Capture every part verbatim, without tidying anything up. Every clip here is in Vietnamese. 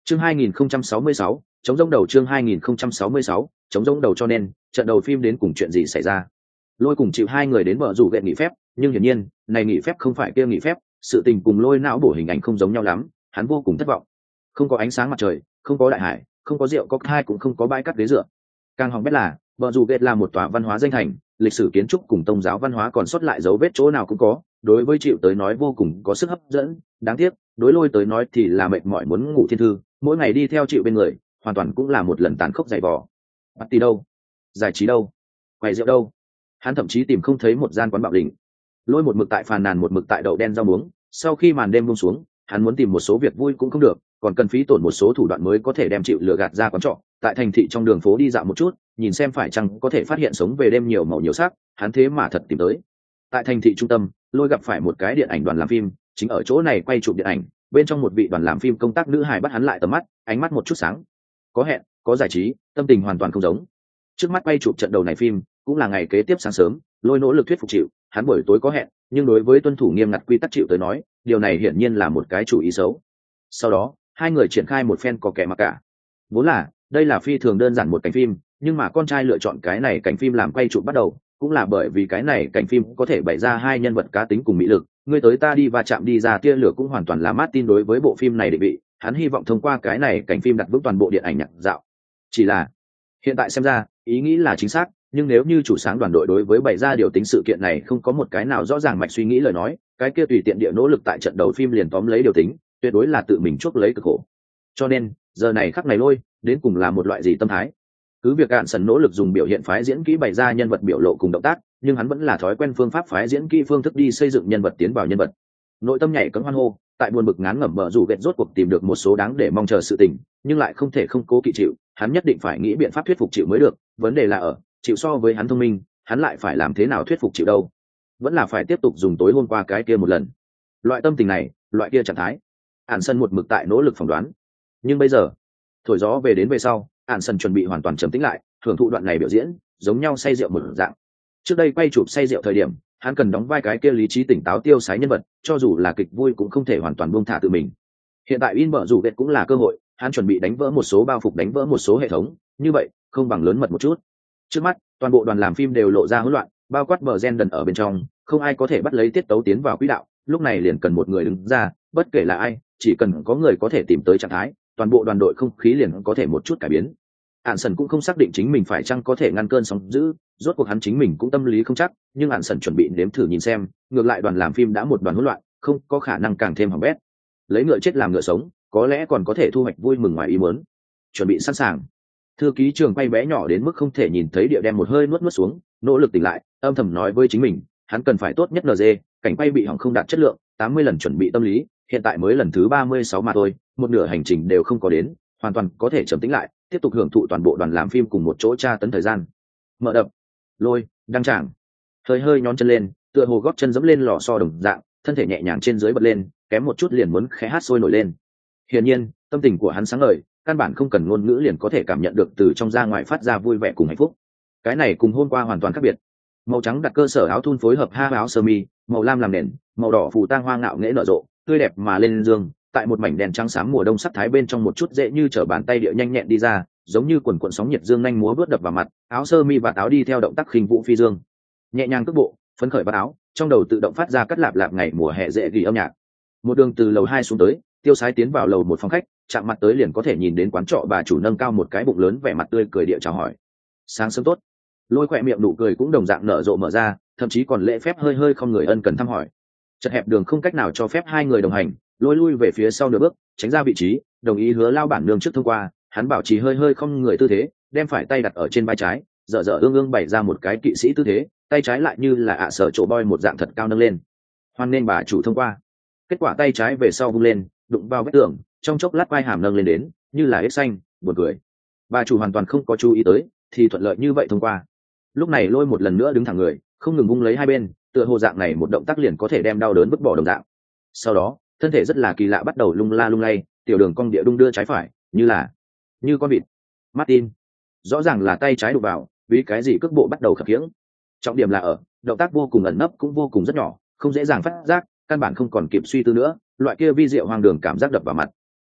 chương hai nghìn không trăm sáu mươi sáu chống giống đầu chương hai nghìn không trăm sáu mươi sáu chống giống đầu. Cho nên trận đầu phim đến cùng chuyện gì xảy ra? Lôi cùng chịu hai người đến bờ rủ ghẹn nghỉ phép, nhưng hiển nhiên này nghỉ phép không phải kia nghỉ phép, sự tình cùng Lôi não bổ hình ảnh không giống nhau lắm, hắn vô cùng thất vọng. Không có ánh sáng mặt trời, không có đại hải, không có rượu có hai, cũng không có bãi cát ghế dựa. Càng hỏng bét là bờ rủ ghẹn là một tòa văn hóa danh thành, lịch sử kiến trúc cùng tôn giáo văn hóa còn sót lại dấu vết chỗ nào cũng có, đối với chịu tới nói vô cùng có sức hấp dẫn. Đáng tiếc đối Lôi tới nói thì là mệt mỏi muốn ngủ thiên thư, mỗi ngày đi theo chịu bên người hoàn toàn cũng là một lần tàn khốc dày vò. Bắt tì đâu, giải trí đâu, quầy rượu đâu, hắn thậm chí tìm không thấy một gian quán bạo đỉnh. Lôi một mực tại phàn nàn, một mực tại đậu đen rau muống. Sau khi màn đêm buông xuống, hắn muốn tìm một số việc vui cũng không được, còn cần phí tổn một số thủ đoạn mới có thể đem chịu lừa gạt ra quán trọ. Tại thành thị trong đường phố đi dạo một chút, nhìn xem phải chăng có thể phát hiện sống về đêm nhiều màu nhiều sắc, hắn thế mà thật tìm tới. Tại thành thị trung tâm, Lôi gặp phải một cái điện ảnh đoàn làm phim, chính ở chỗ này quay chụp điện ảnh. Bên trong một vị đoàn làm phim công tác nữ hài bắt hắn lại tầm mắt, ánh mắt một chút sáng, có hẹn, có giải trí, tâm tình hoàn toàn không giống. Trước mắt quay chụp trận đầu này phim, cũng là ngày kế tiếp sáng sớm, Lôi nỗ lực thuyết phục chịu, hắn buổi tối có hẹn, nhưng đối với tuân thủ nghiêm ngặt quy tắc chịu tới nói, điều này hiển nhiên là một cái chủ ý xấu. Sau đó, hai người triển khai một phen có kẻ mặc cả. Vốn là, đây là phi thường đơn giản một cảnh phim, nhưng mà con trai lựa chọn cái này cảnh phim làm quay chụp bắt đầu, cũng là bởi vì cái này cảnh phim có thể bày ra hai nhân vật cá tính cùng mỹ lực, ngươi tới ta đi và chạm đi ra tia lửa cũng hoàn toàn là Martin đối với bộ phim này định vị, hắn hy vọng thông qua cái này cảnh phim đặt vững toàn bộ điện ảnh nhạc dạo. Chỉ là hiện tại xem ra, ý nghĩ là chính xác, nhưng nếu như chủ sáng đoàn đội đối với bày ra điều tính sự kiện này không có một cái nào rõ ràng mạch suy nghĩ lời nói, cái kia tùy tiện địa nỗ lực tại trận đầu phim liền tóm lấy điều tính, tuyệt đối là tự mình chuốc lấy cực khổ. Cho nên, giờ này khắc này Lôi, đến cùng là một loại gì tâm thái? Cứ việc Ạn Sần nỗ lực dùng biểu hiện phái diễn kỹ bày ra nhân vật biểu lộ cùng động tác, nhưng hắn vẫn là thói quen phương pháp phái diễn kỹ phương thức đi xây dựng nhân vật tiến vào nhân vật. Nội tâm nhảy cẫng hoan hô, tại buồn bực ngán ngẩm bờ rủ ghẹt rốt cuộc tìm được một số đáng để mong chờ sự tình, nhưng lại không thể không cố kỵ chịu, hắn nhất định phải nghĩ biện pháp thuyết phục chịu mới được. Vấn đề là ở chịu so với hắn thông minh, hắn lại phải làm thế nào thuyết phục chịu đâu? Vẫn là phải tiếp tục dùng tối hôm qua cái kia một lần. Loại tâm tình này, loại kia trạng thái, Ạn Sần một mực tại nỗ lực phỏng đoán. Nhưng bây giờ, thổi gió về đến về sau, Ạn Sần chuẩn bị hoàn toàn trầm tĩnh lại, thưởng thụ đoạn này biểu diễn, giống nhau say rượu một dạng. Trước đây quay chụp say rượu thời điểm, hắn cần đóng vai cái kia lý trí tỉnh táo tiêu sái nhân vật, cho dù là kịch vui cũng không thể hoàn toàn buông thả tự mình. Hiện tại in bở rủ ghẹt cũng là cơ hội, hắn chuẩn bị đánh vỡ một số bao phục, đánh vỡ một số hệ thống, như vậy không bằng lớn mật một chút. Trước mắt toàn bộ đoàn làm phim đều lộ ra hỗn loạn, bao quát bờ gen đần ở bên trong, không ai có thể bắt lấy tiết tấu tiến vào quỹ đạo. Lúc này liền cần một người đứng ra, bất kể là ai, chỉ cần có người có thể tìm tới trạng thái, toàn bộ đoàn đội không khí liền có thể một chút cải biến. Ạn Sần cũng không xác định chính mình phải chăng có thể ngăn cơn sóng dữ, rốt cuộc hắn chính mình cũng tâm lý không chắc, nhưng Ạn Sần chuẩn bị nếm thử nhìn xem, ngược lại đoàn làm phim đã một đoàn hỗn loạn, không có khả năng càng thêm hỏng bét. Lấy ngựa chết làm ngựa sống, có lẽ còn có thể thu hoạch vui mừng ngoài ý muốn. Chuẩn bị sẵn sàng. Thư ký Trường quay bé nhỏ đến mức không thể nhìn thấy địa đem một hơi nuốt nuốt xuống, nỗ lực tỉnh lại, âm thầm nói với chính mình, hắn cần phải tốt nhất en giê, cảnh quay bị hỏng không đạt chất lượng, tám mươi lần chuẩn bị tâm lý, hiện tại mới lần thứ ba mươi sáu mà thôi, một nửa hành trình đều không có đến, hoàn toàn có thể trầm tĩnh lại, tiếp tục hưởng thụ toàn bộ đoàn làm phim cùng một chỗ tra tấn thời gian. Mở đập, Lôi, đăng tràng, hơi hơi nhón chân lên, tựa hồ gót chân dẫm lên lò xo đồng dạng, thân thể nhẹ nhàng trên dưới bật lên, kém một chút liền muốn khẽ hát sôi nổi lên. Hiển nhiên, tâm tình của hắn sáng ngời, căn bản không cần ngôn ngữ liền có thể cảm nhận được từ trong ra ngoài phát ra vui vẻ cùng hạnh phúc. Cái này cùng hôm qua hoàn toàn khác biệt. Màu trắng đặt cơ sở áo thun phối hợp ha áo sơ mi, màu lam làm nền, màu đỏ phủ tang hoa ngạo nghễ nở rộ, tươi đẹp mà lên dương, tại một mảnh đèn trắng xám mùa đông sắc thái bên trong một chút dễ như trở bàn tay địa nhanh nhẹn đi ra, giống như quần quần sóng nhiệt dương nhanh múa vớt đập vào mặt, áo sơ mi và áo đi theo động tác khinh vũ phi dương. Nhẹ nhàng cước bộ, phấn khởi bắt áo, trong đầu tự động phát ra cắt lạp lạp ngày mùa hè dễ ghi âm nhạc. Một đường từ lầu hai xuống tới, tiêu sái tiến vào lầu một phòng khách, chạm mặt tới liền có thể nhìn đến quán trọ bà chủ nâng cao một cái bụng lớn vẻ mặt tươi cười địa chào hỏi. Sáng sớm tốt. Lôi khỏe miệng nụ cười cũng đồng dạng nở rộ mở ra, thậm chí còn lễ phép hơi hơi không người ân cần thăm hỏi. Chật hẹp đường không cách nào cho phép hai người đồng hành, Lôi lui về phía sau nửa bước, tránh ra vị trí, đồng ý hứa lao bản nương trước thông qua. Hắn bảo trì hơi hơi không người tư thế, đem phải tay đặt ở trên vai trái, dở dở ương ương bày ra một cái kỵ sĩ tư thế, tay trái lại như là ạ sở chỗ boy một dạng thật cao nâng lên. Hoan nên bà chủ thông qua. Kết quả tay trái về sau vung lên, đụng vào vách tường, trong chốc lát vai hàm nâng lên đến, như là ếch xanh, buồn cười. Bà chủ hoàn toàn không có chú ý tới, thì thuận lợi như vậy thông qua. Lúc này Lôi một lần nữa đứng thẳng người, không ngừng vung lấy hai bên, tựa hồ dạng này một động tác liền có thể đem đau đớn vứt bỏ đồng dạng. Sau đó, thân thể rất là kỳ lạ bắt đầu lung la lung lay, tiểu đường cong địa đung đưa trái phải, như là như con vịt. Martin, rõ ràng là tay trái đụng vào, vì cái gì cước bộ bắt đầu khập khiễng. Trọng điểm là ở động tác vô cùng ẩn nấp cũng vô cùng rất nhỏ, không dễ dàng phát giác, căn bản không còn kịp suy tư nữa, loại kia vi diệu hoang đường cảm giác đập vào mặt.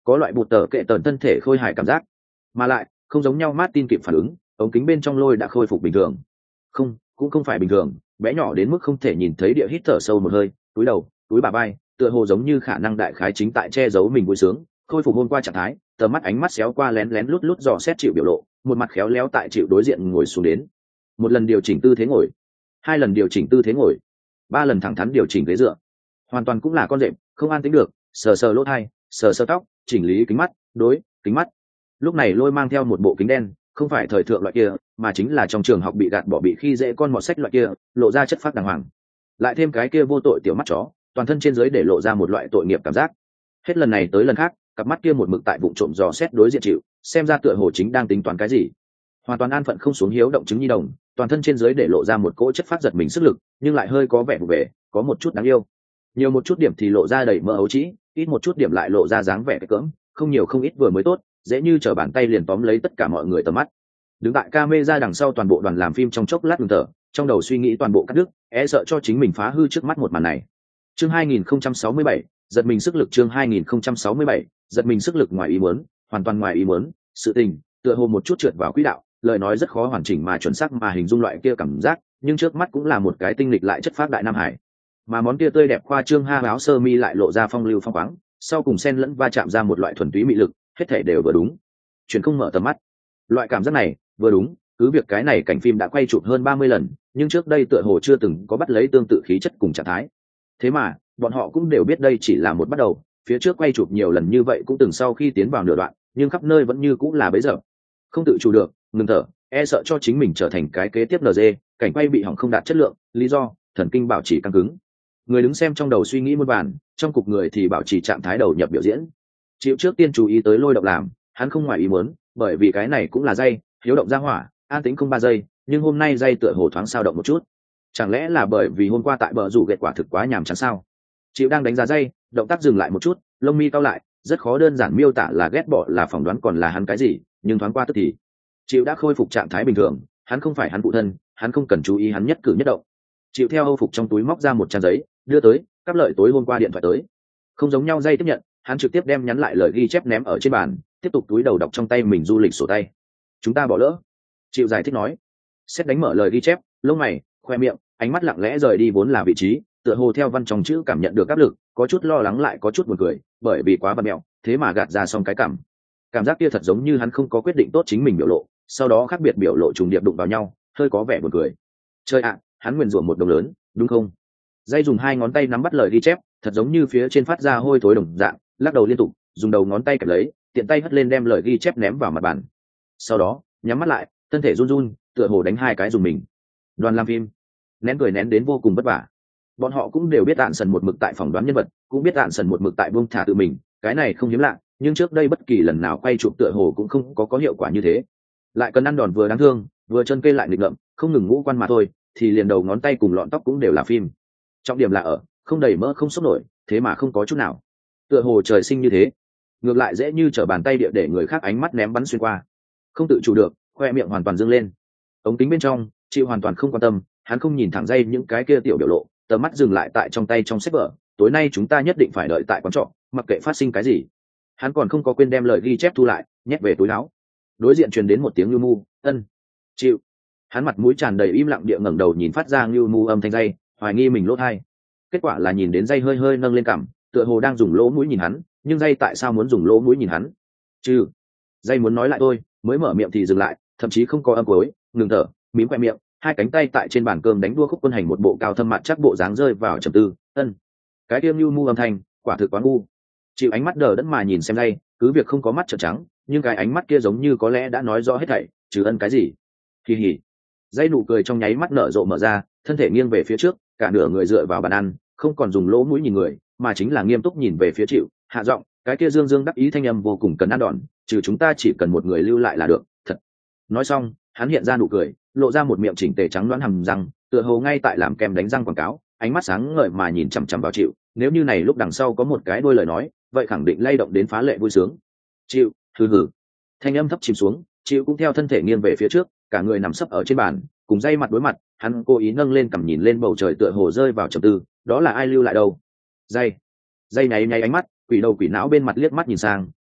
có loại bụt tờ kệ tờn thân thể khôi hài cảm giác, mà lại không giống nhau Martin kịp phản ứng, ống kính bên trong lôi đã khôi phục bình thường. Không, cũng không phải bình thường, bé nhỏ đến mức không thể nhìn thấy địa hít thở sâu một hơi, túi đầu, túi bà vai, tựa hồ giống như khả năng đại khái chính tại che giấu mình vui sướng, khôi phục hôm qua trạng thái, tầm mắt ánh mắt xéo qua lén lén lút lút dò xét Chịu biểu lộ, một mặt khéo léo tại Chịu đối diện ngồi xuống đến. Một lần điều chỉnh tư thế ngồi, hai lần điều chỉnh tư thế ngồi, ba lần thẳng thắn điều chỉnh ghế dựa, hoàn toàn cũng là con rệp, không an tính được, sờ sờ lỗ tai, sờ sờ tóc, chỉnh lý kính mắt, đối, kính mắt. Lúc này Lôi mang theo một bộ kính đen, không phải thời thượng loại kia, mà chính là trong trường học bị gạt bỏ bị khi dễ con mọt sách loại kia, lộ ra chất phác đàng hoàng. Lại thêm cái kia vô tội tiểu mắt chó, toàn thân trên dưới để lộ ra một loại tội nghiệp cảm giác. Hết lần này tới lần khác, cặp mắt kia một mực tại vụng trộm dò xét đối diện Chịu, xem ra tựa hồ chính đang tính toán cái gì. Hoàn toàn an phận không xuống hiếu động chứng nhi đồng, toàn thân trên dưới để lộ ra một cỗ chất phát giật mình sức lực, nhưng lại hơi có vẻ vụ vẻ, có một chút đáng yêu. Nhiều một chút điểm thì lộ ra đầy mỡ ấu trĩ, ít một chút điểm lại lộ ra dáng vẻ cái cỡm, không nhiều không ít vừa mới tốt, dễ như trở bàn tay liền tóm lấy tất cả mọi người tầm mắt. Đứng tại camera đằng sau toàn bộ đoàn làm phim trong chốc lát ngừng thở, trong đầu suy nghĩ toàn bộ các đứt, e sợ cho chính mình phá hư trước mắt một màn này. Chương hai nghìn không trăm sáu mươi bảy, giật mình sức lực chương hai nghìn không trăm sáu mươi bảy, giật mình sức lực ngoài ý muốn, hoàn toàn ngoài ý muốn, sự tình, tựa hồ một chút trượt vào quỹ đạo, lời nói rất khó hoàn chỉnh mà chuẩn xác mà hình dung loại kia cảm giác, nhưng trước mắt cũng là một cái tinh lịch lại chất phác đại nam hải. Mà món kia tươi đẹp khoa trương ha áo sơ mi lại lộ ra phong lưu phong khoáng, sau cùng xen lẫn va chạm ra một loại thuần túy mị lực, hết thể đều vừa đúng. Chuyện không mở tầm mắt. Loại cảm giác này, vừa đúng, cứ việc cái này cảnh phim đã quay chụp hơn ba mươi lần, nhưng trước đây tựa hồ chưa từng có bắt lấy tương tự khí chất cùng trạng thái. Thế mà, bọn họ cũng đều biết đây chỉ là một bắt đầu, phía trước quay chụp nhiều lần như vậy cũng từng sau khi tiến vào nửa đoạn, nhưng khắp nơi vẫn như cũng là bấy giờ. Không tự chủ được, ngừng thở, e sợ cho chính mình trở thành cái kế tiếp en giê, cảnh quay bị hỏng không đạt chất lượng, lý do, thần kinh bảo trì căng cứng. Người đứng xem trong đầu suy nghĩ muôn vàn, trong cục người thì bảo trì trạng thái đầu nhập biểu diễn. Chịu trước tiên chú ý tới Lôi động làm, hắn không ngoài ý muốn, bởi vì cái này cũng là dây, hiếu động ra hỏa, an tĩnh không ba giây, nhưng hôm nay dây tựa hồ thoáng sao động một chút. Chẳng lẽ là bởi vì hôm qua tại bờ rủ gẹt quả thực quá nhàm chán sao? Chịu đang đánh giá dây, động tác dừng lại một chút, lông mi cau lại, rất khó đơn giản miêu tả là ghét bỏ là phỏng đoán còn là hắn cái gì, nhưng thoáng qua tức thì Chịu đã khôi phục trạng thái bình thường, hắn không phải hắn phụ thân, hắn không cần chú ý hắn nhất cử nhất động. Chịu theo âu phục trong túi móc ra một trang giấy, đưa tới, cắp lợi tối hôm qua điện thoại tới. Không giống nhau dây tiếp nhận, hắn trực tiếp đem nhắn lại lời ghi chép ném ở trên bàn, tiếp tục túi đầu đọc trong tay mình du lịch sổ tay. Chúng ta bỏ lỡ. Chịu giải thích nói. Xét đánh mở lời ghi chép, lông mày, khoe miệng, ánh mắt lặng lẽ rời đi vốn là vị trí, tựa hồ theo văn trong chữ cảm nhận được áp lực, có chút lo lắng lại có chút buồn cười, bởi vì quá bận mẹo, thế mà gạt ra xong cái cảm. Cảm giác kia thật giống như hắn không có quyết định tốt chính mình biểu lộ, sau đó khác biệt biểu lộ trùng điệp đụng vào nhau, hơi có vẻ buồn cười. Chơi ạ, hắn nguyền rủa một đồng lớn, đúng không? Dây dùng hai ngón tay nắm bắt lời ghi chép, thật giống như phía trên phát ra hôi thối đồng dạng, lắc đầu liên tục, dùng đầu ngón tay kẹp lấy, tiện tay hất lên đem lời ghi chép ném vào mặt bàn. Sau đó, nhắm mắt lại, thân thể run run, tựa hồ đánh hai cái dùng mình. Đoàn làm phim nén cười nén đến vô cùng vất vả. Bọn họ cũng đều biết Đạn Sần một mực tại phỏng đoán nhân vật, cũng biết Đạn Sần một mực tại buông thả tự mình, cái này không hiếm lạ, nhưng trước đây bất kỳ lần nào quay chụp tựa hồ cũng không có có hiệu quả như thế. Lại cần ăn đòn vừa đáng thương, vừa chân kê lại nghịch ngợm, không ngừng ngũ quan mà thôi, thì liền đầu ngón tay cùng lọn tóc cũng đều là phim. Trọng điểm là ở, không đầy mỡ không sốc nổi, thế mà không có chút nào. Tựa hồ trời sinh như thế, ngược lại dễ như trở bàn tay địa để người khác ánh mắt ném bắn xuyên qua. Không tự chủ được, khoe miệng hoàn toàn dương lên. Ống kính bên trong, Chịu hoàn toàn không quan tâm, hắn không nhìn thẳng dây những cái kia tiểu biểu lộ, tầm mắt dừng lại tại trong tay trong sách vở. Tối nay chúng ta nhất định phải đợi tại quán trọ, mặc kệ phát sinh cái gì. Hắn còn không có quên đem lời ghi chép thu lại, nhét về túi áo. Đối diện truyền đến một tiếng ngưu mu, ân, Chịu. Hắn mặt mũi tràn đầy im lặng địa ngẩng đầu nhìn phát ra ngưu mu âm thanh dây, hoài nghi mình lỗ tai. Kết quả là nhìn đến dây hơi hơi nâng lên cằm, tựa hồ đang dùng lỗ mũi nhìn hắn, nhưng dây tại sao muốn dùng lỗ mũi nhìn hắn? Chứ, dây muốn nói lại thôi, mới mở miệng thì dừng lại, thậm chí không có âm cuối, ngừng thở, mím khoe miệng, hai cánh tay tại trên bàn cơm đánh đua khúc quân hành một bộ cao thâm mặt chắc bộ dáng rơi vào trầm tư. Ân, cái tiêm lưu mu âm thanh, quả thực quá ngu. Chịu ánh mắt đờ đẫn mà nhìn xem dây, cứ việc không có mắt trợn trắng, nhưng cái ánh mắt kia giống như có lẽ đã nói rõ hết thảy, trừ ân cái gì. Kỳ hỉ. Dây nụ cười trong nháy mắt nở rộ mở ra, thân thể nghiêng về phía trước, cả nửa người dựa vào bàn ăn, không còn dùng lỗ mũi nhìn người, mà chính là nghiêm túc nhìn về phía Chịu, hạ giọng, cái kia dương dương đắc ý thanh âm vô cùng cần ăn đòn, trừ chúng ta chỉ cần một người lưu lại là được, thật. Nói xong, hắn hiện ra nụ cười, lộ ra một miệng chỉnh tề trắng loãng hầm răng, tựa hồ ngay tại làm kem đánh răng quảng cáo, ánh mắt sáng ngời mà nhìn chằm chằm vào Chịu, nếu như này lúc đằng sau có một cái đôi lời nói, vậy khẳng định lay động đến phá lệ vui sướng. Chịu, hừ hừ. Thanh âm thấp chìm xuống, Chịu cũng theo thân thể nghiêng về phía trước, cả người nằm sấp ở trên bàn, cùng dây mặt đối mặt, hắn cố ý nâng lên cằm nhìn lên bầu trời tựa hồ rơi vào trầm tư, đó là ai lưu lại đâu? Dây. Dây nháy nháy ánh mắt, quỷ đầu quỷ não bên mặt liếc mắt nhìn sang,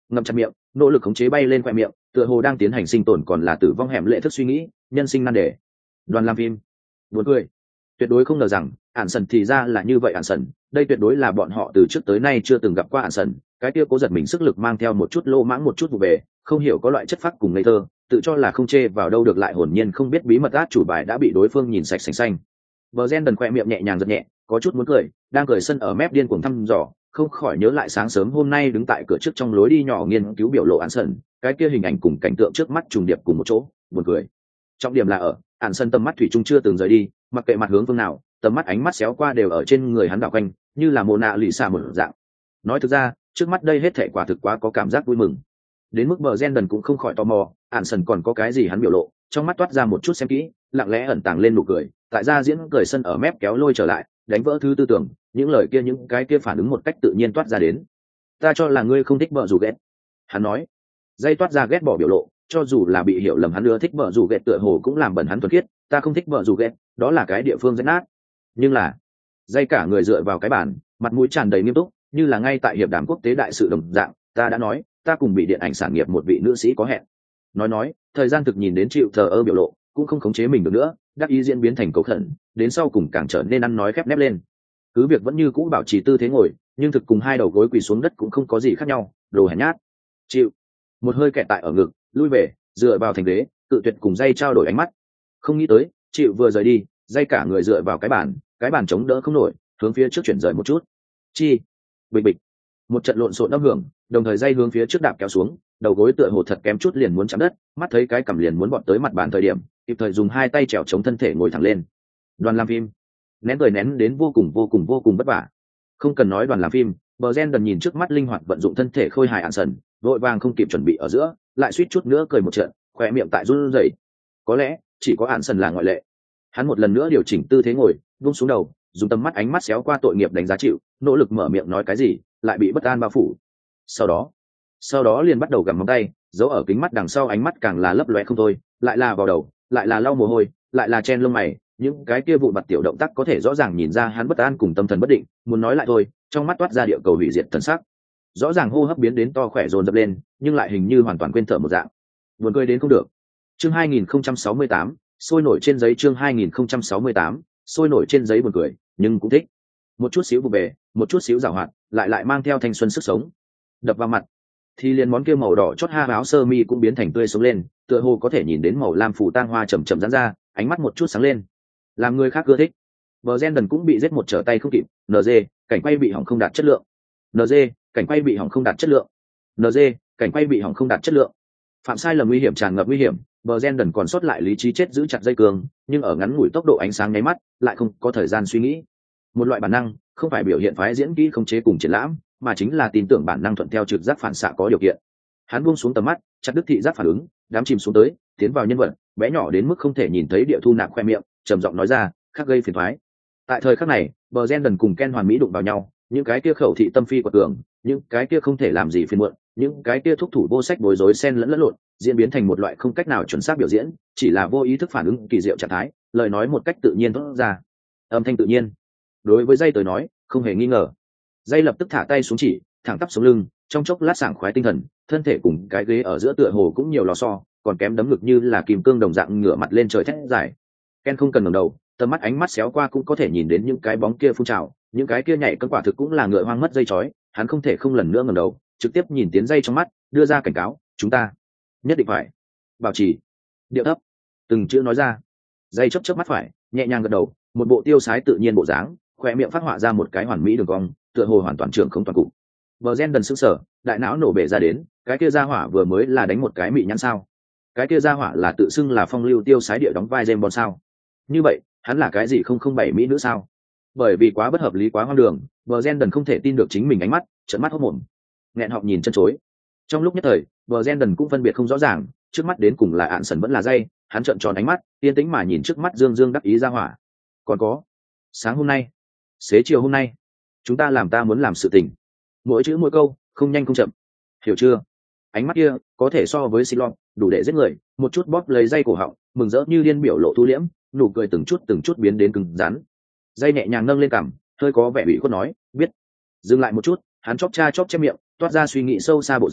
ngậm chặt miệng, nỗ lực khống chế bay lên khoe miệng, tựa hồ đang tiến hành sinh tồn còn là tử vong hẻm lệ thức suy nghĩ, nhân sinh nan đề. Đoàn làm phim buồn cười, tuyệt đối không ngờ rằng ản sần thì ra là như vậy. Ản sần đây tuyệt đối là bọn họ từ trước tới nay chưa từng gặp qua. Ản sần cái kia cố giật mình sức lực mang theo một chút lô mãng một chút vụ bề, không hiểu có loại chất phác cùng ngây thơ, tự cho là không chê vào đâu được lại hồn nhiên không biết bí mật át chủ bài đã bị đối phương nhìn sạch sành xanh. Bờ gen đần khoe miệng nhẹ nhàng giật nhẹ, có chút muốn cười, đang cười sân ở mép điên cuồng thăm dò, không khỏi nhớ lại sáng sớm hôm nay đứng tại cửa trước trong lối đi nhỏ nghiên cứu biểu lộ Ản sần, cái kia hình ảnh cùng cảnh tượng trước mắt trùng điệp cùng một chỗ, buồn cười. Trọng điểm là ở Ản sần tầm mắt thủy chung chưa từng rời đi, mặc kệ mặt hướng phương nào, tầm mắt ánh mắt xéo qua đều ở trên người hắn đảo quanh, như là mồ nạ lì xà một dạng. Nói thực ra, trước mắt đây hết thể quả thực quá có cảm giác vui mừng, đến mức bờ gen đần cũng không khỏi tò mò ản sần còn có cái gì hắn biểu lộ, trong mắt toát ra một chút xem kỹ, lặng lẽ ẩn tàng lên nụ cười, tại ra diễn cười sân ở mép kéo lôi trở lại, đánh vỡ thứ tư tưởng, những lời kia những cái kia phản ứng một cách tự nhiên toát ra đến. Ta cho là ngươi không thích vợ dù ghét, hắn nói. Dây toát ra ghét bỏ biểu lộ, cho dù là bị hiểu lầm hắn ưa thích vợ dù ghét tựa hồ cũng làm bẩn hắn thuần khiết. Ta không thích vợ dù ghét, đó là cái địa phương rất nát. Nhưng là dây cả người dựa vào cái bàn, mặt mũi tràn đầy nghiêm túc, như là ngay tại hiệp đàm quốc tế đại sự đồng dạng. Ta đã nói, ta cùng bị điện ảnh sản nghiệp một vị nữ sĩ có hẹn. Nói nói, thời gian thực nhìn đến chịu thờ ơ biểu lộ, cũng không khống chế mình được nữa, đắc ý diễn biến thành cầu khẩn, đến sau cùng càng trở nên ăn nói khép nép lên. Cứ việc vẫn như cũ bảo trì tư thế ngồi, nhưng thực cùng hai đầu gối quỳ xuống đất cũng không có gì khác nhau, đồ hèn nhát. Chịu một hơi kẹt tại ở ngực, lui về, dựa vào thành ghế, cự tuyệt cùng dây trao đổi ánh mắt. Không nghĩ tới, chịu vừa rời đi, dây cả người dựa vào cái bàn, cái bàn chống đỡ không nổi, hướng phía trước chuyển rời một chút. Chi, bịch bịch, một trận lộn xộn âm hưởng, đồng thời dây hướng phía trước đạp kéo xuống, đầu gối tựa hồ thật kém chút liền muốn chạm đất, mắt thấy cái cằm liền muốn bọt tới mặt bàn thời điểm, kịp thời dùng hai tay trèo chống thân thể ngồi thẳng lên. Đoàn làm phim nén cười nén đến vô cùng vô cùng vô cùng vất vả. Không cần nói đoàn làm phim, bờ gen đần nhìn trước mắt linh hoạt vận dụng thân thể khôi hài ạn sần, vội vàng không kịp chuẩn bị ở giữa, lại suýt chút nữa cười một trận, khỏe miệng tại run rẩy. Có lẽ chỉ có ạn sần là ngoại lệ. Hắn một lần nữa điều chỉnh tư thế ngồi, buông xuống đầu, dùng tầm mắt ánh mắt xéo qua tội nghiệp đánh giá chịu, nỗ lực mở miệng nói cái gì, lại bị bất an bao phủ. Sau đó, sau đó liền bắt đầu gặm móng tay, giấu ở kính mắt đằng sau ánh mắt càng là lấp loé không thôi, lại là vào đầu, lại là lau mồ hôi, lại là chen lông mày, những cái kia vụn vặt tiểu động tác có thể rõ ràng nhìn ra hắn bất an cùng tâm thần bất định, muốn nói lại thôi, trong mắt toát ra địa cầu hủy diệt thần sắc. Rõ ràng hô hấp biến đến to khỏe dồn dập lên, nhưng lại hình như hoàn toàn quên thở một dạng. Buồn cười đến không được. Chương hai nghìn không trăm sáu mươi tám, sôi nổi trên giấy. Chương hai nghìn không trăm sáu mươi tám, sôi nổi trên giấy buồn cười, nhưng cũng thích. Một chút xíu vụ bề, một chút xíu giảo hoạt, lại lại mang theo thanh xuân sức sống. Đập vào mặt, thì liền món kia màu đỏ chót ha áo sơ mi cũng biến thành tươi sống lên, tựa hồ có thể nhìn đến màu lam phủ tang hoa chậm chậm giãn ra, ánh mắt một chút sáng lên, làm người khác ưa thích. Bờ gen đần cũng bị giết một trở tay không kịp. Nd, cảnh quay bị hỏng không đạt chất lượng. Nd, cảnh quay bị hỏng không đạt chất lượng. Nd, cảnh quay bị hỏng không đạt chất lượng. Phạm sai lầm nguy hiểm tràn ngập nguy hiểm, bờ gen đần còn sót lại lý trí chết giữ chặt dây cương, nhưng ở ngắn ngủi tốc độ ánh sáng nháy mắt, lại không có thời gian suy nghĩ. Một loại bản năng, không phải biểu hiện phái diễn kỹ không chế cùng triển lãm, mà chính là tin tưởng bản năng thuận theo trực giác phản xạ có điều kiện. Hắn buông xuống tầm mắt, chặt đứt thị giác phản ứng, đám chìm xuống tới, tiến vào nhân vật, bé nhỏ đến mức không thể nhìn thấy địa thu nạp khoe miệng, trầm giọng nói ra, khắc gây phiền toái. Tại thời khắc này, bờ gen đần cùng Ken hoàn mỹ đụng vào nhau, những cái kia khẩu thị tâm phi của tường, những cái kia không thể làm gì phiền muộn, những cái kia thúc thủ vô sách bối rối xen lẫn lẫn lộn, diễn biến thành một loại không cách nào chuẩn xác biểu diễn, chỉ là vô ý thức phản ứng kỳ diệu trạng thái, lời nói một cách tự nhiên thoát ra, âm thanh tự nhiên. Đối với dây tới nói, không hề nghi ngờ. Dây lập tức thả tay xuống chỉ, thẳng tắp xuống lưng, trong chốc lát sảng khoái tinh thần, thân thể cùng cái ghế ở giữa tựa hồ cũng nhiều lò xo, còn kém đấm ngực như là kim cương đồng dạng ngửa mặt lên trời thét dài. Ken không cần ngẩng đầu, tầm mắt ánh mắt xéo qua cũng có thể nhìn đến những cái bóng kia phun trào, những cái kia nhảy cân quả thực cũng là ngựa hoang mất dây chói, hắn không thể không lần nữa ngẩng đầu, trực tiếp nhìn tiến dây trong mắt, đưa ra cảnh cáo, chúng ta nhất định phải bảo trì điệu thấp, từng chữ nói ra. Dây chớp chớp mắt phải, nhẹ nhàng gật đầu, một bộ tiêu sái tự nhiên bộ dáng, khoe miệng phát họa ra một cái hoàn mỹ đường cong, tựa hồ hoàn toàn trưởng không toàn cục. Bờ gen đần sững sờ, đại não nổ bể ra đến, cái kia gia hỏa vừa mới là đánh một cái mị nhãn sao? Cái kia gia hỏa là tự xưng là phong lưu tiêu sái địa đóng vai James Bond sao? Như vậy, hắn là cái gì không không bảy mỹ nữ sao? Bởi vì quá bất hợp lý quá hoang đường, bờ gen đần không thể tin được chính mình ánh mắt, trợn mắt hốt mồm, nghẹn họng nhìn chân chối. Trong lúc nhất thời, bờ gen đần cũng phân biệt không rõ ràng, trước mắt đến cùng là ạn sần vẫn là dây, hắn trợn tròn ánh mắt, yên tĩnh mà nhìn trước mắt dương dương đắc ý gia hỏa. Còn có, sáng hôm nay, xế chiều hôm nay, chúng ta làm ta muốn làm sự tình, mỗi chữ mỗi câu không nhanh không chậm, hiểu chưa? Ánh mắt kia có thể so với xi lon, đủ để giết người. Một chút bóp lấy dây cổ họng, mừng rỡ như điên biểu lộ thu liễm, nụ cười từng chút từng chút biến đến cứng rắn. Dây nhẹ nhàng nâng lên cằm, hơi có vẻ ủy khuất nói, biết. Dừng lại một chút, hắn chóp cha chóp chép miệng, toát ra suy nghĩ sâu xa bộ dáng,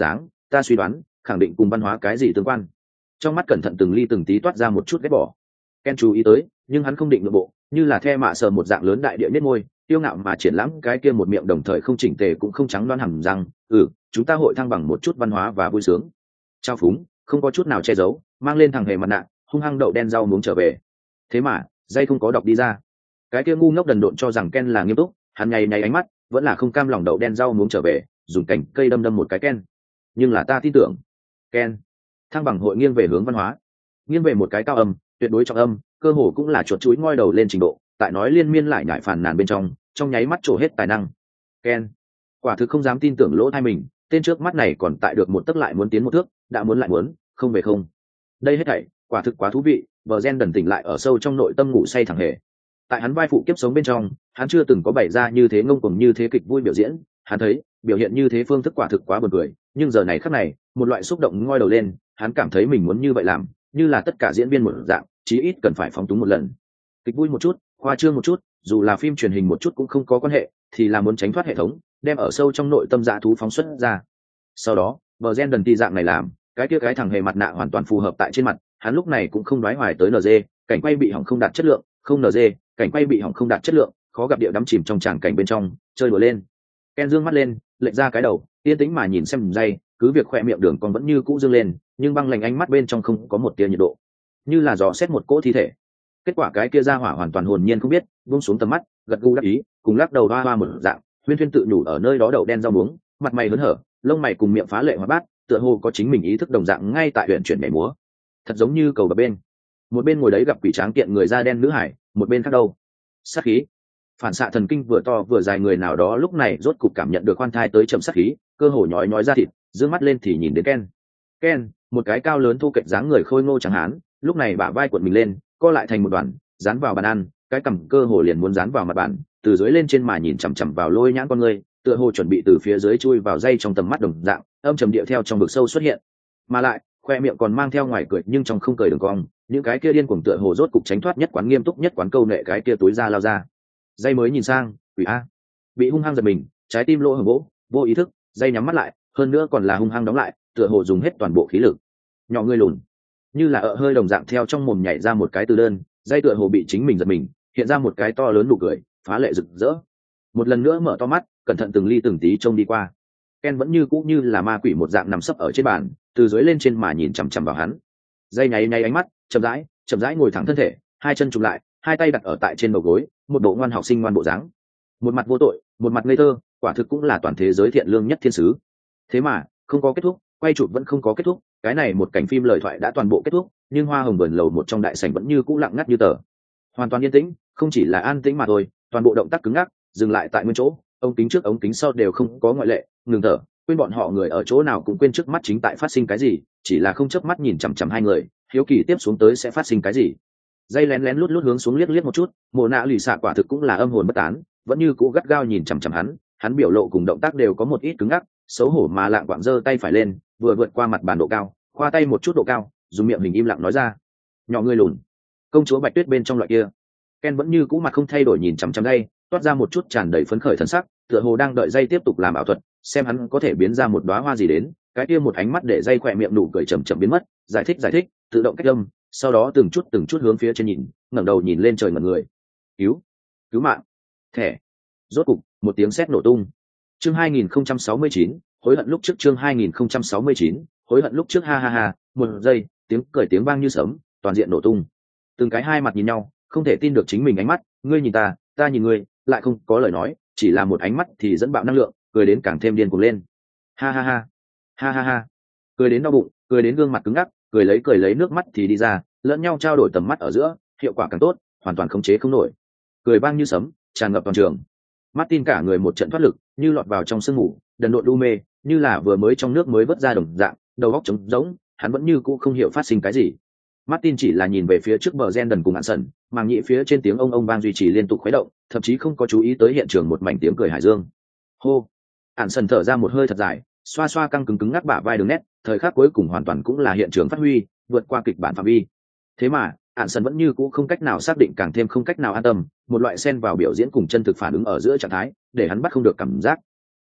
ta suy đoán khẳng định cùng văn hóa cái gì tương quan. Trong mắt cẩn thận từng ly từng tí toát ra một chút ghét bỏ. Ken chú ý tới, nhưng hắn không định nội bộ, như là the mạ sờ một dạng lớn đại địa nết môi, tiêu ngạo mà triển lãm cái kia một miệng đồng thời không chỉnh tề cũng không trắng đoán hẳn rằng, ừ, chúng ta hội thăng bằng một chút văn hóa và vui sướng. Trao phúng, không có chút nào che giấu, mang lên thằng hề mặt nạ, hung hăng đậu đen rau muống trở về. Thế mà, dây không có đọc đi ra. Cái kia ngu ngốc đần độn cho rằng Ken là nghiêm túc, hắn nháy nháy ánh mắt, vẫn là không cam lòng đậu đen rau muống trở về, dùng cành cây đâm đâm một cái Ken. Nhưng là ta tin tưởng, Ken, thăng bằng hội nghiêng về hướng văn hóa, nghiêng về một cái cao âm, tuyệt đối trọng âm, cơ hồ cũng là chuột chuối ngoi đầu lên trình độ, tại nói liên miên lại nhải phàn nàn bên trong, trong nháy mắt trổ hết tài năng. Ken, quả thực không dám tin tưởng lỗ tai mình, tên trước mắt này còn tại được một tấc lại muốn tiến một thước, đã muốn lại muốn, không về không. Đây hết thảy, quả thực quá thú vị, Bờ Gen đần tỉnh lại ở sâu trong nội tâm ngủ say thẳng hề. Tại hắn vai phụ kiếp sống bên trong, hắn chưa từng có bày ra như thế ngông cuồng như thế kịch vui biểu diễn, hắn thấy, biểu hiện như thế phương thức quả thực quá buồn cười, nhưng giờ này khắc này, một loại xúc động ngoi đầu lên, hắn cảm thấy mình muốn như vậy làm, như là tất cả diễn viên một dạng, chí ít cần phải phóng túng một lần. Kịch vui một chút, khoa trương một chút, dù là phim truyền hình một chút cũng không có quan hệ, thì là muốn tránh thoát hệ thống, đem ở sâu trong nội tâm dạ thú phóng xuất ra. Sau đó, Bờ Gen đần ti dạng này làm, cái kia cái thằng hề mặt nạ hoàn toàn phù hợp tại trên mặt, hắn lúc này cũng không đoái hoài tới en giê, cảnh quay bị hỏng không đạt chất lượng, không en giê, cảnh quay bị hỏng không đạt chất lượng, khó gặp địa đắm chìm trong tràng cảnh bên trong, chơi đùa lên. Ken dương mắt lên, lệch ra cái đầu, yên tĩnh mà nhìn xem dây, cứ việc khỏe miệng đường còn vẫn như cũ dương lên, nhưng băng lạnh ánh mắt bên trong không có một tia nhiệt độ, như là dò xét một cỗ thi thể. Kết quả cái kia ra hỏa hoàn toàn hồn nhiên không biết, buông xuống tầm mắt, gật gù đáp ý, cùng lắc đầu hoa hoa một dạng, huyên huyên tự nhủ ở nơi đó đậu đen rau muống, mặt mày hớn hở, lông mày cùng miệng phá lệ hóa bát, tựa hồ có chính mình ý thức đồng dạng ngay tại huyện chuyển nhảy múa, thật giống như cầu bập bên. Một bên ngồi đấy gặp quỷ tráng kiện người da đen nữ hải, một bên khác đâu, sát khí, phản xạ thần kinh vừa to vừa dài người nào đó lúc này rốt cục cảm nhận được khoan thai tới chậm sát khí, cơ hồ nhói nhói ra thịt, dương mắt lên thì nhìn đến Ken. Ken, một cái cao lớn thu kệch dáng người khôi ngô chẳng hán, lúc này bả vai cuộn mình lên, co lại thành một đoàn, dán vào bàn ăn, cái cằm cơ hồ liền muốn dán vào mặt bàn, từ dưới lên trên mà nhìn chằm chằm vào lôi nhãn con người, tựa hồ chuẩn bị từ phía dưới chui vào dây trong tầm mắt đồng dạng, âm trầm điệu theo trong vực sâu xuất hiện. Mà lại, khoe miệng còn mang theo ngoài cười nhưng trong không cười đường cong, những cái kia điên cuồng tựa hồ rốt cục tránh thoát nhất quán nghiêm túc nhất quán câu nệ cái kia túi ra lao ra. Dây mới nhìn sang, quỷ a, bị hung hăng giật mình, trái tim lỗ hổng vỗ, vô ý thức, dây nhắm mắt lại, hơn nữa còn là hung hăng đóng lại, tựa hồ dùng hết toàn bộ khí lực. Nhỏ người lùn, như là ợ hơi đồng dạng theo trong mồm nhảy ra một cái từ đơn, dây tựa hồ bị chính mình giật mình, hiện ra một cái to lớn nụ cười, phá lệ rực rỡ. Một lần nữa mở to mắt, cẩn thận từng ly từng tí trông đi qua. Ken vẫn như cũ như là ma quỷ một dạng nằm sấp ở trên bàn, từ dưới lên trên mà nhìn chằm chằm vào hắn. Dây nháy nháy ánh mắt, chậm rãi, chậm rãi ngồi thẳng thân thể, hai chân chụm lại, hai tay đặt ở tại trên đầu gối, một bộ ngoan học sinh ngoan bộ dáng. Một mặt vô tội, một mặt ngây thơ, quả thực cũng là toàn thế giới thiện lương nhất thiên sứ. Thế mà, không có kết thúc, quay chụp vẫn không có kết thúc, cái này một cảnh phim lời thoại đã toàn bộ kết thúc, nhưng hoa hồng vườn lầu một trong đại sảnh vẫn như cũ lặng ngắt như tờ. Hoàn toàn yên tĩnh, không chỉ là an tĩnh mà thôi, toàn bộ động tác cứng ngắc, dừng lại tại nguyên chỗ, ống kính trước ống kính sau đều không có ngoại lệ, ngừng thở, quên bọn họ người ở chỗ nào cũng quên trước mắt chính tại phát sinh cái gì, chỉ là không chớp mắt nhìn chằm chằm hai người, hiếu kỳ tiếp xuống tới sẽ phát sinh cái gì. Dây lén lén lút lút hướng xuống liếc liếc một chút, mồ nạ lì xạ quả thực cũng là âm hồn bất tán, vẫn như cũ gắt gao nhìn chằm chằm hắn, hắn biểu lộ cùng động tác đều có một ít cứng ngắc, xấu hổ mà lạng quạng giơ tay phải lên, vừa vượt qua mặt bàn độ cao, khoa tay một chút độ cao, dùng miệng hình im lặng nói ra: nhỏ người lùn, công chúa bạch tuyết bên trong loại kia. Ken vẫn như cũ mặt không thay đổi nhìn chằm chằm đây, toát ra một chút tràn đầy phấn khởi thần sắc, tựa hồ đang đợi dây tiếp tục làm ảo thuật, xem hắn có thể biến ra một đóa hoa gì đến. Cái kia một ánh mắt để dây khỏe miệng nụ cười chậm chậm biến mất, giải thích giải thích, tự động cách âm, sau đó từng chút từng chút hướng phía trên nhìn, ngẩng đầu nhìn lên trời ngẩn người. Cứu, cứu mạng, thẻ. Rốt cục, một tiếng sét nổ tung. Chương hai nghìn không trăm sáu mươi chín, hối hận lúc trước. Chương hai nghìn không trăm sáu mươi chín, hối hận lúc trước. Ha ha ha, một giây, tiếng cười tiếng vang như sấm, toàn diện nổ tung. Từng cái hai mặt nhìn nhau, không thể tin được chính mình ánh mắt, ngươi nhìn ta, ta nhìn ngươi, lại không có lời nói, chỉ là một ánh mắt thì dẫn bạo năng lượng, cười đến càng thêm điên cuồng lên. Ha ha ha, ha ha ha, cười đến đau bụng, cười đến gương mặt cứng ngắc, cười lấy cười lấy nước mắt thì đi ra, lẫn nhau trao đổi tầm mắt ở giữa, hiệu quả càng tốt, hoàn toàn khống chế không nổi. Cười vang như sấm, tràn ngập toàn trường. Martin cả người một trận thoát lực, như lọt vào trong sương mù, đần độn đu mê, như là vừa mới trong nước mới vớt ra đồng dạng, đầu óc trống rỗng, hắn vẫn như cũ không hiểu phát sinh cái gì. Martin chỉ là nhìn về phía trước bờ gen đần cùng Hạn Sẩn, màng nhị phía trên tiếng ông ông vang duy trì liên tục khuấy động, thậm chí không có chú ý tới hiện trường một mảnh tiếng cười hải dương. Hô, Hạn Sẩn thở ra một hơi thật dài, xoa xoa căng cứng cứng ngắc bả vai đường nét, thời khắc cuối cùng hoàn toàn cũng là hiện trường phát huy, vượt qua kịch bản phạm vi. Thế mà, Hạn Sẩn vẫn như cũ không cách nào xác định, càng thêm không cách nào an tâm, một loại xen vào biểu diễn cùng chân thực phản ứng ở giữa trạng thái, để hắn bắt không được cảm giác.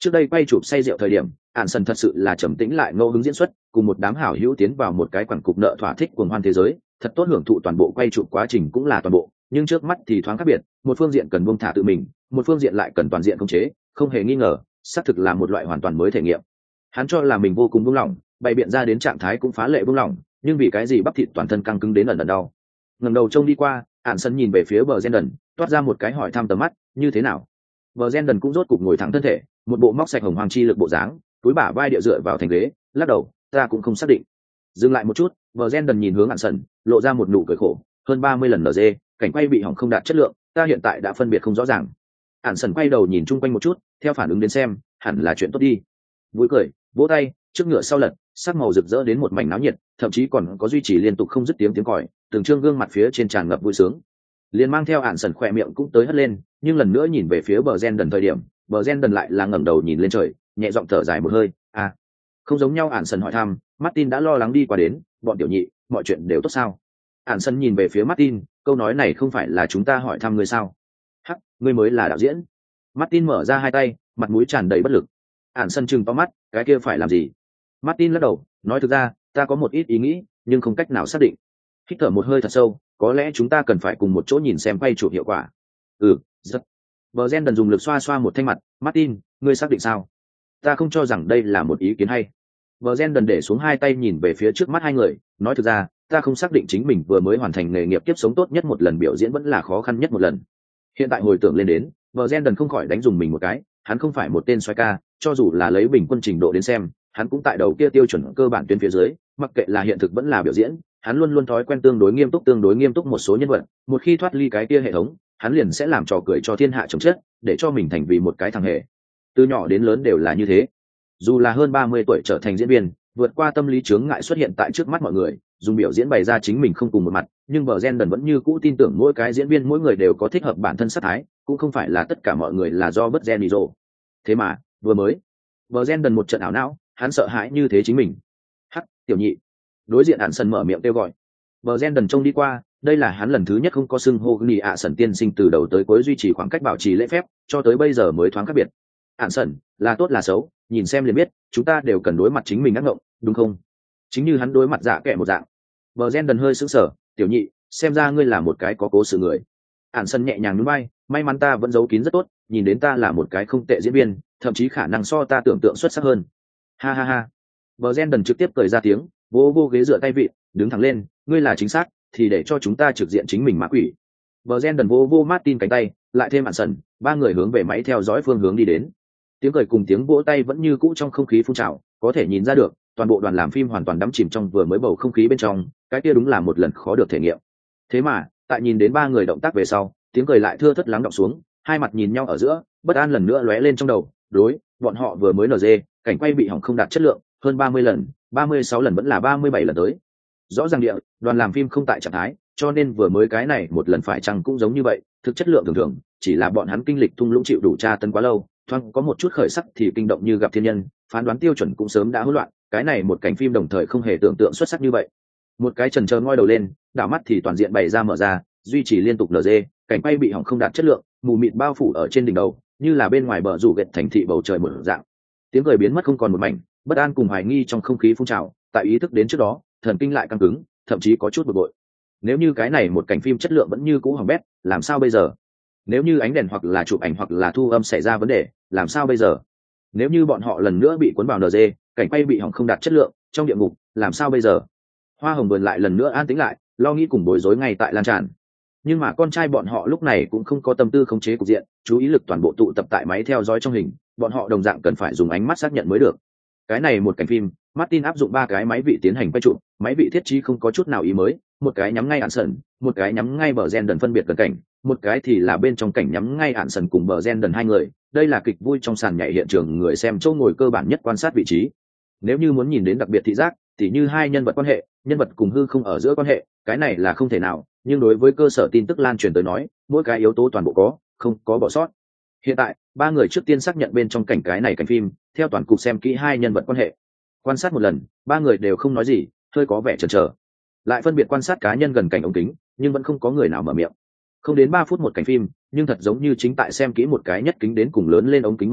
Trước đây quay chụp say rượu thời điểm, ạn sần thật sự là trầm tĩnh lại ngẫu hứng diễn xuất, cùng một đám hảo hữu tiến vào một cái quảng cục nợ thỏa thích cuồng hoan thế giới, thật tốt hưởng thụ toàn bộ quay chụp quá trình cũng là toàn bộ, nhưng trước mắt thì thoáng khác biệt, một phương diện cần buông thả tự mình, một phương diện lại cần toàn diện khống chế, không hề nghi ngờ, xác thực là một loại hoàn toàn mới thể nghiệm. Hắn cho là mình vô cùng buông lỏng, bày biện ra đến trạng thái cũng phá lệ buông lỏng, nhưng vì cái gì bắp thịt toàn thân căng cứng đến ẩn ẩn đau. Ngẩng đầu trông đi qua, ạn sần nhìn về phía bờ Gendon, toát ra một cái hỏi thăm tầm mắt, như thế nào? Bờ Gendon cũng rốt cục ngồi thẳng thân thể, một bộ móc sạch hồng hoàng chi lực bộ dáng, túi bả vai địa dựa vào thành ghế, lắc đầu, ta cũng không xác định. Dừng lại một chút, bờ Gendon nhìn hướng ạn sần, lộ ra một nụ cười khổ, hơn ba mươi lần en giê, cảnh quay bị hỏng không đạt chất lượng, ta hiện tại đã phân biệt không rõ ràng. Ạn sần quay đầu nhìn chung quanh một chút, theo phản ứng đến xem, hẳn là chuyện tốt đi. Vui cười, vỗ tay, trước ngựa sau lật, sắc màu rực rỡ đến một mảnh náo nhiệt, thậm chí còn có duy trì liên tục không dứt tiếng tiếng còi, từng trương gương mặt phía trên tràn ngập vui sướng. Liền mang theo ạn sần khỏe miệng cũng tới hất lên, nhưng lần nữa nhìn về phía bờ Gendon thời điểm, bờ Gendon lại là ngẩng đầu nhìn lên trời, nhẹ giọng thở dài một hơi, à, không giống nhau. Ạn sần hỏi thăm, Martin đã lo lắng đi qua đến, bọn tiểu nhị, mọi chuyện đều tốt sao? Ạn sần nhìn về phía Martin, câu nói này không phải là chúng ta hỏi thăm ngươi sao? Hắc, ngươi mới là đạo diễn. Martin mở ra hai tay, mặt mũi tràn đầy bất lực. Ạn sần trừng to mắt, cái kia phải làm gì? Martin lắc đầu, nói thực ra, ta có một ít ý nghĩ, nhưng không cách nào xác định. Hít thở một hơi thật sâu, có lẽ chúng ta cần phải cùng một chỗ nhìn xem quay chụp hiệu quả. Ừ, rất. Bờ Gendon dùng lực xoa xoa một thanh mặt, Martin, ngươi xác định sao? Ta không cho rằng đây là một ý kiến hay. Bờ Gendon để xuống hai tay nhìn về phía trước mắt hai người, nói thực ra, ta không xác định chính mình vừa mới hoàn thành nghề nghiệp kiếp sống tốt nhất một lần biểu diễn vẫn là khó khăn nhất một lần. Hiện tại hồi tưởng lên đến, Bờ Gendon không khỏi đánh dùng mình một cái, hắn không phải một tên xoay ca, cho dù là lấy bình quân trình độ đến xem, hắn cũng tại đầu kia tiêu chuẩn cơ bản tuyến phía dưới, mặc kệ là hiện thực vẫn là biểu diễn, hắn luôn luôn thói quen tương đối nghiêm túc tương đối nghiêm túc một số nhân vật, một khi thoát ly cái kia hệ thống, hắn liền sẽ làm trò cười cho thiên hạ chồng chết, để cho mình thành vì một cái thằng hề. Từ nhỏ đến lớn đều là như thế. Dù là hơn ba mươi tuổi trở thành diễn viên, vượt qua tâm lý chướng ngại xuất hiện tại trước mắt mọi người, dùng biểu diễn bày ra chính mình không cùng một mặt, nhưng bờ Gendon vẫn như cũ tin tưởng mỗi cái diễn viên mỗi người đều có thích hợp bản thân sắc thái, cũng không phải là tất cả mọi người là do bất gen rồ. Thế mà, vừa mới, bờ Gendon một trận ảo não, hắn sợ hãi như thế chính mình. Hắc, tiểu nhị. Đối diện ạn sần mở miệng kêu gọi. Bờ Gendon trông đi qua, đây là hắn lần thứ nhất không có xưng hô Gni ạ sần tiên sinh, từ đầu tới cuối duy trì khoảng cách bảo trì lễ phép, cho tới bây giờ mới thoáng khác biệt. Ạn sần, là tốt là xấu, nhìn xem liền biết, chúng ta đều cần đối mặt chính mình ác ngộng, đúng không? Chính như hắn đối mặt dạ kệ một dạng. Bờ Gendon hơi sững sờ, tiểu nhị, xem ra ngươi là một cái có cố sự người. Ạn sần nhẹ nhàng nhún vai, may mắn ta vẫn giấu kín rất tốt, nhìn đến ta là một cái không tệ diễn viên, thậm chí khả năng so ta tưởng tượng xuất sắc hơn. Ha ha ha. Bờ Gendon trực tiếp cười ra tiếng, vô vô ghế dựa tay vị, đứng thẳng lên, ngươi là chính xác, thì để cho chúng ta trực diện chính mình ma quỷ. Bờ Gendon vô vô Martin cánh tay, lại thêm ạn sần, ba người hướng về máy theo dõi phương hướng đi đến. Tiếng cười cùng tiếng vỗ tay vẫn như cũ trong không khí phun trào, có thể nhìn ra được, toàn bộ đoàn làm phim hoàn toàn đắm chìm trong vừa mới bầu không khí bên trong, cái kia đúng là một lần khó được thể nghiệm. Thế mà, tại nhìn đến ba người động tác về sau, tiếng cười lại thưa thớt lắng đọng xuống, hai mặt nhìn nhau ở giữa, bất an lần nữa lóe lên trong đầu, đối, bọn họ vừa mới en giê, cảnh quay bị hỏng không đạt chất lượng, hơn ba mươi lần, ba mươi sáu lần vẫn là ba mươi bảy lần tới. Rõ ràng địa, đoàn làm phim không tại trạng thái, cho nên vừa mới cái này một lần phải chăng cũng giống như vậy, thực chất lượng thường thường, chỉ là bọn hắn kinh lịch thung lũng chịu đủ tra tấn quá lâu, thoáng có một chút khởi sắc thì kinh động như gặp thiên nhân, phán đoán tiêu chuẩn cũng sớm đã hỗn loạn, cái này một cảnh phim đồng thời không hề tưởng tượng xuất sắc như vậy. Một cái chần chờ ngoi đầu lên, đảo mắt thì toàn diện bày ra mở ra, duy trì liên tục en giê, cảnh quay bị hỏng không đạt chất lượng, mù mịt bao phủ ở trên đỉnh đầu, như là bên ngoài bờ rủ gệt thành thị bầu trời một dạng. Tiếng cười biến mất không còn một mảnh, bất an cùng hoài nghi trong không khí phun trào, tại ý thức đến trước đó, thần kinh lại căng cứng, thậm chí có chút bực bội. Nếu như cái này một cảnh phim chất lượng vẫn như cũ hỏng bét, làm sao bây giờ? Nếu như ánh đèn hoặc là chụp ảnh hoặc là thu âm xảy ra vấn đề, làm sao bây giờ? Nếu như bọn họ lần nữa bị cuốn vào en giê, cảnh quay bị hỏng không đạt chất lượng, trong địa ngục, làm sao bây giờ? Hoa hồng vườn lại lần nữa an tĩnh lại, lo nghĩ cùng bối rối ngay tại lan tràn. Nhưng mà con trai bọn họ lúc này cũng không có tâm tư khống chế cục diện, chú ý lực toàn bộ tụ tập tại máy theo dõi trong hình, bọn họ đồng dạng cần phải dùng ánh mắt xác nhận mới được. Cái này một cảnh phim, Martin áp dụng ba cái máy vị tiến hành quay chụp, máy vị thiết trí không có chút nào ý mới, một cái nhắm ngay ạn sần, một cái nhắm ngay bờ Gendon phân biệt gần cảnh, một cái thì là bên trong cảnh nhắm ngay ạn sần cùng bờ Gendon hai người. Đây là kịch vui trong sàn nhảy hiện trường, người xem chỗ ngồi cơ bản nhất quan sát vị trí. Nếu như muốn nhìn đến đặc biệt thị giác, tỉ như hai nhân vật quan hệ, nhân vật cùng hư không ở giữa quan hệ, cái này là không thể nào, nhưng đối với cơ sở tin tức lan truyền tới nói, mỗi cái yếu tố toàn bộ có, không có bỏ sót. Hiện tại, ba người trước tiên xác nhận bên trong cảnh cái này cảnh phim, theo toàn cục xem kỹ hai nhân vật quan hệ. Quan sát một lần, ba người đều không nói gì, hơi có vẻ chần chờ. Lại phân biệt quan sát cá nhân gần cảnh ống kính, nhưng vẫn không có người nào mở miệng. Không đến ba phút một cảnh phim, nhưng thật giống như chính tại xem kỹ một cái nhất kính đến cùng lớn lên ống kính một dạng,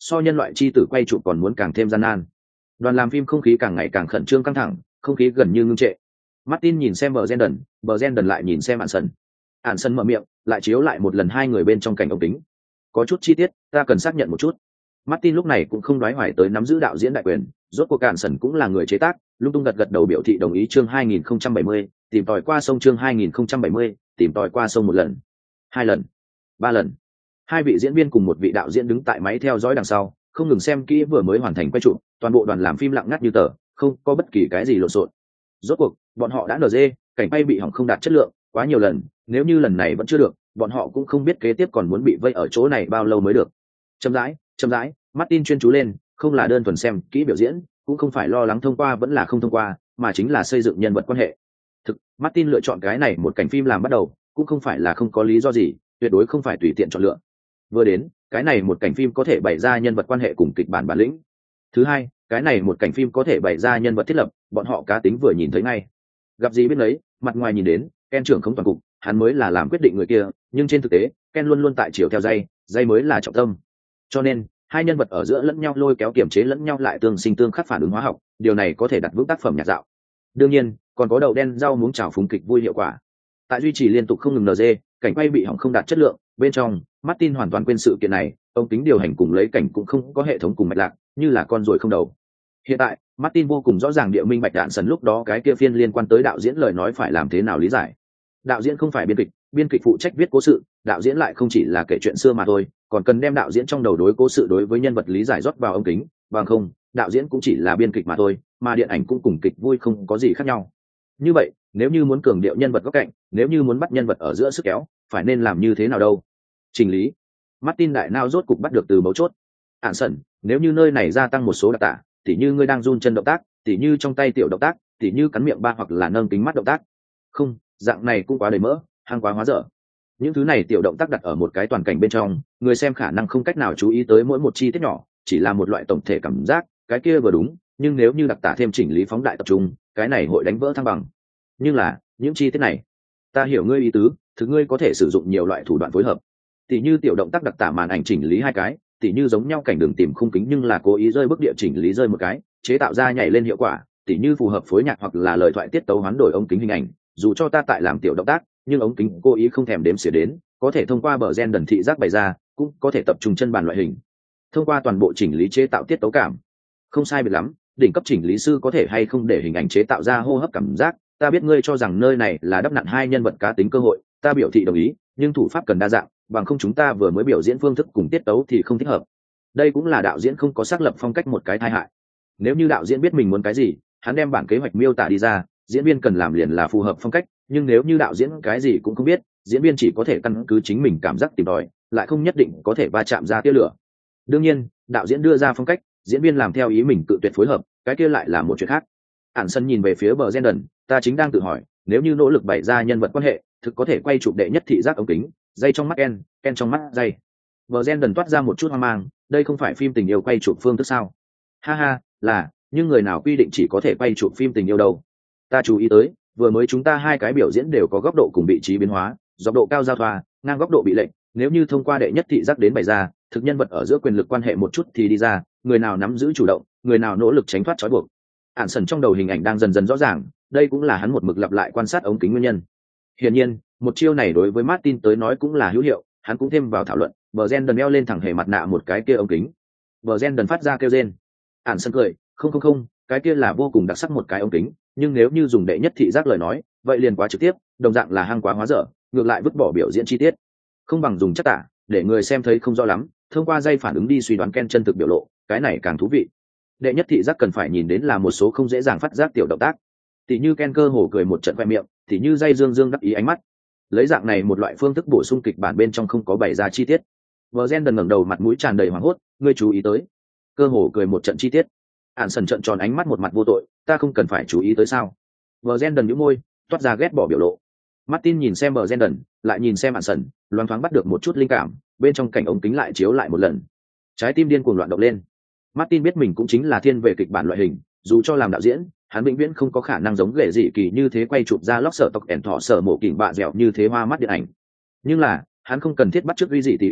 so nhân loại chi tử quay chụp còn muốn càng thêm gian nan. Đoàn làm phim không khí càng ngày càng khẩn trương căng thẳng, không khí gần như ngưng trệ. Martin nhìn xem bờ Gendon, bờ Gendon lại nhìn xem Anderson. Anderson mở miệng, lại chiếu lại một lần hai người bên trong cảnh ống kính. Có chút chi tiết, ta cần xác nhận một chút. Martin lúc này cũng không đoái hoài tới nắm giữ đạo diễn đại quyền, rốt cuộc Anderson cũng là người chế tác, lung tung gật gật đầu biểu thị đồng ý. Chương hai nghìn không trăm bảy mươi, tìm tòi qua sông. Chương hai nghìn không trăm bảy mươi, tìm tòi qua sông. Một lần, hai lần, ba lần. Hai vị diễn viên cùng một vị đạo diễn đứng tại máy theo dõi đằng sau, không ngừng xem kỹ vừa mới hoàn thành quay chụp, toàn bộ đoàn làm phim lặng ngắt như tờ, không có bất kỳ cái gì lộn xộn. Rốt cuộc, bọn họ đã en giê, cảnh quay bị hỏng không đạt chất lượng, quá nhiều lần, nếu như lần này vẫn chưa được, bọn họ cũng không biết kế tiếp còn muốn bị vây ở chỗ này bao lâu mới được. Chậm rãi, chậm rãi, Martin chuyên chú lên, không là đơn thuần xem kỹ biểu diễn, cũng không phải lo lắng thông qua vẫn là không thông qua, mà chính là xây dựng nhân vật quan hệ. Thực, Martin lựa chọn cái này một cảnh phim làm bắt đầu, cũng không phải là không có lý do gì, tuyệt đối không phải tùy tiện chọn lựa. Vừa đến, cái này một cảnh phim có thể bày ra nhân vật quan hệ cùng kịch bản bản lĩnh. Thứ hai, cái này một cảnh phim có thể bày ra nhân vật thiết lập, bọn họ cá tính vừa nhìn thấy ngay. Gặp gì biết lấy, mặt ngoài nhìn đến, Ken trưởng không toàn cục, hắn mới là làm quyết định người kia, nhưng trên thực tế, Ken luôn luôn tại chiều theo dây, dây mới là trọng tâm. Cho nên, hai nhân vật ở giữa lẫn nhau lôi kéo kiểm chế lẫn nhau lại tương sinh tương khắc phản ứng hóa học, điều này có thể đặt vững tác phẩm nhạc dạo. Đương nhiên, còn có đầu đen rau muống chảo phúng kịch vui hiệu quả. Tại duy trì liên tục không ngừng en giê, cảnh quay bị hỏng không đạt chất lượng, bên trong, Martin hoàn toàn quên sự kiện này, ông tính điều hành cùng lấy cảnh cũng không có hệ thống cùng mạch lạc, như là con ruồi không đầu. Hiện tại, Martin vô cùng rõ ràng địa minh bạch đạn sần lúc đó cái kia phiên liên quan tới đạo diễn lời nói phải làm thế nào lý giải. Đạo diễn không phải biên kịch, biên kịch phụ trách viết cố sự, đạo diễn lại không chỉ là kể chuyện xưa mà thôi, còn cần đem đạo diễn trong đầu đối cố sự đối với nhân vật lý giải rót vào ống kính, bằng không, đạo diễn cũng chỉ là biên kịch mà thôi, mà điện ảnh cũng cùng kịch vui không có gì khác nhau. Như vậy, nếu như muốn cường điệu nhân vật góc cạnh, nếu như muốn bắt nhân vật ở giữa sức kéo, phải nên làm như thế nào đâu? Chỉnh lý. Martin đại nao rốt cục bắt được từ mấu chốt. Ản sẩn, nếu như nơi này gia tăng một số đặc tả, tỉ như ngươi đang run chân động tác, tỉ như trong tay tiểu động tác, tỉ như cắn miệng ba hoặc là nâng kính mắt động tác. Không, dạng này cũng quá đầy mỡ, hang quá hóa dở. Những thứ này tiểu động tác đặt ở một cái toàn cảnh bên trong, người xem khả năng không cách nào chú ý tới mỗi một chi tiết nhỏ, chỉ là một loại tổng thể cảm giác, cái kia vừa đúng, nhưng nếu như đặc tả thêm chỉnh lý phóng đại tập trung, cái này hội đánh vỡ thăng bằng. Nhưng là, những chi tiết này, ta hiểu ngươi ý tứ, thực ngươi có thể sử dụng nhiều loại thủ đoạn phối hợp. Tỉ như tiểu động tác đặc tả màn ảnh chỉnh lý hai cái, tỉ như giống nhau cảnh đường tìm khung kính nhưng là cố ý rơi bức địa chỉnh lý rơi một cái, chế tạo ra nhảy lên hiệu quả, tỉ như phù hợp phối nhạc hoặc là lời thoại tiết tấu hoán đổi ống kính hình ảnh, dù cho ta tại làm tiểu động tác, nhưng ống kính cố ý không thèm đếm xỉa đến, có thể thông qua bờ gen đần thị giác bày ra, cũng có thể tập trung chân bàn loại hình. Thông qua toàn bộ chỉnh lý chế tạo tiết tấu cảm. Không sai biệt lắm, đỉnh cấp chỉnh lý sư có thể hay không để hình ảnh chế tạo ra hô hấp cảm giác, ta biết ngươi cho rằng nơi này là đắp nặn hai nhân vật cá tính cơ hội, ta biểu thị đồng ý, nhưng thủ pháp cần đa dạng, bằng không chúng ta vừa mới biểu diễn phương thức cùng tiết tấu thì không thích hợp. Đây cũng là đạo diễn không có xác lập phong cách một cái tai hại. Nếu như đạo diễn biết mình muốn cái gì, hắn đem bản kế hoạch miêu tả đi ra, diễn viên cần làm liền là phù hợp phong cách, nhưng nếu như đạo diễn cái gì cũng không biết, diễn viên chỉ có thể căn cứ chính mình cảm giác tìm tòi, lại không nhất định có thể va chạm ra tia lửa. Đương nhiên, đạo diễn đưa ra phong cách, diễn viên làm theo ý mình tự tuyệt phối hợp, cái kia lại là một chuyện khác. Ản sân nhìn về phía bờ Gendon, ta chính đang tự hỏi, nếu như nỗ lực bày ra nhân vật quan hệ, thực có thể quay chụp đệ nhất thị giác ống kính, dây trong mắt Ken, Ken trong mắt dây. Bờ Gendon toát ra một chút hoang mang, đây không phải phim tình yêu quay chụp phương thức sao? Ha ha, là, nhưng người nào quy định chỉ có thể quay chụp phim tình yêu đâu? Ta chú ý tới, vừa mới chúng ta hai cái biểu diễn đều có góc độ cùng vị trí biến hóa, góc độ cao giao thoa, ngang góc độ bị lệch, nếu như thông qua đệ nhất thị giác đến bày ra, thực nhân vật ở giữa quyền lực quan hệ một chút thì đi ra, người nào nắm giữ chủ động, người nào nỗ lực tránh thoát trói buộc. Ản sần trong đầu hình ảnh đang dần dần rõ ràng, đây cũng là hắn một mực lặp lại quan sát ống kính nguyên nhân. Hiển nhiên, một chiêu này đối với Martin tới nói cũng là hữu hiệu, hắn cũng thêm vào thảo luận, bờ Gendon đeo lên thẳng hề mặt nạ một cái kia ống kính. Bờ Gendon phát ra kêu rên. Ản sần cười, không không không, cái kia là vô cùng đặc sắc một cái ống kính, nhưng nếu như dùng đệ nhất thị giác lời nói, vậy liền quá trực tiếp, đồng dạng là hang quá hóa dở, ngược lại vứt bỏ biểu diễn chi tiết. Không bằng dùng chất tả, để người xem thấy không rõ lắm, thông qua dây phản ứng đi suy đoán Ken chân thực biểu lộ, cái này càng thú vị. Đệ nhất thị giác cần phải nhìn đến là một số không dễ dàng phát giác tiểu động tác, tỉ như Ken cơ hồ cười một trận khoe miệng, tỉ như dây dương dương đắc ý ánh mắt. Lấy dạng này một loại phương thức bổ sung kịch bản bên trong không có bày ra chi tiết. Bờ Gendon ngẩng đầu mặt mũi tràn đầy hoảng hốt, ngươi chú ý tới? Cơ hồ cười một trận chi tiết. Ản sần trợn tròn ánh mắt một mặt vô tội, ta không cần phải chú ý tới sao? Bờ Gendon nhíu môi, toát ra ghét bỏ biểu lộ. Martin nhìn xem bờ Gendon, lại nhìn xem Ản sần, loáng thoáng bắt được một chút linh cảm, bên trong cảnh ống kính lại chiếu lại một lần. Trái tim điên cuồng loạn động lên. Martin biết mình cũng chính là thiên về kịch bản loại hình, dù cho làm đạo diễn, hắn vĩnh viễn không có khả năng giống ghệ dị kỳ như thế quay chụp ra lóc sở tộc ẻn thọ sở mổ kỉnh bạ dẻo như thế hoa mắt điện ảnh. Nhưng là, hắn không cần thiết bắt chước uy dị tí ý,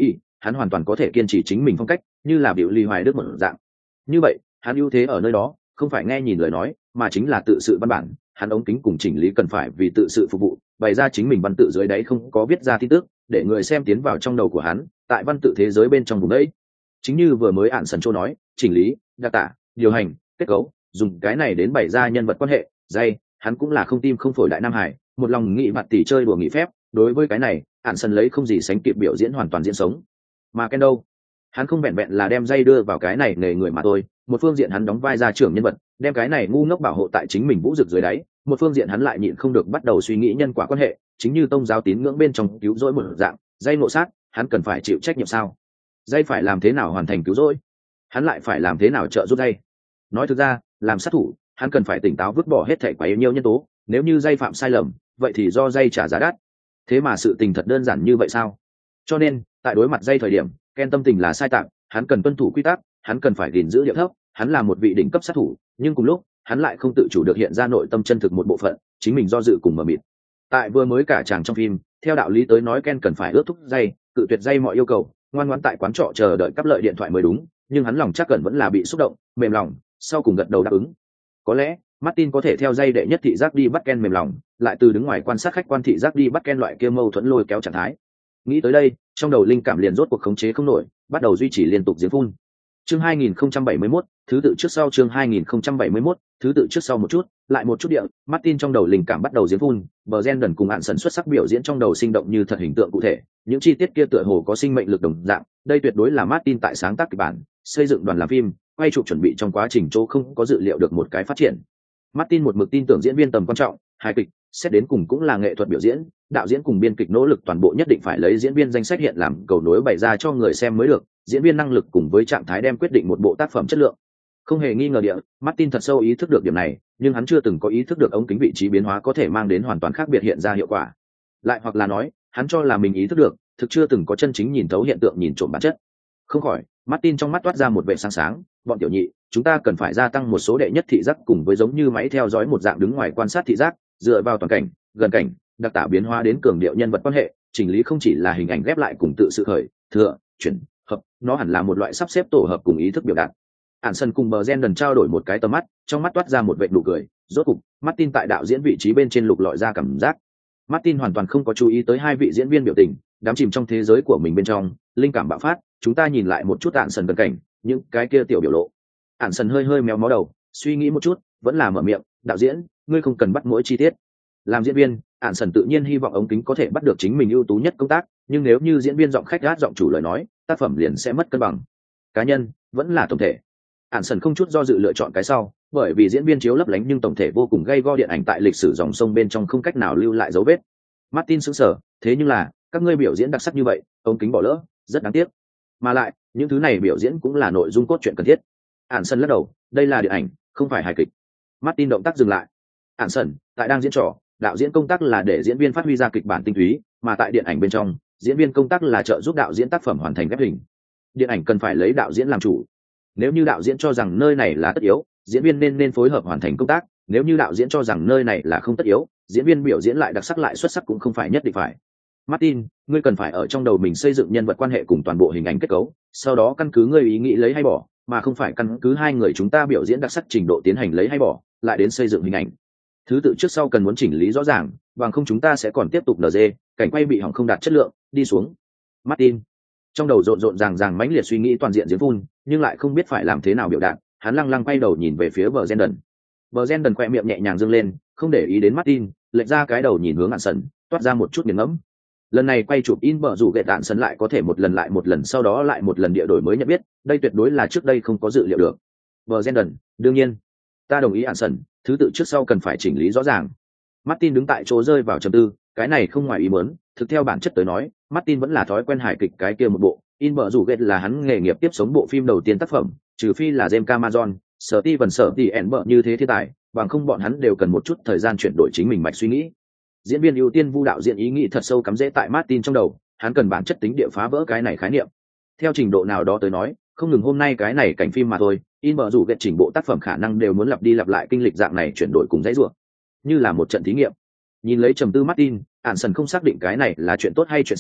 hắn hoàn toàn có thể kiên trì chính mình phong cách, như là biểu ly hoài đức một dạng. Như vậy hắn ưu thế ở nơi đó không phải nghe nhìn lời nói, mà chính là tự sự văn bản. Hắn ống kính cùng chỉnh lý cần phải vì tự sự phục vụ, bày ra chính mình văn tự dưới đáy không có viết ra tin tức, để người xem tiến vào trong đầu của hắn, tại văn tự thế giới bên trong vùng đấy. Chính như vừa mới ạn sần châu nói, chỉnh lý, đặc tả, điều hành, kết cấu, dùng cái này đến bày ra nhân vật quan hệ, dây, hắn cũng là không tim không phổi đại nam hải, một lòng nghị mặt tỷ chơi đùa nghỉ phép. Đối với cái này, ạn sần lấy không gì sánh kịp biểu diễn hoàn toàn diễn sống. Mà Ken đâu, hắn không vẹn vẹn là đem dây đưa vào cái này nghề người mà thôi, một phương diện hắn đóng vai gia trưởng nhân vật, đem cái này ngu ngốc bảo hộ tại chính mình vũ rực dưới đáy, một phương diện hắn lại nhịn không được bắt đầu suy nghĩ nhân quả quan hệ, chính như tông giáo tín ngưỡng bên trong cứu rỗi một dạng, dây ngộ sát, hắn cần phải chịu trách nhiệm sao? Dây phải làm thế nào hoàn thành cứu rỗi? Hắn lại phải làm thế nào trợ giúp dây? Nói thực ra, làm sát thủ, hắn cần phải tỉnh táo vứt bỏ hết thảy quá yếu nhiều nhân tố, nếu như dây phạm sai lầm, vậy thì do dây trả giá đắt. Thế mà sự tình thật đơn giản như vậy sao? Cho nên, tại đối mặt dây thời điểm, Ken tâm tình là sai tạm, hắn cần tuân thủ quy tắc, hắn cần phải gìn giữ điệu thấp, hắn là một vị đỉnh cấp sát thủ, nhưng cùng lúc, hắn lại không tự chủ được hiện ra nội tâm chân thực một bộ phận, chính mình do dự cùng mờ mịt. Tại vừa mới cả chàng trong phim, theo đạo lý tới nói Ken cần phải ước thúc dây, cự tuyệt dây mọi yêu cầu, ngoan ngoãn tại quán trọ chờ đợi cắp lợi điện thoại mới đúng, nhưng hắn lòng chắc cẩn vẫn là bị xúc động, mềm lòng, sau cùng gật đầu đáp ứng. Có lẽ, Martin có thể theo dây đệ nhất thị giác đi bắt Ken mềm lòng, lại từ đứng ngoài quan sát khách quan thị giác đi bắt Ken loại kia mâu thuẫn lôi kéo trạng thái. Nghĩ tới đây, trong đầu linh cảm liền rốt cuộc khống chế không nổi, bắt đầu duy trì liên tục giếng phun. Chương hai nghìn không trăm bảy mươi mốt, thứ tự trước sau chương hai nghìn không trăm bảy mươi mốt, thứ tự trước sau một chút, lại một chút địa, Martin trong đầu linh cảm bắt đầu giếng phun, Brendan cùng Ạn Sần xuất sắc biểu diễn trong đầu sinh động như thật hình tượng cụ thể, những chi tiết kia tựa hồ có sinh mệnh lực đồng dạng, đây tuyệt đối là Martin tại sáng tác kịch bản, xây dựng đoàn làm phim, quay chụp chuẩn bị trong quá trình chỗ không có dự liệu được một cái phát triển. Martin một mực tin tưởng diễn viên tầm quan trọng, hài kịch, xét đến cùng cũng là nghệ thuật biểu diễn, đạo diễn cùng biên kịch nỗ lực toàn bộ nhất định phải lấy diễn viên danh sách hiện làm cầu nối bày ra cho người xem mới được, diễn viên năng lực cùng với trạng thái đem quyết định một bộ tác phẩm chất lượng. Không hề nghi ngờ địa, Martin thật sâu ý thức được điểm này, nhưng hắn chưa từng có ý thức được ống kính vị trí biến hóa có thể mang đến hoàn toàn khác biệt hiện ra hiệu quả. Lại hoặc là nói, hắn cho là mình ý thức được, thực chưa từng có chân chính nhìn thấu hiện tượng nhìn trộm bản chất. Không khỏi, Martin trong mắt toát ra một vẻ sáng sáng, bọn tiểu nhị, chúng ta cần phải gia tăng một số đệ nhất thị giác cùng với giống như máy theo dõi một dạng đứng ngoài quan sát thị giác, dựa vào toàn cảnh, gần cảnh, đặc tả biến hóa đến cường điệu nhân vật quan hệ, chỉnh lý không chỉ là hình ảnh ghép lại cùng tự sự khởi, thừa, chuyển, hợp, nó hẳn là một loại sắp xếp tổ hợp cùng ý thức biểu đạt. Ản Sân cùng Brendan trao đổi một cái tầm mắt, trong mắt toát ra một vệt nụ cười, rốt cục, Martin tại đạo diễn vị trí bên trên lục lọi ra cảm giác. Martin hoàn toàn không có chú ý tới hai vị diễn viên biểu tình, đắm chìm trong thế giới của mình bên trong, linh cảm bạo phát, chúng ta nhìn lại một chút Ản Sân gần cảnh, những cái kia tiểu biểu lộ. Ản Sân hơi hơi méo mó đầu, suy nghĩ một chút, vẫn là mở miệng, đạo diễn, ngươi không cần bắt mỗi chi tiết. Làm diễn viên, Ản Sân tự nhiên hy vọng ống kính có thể bắt được chính mình ưu tú nhất công tác, nhưng nếu như diễn viên giọng khách gát giọng chủ lời nói, tác phẩm liền sẽ mất cân bằng. Cá nhân, vẫn là tổng thể. Ản Sân không chút do dự lựa chọn cái sau, bởi vì diễn viên chiếu lấp lánh nhưng tổng thể vô cùng gay go điện ảnh tại lịch sử dòng sông bên trong không cách nào lưu lại dấu vết. Martin sững sờ, thế nhưng là, các ngươi biểu diễn đặc sắc như vậy, ống kính bỏ lỡ, rất đáng tiếc. Mà lại, những thứ này biểu diễn cũng là nội dung cốt truyện cần thiết. Ản Sân lắc đầu, đây là điện ảnh, không phải hài kịch. Martin động tác dừng lại. Ản Sân, tại đang diễn trò, đạo diễn công tác là để diễn viên phát huy ra kịch bản tinh túy, mà tại điện ảnh bên trong, diễn viên công tác là trợ giúp đạo diễn tác phẩm hoàn thành ghép hình. Điện ảnh cần phải lấy đạo diễn làm chủ. Nếu như đạo diễn cho rằng nơi này là tất yếu, diễn viên nên nên phối hợp hoàn thành công tác, nếu như đạo diễn cho rằng nơi này là không tất yếu, diễn viên biểu diễn lại đặc sắc lại xuất sắc cũng không phải nhất định phải. Martin, ngươi cần phải ở trong đầu mình xây dựng nhân vật quan hệ cùng toàn bộ hình ảnh kết cấu, sau đó căn cứ ngươi ý nghĩ lấy hay bỏ, mà không phải căn cứ hai người chúng ta biểu diễn đặc sắc trình độ tiến hành lấy hay bỏ, lại đến xây dựng hình ảnh. Thứ tự trước sau cần muốn chỉnh lý rõ ràng, bằng không chúng ta sẽ còn tiếp tục en giê, cảnh quay bị hỏng không đạt chất lượng, đi xuống. Martin, trong đầu rộn rộn ràng ràng mãnh liệt suy nghĩ toàn diện diễn phun, nhưng lại không biết phải làm thế nào biểu đạt, hắn lăng lăng quay đầu nhìn về phía Brendan. Brendan quẹ miệng nhẹ nhàng dương lên, không để ý đến Martin, lệch ra cái đầu nhìn hướng Ản Sân, toát ra một chút nghiền ngẫm. Lần này quay chụp in bờ rủ ghệ Ản Sân lại có thể một lần lại một lần sau đó lại một lần địa đổi mới nhận biết, đây tuyệt đối là trước đây không có dự liệu được. Brendan, đương nhiên, ta đồng ý Ản Sân, thứ tự trước sau cần phải chỉnh lý rõ ràng. Martin đứng tại chỗ rơi vào trầm tư, cái này không ngoài ý muốn, thực theo bản chất tới nói, Martin vẫn là thói quen hài kịch cái kia một bộ, in bờ rủ ghệ là hắn nghề nghiệp tiếp sống bộ phim đầu tiên tác phẩm, trừ phi là James Cameron, Steven Spielberg như thế thiên tài, bằng không bọn hắn đều cần một chút thời gian chuyển đổi chính mình mạch suy nghĩ. Diễn viên ưu tiên Vu đạo diễn ý nghĩ thật sâu cắm rễ tại Martin trong đầu, hắn cần bản chất tính địa phá vỡ cái này khái niệm. Theo trình độ nào đó tới nói, không ngừng hôm nay cái này cảnh phim mà thôi, in bờ rủ ghệ chỉnh bộ tác phẩm khả năng đều muốn lặp đi lặp lại kinh lịch dạng này chuyển đổi cùng dãy rủa, như là một trận thí nghiệm. Nhìn lấy trầm tư Martin, Ản Sân không xác định cái này là chuyện tốt hay chuyện xấu,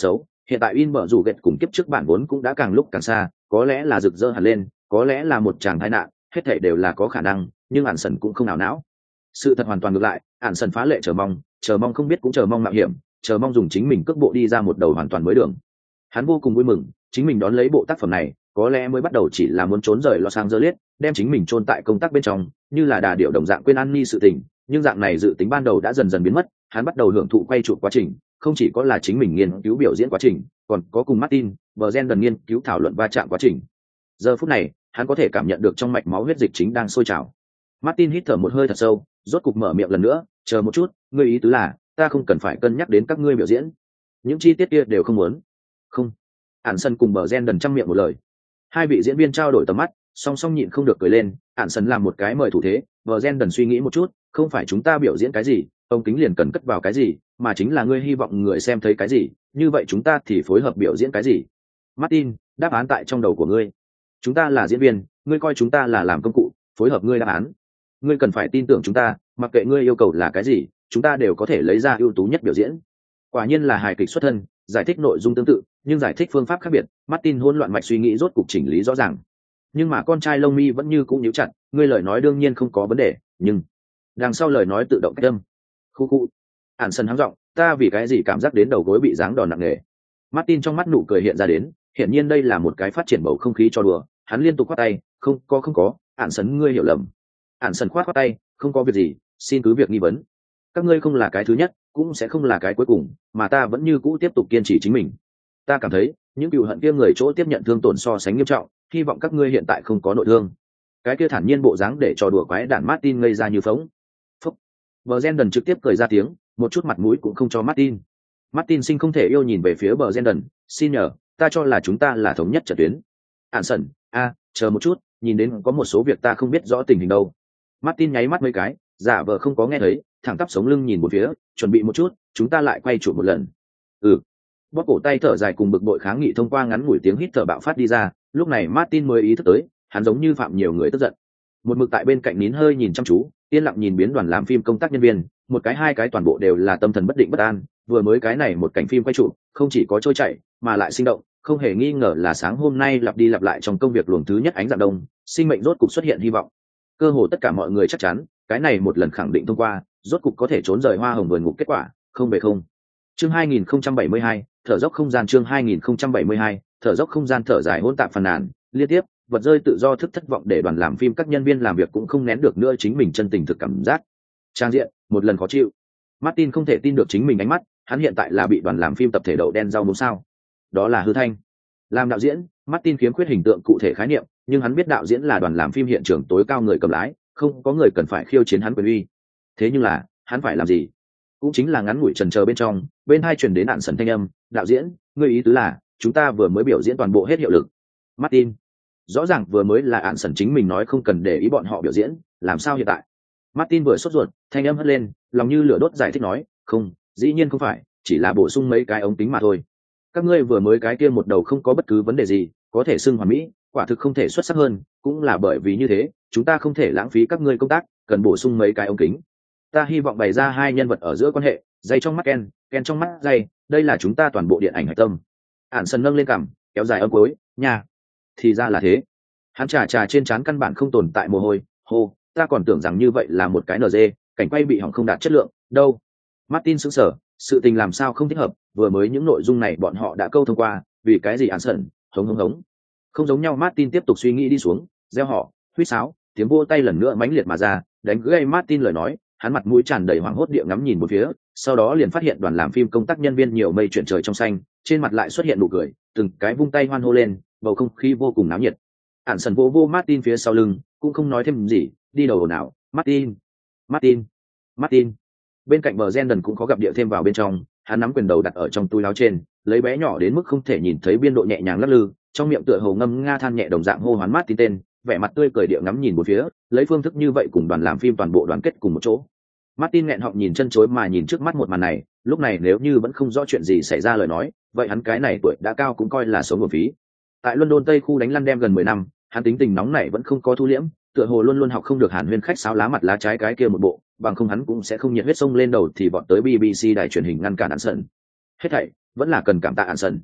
Hiện tại in bở rủ gệt cùng kiếp trước bản vốn cũng đã càng lúc càng xa, có lẽ là rực rỡ hẳn lên, có lẽ là một tràng tai nạn, hết thảy đều là có khả năng, nhưng ản sần cũng không nào não. Sự thật hoàn toàn ngược lại, ản sần phá lệ chờ mong, chờ mong không biết cũng chờ mong mạo hiểm, chờ mong dùng chính mình cước bộ đi ra một đầu hoàn toàn mới đường. Hắn vô cùng vui mừng, chính mình đón lấy bộ tác phẩm này, có lẽ mới bắt đầu chỉ là muốn trốn rời Los Angeles, đem chính mình chôn tại công tác bên trong, như là đà điệu đồng dạng quên ăn ni sự tình, nhưng dạng này dự tính ban đầu đã dần dần biến mất, hắn bắt đầu hưởng thụ quay chụp quá trình, không chỉ có là chính mình nghiên cứu biểu diễn quá trình, còn có cùng Martin, Brandon nghiên cứu thảo luận va chạm quá trình. Giờ phút này, hắn có thể cảm nhận được trong mạch máu huyết dịch chính đang sôi trào. Martin hít thở một hơi thật sâu, rốt cục mở miệng lần nữa, chờ một chút, ngươi ý tứ là, ta không cần phải cân nhắc đến các ngươi biểu diễn, những chi tiết kia đều không muốn. Không. Ản Sân cùng Brandon trăm miệng một lời. Hai vị diễn viên trao đổi tầm mắt, song song nhịn không được cười lên. Ản Sân làm một cái mời thủ thế, Brandon suy nghĩ một chút, không phải chúng ta biểu diễn cái gì, ông kính liền cần cất vào cái gì, mà chính là ngươi hy vọng người xem thấy cái gì, như vậy chúng ta thì phối hợp biểu diễn cái gì. Martin, đáp án tại trong đầu của ngươi. Chúng ta là diễn viên, ngươi coi chúng ta là làm công cụ, phối hợp ngươi đáp án. Ngươi cần phải tin tưởng chúng ta, mặc kệ ngươi yêu cầu là cái gì, chúng ta đều có thể lấy ra ưu tú nhất biểu diễn. Quả nhiên là hài kịch xuất thân, giải thích nội dung tương tự, nhưng giải thích phương pháp khác biệt. Martin hỗn loạn mạch suy nghĩ rốt cục chỉnh lý rõ ràng. Nhưng mà con trai lông mi vẫn như cũng nhíu chặt, ngươi lời nói đương nhiên không có vấn đề, nhưng đằng sau lời nói tự động cách âm. Khu khu. Ản Sân hắng giọng, ta vì cái gì cảm giác đến đầu gối bị giáng đòn nặng nề. Martin trong mắt nụ cười hiện ra đến, hiển nhiên đây là một cái phát triển bầu không khí cho đùa. Hắn liên tục khoát tay, không có không có, Ản Sân ngươi hiểu lầm. Ản Sân khoát khoát tay, không có việc gì, xin cứ việc nghi vấn. Các ngươi không là cái thứ nhất, cũng sẽ không là cái cuối cùng, mà ta vẫn như cũ tiếp tục kiên trì chính mình. Ta cảm thấy những cựu hận kia người chỗ tiếp nhận thương tổn so sánh nghiêm trọng, hy vọng các ngươi hiện tại không có nội thương. Cái kia thản nhiên bộ dáng để cho đùa quái đản Martin ngây ra như phóng. Phúc. Brandon trực tiếp cười ra tiếng, một chút mặt mũi cũng không cho Martin. Martin sinh không thể yêu nhìn về phía Brandon, xin nhờ, ta cho là chúng ta là thống nhất trận tuyến. Ản Sân, a, chờ một chút, nhìn đến có một số việc ta không biết rõ tình hình đâu. Martin nháy mắt mấy cái, giả vờ không có nghe thấy, thẳng tắp sống lưng nhìn một phía, chuẩn bị một chút, chúng ta lại quay chụp một lần. Ừ. Bóp cổ tay thở dài cùng bực bội kháng nghị thông qua ngắn ngủi tiếng hít thở bạo phát đi ra, lúc này Martin mới ý thức tới, hắn giống như phạm nhiều người tức giận. Một mực tại bên cạnh nín hơi nhìn chăm chú, yên lặng nhìn biến đoàn làm phim công tác nhân viên, một cái hai cái toàn bộ đều là tâm thần bất định bất an, vừa mới cái này một cảnh phim quay chụp, không chỉ có trôi chảy, mà lại sinh động, không hề nghi ngờ là sáng hôm nay lặp đi lặp lại trong công việc luồng thứ nhất ánh dạng đông, sinh mệnh rốt cục xuất hiện hy vọng. Cơ hồ tất cả mọi người chắc chắn, cái này một lần khẳng định thông qua, rốt cục có thể trốn rời hoa hồng vườn ngục kết quả, không về không. Chương hai nghìn không trăm bảy mươi hai, thở dốc không gian chương hai nghìn không trăm bảy mươi hai, thở dốc không gian thở dài hỗn tạp phàn nàn, liên tiếp, vật rơi tự do thức thất vọng để đoàn làm phim các nhân viên làm việc cũng không nén được nữa chính mình chân tình thực cảm giác. Trang diện, một lần khó chịu. Martin không thể tin được chính mình ánh mắt, hắn hiện tại là bị đoàn làm phim tập thể đậu đen rau muống sao? Đó là hư thanh. Làm đạo diễn, Martin khiếm khuyết hình tượng cụ thể khái niệm, nhưng hắn biết đạo diễn là đoàn làm phim hiện trường tối cao người cầm lái, không có người cần phải khiêu chiến hắn quyền uy. Thế nhưng là, hắn phải làm gì? Cũng chính là ngắn ngủi chần chờ bên trong, bên hai truyền đến Ản Sân thanh âm, đạo diễn, ngươi ý tứ là, chúng ta vừa mới biểu diễn toàn bộ hết hiệu lực. Martin, rõ ràng vừa mới là Ản Sân chính mình nói không cần để ý bọn họ biểu diễn, làm sao hiện tại? Martin vừa sốt ruột, thanh âm hất lên, lòng như lửa đốt giải thích nói, không, dĩ nhiên không phải, chỉ là bổ sung mấy cái ống kính mà thôi. Các ngươi vừa mới cái kia một đầu không có bất cứ vấn đề gì, có thể xưng hoàn mỹ, quả thực không thể xuất sắc hơn, cũng là bởi vì như thế, chúng ta không thể lãng phí các ngươi công tác, cần bổ sung mấy cái ống kính. Ta hy vọng bày ra hai nhân vật ở giữa quan hệ, dây trong mắt Ken, Ken trong mắt dây, đây là chúng ta toàn bộ điện ảnh hạch tâm. Ản Sân nâng lên cằm, kéo dài âm cuối, nha, thì ra là thế. Hắn trà trà trên trán căn bản không tồn tại mồ hôi, hô, ta còn tưởng rằng như vậy là một cái en giê, cảnh quay bị hỏng không đạt chất lượng, đâu. Martin sững sờ, sự tình làm sao không thích hợp, vừa mới những nội dung này bọn họ đã câu thông qua, vì cái gì Ản Sân, hống hống hống. Không giống nhau, Martin tiếp tục suy nghĩ đi xuống, gieo họ, huýt sáo, tiếng vỗ tay lần nữa mãnh liệt mà ra, đánh gãy Martin lời nói, hắn mặt mũi tràn đầy hoảng hốt địa ngắm nhìn một phía, sau đó liền phát hiện đoàn làm phim công tác nhân viên nhiều mây chuyển trời trong xanh, trên mặt lại xuất hiện nụ cười, từng cái vung tay hoan hô lên, bầu không khí vô cùng náo nhiệt. Ản Sân vô vô Martin phía sau lưng, cũng không nói thêm gì, đi đầu ồn ào, Martin, Martin, Martin. Bên cạnh bờ Brandon cũng có gặp địa thêm vào bên trong, hắn nắm quyền đầu đặt ở trong túi áo trên, lấy bé nhỏ đến mức không thể nhìn thấy biên độ nhẹ nhàng lắc lư, trong miệng tựa hồ ngâm nga than nhẹ đồng dạng hô hoán Martin tên, vẻ mặt tươi cười địa ngắm nhìn một phía, lấy phương thức như vậy cùng đoàn làm phim toàn bộ đoàn kết cùng một chỗ. Martin nghẹn họng nhìn chân chối mà nhìn trước mắt một màn này, lúc này nếu như vẫn không rõ chuyện gì xảy ra lời nói, vậy hắn cái này tuổi đã cao cũng coi là sống nguồn phí. Tại London Tây khu đánh lăn đem gần mười năm, hắn tính tình nóng nảy vẫn không có thu liễm, tựa hồ luôn luôn học không được Hàn Huyên khách sáo lá mặt lá trái cái kia một bộ, bằng không hắn cũng sẽ không nhiệt huyết sông lên đầu thì vọt tới bê bê xê đài truyền hình ngăn cản Ản Sân. Hết thảy vẫn là cần cảm tạ Ản Sân,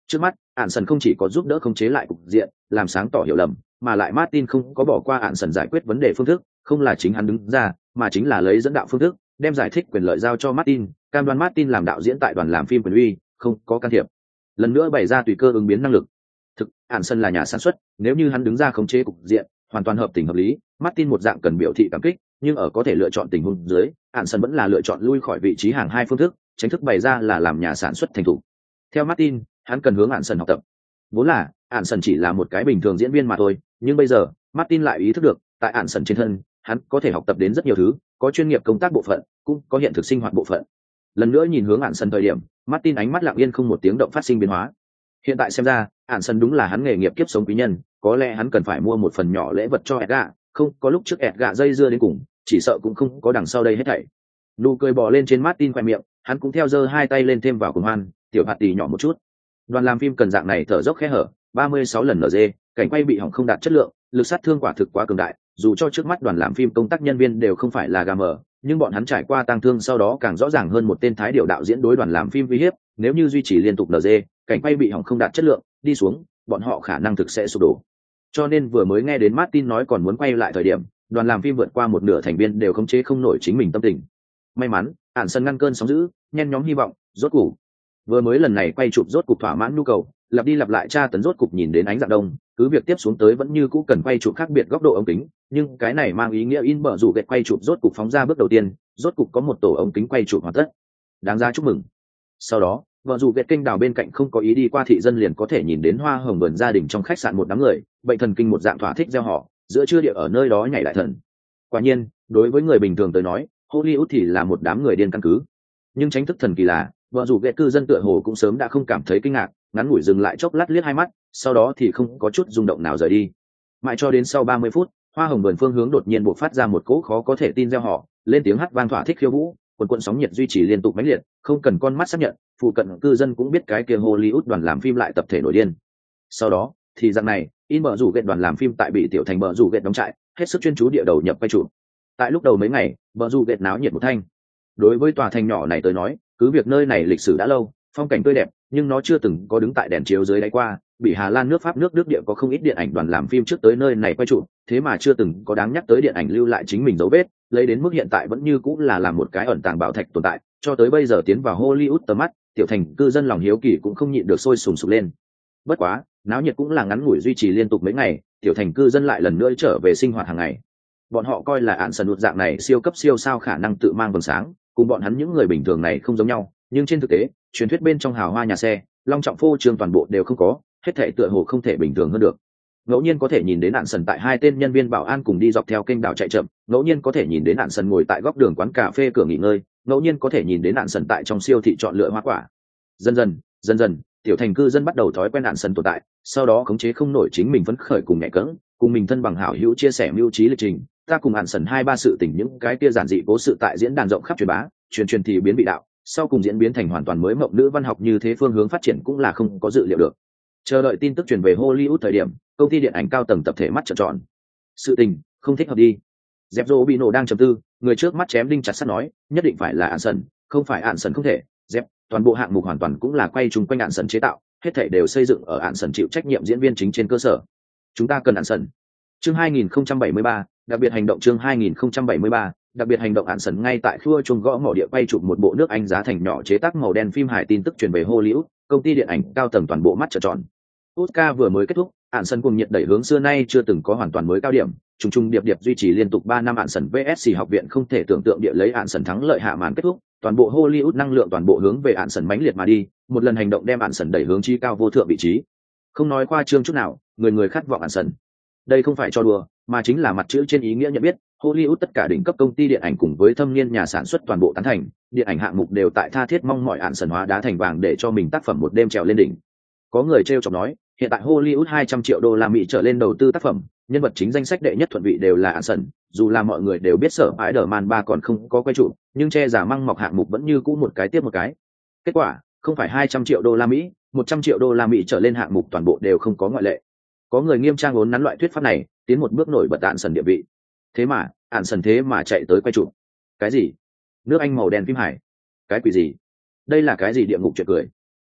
Trước mắt, ạn sần không chỉ có giúp đỡ khống chế lại cục diện, làm sáng tỏ hiểu lầm, mà lại Martin không có bỏ qua ạn sần giải quyết vấn đề phương thức, không là chính hắn đứng ra, mà chính là lấy dẫn đạo phương thức, đem giải thích quyền lợi giao cho Martin, cam đoan Martin làm đạo diễn tại đoàn làm phim quyền uy, không có can thiệp. Lần nữa bày ra tùy cơ ứng biến năng lực. Thực, ạn sần là nhà sản xuất, nếu như hắn đứng ra khống chế cục diện, hoàn toàn hợp tình hợp lý, Martin một dạng cần biểu thị cảm kích, nhưng ở có thể lựa chọn tình huống dưới, ạn sần vẫn là lựa chọn lui khỏi vị trí hàng hai phương thức, tránh thức bày ra là làm nhà sản xuất thành thủ. Theo Martin, hắn cần hướng ạn sần học tập. Vốn là ạn sần chỉ là một cái bình thường diễn viên mà thôi, nhưng bây giờ Martin lại ý thức được tại ạn sần trên thân hắn có thể học tập đến rất nhiều thứ, có chuyên nghiệp công tác bộ phận, cũng có hiện thực sinh hoạt bộ phận. Lần nữa nhìn hướng ạn sần thời điểm, Martin ánh mắt lặng yên không một tiếng động phát sinh biến hóa. Hiện tại xem ra ạn sần đúng là hắn nghề nghiệp kiếp sống quý nhân, có lẽ hắn cần phải mua một phần nhỏ lễ vật cho Edgar, không có lúc trước Edgar dây dưa đến cùng, chỉ sợ cũng không có đằng sau đây hết thảy. Nụ cười bò lên trên Martin khoe miệng, hắn cũng theo giơ hai tay lên thêm vào cuồng hoan, tiểu hạt tỷ nhỏ một chút. Đoàn làm phim cần dạng này thở dốc khe hở, ba mươi sáu lần en giê, cảnh quay bị hỏng không đạt chất lượng, lực sát thương quả thực quá cường đại, dù cho trước mắt đoàn làm phim công tác nhân viên đều không phải là gà mờ, nhưng bọn hắn trải qua tang thương sau đó càng rõ ràng hơn một tên thái điều đạo diễn đối đoàn làm phim uy hiếp, nếu như duy trì liên tục en giê, cảnh quay bị hỏng không đạt chất lượng, đi xuống, bọn họ khả năng thực sẽ sụp đổ. Cho nên vừa mới nghe đến Martin nói còn muốn quay lại thời điểm, đoàn làm phim vượt qua một nửa thành viên đều khống chế không nổi chính mình tâm tình. May mắn, ản sân ngăn cơn sóng dữ, nhen nhóm hy vọng, rốt cục. Vừa mới lần này quay chụp rốt cục thỏa mãn nhu cầu, lặp đi lặp lại tra tấn rốt cục nhìn đến ánh dạng đông, cứ việc tiếp xuống tới vẫn như cũ cần quay chụp khác biệt góc độ ống kính, nhưng cái này mang ý nghĩa in bờ rủ gạch quay chụp rốt cục phóng ra bước đầu tiên, rốt cục có một tổ ống kính quay chụp hoàn tất. Đáng ra chúc mừng. Sau đó, vợ dù gạch kênh đào bên cạnh không có ý đi qua thị dân liền có thể nhìn đến hoa hồng vườn gia đình trong khách sạn một đám người, bệnh thần kinh một dạng thỏa thích gieo họ, giữa trưa địa ở nơi đó nhảy lại thần. Quả nhiên, đối với người bình thường tới nói, Hollywood thì là một đám người điên căn cứ. Nhưng tránh thức thần kỳ là, vợ dù ghệ cư dân tựa hồ cũng sớm đã không cảm thấy kinh ngạc, ngắn ngủi dừng lại chốc lát liếc hai mắt, sau đó thì không có chút rung động nào rời đi. Mãi cho đến sau ba mươi phút, hoa hồng vườn phương hướng đột nhiên bộc phát ra một cỗ khó có thể tin gieo họ, lên tiếng hát vang thỏa thích khiêu vũ, quần quần sóng nhiệt duy trì liên tục mãnh liệt, không cần con mắt xác nhận, phụ cận cư dân cũng biết cái kia Hollywood đoàn làm phim lại tập thể nổi điên. Sau đó, thì rằng này, in bờ rủ ghệ đoàn làm phim tại bị tiểu thành bờ rủ ghệ đóng trại, hết sức chuyên chú địa đầu nhập quay chụp. Tại lúc đầu mấy ngày, bờ rủ ghệ náo nhiệt một thanh. Đối với tòa thành nhỏ này tới nói, cứ việc nơi này lịch sử đã lâu, phong cảnh tươi đẹp, nhưng nó chưa từng có đứng tại đèn chiếu dưới đáy qua, bị Hà Lan nước Pháp nước Đức địa có không ít điện ảnh đoàn làm phim trước tới nơi này quay chụp, thế mà chưa từng có đáng nhắc tới điện ảnh lưu lại chính mình dấu vết, lấy đến mức hiện tại vẫn như cũng là làm một cái ẩn tàng bảo thạch tồn tại, cho tới bây giờ tiến vào Hollywood tầm mắt, tiểu thành cư dân lòng hiếu kỳ cũng không nhịn được sôi sùng sục lên. Bất quá, náo nhiệt cũng là ngắn ngủi duy trì liên tục mấy ngày, tiểu thành cư dân lại lần nữa trở về sinh hoạt hàng ngày. Bọn họ coi là án sần đột dạng này siêu cấp siêu sao khả năng tự mang vầng sáng, cùng bọn hắn những người bình thường này không giống nhau, nhưng trên thực tế, truyền thuyết bên trong hào hoa nhà xe, long trọng phô trương toàn bộ đều không có, hết thảy tựa hồ không thể bình thường hơn được. Ngẫu nhiên có thể nhìn đến án sần tại hai tên nhân viên bảo an cùng đi dọc theo kênh đảo chạy chậm, ngẫu nhiên có thể nhìn đến án sần ngồi tại góc đường quán cà phê cửa nghỉ ngơi, ngẫu nhiên có thể nhìn đến án sần tại trong siêu thị chọn lựa hoa quả. Dần dần, dần dần, tiểu thành cư dân bắt đầu thói quen án sần tồn tại, sau đó khống chế không nổi chính mình phấn khởi cùng nhẹ cẫng, cùng mình thân bằng hảo hữu chia sẻ mưu trí lịch trình. Ta cùng án sần hai ba sự tình những cái kia giản dị cố sự tại diễn đàn rộng khắp truyền bá, truyền truyền thì biến bị đạo, sau cùng diễn biến thành hoàn toàn mới mộng nữ văn học như thế phương hướng phát triển cũng là không có dự liệu được. Chờ đợi tin tức truyền về Hollywood thời điểm, công ty điện ảnh cao tầng tập thể mắt trợn tròn. Sự tình không thích hợp đi. Dẹp Dỗ bị nổ đang trầm tư, người trước mắt chém đinh chặt sắt nói, nhất định phải là án sần, không phải án sần không thể. Dẹp, toàn bộ hạng mục hoàn toàn cũng là quay chung quanh án sần chế tạo, hết thảy đều xây dựng ở án sần chịu trách nhiệm diễn viên chính trên cơ sở. Chúng ta cần án sần. Chương hai nghìn không trăm bảy mươi ba, đặc biệt hành động chương hai nghìn không trăm bảy mươi ba, đặc biệt hành động án sần ngay tại khua chuông gõ mỏ địa quay chụp một bộ nước Anh giá thành nhỏ chế tác màu đen phim hài tin tức truyền về Hollywood, công ty điện ảnh cao tầng toàn bộ mắt trợn tròn. Oscar vừa mới kết thúc, án sần cùng nhiệt đẩy hướng xưa nay chưa từng có hoàn toàn mới cao điểm, trùng trùng điệp điệp duy trì liên tục ba năm án sần vê ét xê học viện không thể tưởng tượng địa lấy án sần thắng lợi hạ màn kết thúc, toàn bộ Hollywood năng lượng toàn bộ hướng về án sần mãnh liệt mà đi, một lần hành động đem án sần đẩy hướng chi cao vô thượng vị trí. Không nói khoa trương chút nào, người người khát vọng án sần. Đây không phải cho đùa, mà chính là mặt chữ trên ý nghĩa nhận biết, Hollywood tất cả đỉnh cấp công ty điện ảnh cùng với thâm niên nhà sản xuất toàn bộ tán thành, điện ảnh hạng mục đều tại tha thiết mong mọi án sần hóa đá thành vàng để cho mình tác phẩm một đêm trèo lên đỉnh. Có người trêu chọc nói, hiện tại Hollywood hai trăm triệu đô la Mỹ trở lên đầu tư tác phẩm, nhân vật chính danh sách đệ nhất thuận vị đều là án sần, dù là mọi người đều biết sở Spider-Man ba còn không có quay trụ, nhưng che giả măng mọc hạng mục vẫn như cũ một cái tiếp một cái. Kết quả, không phải hai trăm triệu đô la Mỹ, một trăm triệu đô la Mỹ trở lên hạng mục toàn bộ đều không có ngoại lệ. Có người nghiêm trang uốn nắn loại thuyết pháp này, tiến một bước nổi bật án sần địa vị. Thế mà, án sần thế mà chạy tới quay trụ. Cái gì? Nước Anh màu đen phim hài? Cái quỷ gì? Đây là cái gì địa ngục chuyện cười?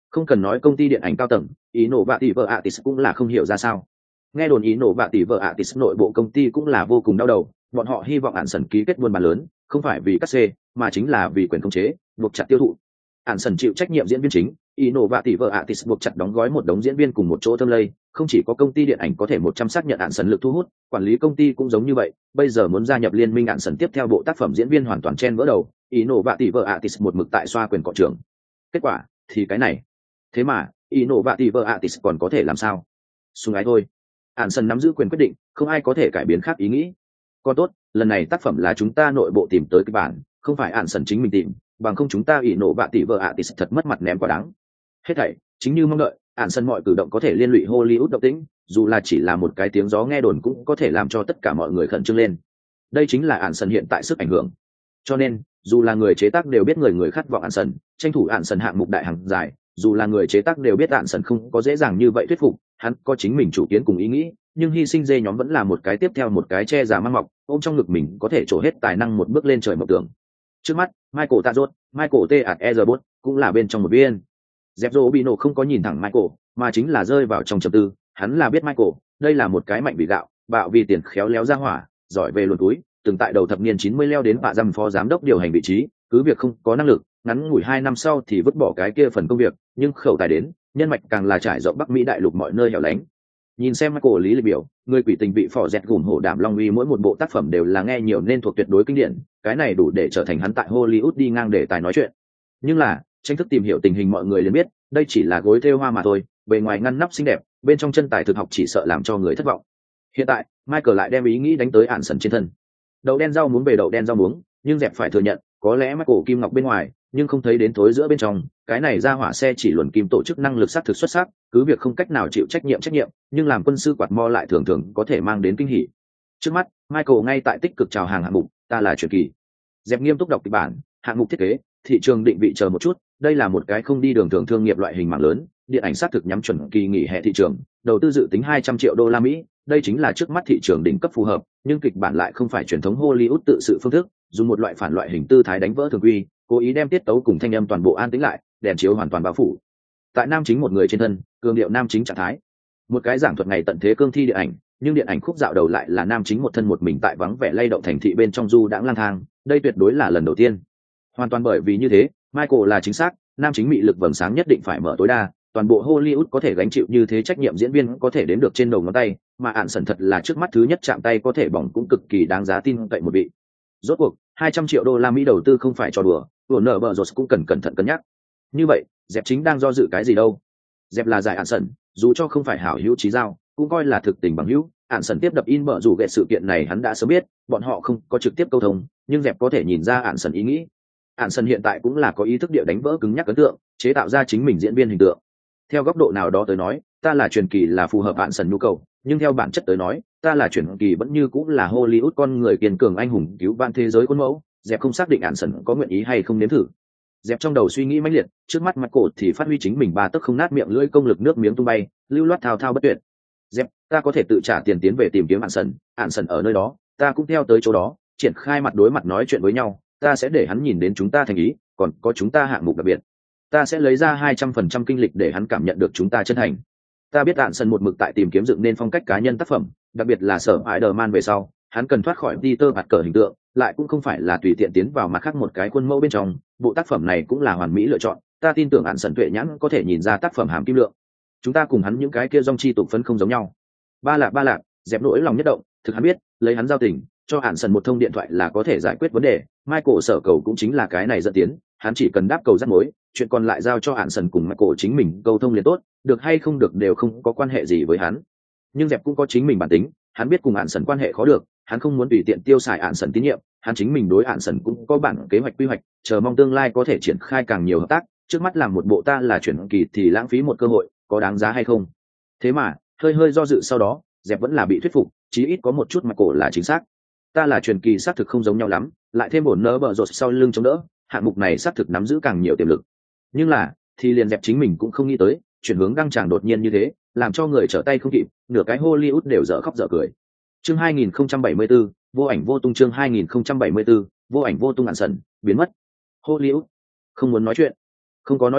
Không cần nói công ty điện ảnh cao tầng, ý nổ bạ tỷ vợ Atis cũng là không hiểu ra sao. Nghe đồn ý nổ bạ tỷ vợ Atis nội bộ công ty cũng là vô cùng đau đầu, bọn họ hy vọng ạn sần ký kết buôn bán lớn, không phải vì cắt xê, mà chính là vì quyền khống chế, buộc chặt tiêu thụ. Ạn sần chịu trách nhiệm diễn viên chính, ý nổ bạ tỷ vợ Atis buộc chặt đóng gói một đống diễn viên cùng một chỗ thâm lây, không chỉ có công ty điện ảnh có thể một trăm xác nhận ạn sần lực thu hút, quản lý công ty cũng giống như vậy, bây giờ muốn gia nhập liên minh ạn sần tiếp theo bộ tác phẩm diễn viên hoàn toàn chen vỡ đầu, ý nổ bạ tỷ vợ Atis một mực tại xoa quyền cọ trưởng. Kết quả thì cái này. Thế mà ý nổ bạ tỷ vợ Atis còn có thể làm sao? Sùng ái thôi. Ạn sần nắm giữ quyền quyết định, không ai có thể cải biến khác ý nghĩ. Còn tốt, lần này tác phẩm là chúng ta nội bộ tìm tới cái bản, không phải ạn sần chính mình tìm, bằng không chúng ta ý nổ bạ tỷ vợ Atis thật mất mặt ném quả đắng. Hết thảy chính như mong đợi, ạn sần mọi cử động có thể liên lụy Hollywood động tĩnh, dù là chỉ là một cái tiếng gió nghe đồn cũng có thể làm cho tất cả mọi người khẩn trương lên. Đây chính là ạn sần hiện tại sức ảnh hưởng. Cho nên dù là người chế tác đều biết người người khát vọng ạn sần, tranh thủ ạn sần hạng mục đại hàng dài, dù là người chế tác đều biết ạn sần không có dễ dàng như vậy thuyết phục, hắn có chính mình chủ kiến cùng ý nghĩ, nhưng hy sinh dê nhóm vẫn là một cái tiếp theo một cái che giả mang mọc, ôm trong ngực mình có thể trổ hết tài năng một bước lên trời mộng tưởng. Trước mắt Michael Tazot, Michael T. Azerbot cũng là bên trong một viên. Dẹp Dỗ bị nổ không có nhìn thẳng Michael, mà chính là rơi vào trong trầm tư. Hắn là biết Michael, đây là một cái mạnh vì gạo, bạo vì tiền, khéo léo ra hỏa, giỏi về luồn túi, từng tại đầu thập niên chín mươi leo đến bạ dăm phó giám đốc điều hành vị trí, cứ việc không có năng lực, ngắn ngủi hai năm sau thì vứt bỏ cái kia phần công việc, nhưng khẩu tài đến, nhân mạch càng là trải rộng Bắc Mỹ đại lục mọi nơi hẻo lánh. Nhìn xem Michael lý lịch biểu, người quỷ tình vị phò dẹt gùm hổ đảm long uy mỗi một bộ tác phẩm đều là nghe nhiều nên thuộc tuyệt đối kinh điển, cái này đủ để trở thành hắn tại Hollywood đi ngang để tài nói chuyện. Nhưng là, tranh thức tìm hiểu tình hình mọi người liền biết, đây chỉ là gối thêu hoa mà thôi, bề ngoài ngăn nắp xinh đẹp, bên trong chân tài thực học chỉ sợ làm cho người thất vọng. Hiện tại, Michael lại đem ý nghĩ đánh tới ạn sần trên thân. Đậu đen rau muống về đậu đen rau muống, nhưng dẹp phải thừa nhận, có lẽ Michael kim ngọc bên ngoài, nhưng không thấy đến thối giữa bên trong, cái này ra hỏa xe chỉ luồn kim tổ chức năng lực sát thực xuất sắc, cứ việc không cách nào chịu trách nhiệm trách nhiệm, nhưng làm quân sư quạt mo lại thường thường có thể mang đến kinh hỉ. Trước mắt, Michael ngay tại tích cực chào hàng hạng mục, ta là truyền kỳ. Dẹp nghiêm túc đọc kịch bản, hạng mục thiết kế, thị trường định vị chờ một chút, đây là một cái không đi đường thường thương nghiệp loại hình mạng lớn, điện ảnh sát thực nhắm chuẩn kỳ nghỉ hè thị trường, đầu tư dự tính hai trăm triệu đô la Mỹ, đây chính là trước mắt thị trường đỉnh cấp phù hợp, nhưng kịch bản lại không phải truyền thống Hollywood tự sự phương thức, dùng một loại phản loại hình tư thái đánh vỡ thường quy, cố ý đem tiết tấu cùng thanh âm toàn bộ an tĩnh lại, đèn chiếu hoàn toàn bao phủ. Tại nam chính một người trên thân, cường điệu nam chính trạng thái. Một cái giảng thuật ngày tận thế cương thi điện ảnh, nhưng điện ảnh khúc dạo đầu lại là nam chính một thân một mình tại vắng vẻ lay động thành thị bên trong du đãng lang thang, đây tuyệt đối là lần đầu tiên. Hoàn toàn bởi vì như thế, Michael là chính xác, nam chính mị lực vầng sáng nhất định phải mở tối đa, toàn bộ Hollywood có thể gánh chịu như thế trách nhiệm diễn viên có thể đến được trên đầu ngón tay, mà ạn sần thật là trước mắt thứ nhất chạm tay có thể bỏng cũng cực kỳ đáng giá tin cậy một vị. Rốt cuộc, hai trăm triệu đô la Mỹ đầu tư không phải trò đùa, Warner Bros cũng cần cẩn thận cân nhắc. Như vậy, dẹp chính đang do dự cái gì đâu? Dẹp là giải ạn sần, dù cho không phải hảo hữu chí giao, cũng coi là thực tình bằng hữu. Ạn sần tiếp đập in bở rủ ghệ sự kiện này hắn đã sớm biết, bọn họ không có trực tiếp câu thông, nhưng dẹp có thể nhìn ra ạn sần ý nghĩ. Ạn sần hiện tại cũng là có ý thức địa đánh vỡ cứng nhắc ấn tượng, chế tạo ra chính mình diễn viên hình tượng. Theo góc độ nào đó tới nói, ta là truyền kỳ là phù hợp ạn sần nhu cầu, nhưng theo bản chất tới nói, ta là truyền kỳ vẫn như cũng là Hollywood con người kiên cường anh hùng cứu vãn thế giới khuôn mẫu. Dẹp không xác định ạn sần có nguyện ý hay không nếm thử. Dẹp trong đầu suy nghĩ mãnh liệt, trước mắt mặt cổ thì phát huy chính mình ba tấc không nát miệng lưỡi công lực nước miếng tung bay, lưu loát thao thao bất tuyệt. Dẹp, ta có thể tự trả tiền tiến về tìm kiếm ạn sần, ạn sần ở nơi đó, ta cũng theo tới chỗ đó, triển khai mặt đối mặt nói chuyện với nhau, ta sẽ để hắn nhìn đến chúng ta thành ý, còn có chúng ta hạng mục đặc biệt. Ta sẽ lấy ra hai trăm phần trăm kinh lịch để hắn cảm nhận được chúng ta chân thành. Ta biết ạn sần một mực tại tìm kiếm dựng nên phong cách cá nhân tác phẩm, đặc biệt là sở Spider-Man về sau, hắn cần thoát khỏi Peter Parker hình tượng, lại cũng không phải là tùy tiện tiến vào mặt khác một cái khuôn mẫu bên trong, bộ tác phẩm này cũng là hoàn mỹ lựa chọn, ta tin tưởng ạn sần tuệ nhãn có thể nhìn ra tác phẩm hàm kim lượng. Chúng ta cùng hắn những cái kia dòng chi tục phân không giống nhau. Ba lạc ba lạc, dẹp nỗi lòng nhất động, thực hắn biết, lấy hắn giao tình, cho ạn sần một thông điện thoại là có thể giải quyết vấn đề. Michael sở cầu cũng chính là cái này dẫn tiến, hắn chỉ cần đáp cầu dắt mối, chuyện còn lại giao cho ạn sần cùng Michael chính mình câu thông liền tốt, được hay không được đều không có quan hệ gì với hắn. Nhưng dẹp cũng có chính mình bản tính, hắn biết cùng ạn sần quan hệ khó được, hắn không muốn tùy tiện tiêu xài ạn sần tín nhiệm, hắn chính mình đối ạn sần cũng có bản kế hoạch quy hoạch, chờ mong tương lai có thể triển khai càng nhiều hợp tác. Trước mắt làm một bộ ta là chuyển kỳ thì lãng phí một cơ hội, có đáng giá hay không? Thế mà hơi hơi do dự sau đó, dẹp vẫn là bị thuyết phục, chí ít có một chút mà cổ là chính xác. Ta là truyền kỳ xác thực không giống nhau lắm, lại thêm bổn nơ bờ rột sau lưng chống đỡ, hạng mục này xác thực nắm giữ càng nhiều tiềm lực. Nhưng là thì liền dẹp chính mình cũng không nghĩ tới, chuyển hướng đăng tràng đột nhiên như thế, làm cho người trở tay không kịp, nửa cái Hollywood đều dở khóc dở cười. Chương hai nghìn không trăm bảy mươi tư, vô ảnh vô tung. Chương hai nghìn không trăm bảy mươi tư, vô ảnh vô tung. Ạn sần biến mất. Hollywood không muốn nói chuyện, không có nói đùa,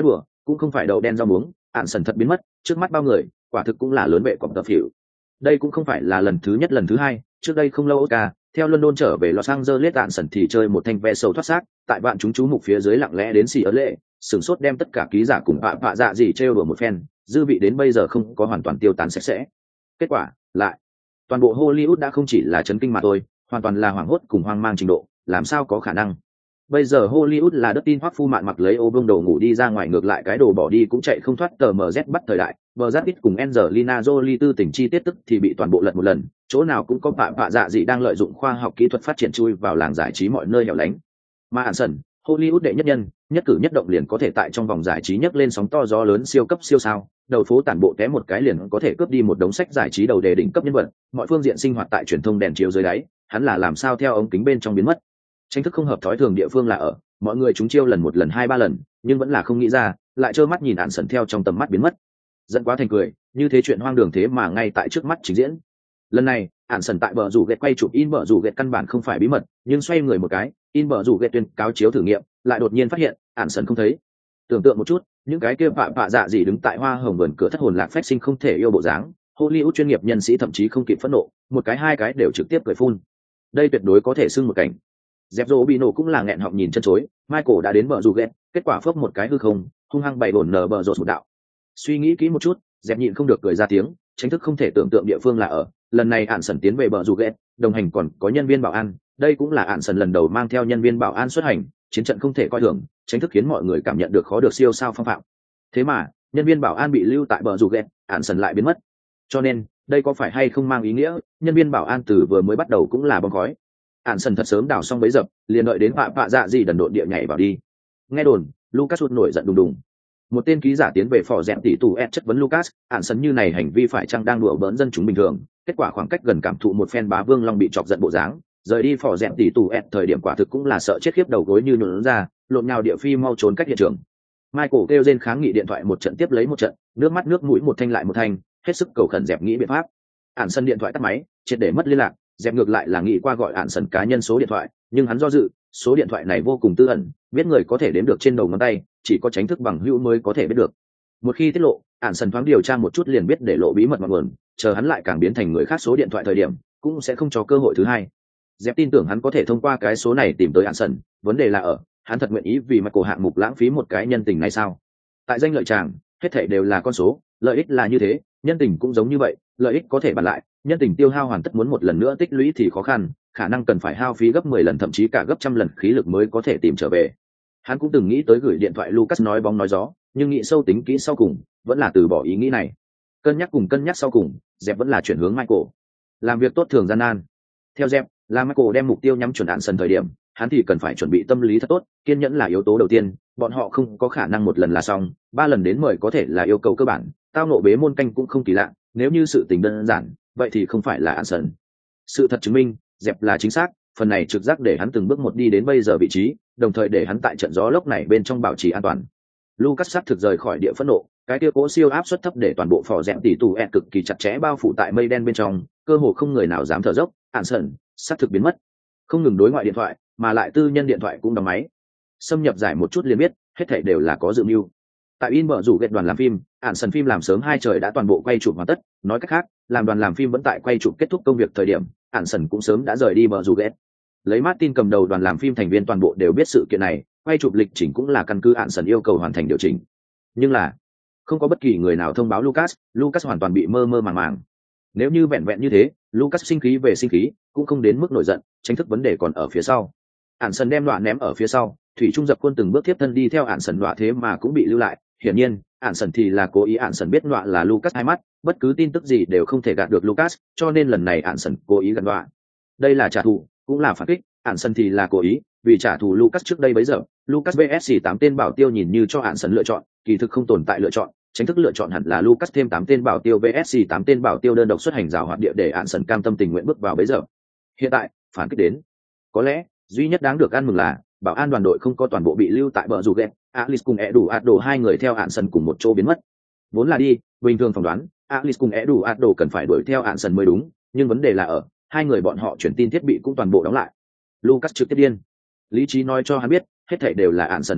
cũng không phải đậu đen rau muống, ạn sần thật biến mất trước mắt bao người, quả thực cũng là lớn vệ quảng tập hiệu. Đây cũng không phải là lần thứ nhất lần thứ hai, trước đây không lâu Oscar theo London trở về Los Angeles, ạn sần thì chơi một thanh ve sầu thoát xác, tại vạn chúng chú mục phía dưới lặng lẽ đến xì ớt lệ, sửng sốt đem tất cả ký giả cùng vạ vạ dạ gì trêu đùa một phen, dư vị đến bây giờ không có hoàn toàn tiêu tán sạch sẽ. Kết quả lại toàn bộ Hollywood đã không chỉ là chấn kinh mà thôi, hoàn toàn là hoảng hốt cùng hoang mang trình độ, làm sao có khả năng. Bây giờ Hollywood là đất tin hoắc phu mạn mặc lấy ô vương đồ ngủ đi ra ngoài, ngược lại cái đồ bỏ đi cũng chạy không thoát tờ em dét bắt thời đại. Bờ Giáp ít cùng Angelina Jolie tư tình chi tiết tức thì bị toàn bộ lật một lần, chỗ nào cũng có bạ bạ dạ gì đang lợi dụng khoa học kỹ thuật phát triển chui vào làng giải trí mọi nơi hẻo lánh. Mà ạn sần, Hollywood đệ nhất nhân, nhất cử nhất động liền có thể tại trong vòng giải trí nhấc lên sóng to gió lớn, siêu cấp siêu sao, đầu phố tản bộ té một cái liền có thể cướp đi một đống sách giải trí đầu đề đỉnh cấp nhân vật, mọi phương diện sinh hoạt tại truyền thông đèn chiếu dưới đáy, hắn là làm sao theo ống kính bên trong biến mất. Tranh thức không hợp thói thường địa phương là ở, mọi người chúng chiêu lần một lần hai ba lần, nhưng vẫn là không nghĩ ra, lại trơ mắt nhìn ạn sần theo trong tầm mắt biến mất. Giận quá thành cười, như thế chuyện hoang đường thế mà ngay tại trước mắt trình diễn. Lần này ạn sần tại bờ rủ ghét quay chụp in bờ rủ ghét căn bản không phải bí mật, nhưng xoay người một cái, in bờ rủ ghét tuyên cáo chiếu thử nghiệm, lại đột nhiên phát hiện ạn sần không thấy. Tưởng tượng một chút, những cái kia vạ vạ dạ gì đứng tại hoa hồng vườn cửa thất hồn lạc phách sinh không thể yêu bộ dáng, Hollywood chuyên nghiệp nhân sĩ thậm chí không kịp phẫn nộ, một cái hai cái đều trực tiếp cười phun. Đây tuyệt đối có thể xưng một cảnh. Dẹp rỗ bị nổ cũng là nghẹn họng nhìn chân chối, Michael đã đến bờ rủ ghét, kết quả phớp một cái hư không, hung hăng bày đồn nở bờ rột một đạo. Suy nghĩ kỹ một chút, dẹp nhịn không được cười ra tiếng, chính thức không thể tưởng tượng địa phương là ở, lần này ạn sần tiến về bờ rủ ghét, đồng hành còn có nhân viên bảo an, đây cũng là ạn sần lần đầu mang theo nhân viên bảo an xuất hành, chiến trận không thể coi thường, chính thức khiến mọi người cảm nhận được khó được siêu sao phong phạm. Thế mà nhân viên bảo an bị lưu tại bờ rủ ghét, ạn sần lại biến mất. Cho nên đây có phải hay không mang ý nghĩa nhân viên bảo an từ vừa mới bắt đầu cũng là bom khói. ạn sần thật sớm đào xong bấy dập, liền đợi đến vạ vạ dạ gì đần độn địa nhảy vào đi. Nghe đồn Lucas hụt nổi giận đùng đùng, một tên ký giả tiến về phò dẹn tỷ tù ed chất vấn Lucas, ạn sần như này hành vi phải chăng đang đùa bỡn dân chúng bình thường. Kết quả khoảng cách gần cảm thụ một phen bá vương long bị chọc giận bộ dáng, rời đi phò dẹn tỷ tù ed thời điểm quả thực cũng là sợ chết khiếp, đầu gối như nhuộn ra, lộn nhào địa phi mau trốn cách hiện trường. Michael kêu rên kháng nghị điện thoại một trận tiếp lấy một trận, nước mắt nước mũi một thanh lại một thanh, hết sức cầu khẩn dẹp nghĩ biện pháp. ạn sần điện thoại tắt máy, triệt để mất liên lạc, dẹp ngược lại là nghĩ qua gọi ạn sần cá nhân số điện thoại, nhưng hắn do dự, số điện thoại này vô cùng tư ẩn, biết người có thể đếm được trên đầu ngón tay, chỉ có tránh thức bằng hữu mới có thể biết được. Một khi tiết lộ, ạn sần thoáng điều tra một chút liền biết để lộ bí mật ngọn nguồn, chờ hắn lại càng biến thành người khác số điện thoại thời điểm, cũng sẽ không cho cơ hội thứ hai. Dẹp tin tưởng hắn có thể thông qua cái số này tìm tới ạn sần, vấn đề là ở, hắn thật nguyện ý vì mặt cổ hạng mục lãng phí một cái nhân tình này sao? Tại danh lợi tràng, hết thảy đều là con số, lợi ích là như thế, nhân tình cũng giống như vậy, lợi ích có thể bàn lại, nhân tình tiêu hao hoàn tất muốn một lần nữa tích lũy thì khó khăn, khả năng cần phải hao phí gấp mười lần thậm chí cả gấp trăm lần khí lực mới có thể tìm trở về. Hắn cũng từng nghĩ tới gửi điện thoại Lucas nói bóng nói gió, nhưng nghĩ sâu tính kỹ sau cùng, vẫn là từ bỏ ý nghĩ này. Cân nhắc cùng cân nhắc sau cùng, Dẹp vẫn là chuyển hướng Michael. Làm việc tốt thường gian nan. Theo Dẹp, là Michael đem mục tiêu nhắm chuẩn ạn sần thời điểm, hắn thì cần phải chuẩn bị tâm lý thật tốt, kiên nhẫn là yếu tố đầu tiên, bọn họ không có khả năng một lần là xong, ba lần đến mười có thể là yêu cầu cơ bản, tao nộ bế môn canh cũng không kỳ lạ, nếu như sự tình đơn giản, vậy thì không phải là ạn sần. Sự thật chứng minh, Dẹp là chính xác, phần này trực giác để hắn từng bước một đi đến bây giờ vị trí, đồng thời để hắn tại trận gió lốc này bên trong bảo trì an toàn. Lucas sắp thực rời khỏi địa phẫn nộ, cái kia cố siêu áp suất thấp để toàn bộ phò dẹn tỷ tù ed cực kỳ chặt chẽ bao phủ tại mây đen bên trong, cơ hồ không người nào dám thở dốc. ạn sần sắp thực biến mất, không ngừng đối ngoại điện thoại, mà lại tư nhân điện thoại cũng đóng máy. Xâm nhập giải một chút liền biết, hết thảy đều là có dự mưu. Tại in bờ rủ ghét đoàn làm phim, ạn sần phim làm sớm hai trời đã toàn bộ quay chụp hoàn tất, nói cách khác, làm đoàn làm phim vẫn tại quay chụp kết thúc công việc thời điểm, ạn sần cũng sớm đã rời đi bờ rủ ghét. Lấy Martin cầm đầu đoàn làm phim thành viên toàn bộ đều biết sự kiện này, quay chụp lịch trình cũng là căn cứ ạn sần yêu cầu hoàn thành điều chỉnh. Nhưng là không có bất kỳ người nào thông báo Lucas, Lucas hoàn toàn bị mơ mơ màng màng. Nếu như vẹn vẹn như thế, Lucas sinh khí về sinh khí, cũng không đến mức nổi giận, tranh thức vấn đề còn ở phía sau. ạn sần đem đoạn ném ở phía sau, thủy trung dập quân từng bước tiếp thân đi theo ạn sần đoạn thế mà cũng bị lưu lại. Hiển nhiên, ạn sần thì là cố ý, ạn sần biết đoạn là Lucas hai mắt, bất cứ tin tức gì đều không thể gạt được Lucas, cho nên lần này ạn sần cố ý gạt đoạn. Đây là trả thù, cũng là phản kích, ạn sần thì là cố ý, vì trả thù Lucas trước đây bấy giờ, Lucas vs tám tên bảo tiêu nhìn như cho ạn sần lựa chọn, kỳ thực không tồn tại lựa chọn, chính thức lựa chọn hẳn là Lucas thêm tám tên bảo tiêu vs tám tên bảo tiêu đơn độc xuất hành rào hoạt địa để ạn sần cam tâm tình nguyện bước vào bấy giờ. Hiện tại, phản kích đến. Có lẽ, duy nhất đáng được ăn mừng là bảo an đoàn đội không có toàn bộ bị lưu tại bờ rủ ghét, Alice cùng Eduardo hai người theo ạn sần cùng một chỗ biến mất. Vốn là đi, bình thường phỏng đoán, Alice cùng Eduardo cần phải đuổi theo ạn sần mới đúng, nhưng vấn đề là ở, hai người bọn họ chuyển tin thiết bị cũng toàn bộ đóng lại. Lucas trực tiếp điên. Lý trí nói cho hắn biết, hết thảy đều là ạn sần ăn bài,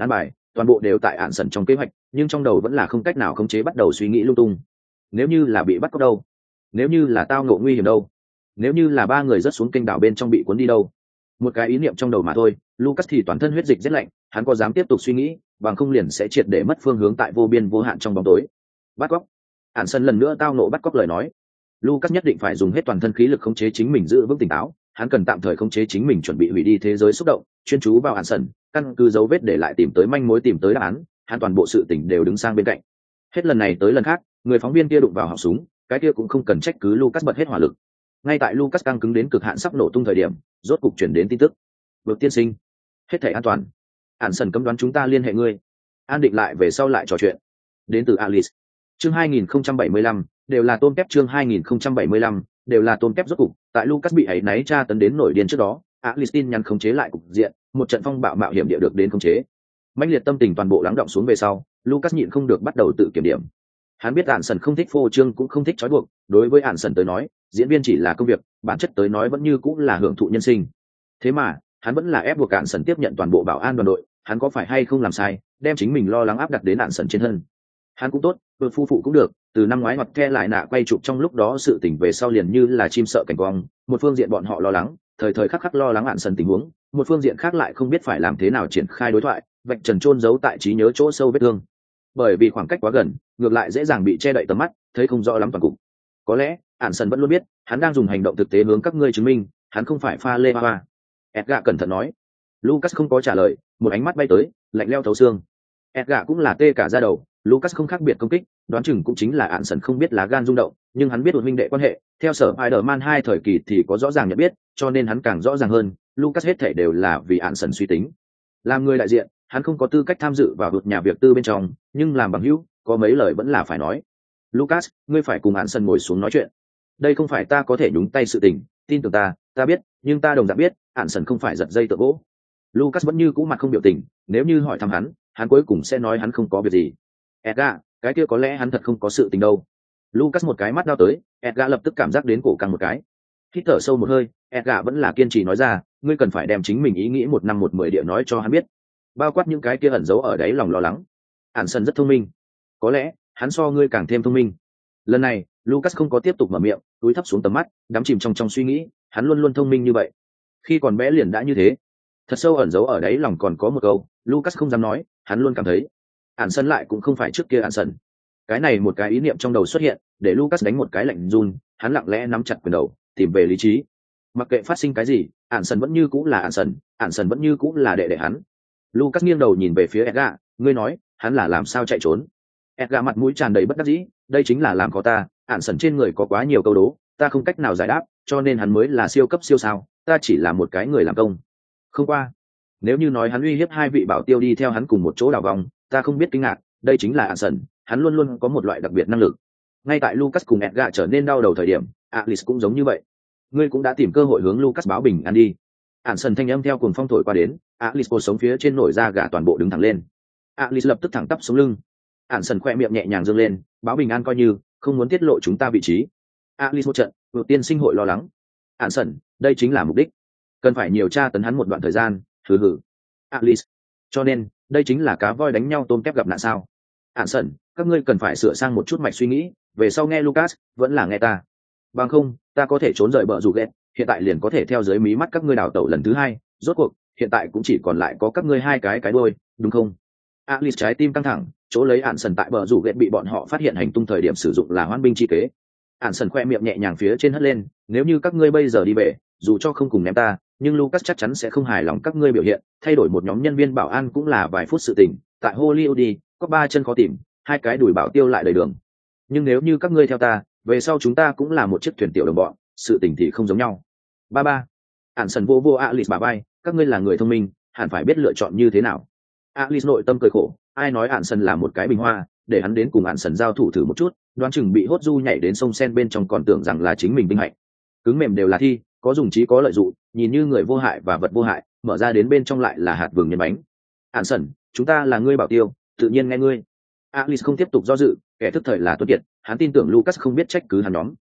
toàn bộ đều tại ạn sần trong kế hoạch, nhưng trong đầu vẫn là không cách nào khống chế, bắt đầu suy nghĩ lung tung. Nếu như là bị bắt cóc đâu? Nếu như là tao ngộ nguy hiểm đâu? Nếu như là ba người rớt xuống kênh đảo bên trong bị cuốn đi đâu? Một cái ý niệm trong đầu mà thôi, Lucas thì toàn thân huyết dịch rét lạnh, hắn có dám tiếp tục suy nghĩ, bằng không liền sẽ triệt để mất phương hướng tại vô biên vô hạn trong bóng tối. Bắt cóc. Ản sân lần nữa tao nộ bắt cóc lời nói. Lucas nhất định phải dùng hết toàn thân khí lực khống chế chính mình giữ vững tỉnh táo, hắn cần tạm thời khống chế chính mình chuẩn bị hủy đi thế giới xúc động, chuyên chú vào Ản sân, căn cứ dấu vết để lại tìm tới manh mối, tìm tới đáp án, hắn toàn bộ sự tỉnh đều đứng sang bên cạnh. Hết lần này tới lần khác, người phóng viên kia đụng vào họng súng, cái kia cũng không cần trách cứ Lucas bật hết hỏa lực. Ngay tại Lucas căng cứng đến cực hạn sắp nổ tung thời điểm, rốt cục chuyển đến tin tức. Vực tiên sinh, hết thảy an toàn. Ản sân cấm đoán chúng ta liên hệ ngươi. An định lại về sau lại trò chuyện. Đến từ Alice. Chương hai nghìn không trăm bảy mươi lăm, đều là tôm kép. Chương hai nghìn không trăm bảy mươi lăm, đều là tôm kép. Rốt cục, tại Lucas bị ấy náy tra tấn đến nổi điên trước đó, Alice tin nhắn khống chế lại cục diện, một trận phong bạo mạo hiểm địa được đến khống chế. Mãnh liệt tâm tình toàn bộ lắng động xuống về sau, Lucas nhịn không được bắt đầu tự kiểm điểm. Hắn biết Ản sần không thích phô trương cũng không thích trói buộc, đối với Ản sần tới nói, diễn viên chỉ là công việc, bản chất tới nói vẫn như cũng là hưởng thụ nhân sinh. Thế mà, hắn vẫn là ép buộc Ản sần tiếp nhận toàn bộ bảo an đoàn đội, hắn có phải hay không làm sai, đem chính mình lo lắng áp đặt đến Ản sần trên thân. Hắn cũng tốt, vợ phu phụ cũng được, từ năm ngoái hoặc the lại nạ quay chụp trong lúc đó sự tình về sau liền như là chim sợ cảnh quang, một phương diện bọn họ lo lắng, thời thời khắc khắc lo lắng Ản sần tình huống, một phương diện khác lại không biết phải làm thế nào triển khai đối thoại, vạch trần chôn giấu tại trí nhớ chỗ sâu vết thương. Bởi vì khoảng cách quá gần, ngược lại dễ dàng bị che đậy tầm mắt, thấy không rõ lắm toàn cục. Có lẽ Ản sần vẫn luôn biết, hắn đang dùng hành động thực tế hướng các ngươi chứng minh hắn không phải pha lê hoa. Edgar cẩn thận nói. Lucas không có trả lời, một ánh mắt bay tới, lạnh lẽo thấu xương. Edgar cũng là tê cả da đầu, Lucas không khác biệt công kích, đoán chừng cũng chính là Ản sần không biết lá gan rung động, nhưng hắn biết một huynh đệ quan hệ, theo sở Spider-Man hai thời kỳ thì có rõ ràng nhận biết, cho nên hắn càng rõ ràng hơn, Lucas hết thảy đều là vì Ản sần suy tính. Làm người đại diện, hắn không có tư cách tham dự vào vực nhà việc tư bên trong, nhưng làm bằng hữu, có mấy lời vẫn là phải nói. Lucas, ngươi phải cùng Ản sần ngồi xuống nói chuyện. Đây không phải ta có thể nhúng tay sự tình, tin tưởng ta, ta biết, nhưng ta đồng dạng biết, Ản sần không phải giật dây tự gỗ. Lucas vẫn như cũ mặt không biểu tình, nếu như hỏi thăm hắn, hắn cuối cùng sẽ nói hắn không có việc gì. Edgar, cái kia có lẽ hắn thật không có sự tình đâu. Lucas một cái mắt đao tới, Edgar lập tức cảm giác đến cổ căng một cái. Hít thở sâu một hơi, Edgar vẫn là kiên trì nói ra, ngươi cần phải đem chính mình ý nghĩ một năm một mười địa nói cho hắn biết, bao quát những cái kia ẩn giấu ở đáy lòng lo lắng. Ản sần rất thông minh, có lẽ hắn so ngươi càng thêm thông minh. Lần này Lucas không có tiếp tục mở miệng, cúi thấp xuống tầm mắt, đắm chìm trong trong suy nghĩ, hắn luôn luôn thông minh như vậy, khi còn bé liền đã như thế. Thật sâu ẩn giấu ở đáy lòng còn có một câu, Lucas không dám nói, hắn luôn cảm thấy Ản sần lại cũng không phải trước kia Ản sần. Cái này một cái ý niệm trong đầu xuất hiện, để Lucas đánh một cái lạnh run, hắn lặng lẽ nắm chặt quyền đầu, tìm về lý trí. Mặc kệ phát sinh cái gì, Ản sần vẫn như cũng là Ản sần, Ản sần vẫn như cũng là đệ đệ hắn. Lucas nghiêng đầu nhìn về phía Edgar, ngươi nói, hắn là làm sao chạy trốn? Edgar mặt mũi tràn đầy bất đắc dĩ, đây chính là làm khó ta, Ản sần trên người có quá nhiều câu đố, ta không cách nào giải đáp, cho nên hắn mới là siêu cấp siêu sao, ta chỉ là một cái người làm công. Không qua, nếu như nói hắn uy hiếp hai vị bảo tiêu đi theo hắn cùng một chỗ đảo vòng, ta không biết kinh ngạc, đây chính là Ản sần, hắn luôn luôn có một loại đặc biệt năng lực. Ngay tại Lucas cùng Edgar trở nên đau đầu thời điểm, Alice cũng giống như vậy. Ngươi cũng đã tìm cơ hội hướng Lucas báo bình an đi. Ản sần thanh âm theo cuồng phong thổi qua đến, Alice cô sống phía trên nổi da gà toàn bộ đứng thẳng lên. Alice lập tức thẳng tắp sống lưng. Ản sần khoe miệng nhẹ nhàng dương lên, báo bình an coi như không muốn tiết lộ chúng ta vị trí. Alice một trận, vượt tiên sinh hội lo lắng. Ản sần, đây chính là mục đích, cần phải nhiều tra tấn hắn một đoạn thời gian. Hừ hừ. Alice, cho nên đây chính là cá voi đánh nhau tôm kép gặp nạn sao? Ản sần, các ngươi cần phải sửa sang một chút mạch suy nghĩ, về sau nghe Lucas vẫn là nghe ta. Bằng không, ta có thể trốn rời bờ rủ ghét, hiện tại liền có thể theo dưới mí mắt các ngươi đào tẩu lần thứ hai. Rốt cuộc hiện tại cũng chỉ còn lại có các ngươi hai cái cái đôi, đúng không? Alice trái tim căng thẳng, chỗ lấy Ản sần tại bờ rủ ghét bị bọn họ phát hiện hành tung thời điểm sử dụng là hoan binh chi kế. Ản sần khoe miệng nhẹ nhàng phía trên hất lên, nếu như các ngươi bây giờ đi về, dù cho không cùng ném ta, nhưng Lucas chắc chắn sẽ không hài lòng các ngươi biểu hiện, thay đổi một nhóm nhân viên bảo an cũng là vài phút sự tình. Tại Hollywood đi, có ba chân khó tìm, hai cái đùi bảo tiêu lại đầy đường. Nhưng nếu như các ngươi theo ta, về sau chúng ta cũng là một chiếc thuyền tiểu đồng bọn, sự tình thì không giống nhau. Ba ba. Ản sần vô vô Alice bà bay, các ngươi là người thông minh, hẳn phải biết lựa chọn như thế nào. Alice nội tâm cười khổ, ai nói Ản sần là một cái bình hoa, để hắn đến cùng Ản sần giao thủ thử một chút, đoán chừng bị hốt du nhảy đến sông sen bên trong còn tưởng rằng là chính mình binh hạnh. Cứng mềm đều là thi, có dùng trí có lợi dụng, nhìn như người vô hại và vật vô hại, mở ra đến bên trong lại là hạt vừng nhân bánh. Ản sần, chúng ta là ngươi bảo tiêu, tự nhiên nghe ngươi. Alice không tiếp tục do dự, kẻ thức thời là Tuấn Kiệt, hắn tin tưởng Lucas không biết trách cứ hắn nhóm.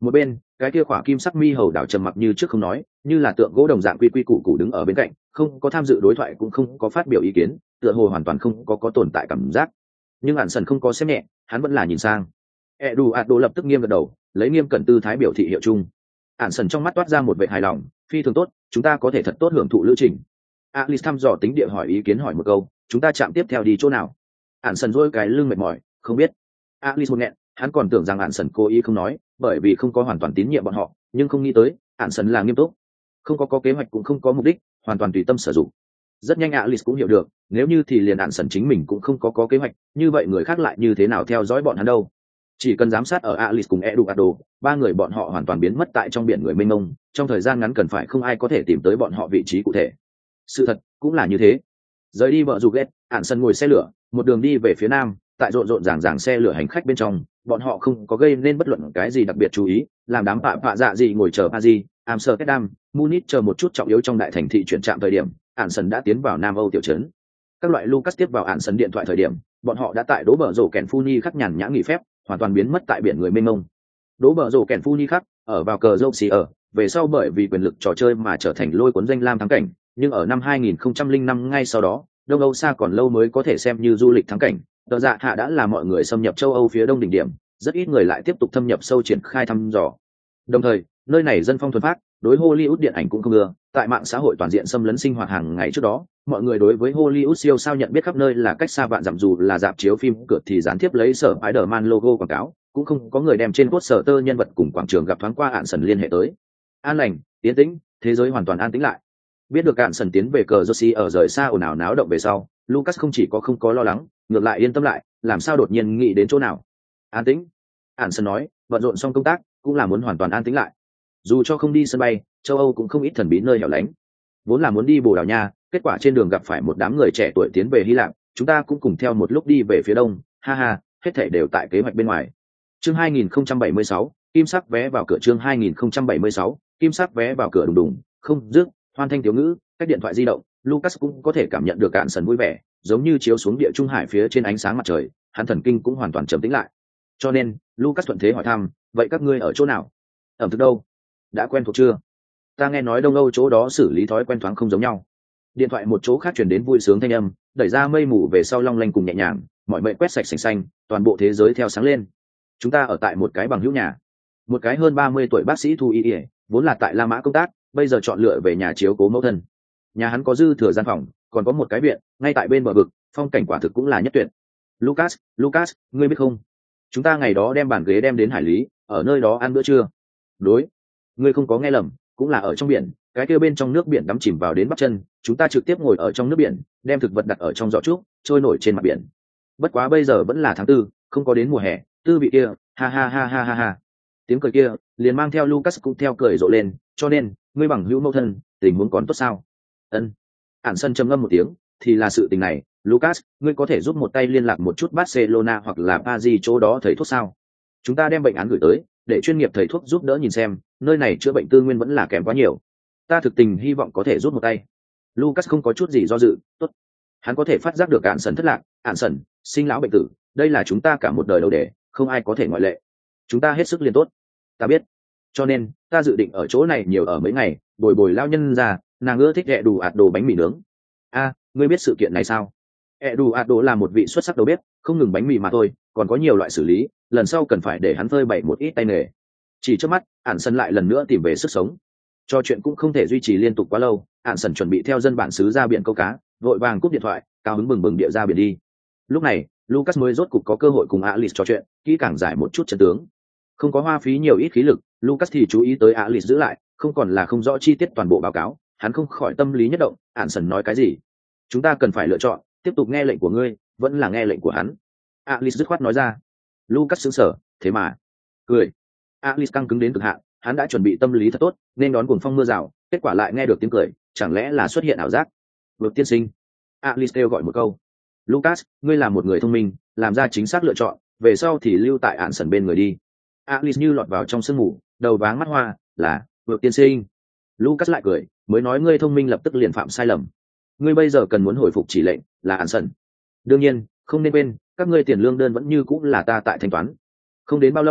Một bên cái kia khỏa kim sắc mi hầu đảo trầm mặc như trước không nói, như là tượng gỗ đồng dạng quy quy củ củ đứng ở bên cạnh, không có tham dự đối thoại cũng không có phát biểu ý kiến, tựa hồ hoàn toàn không có có tồn tại cảm giác. Nhưng ản sần không có xem nhẹ, hắn vẫn là nhìn sang. Eduardo lập tức nghiêm gật đầu, lấy nghiêm cẩn tư thái biểu thị hiệu chung. Ản sần trong mắt toát ra một vẻ hài lòng, phi thường tốt, chúng ta có thể thật tốt hưởng thụ lữ trình. Alice thăm dò tính địa hỏi ý kiến hỏi một câu, chúng ta chạm tiếp theo đi chỗ nào? Ản sần duỗi cái lưng mệt mỏi, không biết. Alice một nghẹn, hắn còn tưởng rằng Ản sần cố ý không nói, bởi vì không có hoàn toàn tín nhiệm bọn họ, nhưng không nghĩ tới, Ản sần là nghiêm túc, không có có kế hoạch cũng không có mục đích, hoàn toàn tùy tâm sử dụng. Rất nhanh Alice cũng hiểu được, nếu như thì liền Ản sần chính mình cũng không có có kế hoạch, như vậy người khác lại như thế nào theo dõi bọn hắn đâu? Chỉ cần giám sát ở Alice cùng Eduardo, ba người bọn họ hoàn toàn biến mất tại trong biển người mênh mông, trong thời gian ngắn cần phải không ai có thể tìm tới bọn họ vị trí cụ thể. Sự thật cũng là như thế. Rời đi bờ rủ ghét, Ản sần ngồi xe lửa, một đường đi về phía nam, tại rộn rộn ràng ràng xe lửa hành khách bên trong, bọn họ không có gây nên bất luận cái gì đặc biệt chú ý, làm đám bạ bạ dạ gì ngồi chờ Paris, Amsterdam, Munich chờ một chút trọng yếu trong đại thành thị chuyển trạm thời điểm, Ản sần đã tiến vào Nam Âu tiểu trấn. Các loại Lucas tiếp vào Ản sần điện thoại thời điểm, bọn họ đã tại đố bờ rổ kèn Funi khắc nhàn nhã nghỉ phép, hoàn toàn biến mất tại biển người mênh mông. Đố bờ rổ kèn Funi khắc ở vào cờ dâu xì ở, về sau bởi vì quyền lực trò chơi mà trở thành lôi cuốn danh lam thắng cảnh, nhưng ở năm hai nghìn không trăm lẻ năm ngay sau đó, Đông Âu xa còn lâu mới có thể xem như du lịch thắng cảnh. Tờ dạ hạ đã là mọi người xâm nhập châu Âu phía đông đỉnh điểm, rất ít người lại tiếp tục thâm nhập sâu triển khai thăm dò. Đồng thời, nơi này dân phong thuần phát, đối Hollywood điện ảnh cũng không ưa, tại mạng xã hội toàn diện xâm lấn sinh hoạt hàng ngày trước đó, mọi người đối với Hollywood siêu sao nhận biết khắp nơi là cách xa vạn dặm, dù là rạp chiếu phim cửa thì gián tiếp lấy sở Spider-Man logo quảng cáo, cũng không có người đem trên poster tơ nhân vật cùng quảng trường gặp thoáng qua Ản sần liên hệ tới. An lành, tiến tĩnh, thế giới hoàn toàn an tĩnh lại. Biết được Ản sần tiến về cờ Jersey ở rời xa ồn ào náo động về sau, Lucas không chỉ có không có lo lắng, ngược lại yên tâm lại, làm sao đột nhiên nghĩ đến chỗ nào? An tĩnh. Ản sần nói, bận rộn xong công tác, cũng là muốn hoàn toàn an tĩnh lại. Dù cho không đi sân bay, châu Âu cũng không ít thần bí nơi hẻo lánh. Vốn là muốn đi Bồ Đào Nha, kết quả trên đường gặp phải một đám người trẻ tuổi tiến về Hy Lạp, chúng ta cũng cùng theo một lúc đi về phía đông, ha ha, hết thảy đều tại kế hoạch bên ngoài. Chương hai nghìn không trăm bảy mươi sáu, kim sắc vé vào cửa. Chương hai nghìn không trăm bảy mươi sáu, kim sắc vé vào cửa đùng đùng, không dứt, hoan thanh thiếu ngữ, cách điện thoại di động, Lucas cũng có thể cảm nhận được Ản sần vui vẻ, giống như chiếu xuống địa trung hải phía trên ánh sáng mặt trời, hắn thần kinh cũng hoàn toàn trầm tĩnh lại. Cho nên, Lucas thuận thế hỏi thăm, vậy các ngươi ở chỗ nào? Ẩm thực đâu? Đã quen thuộc chưa? Ta nghe nói Đông Âu chỗ đó xử lý thói quen thoáng không giống nhau. Điện thoại một chỗ khác truyền đến vui sướng thanh âm, đẩy ra mây mù về sau long lanh cùng nhẹ nhàng, mọi mệnh quét sạch sành xanh, toàn bộ thế giới theo sáng lên. Chúng ta ở tại một cái bằng hữu nhà, một cái hơn ba mươi tuổi bác sĩ thu y y, vốn là tại La Mã công tác, bây giờ chọn lựa về nhà chiếu cố mẫu thân. Nhà hắn có dư thừa gian phòng, còn có một cái viện, ngay tại bên bờ vực, phong cảnh quả thực cũng là nhất tuyệt. Lucas, Lucas, ngươi biết không? Chúng ta ngày đó đem bàn ghế đem đến Hải Lý, ở nơi đó ăn bữa trưa. Đối, ngươi không có nghe lầm, cũng là ở trong biển, cái kia bên trong nước biển đắm chìm vào đến bắp chân, chúng ta trực tiếp ngồi ở trong nước biển, đem thực vật đặt ở trong giỏ trúc, trôi nổi trên mặt biển. Bất quá bây giờ vẫn là tháng tư, không có đến mùa hè, tư vị kia, ha ha ha ha ha ha. Tiếng cười kia liền mang theo Lucas cũng theo cười rộ lên, cho nên, ngươi bằng hữu mẫu thân, tình huống còn tốt sao? Ân. Ản sân trầm ngâm một tiếng, thì là sự tình này, Lucas, ngươi có thể giúp một tay liên lạc một chút Barcelona hoặc là Paris chỗ đó thầy thuốc sao? Chúng ta đem bệnh án gửi tới, để chuyên nghiệp thầy thuốc giúp đỡ nhìn xem, nơi này chữa bệnh tư nguyên vẫn là kém quá nhiều. Ta thực tình hy vọng có thể giúp một tay. Lucas không có chút gì do dự, tốt. Hắn có thể phát giác được Ản sần thất lạc, Ản sần, sinh lão bệnh tử, đây là chúng ta cả một đời đầu để, không ai có thể ngoại lệ. Chúng ta hết sức liên tốt. Ta biết. Cho nên, ta dự định ở chỗ này nhiều ở mấy ngày, bồi bồi lao nhân ra, nàng ưa thích ẹ đủ ạt đồ bánh mì nướng. A, ngươi biết sự kiện này sao? Ẹ đủ ạt đồ là một vị xuất sắc đầu bếp, không ngừng bánh mì mà thôi, còn có nhiều loại xử lý, lần sau cần phải để hắn phơi bày một ít tay nghề. Chỉ trước mắt, Ản sần lại lần nữa tìm về sức sống. Cho chuyện cũng không thể duy trì liên tục quá lâu, Ản sần chuẩn bị theo dân bản xứ ra biển câu cá, vội vàng cúp điện thoại, cao hứng bừng bừng địa ra biển đi. Lúc này, Lucas mới rốt cục có cơ hội cùng Alice trò chuyện, kỹ càng giải một chút chân tướng. Không có hoa phí nhiều ít khí lực, Lucas thì chú ý tới Alice giữ lại, không còn là không rõ chi tiết toàn bộ báo cáo, hắn không khỏi tâm lý nhất động, Ản sần nói cái gì? Chúng ta cần phải lựa chọn, tiếp tục nghe lệnh của ngươi, vẫn là nghe lệnh của hắn. Alice dứt khoát nói ra. Lucas sững sờ, thế mà, cười. Alice căng cứng đến cực hạn, hắn đã chuẩn bị tâm lý thật tốt, nên đón cuồng phong mưa rào, kết quả lại nghe được tiếng cười, chẳng lẽ là xuất hiện ảo giác? Vực tiên sinh. Alice kêu gọi một câu. Lucas, ngươi là một người thông minh, làm ra chính xác lựa chọn, về sau thì lưu tại Ản sần bên người đi. Alice như lọt vào trong sương mù, đầu váng mắt hoa, là, vực tiên sinh. Lucas lại cười, mới nói ngươi thông minh lập tức liền phạm sai lầm. Ngươi bây giờ cần muốn hồi phục chỉ lệnh, là Ản sần. Đương nhiên, không nên quên, các ngươi tiền lương đơn vẫn như cũng là ta tại thanh toán. Không đến bao lâu,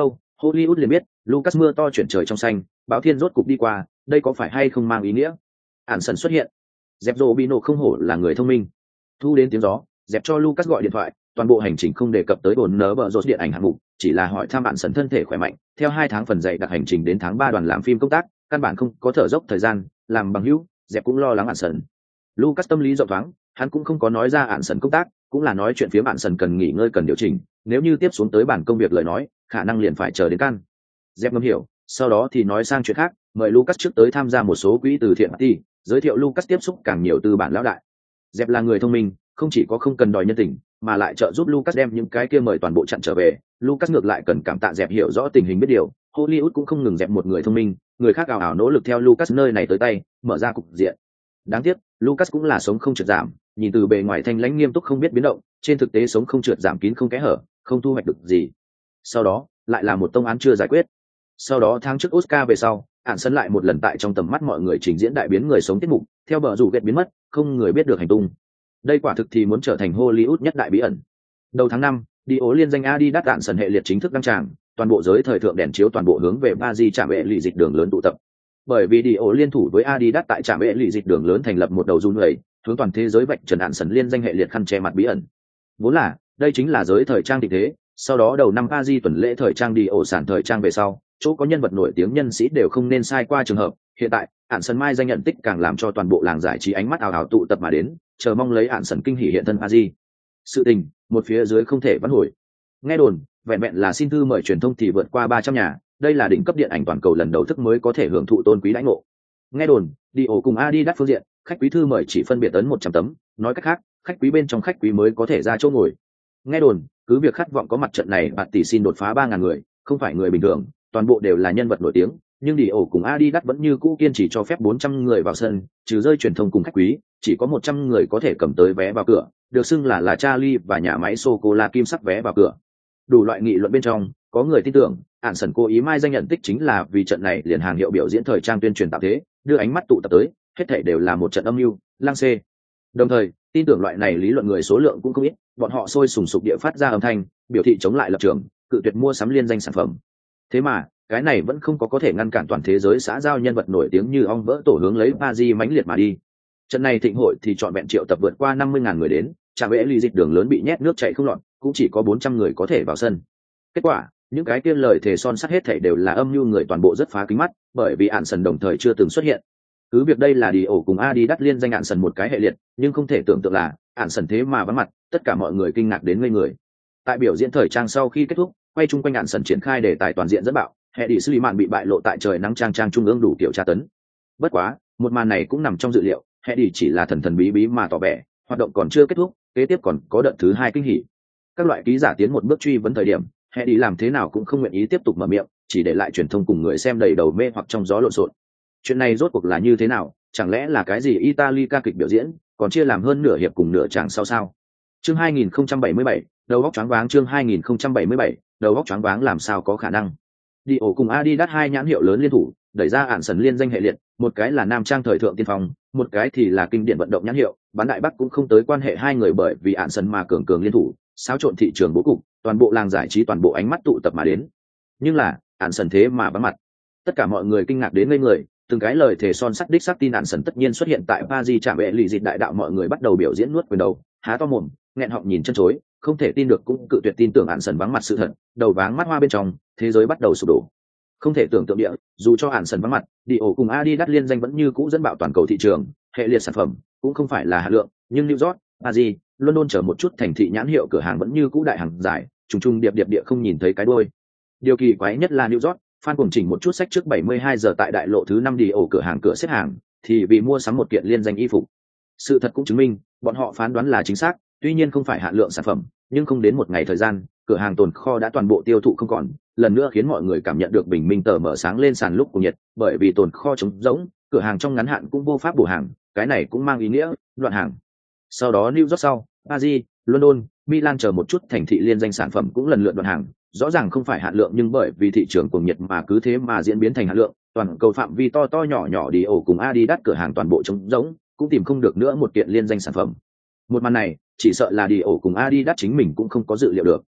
Hollywood liền biết, Lucas mưa to chuyển trời trong xanh, báo thiên rốt cục đi qua, đây có phải hay không mang ý nghĩa? Ản sần xuất hiện. Dẹp Robino không hổ là người thông minh. Thu đến tiếng gió, dẹp cho Lucas gọi điện thoại, toàn bộ hành trình không đề cập tới bồn nở bờ rột điện ảnh hạng mục, chỉ là hỏi thăm Ản sần thân thể khỏe mạnh, theo hai tháng phần dạy đặc hành trình đến tháng ba đoàn làm phim công tác, căn bản không có thở dốc thời gian, làm bằng hữu, dẹp cũng lo lắng Ản sần. Lucas tâm lý rộng thoáng, hắn cũng không có nói ra Ản sần công tác, cũng là nói chuyện phía Ản sần cần nghỉ ngơi cần điều chỉnh, nếu như tiếp xuống tới bản công việc lời nói, khả năng liền phải chờ đến can. Dẹp ngầm hiểu, sau đó thì nói sang chuyện khác, mời Lucas trước tới tham gia một số quỹ từ thiện party, giới thiệu Lucas tiếp xúc càng nhiều tư bản lão đại. Dẹp là người thông minh, không chỉ có không cần đòi nhân tình, mà lại trợ giúp Lucas đem những cái kia mời toàn bộ chặn trở về. Lucas ngược lại cần cảm tạ dẹp hiểu rõ tình hình biết điều. Hollywood cũng không ngừng dẹp một người thông minh, người khác ảo ảo nỗ lực theo Lucas nơi này tới tay, mở ra cục diện. Đáng tiếc, Lucas cũng là sống không trượt giảm, nhìn từ bề ngoài thanh lãnh nghiêm túc không biết biến động, trên thực tế sống không trượt giảm kín không kẽ hở, không thu hoạch được gì. Sau đó, lại là một tông án chưa giải quyết. Sau đó tháng trước Oscar về sau, Ản sân lại một lần tại trong tầm mắt mọi người trình diễn đại biến người sống tiết mục, theo bờ rủ ghét biến mất, không người biết được hành tung. Đây quả thực thì muốn trở thành Hollywood nhất đại bí ẩn. Đầu tháng năm, đi ố liên danh Adidas Ản sân hệ liệt chính thức đăng tràng, toàn bộ giới thời thượng đèn chiếu toàn bộ hướng về Paris trạm vệ lì dịch đường lớn tụ tập. Bởi vì đi ố liên thủ với Adidas tại trạm vệ lì dịch đường lớn thành lập một đầu run lầy, hướng toàn thế giới vạch trần Ản sân liên danh hệ liệt khăn che mặt bí ẩn. Vốn là, đây chính là giới thời trang tình thế, sau đó đầu năm Paris tuần lễ thời trang đi ổ sản thời trang về sau, chỗ có nhân vật nổi tiếng nhân sĩ đều không nên sai qua trường hợp. Hiện tại Ản sân mai danh nhận tích càng làm cho toàn bộ làng giải trí ánh mắt ào ào tụ tập mà đến, chờ mong lấy Ản sân kinh hỉ hiện thân Paris. Sự tình một phía dưới không thể vãn hồi. Nghe đồn vẹn vẹn là xin thư mời truyền thông thì vượt qua ba trăm nhà, đây là đỉnh cấp điện ảnh toàn cầu lần đầu thức mới có thể hưởng thụ tôn quý đãi ngộ. Nghe đồn đi ổ cùng Adidas phương diện, khách quý thư mời chỉ phân biệt ấn một trăm tấm, nói cách khác, khách quý bên trong khách quý mới có thể ra chỗ ngồi. Nghe đồn cứ việc khát vọng có mặt trận này bạn tỷ xin đột phá ba ngàn người, không phải người bình thường, toàn bộ đều là nhân vật nổi tiếng, nhưng đi ổ cùng Adidas vẫn như cũ kiên trì cho phép bốn trăm người vào sân, trừ rơi truyền thông cùng khách quý, chỉ có một trăm người có thể cầm tới vé vào cửa, được xưng là là Charlie và nhà máy sô cô la kim sắc vé vào cửa. Đủ loại nghị luận bên trong, có người tin tưởng, Ản sân cố ý mai danh nhận tích chính là vì trận này liền hàng hiệu biểu diễn thời trang tuyên truyền tạo thế, đưa ánh mắt tụ tập tới, hết thảy đều là một trận âm mưu, lang xê. Đồng thời, tin tưởng loại này lý luận người số lượng cũng không ít, bọn họ sôi sùng sục địa phát ra âm thanh, biểu thị chống lại lập trường, cự tuyệt mua sắm liên danh sản phẩm. Thế mà, cái này vẫn không có có thể ngăn cản toàn thế giới xã giao nhân vật nổi tiếng như ong vỡ tổ hướng lấy Paris mãnh liệt mà đi. Trận này thịnh hội thì chọn vẹn triệu tập vượt qua năm mươi ngàn người đến, trạm vệ lì dịch đường lớn bị nhét nước chảy không lọt, cũng chỉ có bốn trăm người có thể vào sân. Kết quả, những cái kia lời thề son sắt hết thảy đều là âm mưu người toàn bộ rất phá kính mắt, bởi vì Ản sân đồng thời chưa từng xuất hiện. Cứ việc đây là đi ổ cùng Adidas liên danh Ản sân một cái hệ liệt, nhưng không thể tưởng tượng là Ản sân thế mà vắng mặt, tất cả mọi người kinh ngạc đến ngây người. Tại biểu diễn thời trang sau khi kết thúc, quay chung quanh Ản sân triển khai đề tài toàn diện dẫn bạo, hệ đi xử lý mạn bị bại lộ tại trời nắng trang trang trung ương đủ kiểu tra tấn. Bất quá, một màn này cũng nằm trong dự liệu, hệ đi chỉ là thần thần bí bí mà tỏ vẻ, hoạt động còn chưa kết thúc, kế tiếp còn có đợt thứ hai kinh hỉ. Các loại ký giả tiến một bước truy vấn thời điểm, hệ đi làm thế nào cũng không nguyện ý tiếp tục mở miệng, chỉ để lại truyền thông cùng người xem đầy đầu mê hoặc trong gió lộn xộn. Chuyện này rốt cuộc là như thế nào, chẳng lẽ là cái gì Italy ca kịch biểu diễn, còn chia làm hơn nửa hiệp cùng nửa chàng sau sao? Chương hai nghìn không trăm bảy mươi bảy, đầu óc choáng váng. Chương hai nghìn không trăm bảy mươi bảy, đầu óc choáng váng làm sao có khả năng? Đi ổ cùng Adidas hai nhãn hiệu lớn liên thủ, đẩy ra Ản sân liên danh hệ liệt, một cái là nam trang thời thượng tiên phong, một cái thì là kinh điển vận động nhãn hiệu, bán đại bắc cũng không tới quan hệ hai người bởi vì Ản sân mà cường cường liên thủ, xáo trộn thị trường bố cục, toàn bộ làng giải trí toàn bộ ánh mắt tụ tập mà đến. Nhưng là, Ản sân thế mà vắng mặt. Tất cả mọi người kinh ngạc đến ngây người, từng cái lời thề son sắt đích xác tin Ản sân tất nhiên xuất hiện tại Paris trạm vệ lì dịch đại đạo, mọi người bắt đầu biểu diễn nuốt quyền đầu, há to mồm, nghẹn họng nhìn chân chối, không thể tin được cũng cự tuyệt tin tưởng Ản sân vắng mặt sự thật, đầu váng mắt hoa bên trong, thế giới bắt đầu sụp đổ. Không thể tưởng tượng địa, dù cho Ản sân vắng mặt, đi ổ cùng Adidas liên danh vẫn như cũ dẫn bạo toàn cầu thị trường, hệ liệt sản phẩm cũng không phải là hạ lượng, nhưng New York, Paris, London chở một chút thành thị nhãn hiệu cửa hàng vẫn như cũ đại hàng giải, trùng trùng điệp điệp địa không nhìn thấy cái đuôi. Điều kỳ quái nhất là New York, fan cùng chỉnh một chút sách trước bảy mươi hai giờ tại đại lộ thứ năm đi ổ cửa hàng cửa xếp hàng, thì vì mua sắm một kiện liên danh y phục. Sự thật cũng chứng minh, bọn họ phán đoán là chính xác, tuy nhiên không phải hạn lượng sản phẩm, nhưng không đến một ngày thời gian, cửa hàng tồn kho đã toàn bộ tiêu thụ không còn, lần nữa khiến mọi người cảm nhận được bình minh tờ mở sáng lên sàn lúc của nhiệt, bởi vì tồn kho trống rỗng, cửa hàng trong ngắn hạn cũng vô pháp bổ hàng, cái này cũng mang ý nghĩa loạn hàng. Sau đó New York sau, Paris, London, Milan chờ một chút thành thị liên danh sản phẩm cũng lần lượt đoạn hàng, rõ ràng không phải hạn lượng nhưng bởi vì thị trường cuồng nhiệt mà cứ thế mà diễn biến thành hạn lượng, toàn cầu phạm vi to to nhỏ nhỏ đi ổ cùng Adidas cửa hàng toàn bộ trống rỗng, cũng tìm không được nữa một kiện liên danh sản phẩm. Một màn này, chỉ sợ là đi ổ cùng Adidas chính mình cũng không có dự liệu được.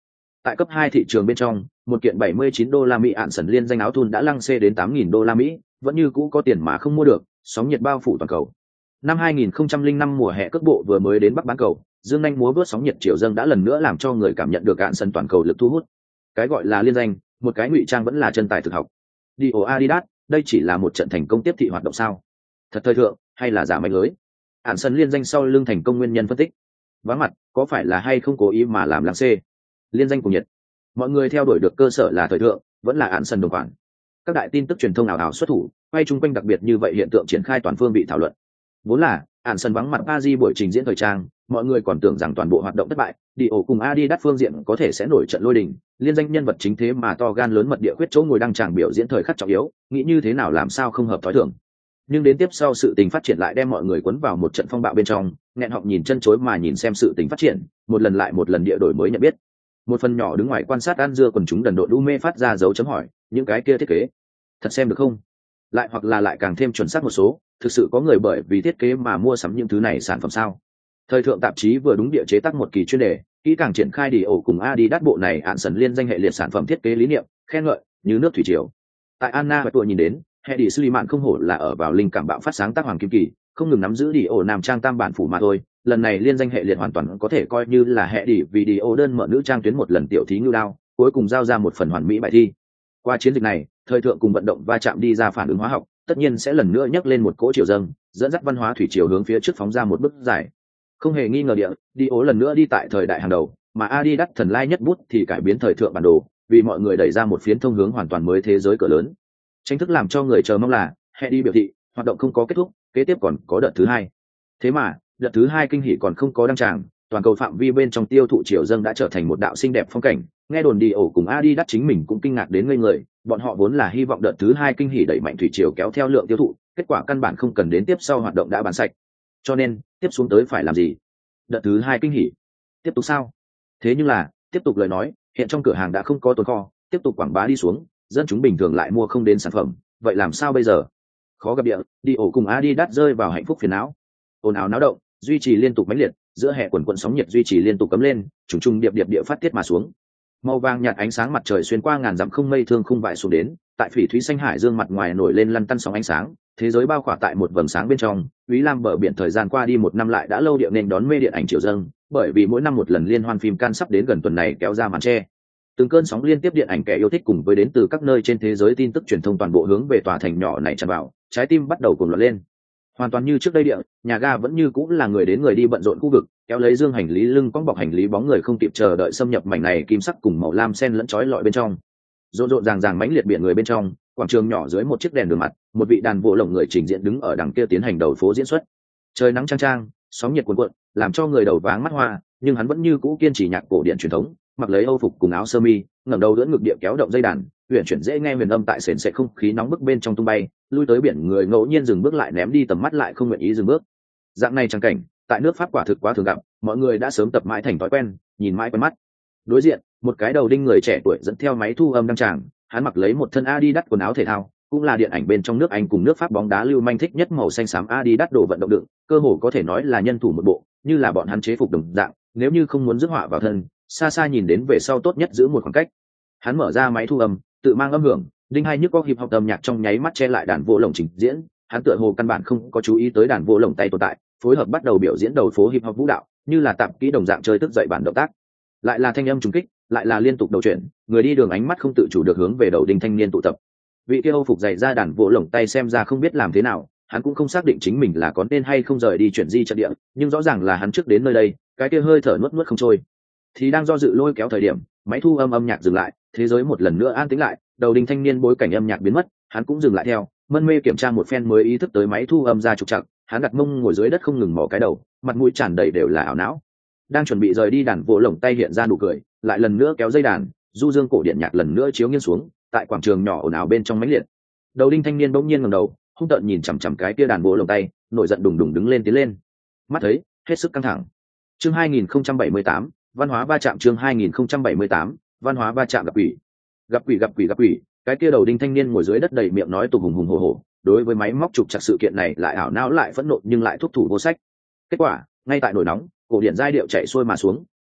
Tại cấp hai thị trường bên trong, một kiện bảy mươi chín đô la Mỹ ạn sần liên danh áo thun đã lăng xê đến tám nghìn đô la Mỹ, vẫn như cũ có tiền mà không mua được, sóng nhiệt bao phủ toàn cầu. Năm hai nghìn không trăm lẻ năm mùa hè cước bộ vừa mới đến Bắc bán cầu, dương nhanh múa vớt sóng nhiệt triều dâng đã lần nữa làm cho người cảm nhận được ạn sần toàn cầu lực thu hút. Cái gọi là liên danh, một cái ngụy trang vẫn là chân tài thực học. Dior Adidas, đây chỉ là một trận thành công tiếp thị hoạt động sao? Thật thời thượng, hay là giả mạnh lưới? Ạn sần liên danh sau lưng thành công nguyên nhân phân tích. Vắng mặt, có phải là hay không cố ý mà làm lăng xê? Liên danh cùng nhiệt. Mọi người theo đuổi được cơ sở là thời thượng, vẫn là ạn sần đồng khoản. Các đại tin tức truyền thông ảo ảo xuất thủ, quay chung quanh đặc biệt như vậy hiện tượng triển khai toàn phương bị thảo luận. Vốn là ạn sần vắng mặt Paris buổi trình diễn thời trang, mọi người còn tưởng rằng toàn bộ hoạt động thất bại, Dior cùng Adidas phương diện có thể sẽ nổi trận lôi đình, liên danh nhân vật chính thế mà to gan lớn mật địa quyết chỗ ngồi đăng tràng biểu diễn thời khắc trọng yếu, nghĩ như thế nào làm sao không hợp thói thường. Nhưng đến tiếp sau sự tình phát triển lại đem mọi người cuốn vào một trận phong bạo bên trong, nghẹn họng nhìn chân chối mà nhìn xem sự tình phát triển, một lần lại một lần địa đổi mới nhận biết. Một phần nhỏ đứng ngoài quan sát ăn dưa quần chúng đần độn đu mê phát ra dấu chấm hỏi, những cái kia thiết kế thật xem được không? Lại hoặc là lại càng thêm chuẩn xác một số, thực sự có người bởi vì thiết kế mà mua sắm những thứ này sản phẩm sao? Thời thượng tạp chí vừa đúng địa chế tác một kỳ chuyên đề, kỹ càng triển khai Dior cùng Adidas bộ này ạn sần liên danh hệ liệt sản phẩm thiết kế lý niệm, khen ngợi như nước thủy triều. Tại Anna và tuổi nhìn đến, Hedi Suleiman không hổ là ở vào linh cảm bạo phát sáng tác hoàng kim kỳ, không ngừng nắm giữ Dior nam trang tam bản phủ mà thôi. Lần này liên danh hệ liệt hoàn toàn có thể coi như là Hedi vì Dior đơn mở nữ trang tuyến một lần tiểu thí ngưu đao, cuối cùng giao ra một phần hoàn mỹ bài thi. Qua chiến dịch này, thời thượng cùng vận động va chạm đi ra phản ứng hóa học, tất nhiên sẽ lần nữa nhấc lên một cỗ triều dâng, dẫn dắt văn hóa thủy triều hướng phía trước phóng ra một bước dài. Không hề nghi ngờ địa, Dior lần nữa đi tại thời đại hàng đầu, mà Adidas thần lai nhất bút thì cải biến thời thượng bản đồ, vì mọi người đẩy ra một phiến thông hướng hoàn toàn mới thế giới cửa lớn. Tranh thức làm cho người chờ mong là, Hedi biểu thị, hoạt động không có kết thúc, kế tiếp còn có đợt thứ hai. Thế mà, đợt thứ hai kinh hỉ còn không có đăng tràng, toàn cầu phạm vi bên trong tiêu thụ triều dâng đã trở thành một đạo xinh đẹp phong cảnh. Nghe đồn Dior cùng Adidas chính mình cũng kinh ngạc đến ngây người, bọn họ vốn là hy vọng đợt thứ hai kinh hỉ đẩy mạnh thủy triều kéo theo lượng tiêu thụ, kết quả căn bản không cần đến tiếp sau hoạt động đã bán sạch. Cho nên, tiếp xuống tới phải làm gì? Đợt thứ hai kinh hỉ, tiếp tục sao? Thế nhưng là, tiếp tục lời nói, hiện trong cửa hàng đã không có tồn kho, tiếp tục quảng bá đi xuống, dân chúng bình thường lại mua không đến sản phẩm, vậy làm sao bây giờ? Khó gặp địa, Dior cùng Adidas rơi vào hạnh phúc phiền não. Ồn ào náo động, duy trì liên tục mãnh liệt, giữa hè quần quần sóng nhiệt duy trì liên tục cấm lên, trùng trùng điệp điệp địa phát tiết mà xuống. Màu vàng nhạt ánh sáng mặt trời xuyên qua ngàn dặm không mây thương khung vãi xuống đến, tại phỉ thúy xanh hải dương mặt ngoài nổi lên lăn tăn sóng ánh sáng, thế giới bao khỏa tại một vầng sáng bên trong. Úy Lam bờ biển thời gian qua đi một năm lại đã lâu địa nên đón mê điện ảnh triều dâng, bởi vì mỗi năm một lần liên hoan phim Cannes sắp đến gần tuần này kéo ra màn che. Từng cơn sóng liên tiếp điện ảnh kẻ yêu thích cùng với đến từ các nơi trên thế giới tin tức truyền thông toàn bộ hướng về tòa thành nhỏ này tràn vào, trái tim bắt đầu cuồng loạn lên. Hoàn toàn như trước đây địa, nhà ga vẫn như cũng là người đến người đi bận rộn khu vực, kéo lấy dương hành lý lưng cong bọc hành lý bóng người không kịp chờ đợi xâm nhập mảnh này kim sắc cùng màu lam sen lẫn chói lọi bên trong. Rộn rộn ràng ràng mãnh liệt biển người bên trong, quảng trường nhỏ dưới một chiếc đèn đường mặt, một vị đàn vỗ lồng người trình diễn đứng ở đằng kia tiến hành đầu phố diễn xuất. Trời nắng chang chang, sóng nhiệt cuồn cuộn, làm cho người đầu váng mắt hoa, nhưng hắn vẫn như cũ kiên trì nhạc cổ điển truyền thống, mặc lấy âu phục cùng áo sơ mi, ngẩng đầu đỡ ngực địa kéo động dây đàn, huyền chuyển dễ nghe huyền âm tại sền sệt không khí nóng bức bên trong tung bay, lui tới biển người ngẫu nhiên dừng bước lại ném đi tầm mắt lại không nguyện ý dừng bước. Dạng này chẳng cảnh, tại nước Pháp quả thực quá thường gặp, mọi người đã sớm tập mãi thành thói quen, nhìn mãi quen mắt. Đối diện, một cái đầu đinh người trẻ tuổi dẫn theo máy thu âm đăng tràng, hắn mặc lấy một thân Adidas quần áo thể thao, cũng là điện ảnh bên trong nước Anh cùng nước Pháp bóng đá lưu manh thích nhất màu xanh xám Adidas đồ vận động đựng, cơ hồ có thể nói là nhân thủ một bộ, như là bọn hắn chế phục đồng dạng, nếu như không muốn rước họa vào thân, xa xa nhìn đến về sau tốt nhất giữ một khoảng cách. Hắn mở ra máy thu âm, tự mang âm hưởng, đinh hai nhức có hiệp học âm nhạc trong nháy mắt che lại đàn vô lồng trình diễn. Hắn tựa hồ căn bản không có chú ý tới đàn vô lồng tay tồn tại, phối hợp bắt đầu biểu diễn đầu phố hiệp học vũ đạo, như là tạp kỹ đồng dạng chơi tức dậy bản động tác. Lại là thanh âm trùng kích, lại là liên tục đầu chuyển, người đi đường ánh mắt không tự chủ được hướng về đầu đinh thanh niên tụ tập. Vị kia Âu phục dày ra đàn vô lồng tay xem ra không biết làm thế nào, hắn cũng không xác định chính mình là có nên hay không rời đi chuyển di trận địa, nhưng rõ ràng là hắn trước đến nơi đây, cái kia hơi thở nuốt nuốt không trôi. Thì đang do dự lôi kéo thời điểm, máy thu âm âm nhạc dừng lại, thế giới một lần nữa an tĩnh lại, đầu đinh thanh niên bối cảnh âm nhạc biến mất, hắn cũng dừng lại theo, mân mê kiểm tra một phen mới ý thức tới máy thu âm ra trục trặc, hắn đặt mông ngồi dưới đất không ngừng mò cái đầu, mặt mũi tràn đầy đều là ảo não. Đang chuẩn bị rời đi đàn vô lồng tay hiện ra nụ cười, lại lần nữa kéo dây đàn, du dương cổ điện nhạc lần nữa chiếu nghiêng xuống, tại quảng trường nhỏ ồn ào bên trong mãnh liệt. Đầu đinh thanh niên bỗng nhiên ngẩng đầu, hung tợn nhìn chằm chằm cái kia đàn vô lồng tay, nổi giận đùng đùng đứng lên tiến lên. Mắt thấy, hết sức căng thẳng. Chương hai nghìn không trăm bảy mươi tám, văn hóa va chạm chương hai nghìn không trăm bảy mươi tám, văn hóa va chạm gặp quỷ. Gặp quỷ gặp quỷ gặp quỷ, cái kia đầu đinh thanh niên ngồi dưới đất đầy miệng nói tù hùng hùng hổ hổ, đối với máy móc trục chặt sự kiện này lại ảo não lại phẫn nộ nhưng lại thúc thủ vô sách. Kết quả, ngay tại nổi nóng, cổ điển giai điệu chạy xuôi mà xuống,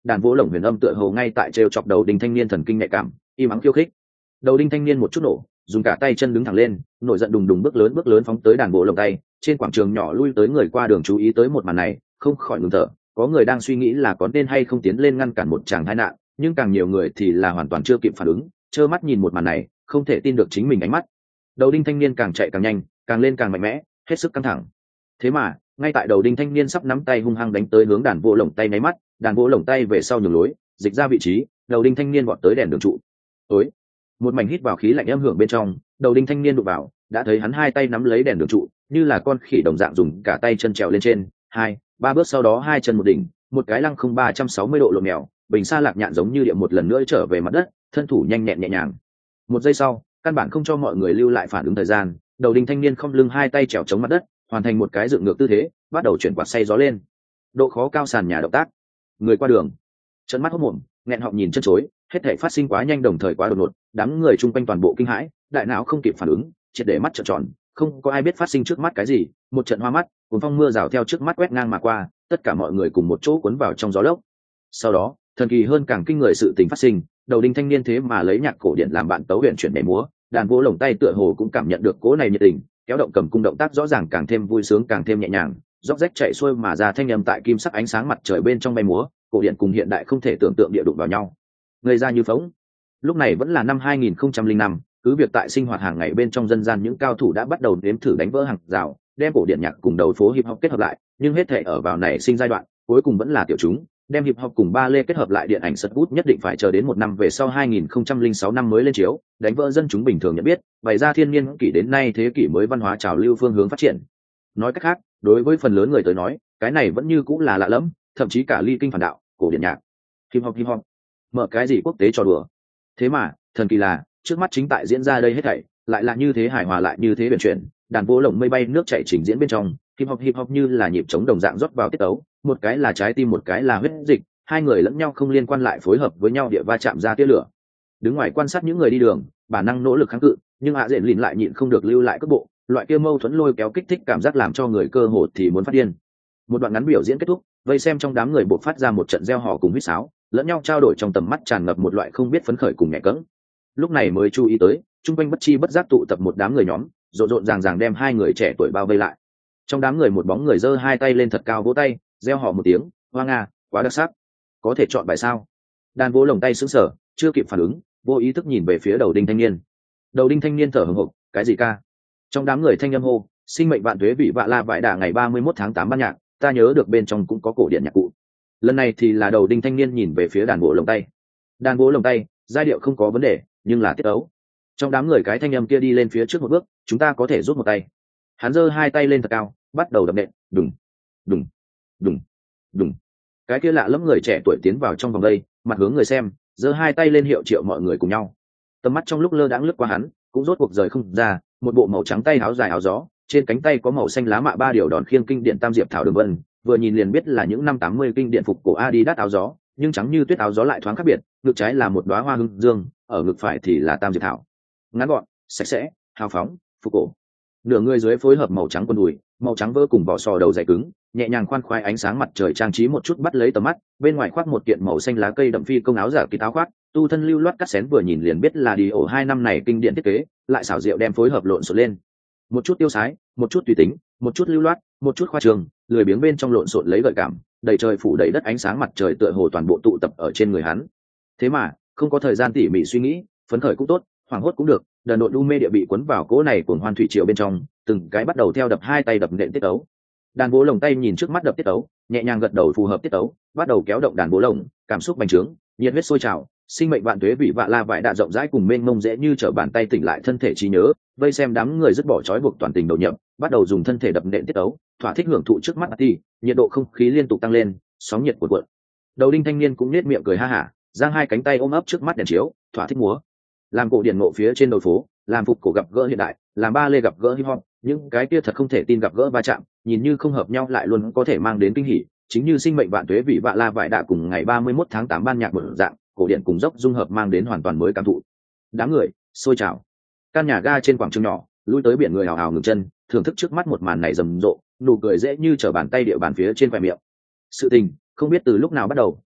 đàn vỗ lồng huyền âm tựa hồ ngay tại trêu chọc đầu đinh thanh niên thần kinh nhạy cảm, im ắng khiêu khích. Đầu đinh thanh niên một chút nổ, dùng cả tay chân đứng thẳng lên, nổi giận đùng đùng bước lớn bước lớn phóng tới đàn vỗ lồng tay. Trên quảng trường nhỏ lui tới người qua đường chú ý tới một màn này, không khỏi ngừng thở. Có người đang suy nghĩ là có nên hay không tiến lên ngăn cản một tràng tai nạn, nhưng càng nhiều người thì là hoàn toàn chưa kịp phản ứng, trơ mắt nhìn một màn này, không thể tin được chính mình ánh mắt. Đầu đinh thanh niên càng chạy càng nhanh, càng lên càng mạnh mẽ, hết sức căng thẳng. Thế mà ngay tại đầu đinh thanh niên sắp nắm tay hung hăng đánh tới hướng đàn vỗ lồng tay nháy mắt, đàn vỗ lồng tay về sau nhường lối, dịch ra vị trí, đầu đinh thanh niên vọt tới đèn đường trụ. Ối, một mảnh hít vào khí lạnh âm hưởng bên trong, đầu đinh thanh niên đụng vào, đã thấy hắn hai tay nắm lấy đèn đường trụ, như là con khỉ đồng dạng dùng cả tay chân trèo lên trên, hai ba bước sau đó hai chân một đỉnh, một cái lăng không ba trăm sáu mươi độ lộn mèo, bình sa lạc nhạn giống như địa một lần nữa trở về mặt đất, thân thủ nhanh nhẹn nhẹ nhàng. Một giây sau, căn bản không cho mọi người lưu lại phản ứng thời gian, đầu đinh thanh niên không lưng hai tay trèo chống mặt đất, hoàn thành một cái dựng ngược tư thế, bắt đầu chuyển quạt xoay gió lên. Độ khó cao sàn nhà động tác. Người qua đường trợn mắt hốt mồm, nghẹn họng nhìn chân chối, hết thảy phát sinh quá nhanh đồng thời quá đột ngột, đám người chung quanh toàn bộ kinh hãi, đại não không kịp phản ứng, triệt để mắt trợn tròn, không có ai biết phát sinh trước mắt cái gì, một trận hoa mắt, cuốn phong mưa rào theo trước mắt quét ngang mà qua, tất cả mọi người cùng một chỗ cuốn vào trong gió lốc. Sau đó, thần kỳ hơn càng kinh người sự tình phát sinh, đầu đinh thanh niên thế mà lấy nhạc cổ điển làm bạn tấu huyền chuyển nhảy múa, đàn vỗ lồng tay tựa hồ cũng cảm nhận được cố này nhiệt tình, kéo động cầm cung động tác rõ ràng càng thêm vui sướng càng thêm nhẹ nhàng, róc rách chạy xuôi mà ra thanh âm tại kim sắc ánh sáng mặt trời bên trong bay múa, cổ điển cùng hiện đại không thể tưởng tượng địa đụng vào nhau. Người ra như phóng. Lúc này vẫn là năm hai nghìn không trăm lẻ năm, cứ việc tại sinh hoạt hàng ngày bên trong dân gian những cao thủ đã bắt đầu nếm thử đánh vỡ hàng rào, đem cổ điển nhạc cùng đầu phố hip hop kết hợp lại, nhưng hết thể ở vào này sinh giai đoạn, cuối cùng vẫn là tiểu chúng, đem hip hop cùng ba lê kết hợp lại điện ảnh sật bút nhất định phải chờ đến một năm về sau hai nghìn không trăm lẻ sáu năm mới lên chiếu, đánh vỡ dân chúng bình thường nhận biết, bày ra thiên niên kỷ đến nay thế kỷ mới văn hóa trào lưu phương hướng phát triển. Nói cách khác, đối với phần lớn người tới nói, cái này vẫn như cũng là lạ lẫm, thậm chí cả ly kinh phản đạo, cổ điển nhạc, hip hop hip hop, mở cái gì quốc tế trò đùa. Thế mà, thần kỳ là, trước mắt chính tại diễn ra đây hết thảy, lại là như thế hài hòa lại như thế biến chuyển, đàn vỗ lồng mây bay nước chảy trình diễn bên trong, hip hop hip hop như là nhịp trống đồng dạng rót vào tiết tấu, một cái là trái tim một cái là huyết dịch, hai người lẫn nhau không liên quan lại phối hợp với nhau địa va chạm ra tia lửa. Đứng ngoài quan sát những người đi đường, bản năng nỗ lực kháng cự, nhưng ạ dện lìn lại nhịn không được lưu lại cước bộ, loại kia mâu thuẫn lôi kéo kích thích cảm giác làm cho người cơ hồ thì muốn phát điên. Một đoạn ngắn biểu diễn kết thúc, vây xem trong đám người buộc phát ra một trận reo hò cùng huýt sáo, lẫn nhau trao đổi trong tầm mắt tràn ngập một loại không biết phấn khởi cùng nhẹ cẫng. Lúc này mới chú ý tới, chung quanh bất chi bất giác tụ tập một đám người nhóm, rộn rộn ràng ràng đem hai người trẻ tuổi bao vây lại. Trong đám người một bóng người giơ hai tay lên thật cao vỗ tay, reo hò một tiếng, hoa nga, quá đặc sắc, có thể chọn bài sao? Đàn vỗ lồng tay sững sờ, chưa kịp phản ứng, vô ý thức nhìn về phía đầu đinh thanh niên. Đầu đinh thanh niên thở hổn hộc, cái gì ca? Trong đám người thanh âm hô, sinh mệnh vạn tuế vị vạ la vải đà ngày ba mươi mốt tháng tám ban nhạc, ta nhớ được bên trong cũng có cổ điển nhạc cụ. Lần này thì là đầu đinh thanh niên nhìn về phía đàn vỗ lồng tay. Đàn vỗ lồng tay, giai điệu không có vấn đề, nhưng là tiết ấu. Trong đám người cái thanh âm kia đi lên phía trước một bước, chúng ta có thể rút một tay. Hắn giơ hai tay lên thật cao, bắt đầu đập nện, đùng, đùng, đùng, đùng. Cái kia lạ lẫm người trẻ tuổi tiến vào trong vòng đây, mặt hướng người xem, giơ hai tay lên hiệu triệu mọi người cùng nhau. Tầm mắt trong lúc lơ đãng lướt qua hắn, cũng rốt cuộc rời không ra, một bộ màu trắng tay áo dài áo gió, trên cánh tay có màu xanh lá mạ ba điều đòn khiêng kinh điển tam diệp thảo đường vân, vừa nhìn liền biết là những năm tám mươi kinh điển phục cổ Adidas áo gió, nhưng trắng như tuyết áo gió lại thoáng khác biệt, ngực trái là một đóa hoa hương dương, ở ngực phải thì là tam diệp thảo. Ngắn gọn, sạch sẽ, hào phóng, phục cổ. Nửa người dưới phối hợp màu trắng quần đùi, màu trắng vỡ cùng vỏ sò đầu dày cứng, nhẹ nhàng khoan khoái ánh sáng mặt trời trang trí một chút bắt lấy tầm mắt, bên ngoài khoác một kiện màu xanh lá cây đậm phi công áo giả kỳ áo khoác, tu thân lưu loát cắt xén vừa nhìn liền biết là đi ổ hai năm này kinh điển thiết kế, lại xảo diệu đem phối hợp lộn xộn lên. Một chút tiêu sái, một chút tùy tính, một chút lưu loát, một chút khoa trương, lười biếng bên trong lộn xộn lấy gợi cảm, đầy trời phủ đầy đất ánh sáng mặt trời tựa hồ toàn bộ tụ tập ở trên người hắn. Thế mà, không có thời gian tỉ mỉ suy nghĩ, phấn khởi cũng tốt, hoảng hốt cũng được, đần độn u mê địa bị cuốn vào cỗ này cuồng hoan thủy triều bên trong, từng cái bắt đầu theo đập hai tay đập nện tiết tấu. Đàn bố lồng tay nhìn trước mắt đập tiết tấu, nhẹ nhàng gật đầu phù hợp tiết tấu, bắt đầu kéo động đàn bố lồng, cảm xúc bành trướng, nhiệt huyết sôi trào, sinh mệnh vạn tuế vị vạ la vải đạn rộng rãi cùng mênh mông dễ như trở bàn tay tỉnh lại thân thể trí nhớ, vây xem đám người dứt bỏ trói buộc toàn tình đầu nhập, bắt đầu dùng thân thể đập nện tiết tấu, thỏa thích hưởng thụ trước mắt thì nhiệt độ không khí liên tục tăng lên, sóng nhiệt cuộn cuộn. Đầu đinh thanh niên cũng nết miệng cười ha hả, giang hai cánh tay ôm ấp trước mắt đèn chiếu, thỏa thích múa, làm cổ điển ngộ phía trên đầu phố, làm phục cổ gặp gỡ hiện đại, làm ba lê gặp gỡ hip hop, những cái kia thật không thể tin gặp gỡ va chạm, nhìn như không hợp nhau lại luôn có thể mang đến kinh hỉ, chính như sinh mệnh vạn tuế vị vạ la vải đạ cùng ngày ba mươi mốt tháng tám ban nhạc mở dạng, cổ điển cùng dốc dung hợp mang đến hoàn toàn mới cảm thụ. Đám người sôi trào, căn nhà ga trên quảng trường nhỏ, lui tới biển người hào hào ngừng chân, thưởng thức trước mắt một màn này rầm rộ, nụ cười dễ như trở bàn tay địa bàn phía trên quai miệng. Sự tình không biết từ lúc nào bắt đầu,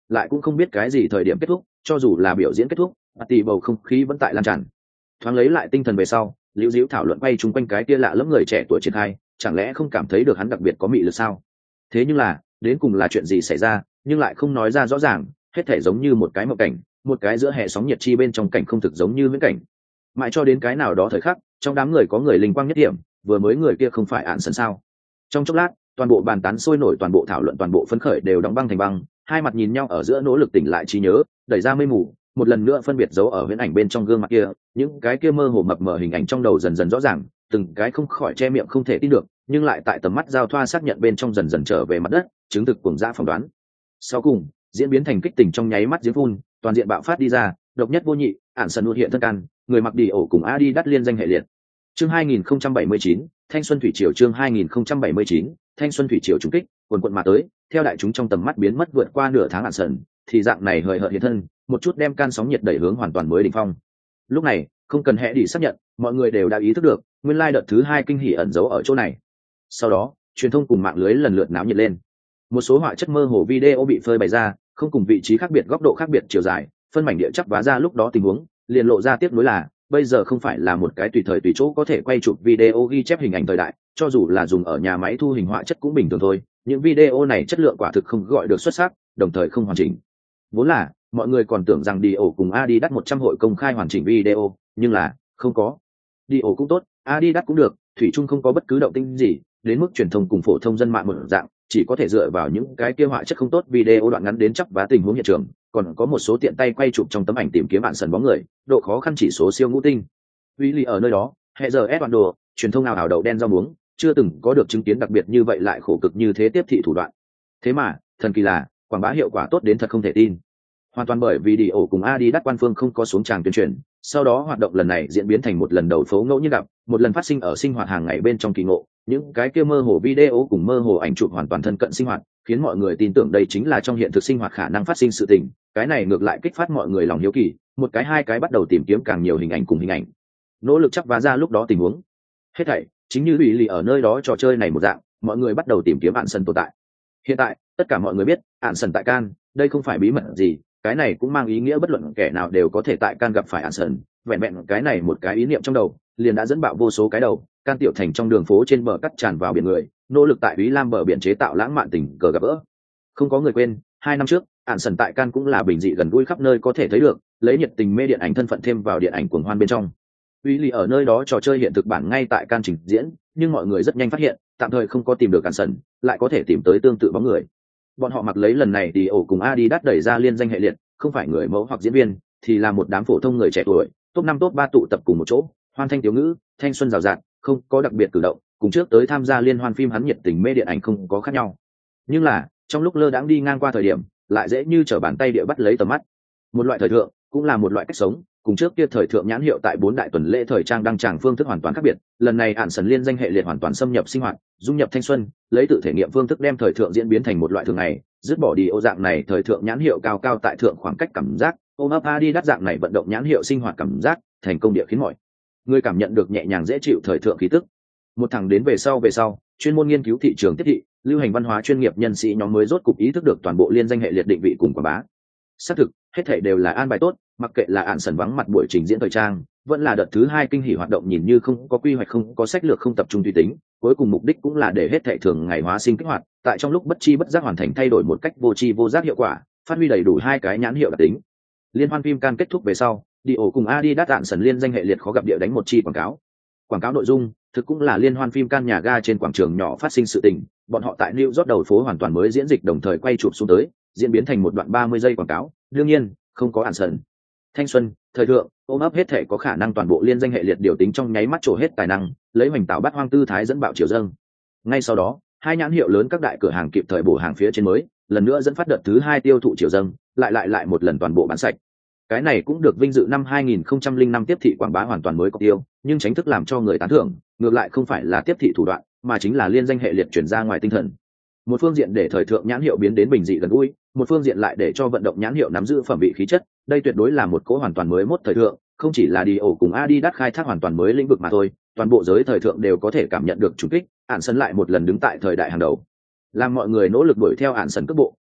lại cũng không biết cái gì thời điểm kết thúc, cho dù là biểu diễn kết thúc, party bầu không khí vẫn tại lan tràn. Thoáng lấy lại tinh thần về sau, liễu diễu thảo luận bay chung quanh cái kia lạ lẫm người trẻ tuổi triển khai, chẳng lẽ không cảm thấy được hắn đặc biệt có mị lực sao? Thế nhưng là, đến cùng là chuyện gì xảy ra, nhưng lại không nói ra rõ ràng, hết thể giống như một cái mộng cảnh, một cái giữa hè sóng nhiệt chi bên trong cảnh không thực giống như viễn cảnh. Mãi cho đến cái nào đó thời khắc, trong đám người có người linh quang nhất điểm, vừa mới người kia không phải Ản Sần sao? Trong chốc lát, toàn bộ bàn tán sôi nổi, toàn bộ thảo luận, toàn bộ phấn khởi đều đóng băng thành băng, hai mặt nhìn nhau ở giữa nỗ lực tỉnh lại trí nhớ, đẩy ra mây mù, một lần nữa phân biệt dấu ở viễn ảnh bên trong gương mặt kia, những cái kia mơ hồ mập mờ hình ảnh trong đầu dần dần rõ ràng, từng cái không khỏi che miệng không thể tin được, nhưng lại tại tầm mắt giao thoa xác nhận bên trong dần dần trở về mặt đất, chứng thực cùng dã phỏng đoán. Sau cùng, diễn biến thành kích tình trong nháy mắt giếng phun, toàn diện bạo phát đi ra, độc nhất vô nhị, Ản Sần đột hiện thân can, người mặc đi ổ cùng Adi đắt liên danh hệ liệt. Chương hai nghìn không trăm bảy mươi chín, Thanh xuân thủy triều. Chương hai nghìn không trăm bảy mươi chín, Thanh xuân thủy triều trùng kích, quần quần mà tới, theo đại chúng trong tầm mắt biến mất vượt qua nửa tháng Ản Sần, thì dạng này hời hợt hiện thân, một chút đem can sóng nhiệt đẩy hướng hoàn toàn mới đỉnh phong. Lúc này, không cần hẽ đi xác nhận, mọi người đều đã ý thức được, nguyên lai đợt thứ hai kinh hỉ ẩn giấu ở chỗ này. Sau đó, truyền thông cùng mạng lưới lần lượt náo nhiệt lên. Một số họa chất mơ hồ video bị phơi bày ra, không cùng vị trí khác biệt, góc độ khác biệt, chiều dài, phân mảnh địa chất vá ra lúc đó tình huống, liền lộ ra tiếp nối là, bây giờ không phải là một cái tùy thời tùy chỗ có thể quay chụp video ghi chép hình ảnh thời đại, cho dù là dùng ở nhà máy thu hình họa chất cũng bình thường thôi, những video này chất lượng quả thực không gọi được xuất sắc, đồng thời không hoàn chỉnh. Vốn là, mọi người còn tưởng rằng đi ổ cùng Adidas một trăm hội công khai hoàn chỉnh video, nhưng là, không có. Đi ổ cũng tốt, Adidas cũng được, thủy chung không có bất cứ động tĩnh gì, đến mức truyền thông cùng phổ thông dân mạng một dạng, chỉ có thể dựa vào những cái kia họa chất không tốt video đoạn ngắn đến chắp vá tình huống hiện trường, còn có một số tiện tay quay chụp trong tấm ảnh tìm kiếm Ản Sần bóng người, độ khó khăn chỉ số siêu ngũ tinh. Uy lý ở nơi đó, hệ giờ ép đồ, truyền thông nào ảo đậu đen rau muống, chưa từng có được chứng kiến đặc biệt như vậy lại khổ cực như thế tiếp thị thủ đoạn. Thế mà, thần kỳ là, quảng bá hiệu quả tốt đến thật không thể tin. Hoàn toàn bởi vì đi ổ cùng Adidas quan phương không có xuống tràng tuyên truyền, sau đó hoạt động lần này diễn biến thành một lần đầu phố ngẫu nhiên gặp, một lần phát sinh ở sinh hoạt hàng ngày bên trong kỳ ngộ, những cái kia mơ hồ video cùng mơ hồ ảnh chụp hoàn toàn thân cận sinh hoạt, khiến mọi người tin tưởng đây chính là trong hiện thực sinh hoạt khả năng phát sinh sự tình, cái này ngược lại kích phát mọi người lòng hiếu kỳ, một cái hai cái bắt đầu tìm kiếm càng nhiều hình ảnh cùng hình ảnh, nỗ lực chắc vá ra lúc đó tình huống. Hết thảy chính như ủy lì ở nơi đó trò chơi này một dạng, mọi người bắt đầu tìm kiếm Ản Sần tồn tại. Hiện tại, tất cả mọi người biết, Ản Sần tại Can, đây không phải bí mật gì, cái này cũng mang ý nghĩa bất luận kẻ nào đều có thể tại Can gặp phải Ản Sần, vẹn vẹn cái này một cái ý niệm trong đầu, liền đã dẫn bạo vô số cái đầu, Can tiểu thành trong đường phố trên bờ cắt tràn vào biển người, nỗ lực tại Úy Lam bờ biển chế tạo lãng mạn tình cờ gặp gỡ. Không có người quên, hai năm trước, Ản Sần tại Can cũng là bình dị gần gũi khắp nơi có thể thấy được, lấy nhiệt tình mê điện ảnh thân phận thêm vào điện ảnh cuồng hoan bên trong. Uy lì ở nơi đó trò chơi hiện thực bản ngay tại Can trình diễn, nhưng mọi người rất nhanh phát hiện, tạm thời không có tìm được Ản Sần, lại có thể tìm tới tương tự bóng người. Bọn họ mặc lấy lần này thì ổ cùng Adidas đẩy ra liên danh hệ liệt, không phải người mẫu hoặc diễn viên, thì là một đám phổ thông người trẻ tuổi, top năm top ba tụ tập cùng một chỗ, hoan thanh tiểu ngữ, thanh xuân rào rạt, không có đặc biệt cử động, cùng trước tới tham gia liên hoan phim hắn nhiệt tình mê điện ảnh không có khác nhau. Nhưng là, trong lúc lơ đãng đi ngang qua thời điểm, lại dễ như trở bàn tay địa bắt lấy tầm mắt. Một loại thời thượng, cũng là một loại cách sống, cùng trước kia thời thượng nhãn hiệu tại bốn đại tuần lễ thời trang đăng tràng phương thức hoàn toàn khác biệt. Lần này Ản Sần liên danh hệ liệt hoàn toàn xâm nhập sinh hoạt, dung nhập thanh xuân, lấy tự thể nghiệm phương thức đem thời thượng diễn biến thành một loại thường ngày, dứt bỏ đi ô dạng này thời thượng nhãn hiệu cao cao tại thượng khoảng cách cảm giác, ôm ấp Adidas dạng này vận động nhãn hiệu sinh hoạt cảm giác, thành công địa khiến mọi người cảm nhận được nhẹ nhàng dễ chịu thời thượng khí tức. Một thằng đến về sau về sau, chuyên môn nghiên cứu thị trường tiếp thị, lưu hành văn hóa chuyên nghiệp nhân sĩ nhóm mới rốt cục ý thức được toàn bộ liên danh hệ liệt định vị cùng quảng bá. Xác thực, hết thảy đều là an bài tốt, mặc kệ là Ản Sần vắng mặt buổi trình diễn thời trang, vẫn là đợt thứ hai kinh hỉ hoạt động nhìn như không có quy hoạch, không có sách lược, không tập trung tùy tính, cuối cùng mục đích cũng là để hết thảy thường ngày hóa sinh kích hoạt, tại trong lúc bất chi bất giác hoàn thành thay đổi một cách vô tri vô giác hiệu quả, phát huy đầy đủ hai cái nhãn hiệu đặc tính. Liên hoan phim Can kết thúc về sau, Dior cùng Adidas Ản Sần liên danh hệ liệt khó gặp địa đánh một chi quảng cáo. Quảng cáo nội dung thực cũng là liên hoan phim Can nhà ga trên quảng trường nhỏ phát sinh sự tình, bọn họ tại New York đầu phố hoàn toàn mới diễn dịch đồng thời quay chụp xuống tới, diễn biến thành một đoạn ba mươi giây quảng cáo, đương nhiên, không có Ản Sần. Thanh xuân, thời thượng, ôm ấp hết thể có khả năng toàn bộ liên danh hệ liệt điều tính trong nháy mắt trổ hết tài năng, lấy hoành tạo bắt hoang tư thái dẫn bạo chiều dâng. Ngay sau đó, hai nhãn hiệu lớn các đại cửa hàng kịp thời bổ hàng phía trên mới, lần nữa dẫn phát đợt thứ hai tiêu thụ chiều dâng, lại lại lại một lần toàn bộ bán sạch. Cái này cũng được vinh dự năm hai nghìn không trăm lẻ năm tiếp thị quảng bá hoàn toàn mới có tiêu, nhưng tránh thức làm cho người tán thưởng, ngược lại không phải là tiếp thị thủ đoạn, mà chính là liên danh hệ liệt chuyển ra ngoài tinh thần. Một phương diện để thời thượng nhãn hiệu biến đến bình dị gần gũi, một phương diện lại để cho vận động nhãn hiệu nắm giữ phẩm vị khí chất, đây tuyệt đối là một cỗ hoàn toàn mới mốt thời thượng, không chỉ là Dior cùng Adidas khai thác hoàn toàn mới lĩnh vực mà thôi, toàn bộ giới thời thượng đều có thể cảm nhận được trùng kích, Ản Sần lại một lần đứng tại thời đại hàng đầu. Làm mọi người nỗ lực đuổi theo Ản Sần cước bộ,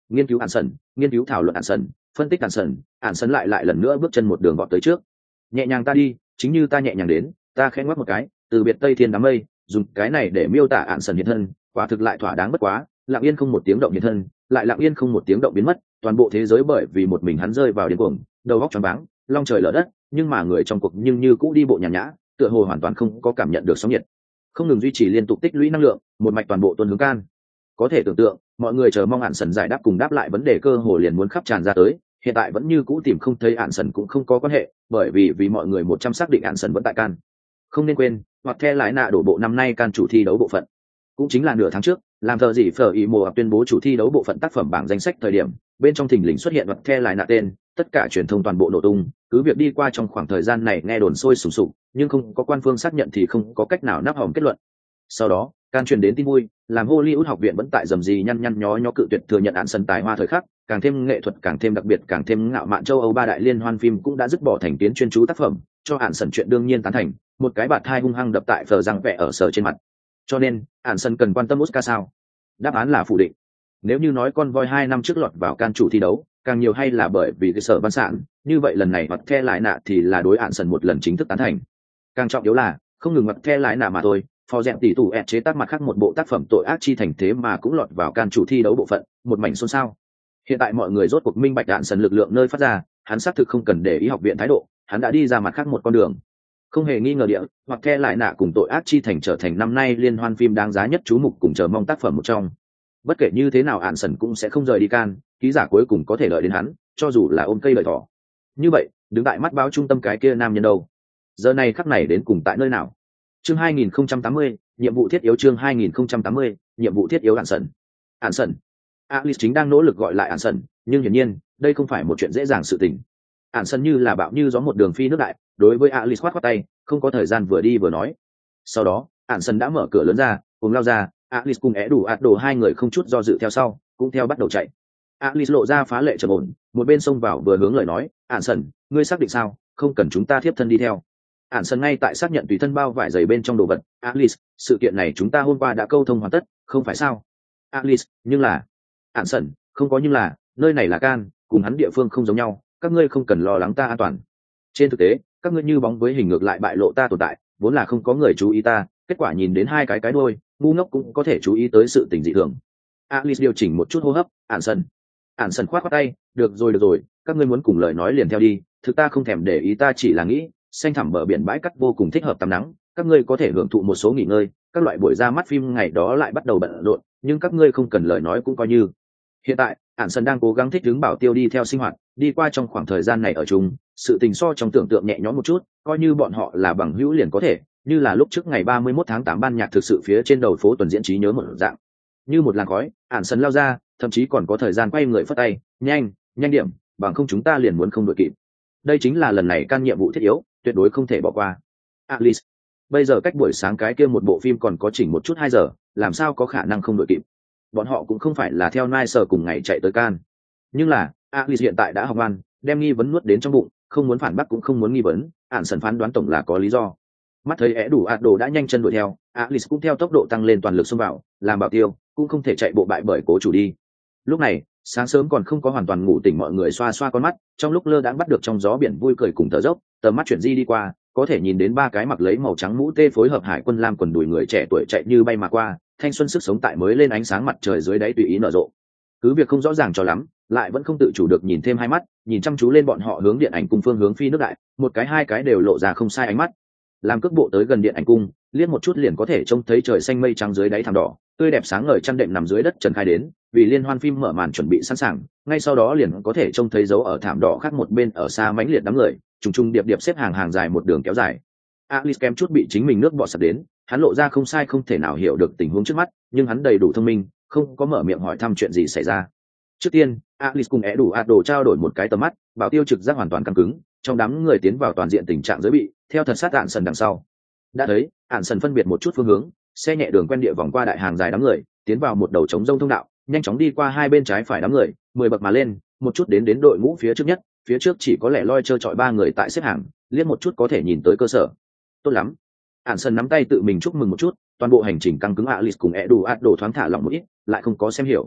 nghiên cứu ạn sần, nghiên cứu thảo luận ạn sần, phân tích ạn sần, ạn sần lại lại lần nữa bước chân một đường gọn tới trước. Nhẹ nhàng ta đi, chính như ta nhẹ nhàng đến, ta khẽ ngoắc một cái, từ biệt tây thiên đám mây, dùng cái này để miêu tả ạn sần hiện thân, quả thực lại thỏa đáng bất quá. Lặng yên không một tiếng động hiện thân, lại lặng yên không một tiếng động biến mất, toàn bộ thế giới bởi vì một mình hắn rơi vào điên cuồng, đầu óc choáng váng, long trời lở đất, nhưng mà người trong cuộc nhưng như cũ đi bộ nhàn nhã, tựa hồ hoàn toàn không có cảm nhận được sóng nhiệt, không ngừng duy trì liên tục tích lũy năng lượng, một mạch toàn bộ tuần hướng can. Có thể tưởng tượng, mọi người chờ mong ạn sần giải đáp cùng đáp lại vấn đề cơ hồ liền muốn khắp tràn ra tới, hiện tại vẫn như cũ tìm không thấy ạn sần cũng không có quan hệ, bởi vì vì mọi người một trăm xác định ạn sần vẫn tại can. Không nên quên, hoặc the lái nạ đổ bộ năm nay can chủ thi đấu bộ phận, cũng chính là nửa tháng trước, làm thợ gì phở ý mùa tuyên bố chủ thi đấu bộ phận tác phẩm bảng danh sách thời điểm, bên trong thình lình xuất hiện hoặc the lái nạ tên, tất cả truyền thông toàn bộ nổ tung, cứ việc đi qua trong khoảng thời gian này nghe đồn sôi sùng sục, nhưng không có quan phương xác nhận thì không có cách nào nắp hòm kết luận. Sau đó, can truyền đến tin vui, làm Hollywood học viện vẫn tại dầm gì nhăn nhăn nhó nhó cự tuyệt thừa nhận án sân tài hoa thời khắc, càng thêm nghệ thuật càng thêm đặc biệt càng thêm ngạo mạn châu Âu ba đại liên hoan phim cũng đã dứt bỏ thành kiến chuyên chú tác phẩm, cho án sân chuyện đương nhiên tán thành, một cái bạt thai hung hăng đập tại phở răng vẽ ở sở trên mặt. Cho nên, án sân cần quan tâm Oscar sao? Đáp án là phủ định. Nếu như nói con voi hai năm trước lọt vào can chủ thi đấu, càng nhiều hay là bởi vì cái sở văn sản, như vậy lần này mặt the lại nạ thì là đối án sân một lần chính thức tán thành. Càng trọng yếu là, không ngừng mặt the lại nạ mà thôi. Phò dẹn tỷ tủ ẹt chế tác mặt khác một bộ tác phẩm tội ác chi thành thế mà cũng lọt vào can chủ thi đấu bộ phận, một mảnh xôn xao. Hiện tại mọi người rốt cuộc minh bạch đạn sần lực lượng nơi phát ra, hắn xác thực không cần để ý học viện thái độ, hắn đã đi ra mặt khác một con đường. Không hề nghi ngờ địa, hoặc the lại nạ cùng tội ác chi thành trở thành năm nay liên hoan phim đáng giá nhất chú mục cùng chờ mong tác phẩm một trong. Bất kể như thế nào đạn sần cũng sẽ không rời đi can, ký giả cuối cùng có thể đợi đến hắn, cho dù là ôm cây lợi thỏ. Như vậy, đứng tại mắt báo trung tâm cái kia nam nhân đâu? Giờ này khắc này đến cùng tại nơi nào? Chương hai nghìn không trăm tám mươi, nhiệm vụ thiết yếu chương hai nghìn không trăm tám mươi, nhiệm vụ thiết yếu Anderson. Anderson. Alice chính đang nỗ lực gọi lại Anderson, nhưng hiển nhiên, đây không phải một chuyện dễ dàng sự tình. Anderson như là bão như gió một đường phi nước đại, đối với Alice khoát khoát tay, không có thời gian vừa đi vừa nói. Sau đó, Anderson đã mở cửa lớn ra, cùng lao ra, Alice cùng é đủ ạt đồ hai người không chút do dự theo sau, cũng theo bắt đầu chạy. Alice lộ ra phá lệ trầm ổn, một bên xông vào vừa hướng lời nói, Anderson, ngươi xác định sao, không cần chúng ta thiếp thân đi theo. Ản sân ngay tại xác nhận tùy thân bao vải giày bên trong đồ vật. Alice, sự kiện này chúng ta hôm qua đã câu thông hoàn tất, không phải sao? Alice, nhưng là... Ản sân, không có nhưng là, nơi này là can, cùng hắn địa phương không giống nhau, các ngươi không cần lo lắng ta an toàn. Trên thực tế, các ngươi như bóng với hình ngược lại bại lộ ta tồn tại, vốn là không có người chú ý ta, kết quả nhìn đến hai cái cái đuôi, ngu ngốc cũng có thể chú ý tới sự tình dị thường. Alice điều chỉnh một chút hô hấp. Ản sân. Ản sân khoát khoát tay, được rồi được rồi, các ngươi muốn cùng lời nói liền theo đi, thực ta không thèm để ý, ta chỉ là nghĩ xanh thẳm bờ biển bãi cắt vô cùng thích hợp tắm nắng, các ngươi có thể hưởng thụ một số nghỉ ngơi, các loại buổi ra mắt phim ngày đó lại bắt đầu bận rộn, nhưng các ngươi không cần lời nói cũng coi như. Hiện tại, Ản Sân đang cố gắng thích ứng bảo tiêu đi theo sinh hoạt, đi qua trong khoảng thời gian này ở chung, sự tình so trong tưởng tượng nhẹ nhõm một chút, coi như bọn họ là bằng hữu liền có thể, như là lúc trước ngày ba mươi mốt tháng tám ban nhạc thực sự phía trên đầu phố tuần diễn trí nhớ một dạng. Như một làn khói, Ản Sân lao ra, thậm chí còn có thời gian quay người phất tay, nhanh, nhanh điểm, bằng không chúng ta liền muốn không đội kịp. Đây chính là lần này can nhiệm vụ thiết yếu, tuyệt đối không thể bỏ qua. Alice, bây giờ cách buổi sáng cái kia một bộ phim còn có chỉnh một chút hai giờ, làm sao có khả năng không đội kịp? Bọn họ cũng không phải là theo Nice cùng ngày chạy tới can. Nhưng là, Alice hiện tại đã học ngoan, đem nghi vấn nuốt đến trong bụng, không muốn phản bác cũng không muốn nghi vấn, Ản Sân phán đoán tổng là có lý do. Mắt thấy é đủ ạt đồ đã nhanh chân đuổi theo, Alice cũng theo tốc độ tăng lên toàn lực xông vào, làm bảo tiêu, cũng không thể chạy bộ bại bởi cố chủ đi. Lúc này, sáng sớm còn không có hoàn toàn ngủ tỉnh mọi người xoa xoa con mắt, trong lúc lơ đãng bắt được trong gió biển vui cười cùng thở dốc, tầm mắt chuyển di đi qua, có thể nhìn đến ba cái mặc lấy màu trắng mũ tê phối hợp hải quân lam quần đùi người trẻ tuổi chạy như bay mà qua, thanh xuân sức sống tại mới lên ánh sáng mặt trời dưới đáy tùy ý nở rộ. Cứ việc không rõ ràng cho lắm, lại vẫn không tự chủ được nhìn thêm hai mắt, nhìn chăm chú lên bọn họ hướng điện ảnh cung phương hướng phi nước đại, một cái hai cái đều lộ ra không sai ánh mắt. Làm cước bộ tới gần điện ảnh cung, liếc một chút liền có thể trông thấy trời xanh mây trắng dưới đáy thảm đỏ, tươi đẹp sáng ngời chăn đệm nằm dưới đất trần khai đến, vì liên hoan phim mở màn chuẩn bị sẵn sàng, ngay sau đó liền có thể trông thấy dấu ở thảm đỏ khác một bên ở xa mãnh liệt đám người, trùng trùng điệp điệp xếp hàng hàng dài một đường kéo dài. Alice kém chút bị chính mình nước bọt sặc đến, hắn lộ ra không sai không thể nào hiểu được tình huống trước mắt, nhưng hắn đầy đủ thông minh, không có mở miệng hỏi thăm chuyện gì xảy ra. Trước tiên, Alice cùng é đủ ạt đồ trao đổi một cái tầm mắt, bảo tiêu trực giác hoàn toàn căng cứng, trong đám người tiến vào toàn diện tình trạng giới bị, theo thật sát Ản Sân đằng sau. Đã thấy, Ản Sân phân biệt một chút phương hướng, xe nhẹ đường quen địa vòng qua đại hàng dài đám người, tiến vào một đầu trống rông thông đạo, nhanh chóng đi qua hai bên trái phải đám người, mười bậc mà lên, một chút đến đến đội ngũ phía trước nhất, phía trước chỉ có lẻ loi trơ trọi ba người tại xếp hàng, liếc một chút có thể nhìn tới cơ sở. Tốt lắm. Ản Sân nắm tay tự mình chúc mừng một chút, toàn bộ hành trình căng cứng Alice cùng é đủ ạt đồ thoáng thả lỏng một ít, lại không có xem hiểu.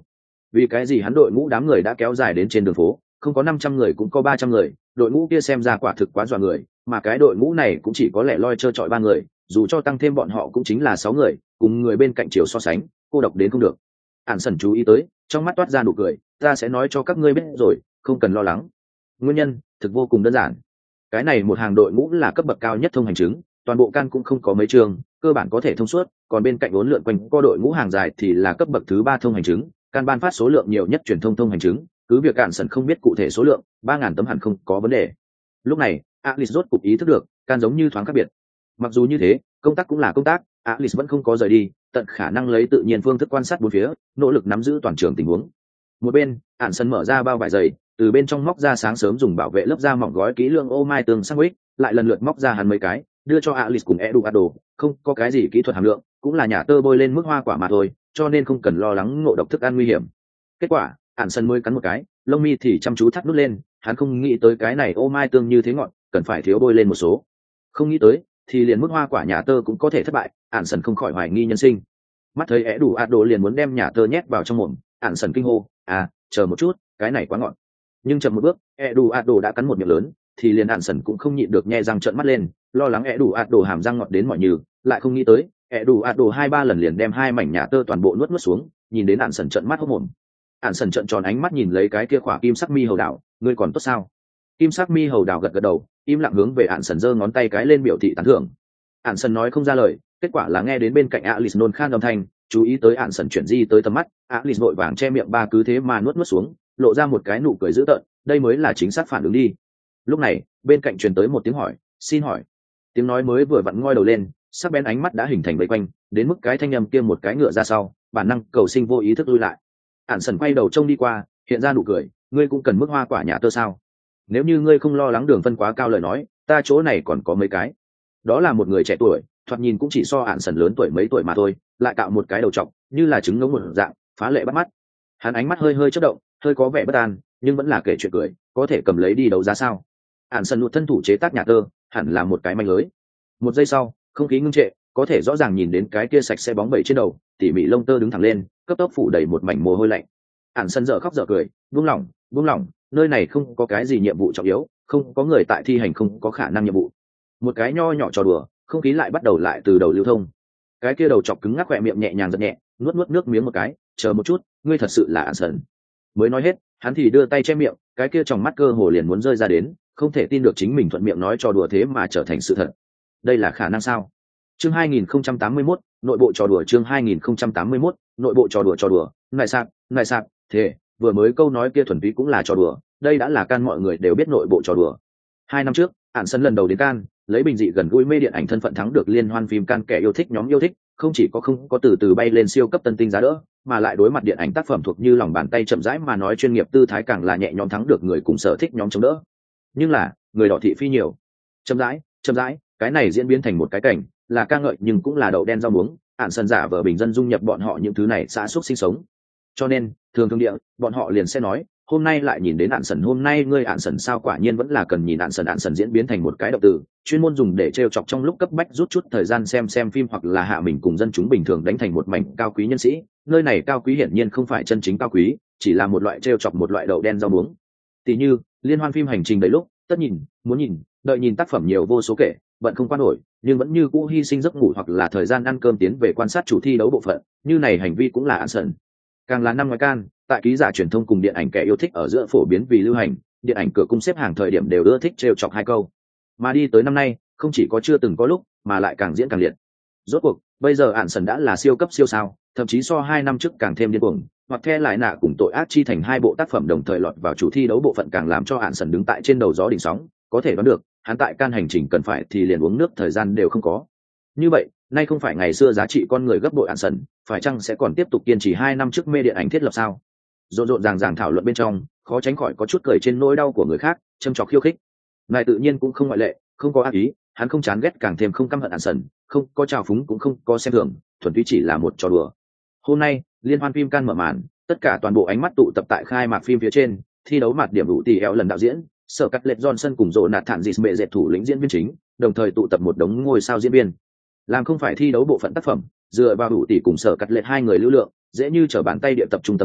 Vì cái gì hắn đội ngũ đám người đã kéo dài đến trên đường phố, không có năm trăm người cũng có ba trăm người, đội ngũ kia xem ra quả thực quá dọa người, mà cái đội ngũ này cũng chỉ có lẻ loi trơ trọi ba người, dù cho tăng thêm bọn họ cũng chính là sáu người, cùng người bên cạnh chiều so sánh, cô độc đến không được. Ản Sần chú ý tới, trong mắt toát ra nụ cười, ta sẽ nói cho các ngươi biết rồi, không cần lo lắng. Nguyên nhân thực vô cùng đơn giản, cái này một hàng đội ngũ là cấp bậc cao nhất thông hành chứng, toàn bộ can cũng không có mấy trường, cơ bản có thể thông suốt, còn bên cạnh uốn lượn quanh co đội ngũ hàng dài thì là cấp bậc thứ ba thông hành chứng, can ban phát số lượng nhiều nhất truyền thông thông hành chứng, cứ việc Ản Sần không biết cụ thể số lượng, ba ngàn tấm hẳn không có vấn đề. Lúc này, Alice rốt cục ý thức được, can giống như thoáng khác biệt. Mặc dù như thế, công tác cũng là công tác, Alice vẫn không có rời đi, tận khả năng lấy tự nhiên phương thức quan sát bốn phía, nỗ lực nắm giữ toàn trường tình huống. Một bên, Ản Sần mở ra bao vải dày, từ bên trong móc ra sáng sớm dùng bảo vệ lớp da mỏng gói kỹ lưỡng ô mai tường sandwich, lại lần lượt móc ra hắn mấy cái, đưa cho Alice cùng Eduardo, không có cái gì kỹ thuật hàm lượng, cũng là nhà tơ bôi lên mức hoa quả mà thôi, cho nên không cần lo lắng ngộ độc thức ăn nguy hiểm. Kết quả, Ản Sần mới cắn một cái, lông mi thì chăm chú thắt nút lên, hắn không nghĩ tới cái này ô mai tương như thế ngọt, cần phải thiếu bôi lên một số. Không nghĩ tới, thì liền mức hoa quả nhà tơ cũng có thể thất bại, Ản Sần không khỏi hoài nghi nhân sinh. Mắt thấy Eduardo liền muốn đem nhà tơ nhét vào trong mồm, Ản Sần kinh hô, à, chờ một chút, cái này quá ngọt. Nhưng chậm một bước, Eduardo đã cắn một miệng lớn, thì liền Ản Sần cũng không nhịn được nhe răng trợn mắt lên, lo lắng Eduardo hàm răng ngọt đến mọi nhừ, lại không nghĩ tới, Eduardo hai ba lần liền đem hai mảnh nhà tơ toàn bộ nuốt nuốt xuống, nhìn đến Ản Sần trợn mắt hốt mồm. Ản Sần trợn tròn ánh mắt nhìn lấy cái kia khỏa kim sắc mi hầu đảo, ngươi còn tốt sao? Kim sắc mi hầu đảo gật gật đầu, im lặng hướng về Ản Sần giơ ngón tay cái lên biểu thị tán thưởng. Ản Sần nói không ra lời, kết quả là nghe đến bên cạnh Alice nôn khan âm thanh, chú ý tới Ản Sần chuyển di tới tầm mắt, Alice vội vàng che miệng ba cứ thế mà nuốt nuốt xuống, lộ ra một cái nụ cười dữ tợn, đây mới là chính xác phản ứng đi. Lúc này, bên cạnh truyền tới một tiếng hỏi, xin hỏi. Tiếng nói mới vừa vặn ngoi đầu lên, sắc bén ánh mắt đã hình thành vây quanh, đến mức cái thanh âm kia một cái ngựa ra sau, bản năng cầu sinh vô ý thức lui lại. Ản Sần quay đầu trông đi qua, hiện ra nụ cười, ngươi cũng cần mức hoa quả nhà tơ sao? Nếu như ngươi không lo lắng đường phân quá cao lời nói, ta chỗ này còn có mấy cái. Đó là một người trẻ tuổi, thoạt nhìn cũng chỉ so Ản Sần lớn tuổi mấy tuổi mà thôi, lại cạo một cái đầu trọc, như là trứng ngỗng một dạng, phá lệ bắt mắt. Hắn ánh mắt hơi hơi chớp động, hơi có vẻ bất an, nhưng vẫn là kể chuyện cười, có thể cầm lấy đi đấu giá sao? Ản Sần lụt thân thủ chế tác nhà tơ, hẳn là một cái manh lưới. Một giây sau, không khí ngưng trệ, có thể rõ ràng nhìn đến cái kia sạch sẽ bóng bẩy trên đầu, tỉ mỉ lông tơ đứng thẳng lên, cấp tốc phủ đầy một mảnh mồ hôi lạnh. Ản Sần dở khóc dở cười, buông lỏng, buông lỏng, nơi này không có cái gì nhiệm vụ trọng yếu, không có người tại thi hành không có khả năng nhiệm vụ. Một cái nho nhỏ trò đùa, không khí lại bắt đầu lại từ đầu lưu thông. Cái kia đầu chọc cứng ngắc khỏe miệng nhẹ nhàng giật nhẹ, nuốt nuốt nước miếng một cái, chờ một chút, ngươi thật sự là Ản Sần. Mới nói hết, hắn thì đưa tay che miệng, cái kia trong mắt cơ hồ liền muốn rơi ra đến, không thể tin được chính mình thuận miệng nói trò đùa thế mà trở thành sự thật. Đây là khả năng sao? Chương hai nghìn không trăm tám mươi mốt, nội bộ trò đùa chương hai nghìn không trăm tám mươi mốt, nội bộ trò đùa trò đùa, ngại sạc, ngại sạc, thế, vừa mới câu nói kia thuần túy cũng là trò đùa, đây đã là can mọi người đều biết nội bộ trò đùa. Hai năm trước, Ản Sần lần đầu đến can, lấy bình dị gần gũi mê điện ảnh thân phận thắng được liên hoan phim can kẻ yêu thích nhóm yêu thích, không chỉ có không có từ từ bay lên siêu cấp tân tinh giá đỡ, mà lại đối mặt điện ảnh tác phẩm thuộc như lòng bàn tay chậm rãi mà nói chuyên nghiệp tư thái càng là nhẹ nhõm thắng được người cùng sở thích nhóm chống đỡ. Nhưng là, người đỏ thị phi nhiều. Chậm rãi, chậm rãi, cái này diễn biến thành một cái cảnh, là ca ngợi nhưng cũng là đậu đen rau muống, Ản Sần giả vờ bình dân dung nhập bọn họ những thứ này xã xúc sinh sống. Cho nên, thường thường địa, bọn họ liền sẽ nói, hôm nay lại nhìn đến Ản Sần, hôm nay ngươi Ản Sần sao, quả nhiên vẫn là cần nhìn Ản Sần. Ản Sần diễn biến thành một cái động từ, chuyên môn dùng để trêu chọc trong lúc cấp bách rút chút thời gian xem xem phim hoặc là hạ mình cùng dân chúng bình thường đánh thành một mảnh cao quý nhân sĩ. Nơi này cao quý hiển nhiên không phải chân chính cao quý, chỉ là một loại trêu chọc, một loại đậu đen rau muống. Tỷ như, liên hoan phim hành trình đầy lúc, tất nhìn, muốn nhìn, đợi nhìn tác phẩm nhiều vô số kể, bận không quan nổi, nhưng vẫn như cũ hy sinh giấc ngủ hoặc là thời gian ăn cơm tiến về quan sát chủ thi đấu bộ phận, như này hành vi cũng là Ản Sần. Càng là năm ngoài can, tại ký giả truyền thông cùng điện ảnh kẻ yêu thích ở giữa phổ biến vì lưu hành, điện ảnh cửa cung xếp hàng thời điểm đều ưa thích trêu chọc hai câu. Mà đi tới năm nay, không chỉ có chưa từng có lúc, mà lại càng diễn càng liệt. Rốt cuộc, bây giờ Ản Sần đã là siêu cấp siêu sao, thậm chí so hai năm trước càng thêm điên cuồng, hoặc The lại nạ cùng Tội ác chi thành hai bộ tác phẩm đồng thời lọt vào chủ thi đấu bộ phận càng làm cho Ản Sần đứng tại trên đầu gió đỉnh sóng, có thể đoán được, hắn tại can hành trình cần phải thì liền uống nước thời gian đều không có. Như vậy, nay không phải ngày xưa giá trị con người gấp bội Ản Sần, phải chăng sẽ còn tiếp tục kiên trì hai năm trước mê điện ảnh thiết lập sao? Rộn rộn ràng ràng thảo luận bên trong, khó tránh khỏi có chút cười trên nỗi đau của người khác, châm chọc khiêu khích. Ngài tự nhiên cũng không ngoại lệ, không có ác ý, hắn không chán ghét càng thêm không căm hận Ản Sần, không có trào phúng cũng không có xem thường, thuần túy chỉ là một trò đùa. Hôm nay, liên hoan phim can mở màn, tất cả toàn bộ ánh mắt tụ tập tại khai mạc phim phía trên, thi đấu mặt điểm đủ tỷ eo lần đạo diễn, Sở Cắt Lệch Johnson cùng rộ nạt thản dịt mẹ dệt thủ lĩnh diễn viên chính, đồng thời tụ tập một đống ngôi sao diễn viên. Làm không phải thi đấu bộ phận tác phẩm, dựa vào đủ tỷ cùng Sở Cắt Lệch hai người lưu lượng, dễ như trở bàn tay địa tập trung tầm mắt,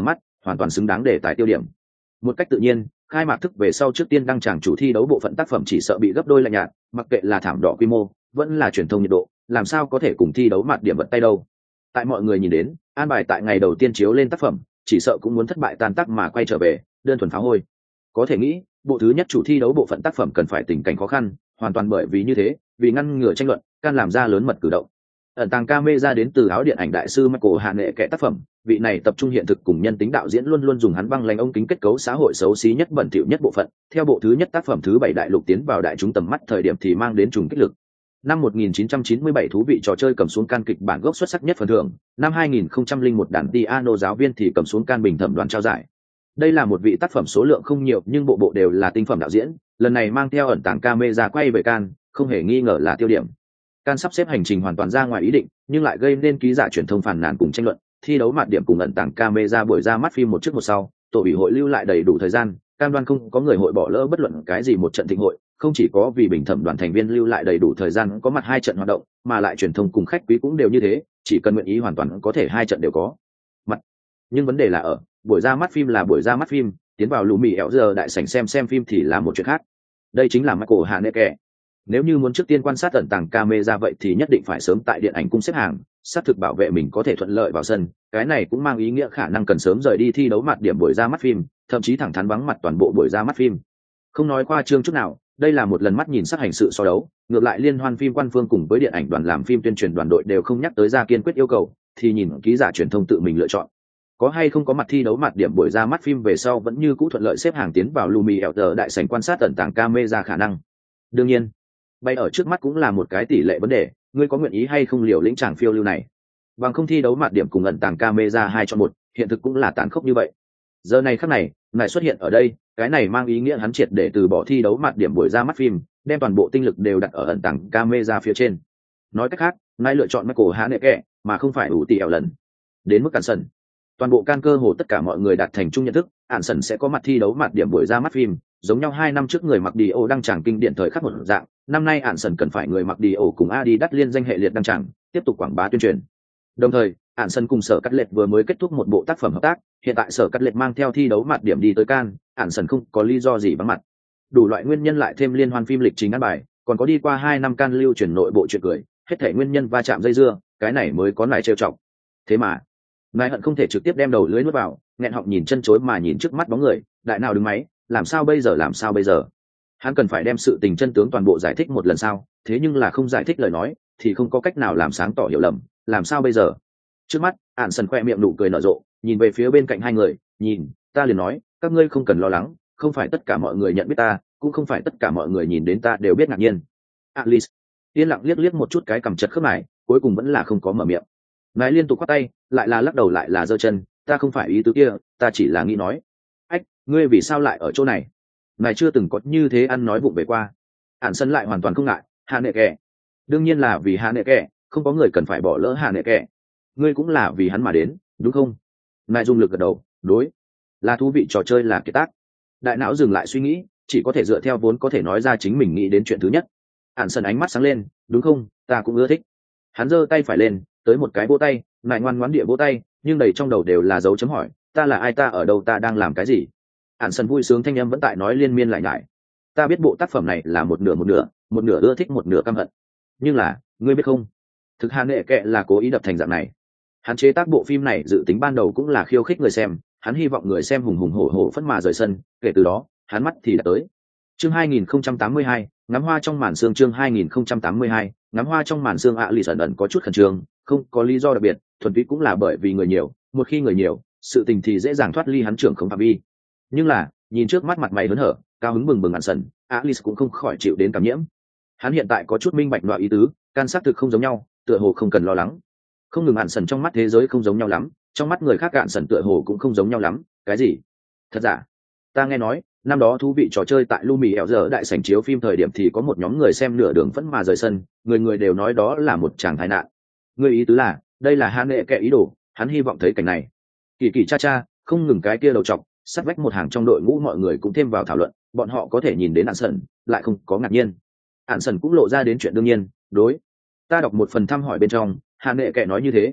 hoàn toàn xứng đáng để tài tiêu điểm. Một cách tự nhiên, khai mạc thức về sau trước tiên đăng tràng chủ thi đấu bộ phận tác phẩm chỉ sợ bị gấp đôi lạnh nhạt, mặc kệ là thảm đỏ quy mô vẫn là truyền thông nhiệt độ, làm sao có thể cùng thi đấu mặt điểm vận tay đâu. Tại mọi người nhìn đến, an bài tại ngày đầu tiên chiếu lên tác phẩm chỉ sợ cũng muốn thất bại tan tác mà quay trở về, đơn thuần phá hôi. Có thể nghĩ bộ thứ nhất chủ thi đấu bộ phận tác phẩm cần phải tình cảnh khó khăn, hoàn toàn bởi vì như thế, vì ngăn ngừa tranh luận, can làm ra lớn mật cử động. Ẩn tàng camera đến từ áo điện ảnh đại sư Michael Hạ Nệ kẻ tác phẩm, vị này tập trung hiện thực cùng nhân tính đạo diễn luôn luôn dùng hắn băng lanh ống kính kết cấu xã hội xấu xí nhất bẩn thỉu nhất bộ phận, theo bộ thứ nhất tác phẩm thứ bảy đại lục tiến vào đại chúng tầm mắt thời điểm thì mang đến trùng kích lực. Năm một nghìn chín trăm chín mươi bảy thú vị trò chơi cầm xuống can kịch bản gốc xuất sắc nhất phần thưởng, năm hai nghìn không trăm lẻ một đàn piano giáo viên thì cầm xuống can bình thẩm đoàn trao giải. Đây là một vị tác phẩm số lượng không nhiều nhưng bộ bộ đều là tinh phẩm đạo diễn, lần này mang theo ẩn tàng camera quay về can, không hề nghi ngờ là tiêu điểm. Can sắp xếp hành trình hoàn toàn ra ngoài ý định, nhưng lại gây nên ký giả truyền thông phàn nàn cùng tranh luận, thi đấu mặt điểm cùng ẩn tàng camera buổi ra mắt phim một trước một sau, tổ ủy hội lưu lại đầy đủ thời gian, cam đoan không có người hội bỏ lỡ bất luận cái gì một trận thịnh hội, không chỉ có vì bình thẩm đoàn thành viên lưu lại đầy đủ thời gian có mặt hai trận hoạt động, mà lại truyền thông cùng khách quý cũng đều như thế, chỉ cần nguyện ý hoàn toàn có thể hai trận đều có mặt. Nhưng vấn đề là ở buổi ra mắt phim là buổi ra mắt phim, tiến vào lù mì ẻo giờ đại sảnh xem xem phim thì là một chuyện khác. Đây chính là Michael Haneke. Nếu như muốn trước tiên quan sát ẩn tàng camera vậy thì nhất định phải sớm tại điện ảnh cung xếp hàng, xác thực bảo vệ mình có thể thuận lợi vào sân, cái này cũng mang ý nghĩa khả năng cần sớm rời đi thi đấu mặt điểm buổi ra mắt phim, thậm chí thẳng thắn vắng mặt toàn bộ buổi ra mắt phim. Không nói khoa trương chút nào, đây là một lần mắt nhìn sát hành sự so đấu, ngược lại liên hoan phim quan phương cùng với điện ảnh đoàn làm phim tuyên truyền đoàn đội đều không nhắc tới ra kiên quyết yêu cầu, thì nhìn ký giả truyền thông tự mình lựa chọn. Có hay không có mặt thi đấu mặt điểm buổi ra mắt phim về sau vẫn như cũ thuận lợi xếp hàng tiến vào Lumi Elder đại sảnh quan sát ẩn tàng camera khả năng. Đương nhiên, bay ở trước mắt cũng là một cái tỷ lệ vấn đề, ngươi có nguyện ý hay không liều lĩnh chàng phiêu lưu này. Bằng không thi đấu mặt điểm cùng ẩn tàng camera hai chọn một, hiện thực cũng là tàn khốc như vậy. Giờ này khắc này, lại xuất hiện ở đây, cái này mang ý nghĩa hắn triệt để từ bỏ thi đấu mặt điểm buổi ra mắt phim, đem toàn bộ tinh lực đều đặt ở ẩn tàng camera phía trên. Nói cách khác, Nai lựa chọn Michael Haneke mà không phải ủ tỷ ẻo lần. Đến mức cản sân, toàn bộ can cơ hồ tất cả mọi người đạt thành chung nhận thức, ạn sần sẽ có mặt thi đấu mặt điểm buổi ra mắt phim, giống nhau hai năm trước người mặc đi ô đăng tràng kinh điển thời khắc một dạng, năm nay ạn sần cần phải người mặc đi ô cùng Adidas liên danh hệ liệt đăng tràng, tiếp tục quảng bá tuyên truyền. Đồng thời, ạn sần cùng sở cắt lệch vừa mới kết thúc một bộ tác phẩm hợp tác, hiện tại sở cắt lệch mang theo thi đấu mặt điểm đi tới can, ạn sần không có lý do gì vắng mặt. Đủ loại nguyên nhân lại thêm liên hoan phim lịch trình ăn bài, còn có đi qua hai năm can lưu truyền nội bộ chuyện cười, hết thảy nguyên nhân va chạm dây dưa, cái này mới có lại trêu chọc. Thế mà Nại hận không thể trực tiếp đem đầu lưới nuốt vào, nghẹn họng nhìn chân chối mà nhìn trước mắt bóng người, đại nào đứng máy, làm sao bây giờ làm sao bây giờ? Hắn cần phải đem sự tình chân tướng toàn bộ giải thích một lần sao? Thế nhưng là không giải thích lời nói, thì không có cách nào làm sáng tỏ hiểu lầm, làm sao bây giờ? Trước mắt, Ản Sần khoe miệng nụ cười nở rộ, nhìn về phía bên cạnh hai người, nhìn, ta liền nói, các ngươi không cần lo lắng, không phải tất cả mọi người nhận biết ta, cũng không phải tất cả mọi người nhìn đến ta đều biết ngạc nhiên. Alice yên lặng liếc liếc một chút cái cằm chật khớp này, cuối cùng vẫn là không có mở miệng. Nái liên tục quát tay, lại là lắc đầu lại là giơ chân, ta không phải ý tứ kia, ta chỉ là nghĩ nói. Ách, ngươi vì sao lại ở chỗ này? Nái chưa từng có như thế ăn nói vụng về qua. Ản Sân lại hoàn toàn không ngại, Hà Nệ Kẻ. Đương nhiên là vì Hà Nệ Kẻ, không có người cần phải bỏ lỡ Hà Nệ Kẻ. Ngươi cũng là vì hắn mà đến, đúng không? Nái dung lực gật đầu, đối. Là thú vị trò chơi là kiệt tác. Đại não dừng lại suy nghĩ, chỉ có thể dựa theo vốn có thể nói ra chính mình nghĩ đến chuyện thứ nhất. Ản Sân ánh mắt sáng lên, đúng không, ta cũng ưa thích. Hắn giơ tay phải lên, tới một cái vỗ tay, lại ngoan ngoãn địa vỗ tay, nhưng đầy trong đầu đều là dấu chấm hỏi, ta là ai, ta ở đâu, ta đang làm cái gì? Ản Sân vui sướng thanh âm vẫn tại nói liên miên lại nhải. Ta biết bộ tác phẩm này là một nửa một nửa, một nửa ưa thích một nửa căm hận. Nhưng là, ngươi biết không? Thực Hà Nệ Kệ là cố ý đập thành dạng này. Hắn chế tác bộ phim này dự tính ban đầu cũng là khiêu khích người xem, hắn hy vọng người xem hùng hùng hổ hổ phẫn mà rời sân, kể từ đó, hắn mắt thì đã tới. Chương hai nghìn không trăm tám mươi hai, ngắm hoa trong màn sương. Chương hai nghìn không trăm tám mươi hai, ngắm hoa trong màn sương. ạ lì ẩn ẩn có chút khẩn trương, không có lý do đặc biệt, thuần túy cũng là bởi vì người nhiều, một khi người nhiều, sự tình thì dễ dàng thoát ly hắn trưởng không phạm vi. Nhưng là, nhìn trước mắt mặt mày hớn hở, cao hứng bừng bừng Ản Sần, Alice cũng không khỏi chịu đến cảm nhiễm. Hắn hiện tại có chút minh bạch loại ý tứ, can sát thực không giống nhau, tựa hồ không cần lo lắng. Không ngừng Ản Sần trong mắt thế giới không giống nhau lắm, trong mắt người khác Ản Sần tựa hồ cũng không giống nhau lắm, cái gì? Thật giả? Ta nghe nói, năm đó thú vị trò chơi tại Lumi ẻo giờ đại sảnh chiếu phim thời điểm thì có một nhóm người xem nửa đường vẫn mà rời sân, người người đều nói đó là một tràng tai nạn. Người ý tứ là, đây là Hà Nệ Kệ ý đồ, hắn hy vọng thấy cảnh này. Kỳ kỳ cha cha, không ngừng cái kia đầu trọc, sát vách một hàng trong đội ngũ mọi người cũng thêm vào thảo luận, bọn họ có thể nhìn đến Ản Sần, lại không có ngạc nhiên. Ản Sần cũng lộ ra đến chuyện đương nhiên, đối. Ta đọc một phần thăm hỏi bên trong, Hà Nệ Kệ nói như thế.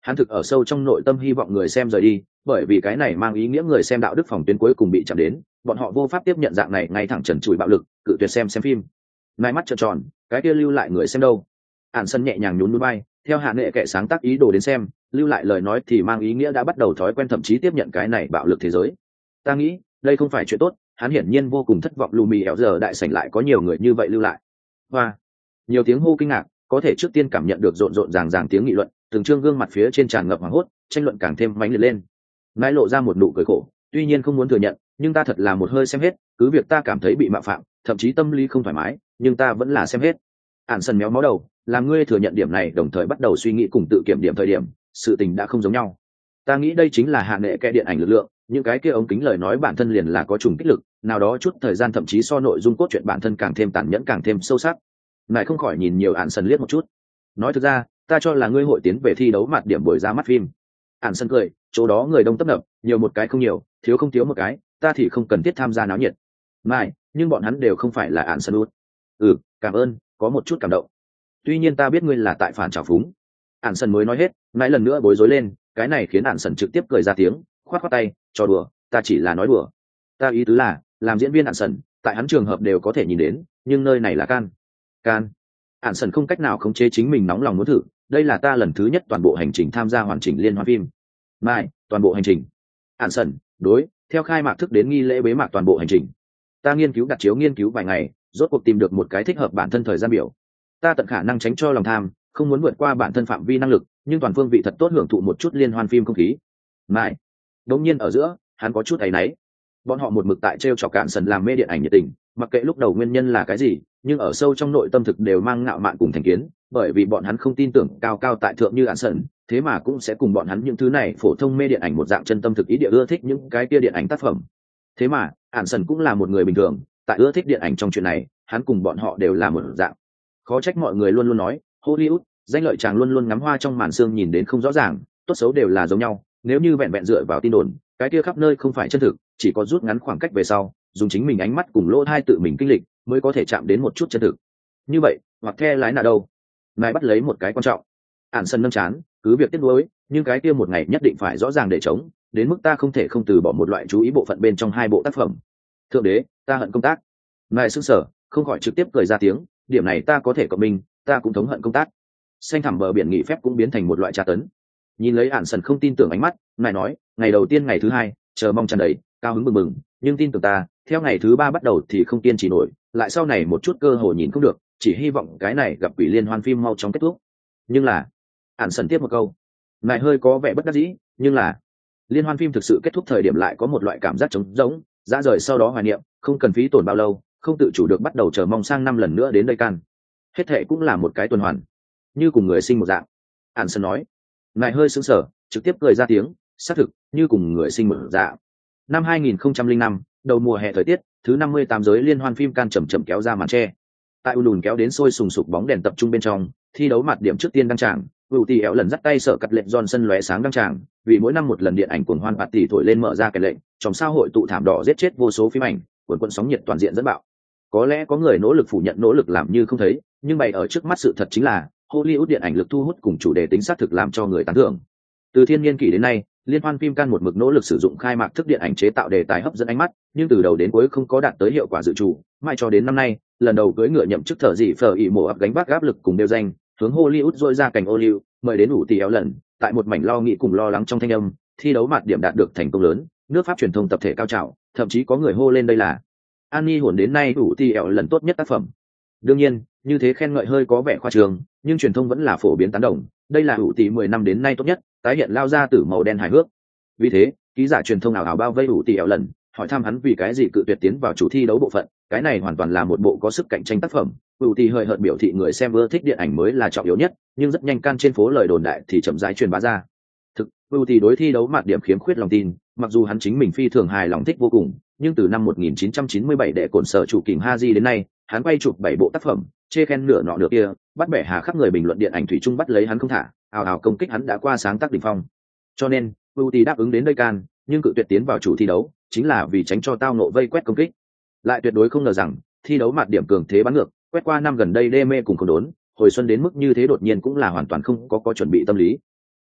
Hắn thực ở sâu trong nội tâm hy vọng người xem rời đi, bởi vì cái này mang ý nghĩa người xem đạo đức phòng tuyến cuối cùng bị chạm đến, bọn họ vô pháp tiếp nhận dạng này ngay thẳng trần trụi bạo lực, cự tuyệt xem xem phim. Nai mắt trợn tròn, cái kia lưu lại người xem đâu? Ản Sân nhẹ nhàng nhún nhún vai, theo hạ nghệ kệ sáng tác ý đồ đến xem, lưu lại lời nói thì mang ý nghĩa đã bắt đầu thói quen thậm chí tiếp nhận cái này bạo lực thế giới. Ta nghĩ, đây không phải chuyện tốt, hắn hiển nhiên vô cùng thất vọng. Lumi ẻo giờ đại sảnh lại có nhiều người như vậy lưu lại. Và nhiều tiếng hô kinh ngạc, có thể trước tiên cảm nhận được rộn rộn ràng ràng tiếng nghị luận, từng trương gương mặt phía trên tràn ngập hoảng hốt, tranh luận càng thêm mãnh liệt lên. Nai lộ ra một nụ cười khổ, tuy nhiên không muốn thừa nhận, nhưng ta thật là một hơi xem hết, cứ việc ta cảm thấy bị mạo phạm, thậm chí tâm lý không thoải mái, nhưng ta vẫn là xem hết. Ản Sân méo máu đầu, làm ngươi thừa nhận điểm này đồng thời bắt đầu suy nghĩ cùng tự kiểm điểm thời điểm, sự tình đã không giống nhau. Ta nghĩ đây chính là hạ nghệ kệ điện ảnh lực lượng, những cái kia ống kính lời nói bản thân liền là có trùng kích lực, nào đó chút thời gian thậm chí so nội dung cốt truyện bản thân càng thêm tàn nhẫn càng thêm sâu sắc. Lại không khỏi nhìn nhiều Ản Sân liếc một chút. Nói thực ra, ta cho là ngươi hội tiến về thi đấu mặt điểm buổi ra mắt phim. Ản Sân cười, chỗ đó người đông tấp nập, nhiều một cái không nhiều, thiếu không thiếu một cái, ta thì không cần thiết tham gia náo nhiệt. Mai, nhưng bọn hắn đều không phải là Ản Sân út. Ừ, cảm ơn, có một chút cảm động. Tuy nhiên ta biết ngươi là tại phản trào phúng. Ản Sân mới nói hết, lại lần nữa bối rối lên, cái này khiến Ản Sân trực tiếp cười ra tiếng, khoát khoát tay, cho đùa, ta chỉ là nói đùa. Ta ý tứ là, làm diễn viên Ản Sân, tại hắn trường hợp đều có thể nhìn đến, nhưng nơi này là can. Can. Ản Sân không cách nào khống chế chính mình nóng lòng muốn thử, đây là ta lần thứ nhất toàn bộ hành trình tham gia hoàn chỉnh liên hoan phim. Mai, toàn bộ hành trình. Ản Sân, đối, theo khai mạc thức đến nghi lễ bế mạc toàn bộ hành trình. Ta nghiên cứu đặt chiếu nghiên cứu vài ngày, rốt cuộc tìm được một cái thích hợp bản thân thời gian biểu. Ta tận khả năng tránh cho lòng tham, không muốn vượt qua bản thân phạm vi năng lực, nhưng toàn phương vị thật tốt hưởng thụ một chút liên hoan phim không khí. Mai, đống nhiên ở giữa, hắn có chút áy náy. Bọn họ một mực tại treo chọc Ản Sân làm mê điện ảnh nhiệt tình, mặc kệ lúc đầu nguyên nhân là cái gì, nhưng ở sâu trong nội tâm thực đều mang ngạo mạn cùng thành kiến, bởi vì bọn hắn không tin tưởng cao cao tại thượng như Ản Sân, thế mà cũng sẽ cùng bọn hắn những thứ này phổ thông mê điện ảnh một dạng chân tâm thực ý địa ưa thích những cái kia điện ảnh tác phẩm. Thế mà, Ản Sân cũng là một người bình thường, tại ưa thích điện ảnh trong chuyện này, hắn cùng bọn họ đều là một dạng. Khó trách mọi người luôn luôn nói, Hollywood, danh lợi chàng luôn luôn ngắm hoa trong màn sương nhìn đến không rõ ràng, tốt xấu đều là giống nhau, nếu như vẹn vẹn dựa vào tin đồn, cái kia khắp nơi không phải chân thực, chỉ có rút ngắn khoảng cách về sau, dùng chính mình ánh mắt cùng lỗ tai tự mình kinh lịch, mới có thể chạm đến một chút chân thực. Như vậy, hoặc the lái nào đâu? Ngài bắt lấy một cái quan trọng. Ản Sân nâng chán, cứ việc tiếc nuối, nhưng cái kia một ngày nhất định phải rõ ràng để chống, đến mức ta không thể không từ bỏ một loại chú ý bộ phận bên trong hai bộ tác phẩm. Thượng đế, ta hận công tác. Ngài sững sờ, không khỏi trực tiếp cười ra tiếng, điểm này ta có thể cộng minh, ta cũng thống hận công tác. Xanh thẳm bờ biển nghỉ phép cũng biến thành một loại tra tấn. Nhìn lấy Ản Sân không tin tưởng ánh mắt, ngài nói, ngày đầu tiên ngày thứ hai, chờ mong tràn đầy, cao hứng mừng mừng, nhưng tin tưởng ta, theo ngày thứ ba bắt đầu thì không kiên trì nổi, lại sau này một chút cơ hội nhìn không được, chỉ hy vọng cái này gặp quỷ liên hoan phim mau chóng kết thúc. Nhưng là, Ản Sân tiếp một câu, ngài hơi có vẻ bất đắc dĩ, nhưng là liên hoan phim thực sự kết thúc thời điểm lại có một loại cảm giác trống rỗng, ra rời sau đó hoài niệm, không cần phí tổn bao lâu, không tự chủ được bắt đầu chờ mong sang năm lần nữa đến đây can. Hết thệ cũng là một cái tuần hoàn, như cùng người sinh một dạng. Ản Sân nói, ngài hơi sững sờ, trực tiếp cười ra tiếng, xác thực, như cùng người sinh một dạng. Năm hai nghìn không trăm lẻ năm, đầu mùa hè thời tiết, thứ năm mươi tám giới liên hoan phim can chậm chậm kéo ra màn che. Tại u lùn kéo đến sôi sùng sục bóng đèn tập trung bên trong, thi đấu mặt điểm trước tiên đăng tràng, Vũ Tỷ Éo lần dắt tay sợ cắt lệnh Johnson lóe sáng đăng tràng, vì mỗi năm một lần điện ảnh cuồng hoan bạt tỷ thổi lên mở ra cái lệnh, trong xã hội tụ thảm đỏ giết chết vô số phim ảnh, cuộn cuộn sóng nhiệt toàn diện dẫn bạo. Có lẽ có người nỗ lực phủ nhận nỗ lực làm như không thấy, nhưng bày ở trước mắt sự thật chính là Hollywood điện ảnh lực thu hút cùng chủ đề tính xác thực làm cho người tán thưởng. Từ thiên niên kỷ đến nay, liên hoan phim can một mực nỗ lực sử dụng khai mạc thức điện ảnh chế tạo đề tài hấp dẫn ánh mắt, nhưng từ đầu đến cuối không có đạt tới hiệu quả dự trù. Mãi cho đến năm nay, lần đầu cưỡi ngựa nhậm chức thợ dị phở ỉ mổ ập gánh vác áp lực cùng đeo danh, hướng Hollywood dội ra cành ô liu, mời đến ủ tỷ éo lần. Tại một mảnh lo nghĩ cùng lo lắng trong thanh âm, thi đấu mặt điểm đạt được thành công lớn, nước Pháp truyền thông tập thể cao trào, thậm chí có người hô lên đây là Annie hồn đến nay ủ tỷ éo lần tốt nhất tác phẩm. Đương nhiên, như thế khen ngợi hơi có vẻ khoa trương, nhưng truyền thông vẫn là phổ biến tán đồng, đây là ủ tỷ mười năm đến nay tốt nhất, tái hiện lao ra từ màu đen hài hước. Vì thế, ký giả truyền thông ảo ảo bao vây ủ tỷ éo lần, hỏi thăm hắn vì cái gì cự tuyệt tiến vào chủ thi đấu bộ phận, cái này hoàn toàn là một bộ có sức cạnh tranh tác phẩm. ủ tỷ hơi hợt biểu thị người xem ưa thích điện ảnh mới là trọng yếu nhất, nhưng rất nhanh can trên phố lời đồn đại thì chậm rãi truyền bá ra. Thực, ủ tỷ đối thi đấu mặt điểm khiếm khuyết lòng tin, mặc dù hắn chính mình phi thường hài lòng thích vô cùng, nhưng từ năm một nghìn chín trăm chín mươi bảy đệ cổn sở chủ kình Haji đến nay, hắn quay chụp bảy bộ tác phẩm, chê khen nửa nọ nửa kia, bắt bẻ hà khắc người bình luận điện ảnh thủy chung bắt lấy hắn không thả, ào ào công kích hắn đã qua sáng tác đỉnh phong. Cho nên, ủ tỷ đáp ứng đến đây can, nhưng cự tuyệt tiến vào chủ thi đấu, chính là vì tránh cho tao nộ vây quét công kích. Lại tuyệt đối không ngờ rằng, thi đấu mặt điểm cường thế bắn ngược, quét qua năm gần đây đê mê cùng không đốn, hồi xuân đến mức như thế đột nhiên cũng là hoàn toàn không có có chuẩn bị tâm lý.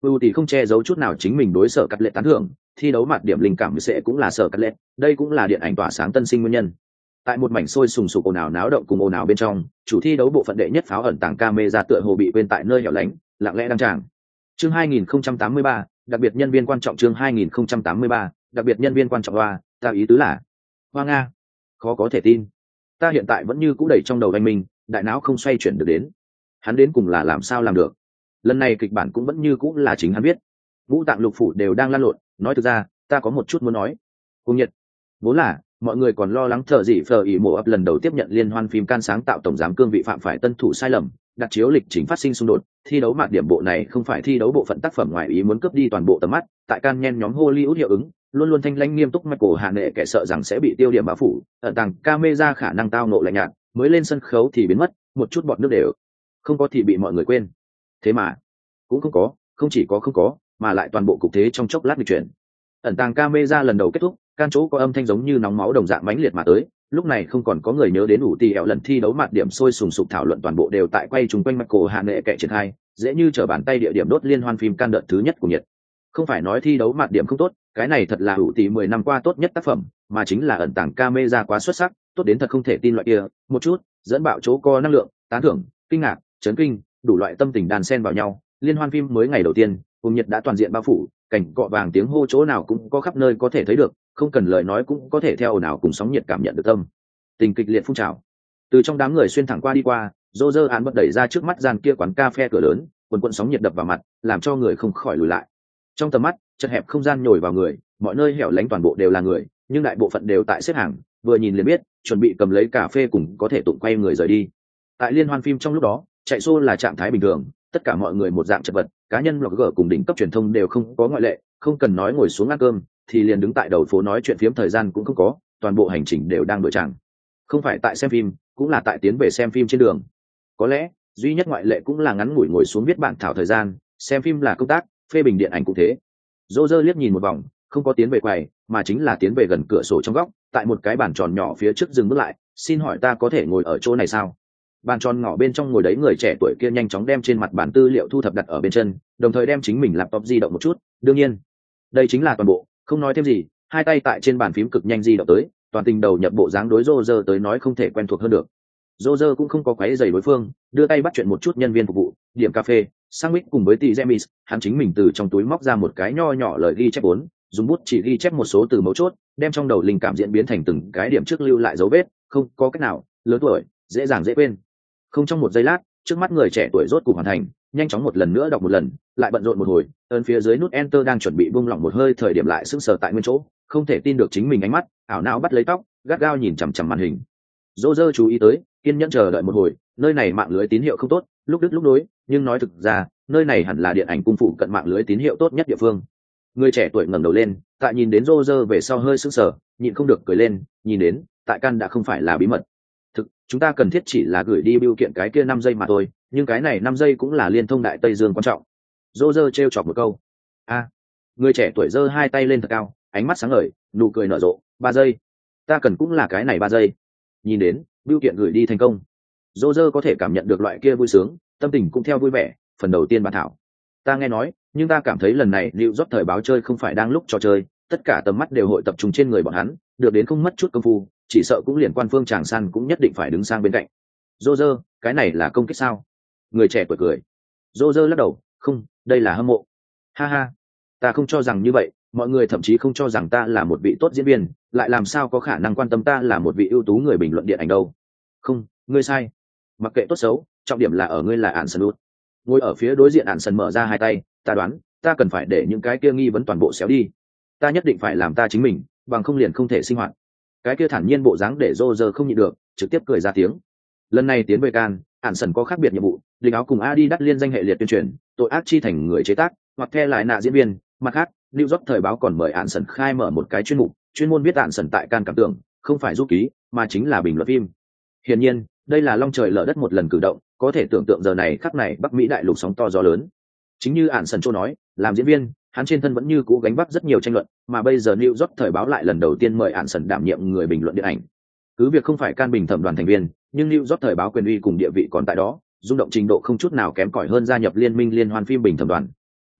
ưu tỷ không che giấu chút nào chính mình đối sở cắt lệ tán thưởng, thi đấu mặt điểm linh cảm sẽ cũng là sở cắt lệ, đây cũng là điện ảnh tỏa sáng tân sinh nguyên nhân. Tại một mảnh sôi sùng sục ồn ào náo động cùng ồn ào bên trong, chủ thi đấu bộ phận đệ nhất pháo ẩn tàng camera tựa hồ bị quên tại nơi hẻo lánh, lặng lẽ đăng tràng. Chương hai nghìn không trăm tám mươi ba, đặc biệt nhân viên quan trọng. Chương hai nghìn không trăm tám mươi ba, đặc biệt nhân viên quan trọng. Hoa, ta ý tứ là Hoa Nga, khó có thể tin. Ta hiện tại vẫn như cũ đẩy trong đầu anh mình, đại não không xoay chuyển được đến. Hắn đến cùng là làm sao làm được? Lần này kịch bản cũng vẫn như cũ là chính hắn biết. Ngũ tạng lục phủ đều đang lan lộn, nói thực ra, ta có một chút muốn nói. Cùng Nhật, vốn là mọi người còn lo lắng thợ dị phờ ý mổ ấp lần đầu tiếp nhận liên hoan phim can sáng tạo tổng giám cương vị phạm phải tân thủ sai lầm, đặt chiếu lịch trình phát sinh xung đột, thi đấu mạt điểm bộ này không phải thi đấu bộ phận tác phẩm ngoài ý muốn cướp đi toàn bộ tầm mắt, tại can nhen nhóm Hollywood hiệu ứng, luôn luôn thanh lãnh nghiêm túc Michael Hà Nệ kẻ sợ rằng sẽ bị tiêu điểm bao phủ, ở tàng camera khả năng tao nộ lạnh nhạt, mới lên sân khấu thì biến mất, một chút bọt nước đều không có thì bị mọi người quên. Thế mà, cũng không có, không chỉ có không có, mà lại toàn bộ cục thế trong chốc lát bị chuyển. Ẩn tàng camera lần đầu kết thúc, can chỗ có âm thanh giống như nóng máu đồng dạng mãnh liệt mà tới, lúc này không còn có người nhớ đến đủ tì ẹo lần thi đấu mặt điểm sôi sùng sục thảo luận toàn bộ đều tại quay chung quanh Michael Hà Nệ kẻ triển khai, dễ như trở bàn tay địa điểm đốt liên hoan phim can đợt thứ nhất của Nhật. Không phải nói thi đấu mặt điểm không tốt, cái này thật là đủ tỷ mười năm qua tốt nhất tác phẩm, mà chính là ẩn tàng camera quá xuất sắc, tốt đến thật không thể tin loại kia, một chút dẫn bạo chỗ co năng lượng, tán thưởng, kinh ngạc, chấn kinh, đủ loại tâm tình đan xen vào nhau. Liên hoan phim mới ngày đầu tiên, cùng Nhật đã toàn diện bao phủ, cảnh cọ vàng tiếng hô chỗ nào cũng có, khắp nơi có thể thấy được, không cần lời nói cũng có thể theo ồn ào cùng sóng nhiệt cảm nhận được tâm tình kịch liệt phun trào. Từ trong đám người xuyên thẳng qua đi qua, Roger án bật đẩy ra trước mắt gian kia quán cà phê cửa lớn, quần quần sóng nhiệt đập vào mặt, làm cho người không khỏi lùi lại. Trong tầm mắt, chật hẹp không gian nhồi vào người, mọi nơi hẻo lánh toàn bộ đều là người, nhưng đại bộ phận đều tại xếp hàng, vừa nhìn liền biết, chuẩn bị cầm lấy cà phê cùng có thể tụng quay người rời đi. Tại liên hoan phim trong lúc đó, chạy xô là trạng thái bình thường, tất cả mọi người một dạng chật vật, cá nhân blogger cùng đỉnh cấp truyền thông đều không có ngoại lệ, không cần nói ngồi xuống ăn cơm, thì liền đứng tại đầu phố nói chuyện phiếm thời gian cũng không có, toàn bộ hành trình đều đang đổi tràng. Không phải tại xem phim, cũng là tại tiến về xem phim trên đường. Có lẽ, duy nhất ngoại lệ cũng là ngắn ngủi ngồi xuống viết bản thảo thời gian, xem phim là công tác, phê bình điện ảnh cũng thế. Roger liếc nhìn một vòng, không có tiến về quầy, mà chính là tiến về gần cửa sổ trong góc, tại một cái bàn tròn nhỏ phía trước dừng bước lại, xin hỏi ta có thể ngồi ở chỗ này sao? Bàn tròn ngỏ bên trong ngồi đấy người trẻ tuổi kia nhanh chóng đem trên mặt bàn tư liệu thu thập đặt ở bên chân, đồng thời đem chính mình laptop di động một chút, đương nhiên, đây chính là toàn bộ, không nói thêm gì, hai tay tại trên bàn phím cực nhanh di động tới, toàn tình đầu nhập bộ dáng đối Roger tới nói không thể quen thuộc hơn được. Roger cũng không có quấy rầy đối phương, đưa tay bắt chuyện một chút nhân viên phục vụ, điểm cà phê, sandwich cùng với tỷ Jemis, hắn chính mình từ trong túi móc ra một cái nho nhỏ lời ghi chép vốn, dùng bút chỉ ghi chép một số từ mấu chốt, đem trong đầu linh cảm diễn biến thành từng cái điểm trước lưu lại dấu vết, không có cách nào, lớn tuổi, dễ dàng dễ quên. Không trong một giây lát, trước mắt người trẻ tuổi rốt cục hoàn thành, nhanh chóng một lần nữa đọc một lần, lại bận rộn một hồi, ấn phía dưới nút enter đang chuẩn bị buông lỏng một hơi thời điểm lại sững sờ tại nguyên chỗ, không thể tin được chính mình ánh mắt, ảo não bắt lấy tóc, gắt gao nhìn chằm chằm màn hình. Roger chú ý tới, kiên nhẫn chờ đợi một hồi, nơi này mạng lưới tín hiệu không tốt, lúc đứt lúc nối, nhưng nói thực ra, nơi này hẳn là điện ảnh cung phụ cận mạng lưới tín hiệu tốt nhất địa phương. Người trẻ tuổi ngẩng đầu lên, tại nhìn đến Roger về sau hơi sững sờ, nhịn không được cười lên, nhìn đến, tại căn đã không phải là bí mật. Thực, chúng ta cần thiết chỉ là gửi đi bưu kiện cái kia năm giây mà thôi, nhưng cái này năm giây cũng là liên thông đại Tây Dương quan trọng. Roger trêu chọc một câu. A. Người trẻ tuổi giơ hai tay lên thật cao, ánh mắt sáng ngời, nụ cười nở rộ, ba giây. Ta cần cũng là cái này ba giây. Nhìn đến, bưu kiện gửi đi thành công. Roger có thể cảm nhận được loại kia vui sướng, tâm tình cũng theo vui vẻ, phần đầu tiên bản thảo. Ta nghe nói, nhưng ta cảm thấy lần này New York thời báo chơi không phải đang lúc trò chơi, tất cả tầm mắt đều hội tập trung trên người bọn hắn, được đến không mất chút công phu, chỉ sợ cũng liền quan phương chàng săn cũng nhất định phải đứng sang bên cạnh. Roger, cái này là công kích sao? Người trẻ tuổi cười. Roger lắc đầu, không, đây là hâm mộ. Ha ha, ta không cho rằng như vậy, mọi người thậm chí không cho rằng ta là một vị tốt diễn viên, lại làm sao có khả năng quan tâm ta là một vị ưu tú người bình luận điện ảnh đâu? Không, ngươi sai. Mặc kệ tốt xấu, trọng điểm là ở ngươi là Ản Sân Út. Ngồi ở phía đối diện Ản Sân mở ra hai tay, ta đoán, ta cần phải để những cái kia nghi vấn toàn bộ xéo đi. Ta nhất định phải làm ta chính mình, bằng không liền không thể sinh hoạt. Cái kia thản nhiên bộ dáng để Roger không nhịn được, trực tiếp cười ra tiếng. Lần này tiến về Cannes, Ản Sân có khác biệt nhiệm vụ, lính áo cùng Adidas liên danh hệ liệt tuyên truyền, tội ác chi thành người chế tác, hoặc theo lại nạ diễn viên. Mặt khác, New York thời báo còn mời Ản Sân khai mở một cái chuyên mục, chuyên môn viết Ản Sân tại Cannes cảm tưởng, không phải du ký, mà chính là bình luận phim. Hiển nhiên, đây là long trời lở đất một lần cử động, có thể tưởng tượng giờ này khắc này Bắc Mỹ đại lục sóng to gió lớn. Chính như Ản Sân Châu nói, làm diễn viên, hắn trên thân vẫn như cũ gánh vác rất nhiều tranh luận, mà bây giờ New York thời báo lại lần đầu tiên mời Ản Sân đảm nhiệm người bình luận điện ảnh. Cứ việc không phải Cannes bình thẩm đoàn thành viên, nhưng New York thời báo quyền uy cùng địa vị còn tại đó, rung động trình độ không chút nào kém cỏi hơn gia nhập liên minh liên hoan phim bình thẩm đoàn.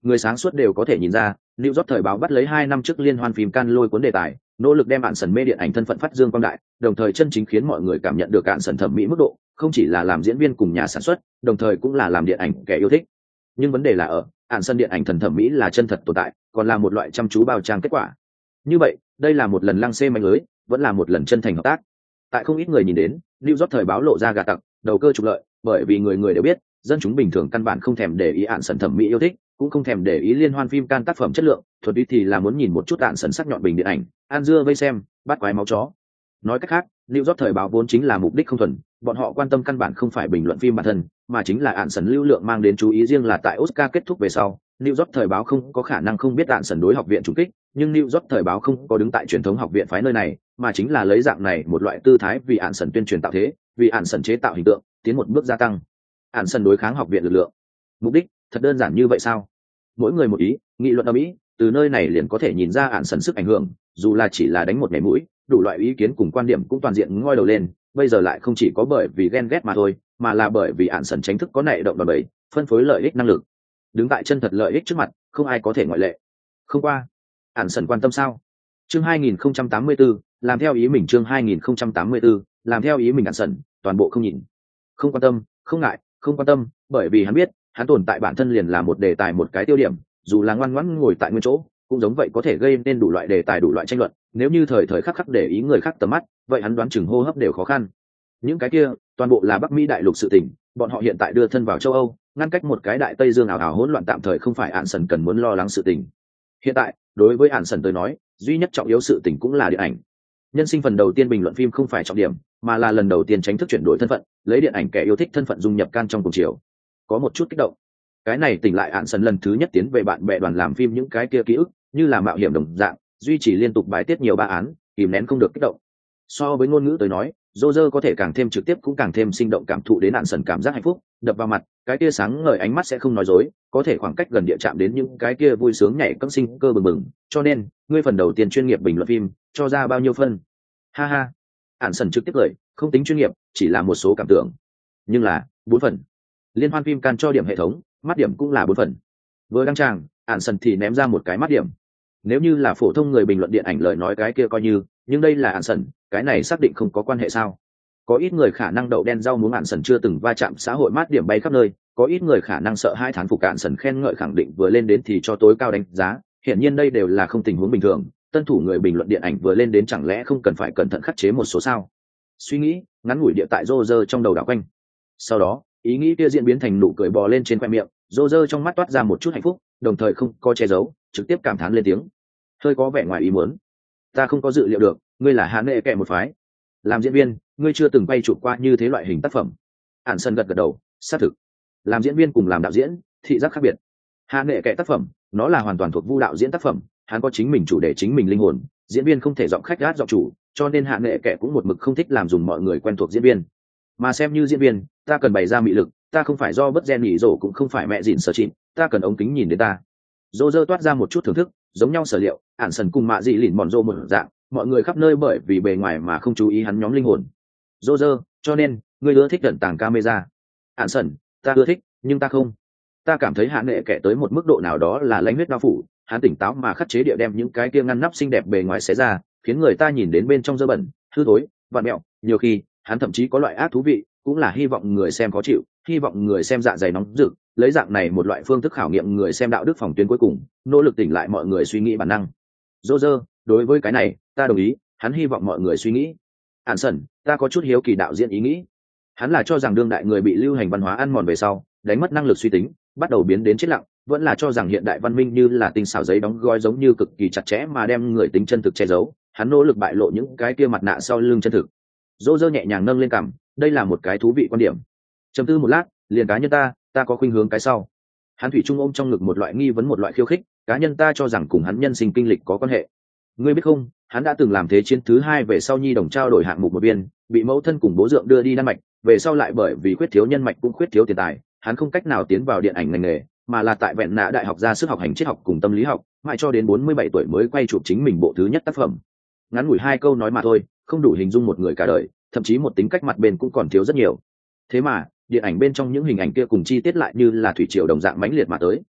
Người sáng suốt đều có thể nhìn ra, New York thời báo bắt lấy hai năm trước liên hoan phim Cannes lôi cuốn đề tài, nỗ lực đem bạn sần mê điện ảnh thân phận phát dương quang đại, đồng thời chân chính khiến mọi người cảm nhận được cạn sần thẩm mỹ mức độ, không chỉ là làm diễn viên cùng nhà sản xuất, đồng thời cũng là làm điện ảnh kẻ yêu thích. Nhưng vấn đề là ở, ạn sân điện ảnh thần thẩm mỹ là chân thật tồn tại, còn là một loại chăm chú bao trang kết quả. Như vậy, đây là một lần lăng xê manh lưới, vẫn là một lần chân thành hợp tác. Tại không ít người nhìn đến, New York thời báo lộ ra gà tặc, đầu cơ trục lợi, bởi vì người người đều biết, dân chúng bình thường căn bản không thèm để ý ạn sần thẩm mỹ yêu thích, cũng không thèm để ý liên hoan phim Cannes tác phẩm chất lượng, thuần túy thì là muốn nhìn một chút ạn sần sắc nhọn bình điện ảnh, an dưa vây xem, bắt quái máu chó. Nói cách khác, New York thời báo vốn chính là mục đích không thuần, bọn họ quan tâm căn bản không phải bình luận phim bản thân, mà chính là ạn sần lưu lượng mang đến chú ý riêng là tại Oscar kết thúc về sau, New York thời báo không có khả năng không biết ạn sần đối học viện trùng kích, nhưng New York thời báo không có đứng tại truyền thống học viện phái nơi này, mà chính là lấy dạng này một loại tư thái vì ạn sần tuyên truyền tạo thế, vì ạn sần chế tạo hình tượng, tiến một bước gia tăng ạn sần đối kháng học viện lực lượng. Mục đích thật đơn giản như vậy sao? Mỗi người một ý, nghị luận ở mỹ, từ nơi này liền có thể nhìn ra ạn sần sức ảnh hưởng, dù là chỉ là đánh một nhảy mũi, đủ loại ý kiến cùng quan điểm cũng toàn diện ngoi đầu lên, bây giờ lại không chỉ có bởi vì ghen ghét mà thôi, mà là bởi vì ạn sần chính thức có nảy động đòn bẩy, phân phối lợi ích năng lực. Đứng tại chân thật lợi ích trước mặt, không ai có thể ngoại lệ. Không qua, ạn sần quan tâm sao? Chương hai nghìn không trăm tám mươi tư, làm theo ý mình. Chương hai nghìn không trăm tám mươi tư, làm theo ý mình. Ạn sần toàn bộ không nhìn, không quan tâm, không ngại, không quan tâm, bởi vì hắn biết, hắn tồn tại bản thân liền là một đề tài, một cái tiêu điểm, dù là ngoan ngoãn ngồi tại nguyên chỗ, cũng giống vậy có thể gây nên đủ loại đề tài, đủ loại tranh luận. Nếu như thời thời khắc khắc để ý người khác tầm mắt, vậy hắn đoán chừng hô hấp đều khó khăn. Những cái kia, toàn bộ là Bắc Mỹ đại lục sự tình, bọn họ hiện tại đưa thân vào châu Âu, ngăn cách một cái đại Tây Dương ảo ảo hỗn loạn, tạm thời không phải ạn sần cần muốn lo lắng sự tình. Hiện tại, đối với ạn sần tới nói, duy nhất trọng yếu sự tình cũng là điện ảnh. Nhân sinh phần đầu tiên bình luận phim không phải trọng điểm, mà là lần đầu tiên chính thức chuyển đổi thân phận, lấy điện ảnh kẻ yêu thích thân phận dung nhập Cannes trong cùng chiều. Có một chút kích động. Cái này tỉnh lại ạn sần lần thứ nhất tiến về bạn bè đoàn làm phim những cái kia ký ức, như là mạo hiểm đồng dạng, duy trì liên tục bài tiết nhiều ba án, kìm nén không được kích động. So với ngôn ngữ tới nói, Roger có thể càng thêm trực tiếp, cũng càng thêm sinh động cảm thụ đến ạn sần cảm giác hạnh phúc, đập vào mặt, cái kia sáng ngời ánh mắt sẽ không nói dối, có thể khoảng cách gần địa chạm đến những cái kia vui sướng nhảy cẫng sinh cơ bừng bừng. Cho nên, ngươi phần đầu tiên chuyên nghiệp bình luận phim, cho ra bao nhiêu phân? Ha ha. Ạn sần trực tiếp cười, không tính chuyên nghiệp, chỉ là một số cảm tưởng. Nhưng là, bốn phần. Liên hoan phim Cannes cho điểm hệ thống, mắt điểm cũng là bốn phần. Vừa đăng tràng, ạn sần thì ném ra một cái mắt điểm. Nếu như là phổ thông người bình luận điện ảnh lời nói cái kia coi như, nhưng đây là ạn sần, cái này xác định không có quan hệ sao? Có ít người khả năng đậu đen rau muống ạn sần chưa từng va chạm xã hội mát điểm bay khắp nơi, có ít người khả năng sợ hai thán phục ạn sần khen ngợi khẳng định vừa lên đến thì cho tối cao đánh giá. Hiển nhiên đây đều là không tình huống bình thường, tân thủ người bình luận điện ảnh vừa lên đến chẳng lẽ không cần phải cẩn thận khắc chế một số sao? Suy nghĩ ngắn ngủi địa tại Roger trong đầu đảo quanh. Sau đó, ý nghĩ kia diễn biến thành nụ cười bò lên trên khoe miệng, Roger trong mắt toát ra một chút hạnh phúc, đồng thời không có che giấu, trực tiếp cảm thán lên tiếng. Hơi có vẻ ngoài ý muốn. Ta không có dự liệu được, ngươi là hạ nệ kẻ một phái. Làm diễn viên, ngươi chưa từng bay chụp qua như thế loại hình tác phẩm. Ản Sân gật gật đầu, xác thực. Làm diễn viên cùng làm đạo diễn, thị giác khác biệt. Hạ nệ kẻ tác phẩm, nó là hoàn toàn thuộc vu đạo diễn tác phẩm, hắn có chính mình chủ đề, chính mình linh hồn, diễn viên không thể giọng khách gát giọng chủ, cho nên hạ nệ kẻ cũng một mực không thích làm dùng mọi người quen thuộc diễn viên. Mà xem như diễn viên, ta cần bày ra mị lực, ta không phải do bất gen nhỉ rổ, cũng không phải mẹ dịn sở chịn, ta cần ống kính nhìn đến ta. Dô dơ toát ra một chút thưởng thức, giống nhau sở liệu, Ản Sần cùng mạ dị lìn mòn rô một dạng, mọi người khắp nơi bởi vì bề ngoài mà không chú ý hắn nhóm linh hồn. Dô dơ, cho nên, ngươi ưa thích tận tàng camera. Ản Sần, ta ưa thích, nhưng ta không. Ta cảm thấy hạ nệ kẻ tới một mức độ nào đó là lãnh huyết bao phủ, hắn tỉnh táo mà khắc chế địa đem những cái kia ngăn nắp xinh đẹp bề ngoài xé ra, khiến người ta nhìn đến bên trong dơ bẩn, hư thối, vặn mẹo. Nhiều khi, hắn thậm chí có loại ác thú vị, cũng là hy vọng người xem khó chịu, hy vọng người xem dạ dày nóng rực, lấy dạng này một loại phương thức khảo nghiệm người xem đạo đức phòng tuyến cuối cùng, nỗ lực tỉnh lại mọi người suy nghĩ bản năng. Roger, đối với cái này, ta đồng ý, hắn hy vọng mọi người suy nghĩ. Ản Sần, ta có chút hiếu kỳ đạo diễn ý nghĩ. Hắn là cho rằng đương đại người bị lưu hành văn hóa ăn mòn về sau, đánh mất năng lực suy tính, bắt đầu biến đến chết lặng, vẫn là cho rằng hiện đại văn minh như là tinh xảo giấy đóng gói giống như cực kỳ chặt chẽ mà đem người tính chân thực che giấu, hắn nỗ lực bại lộ những cái kia mặt nạ sau lưng chân thực. Roger nhẹ nhàng nâng lên cằm, đây là một cái thú vị quan điểm. Trầm tư một lát, liền cá nhân ta, ta có khuynh hướng cái sau. Hắn thủy chung ôm trong ngực một loại nghi vấn, một loại khiêu khích, cá nhân ta cho rằng cùng hắn nhân sinh kinh lịch có quan hệ. Ngươi biết không, hắn đã từng làm thế chiến thứ hai về sau nhi đồng trao đổi hạng mục một viên, bị mẫu thân cùng bố dượng đưa đi Đan Mạch, về sau lại bởi vì khuyết thiếu nhân mạch cũng khuyết thiếu tiền tài, hắn không cách nào tiến vào điện ảnh ngành nghề, mà là tại Vẹn Nạ đại học ra sức học hành triết học cùng tâm lý học, mãi cho đến bốn mươi bảy tuổi mới quay chụp chính mình bộ thứ nhất tác phẩm. Ngắn ngủi hai câu nói mà thôi, không đủ hình dung một người cả đời, thậm chí một tính cách mặt bên cũng còn thiếu rất nhiều. Thế mà, điện ảnh bên trong những hình ảnh kia cùng chi tiết lại như là thủy triều đồng dạng mãnh liệt mà tới.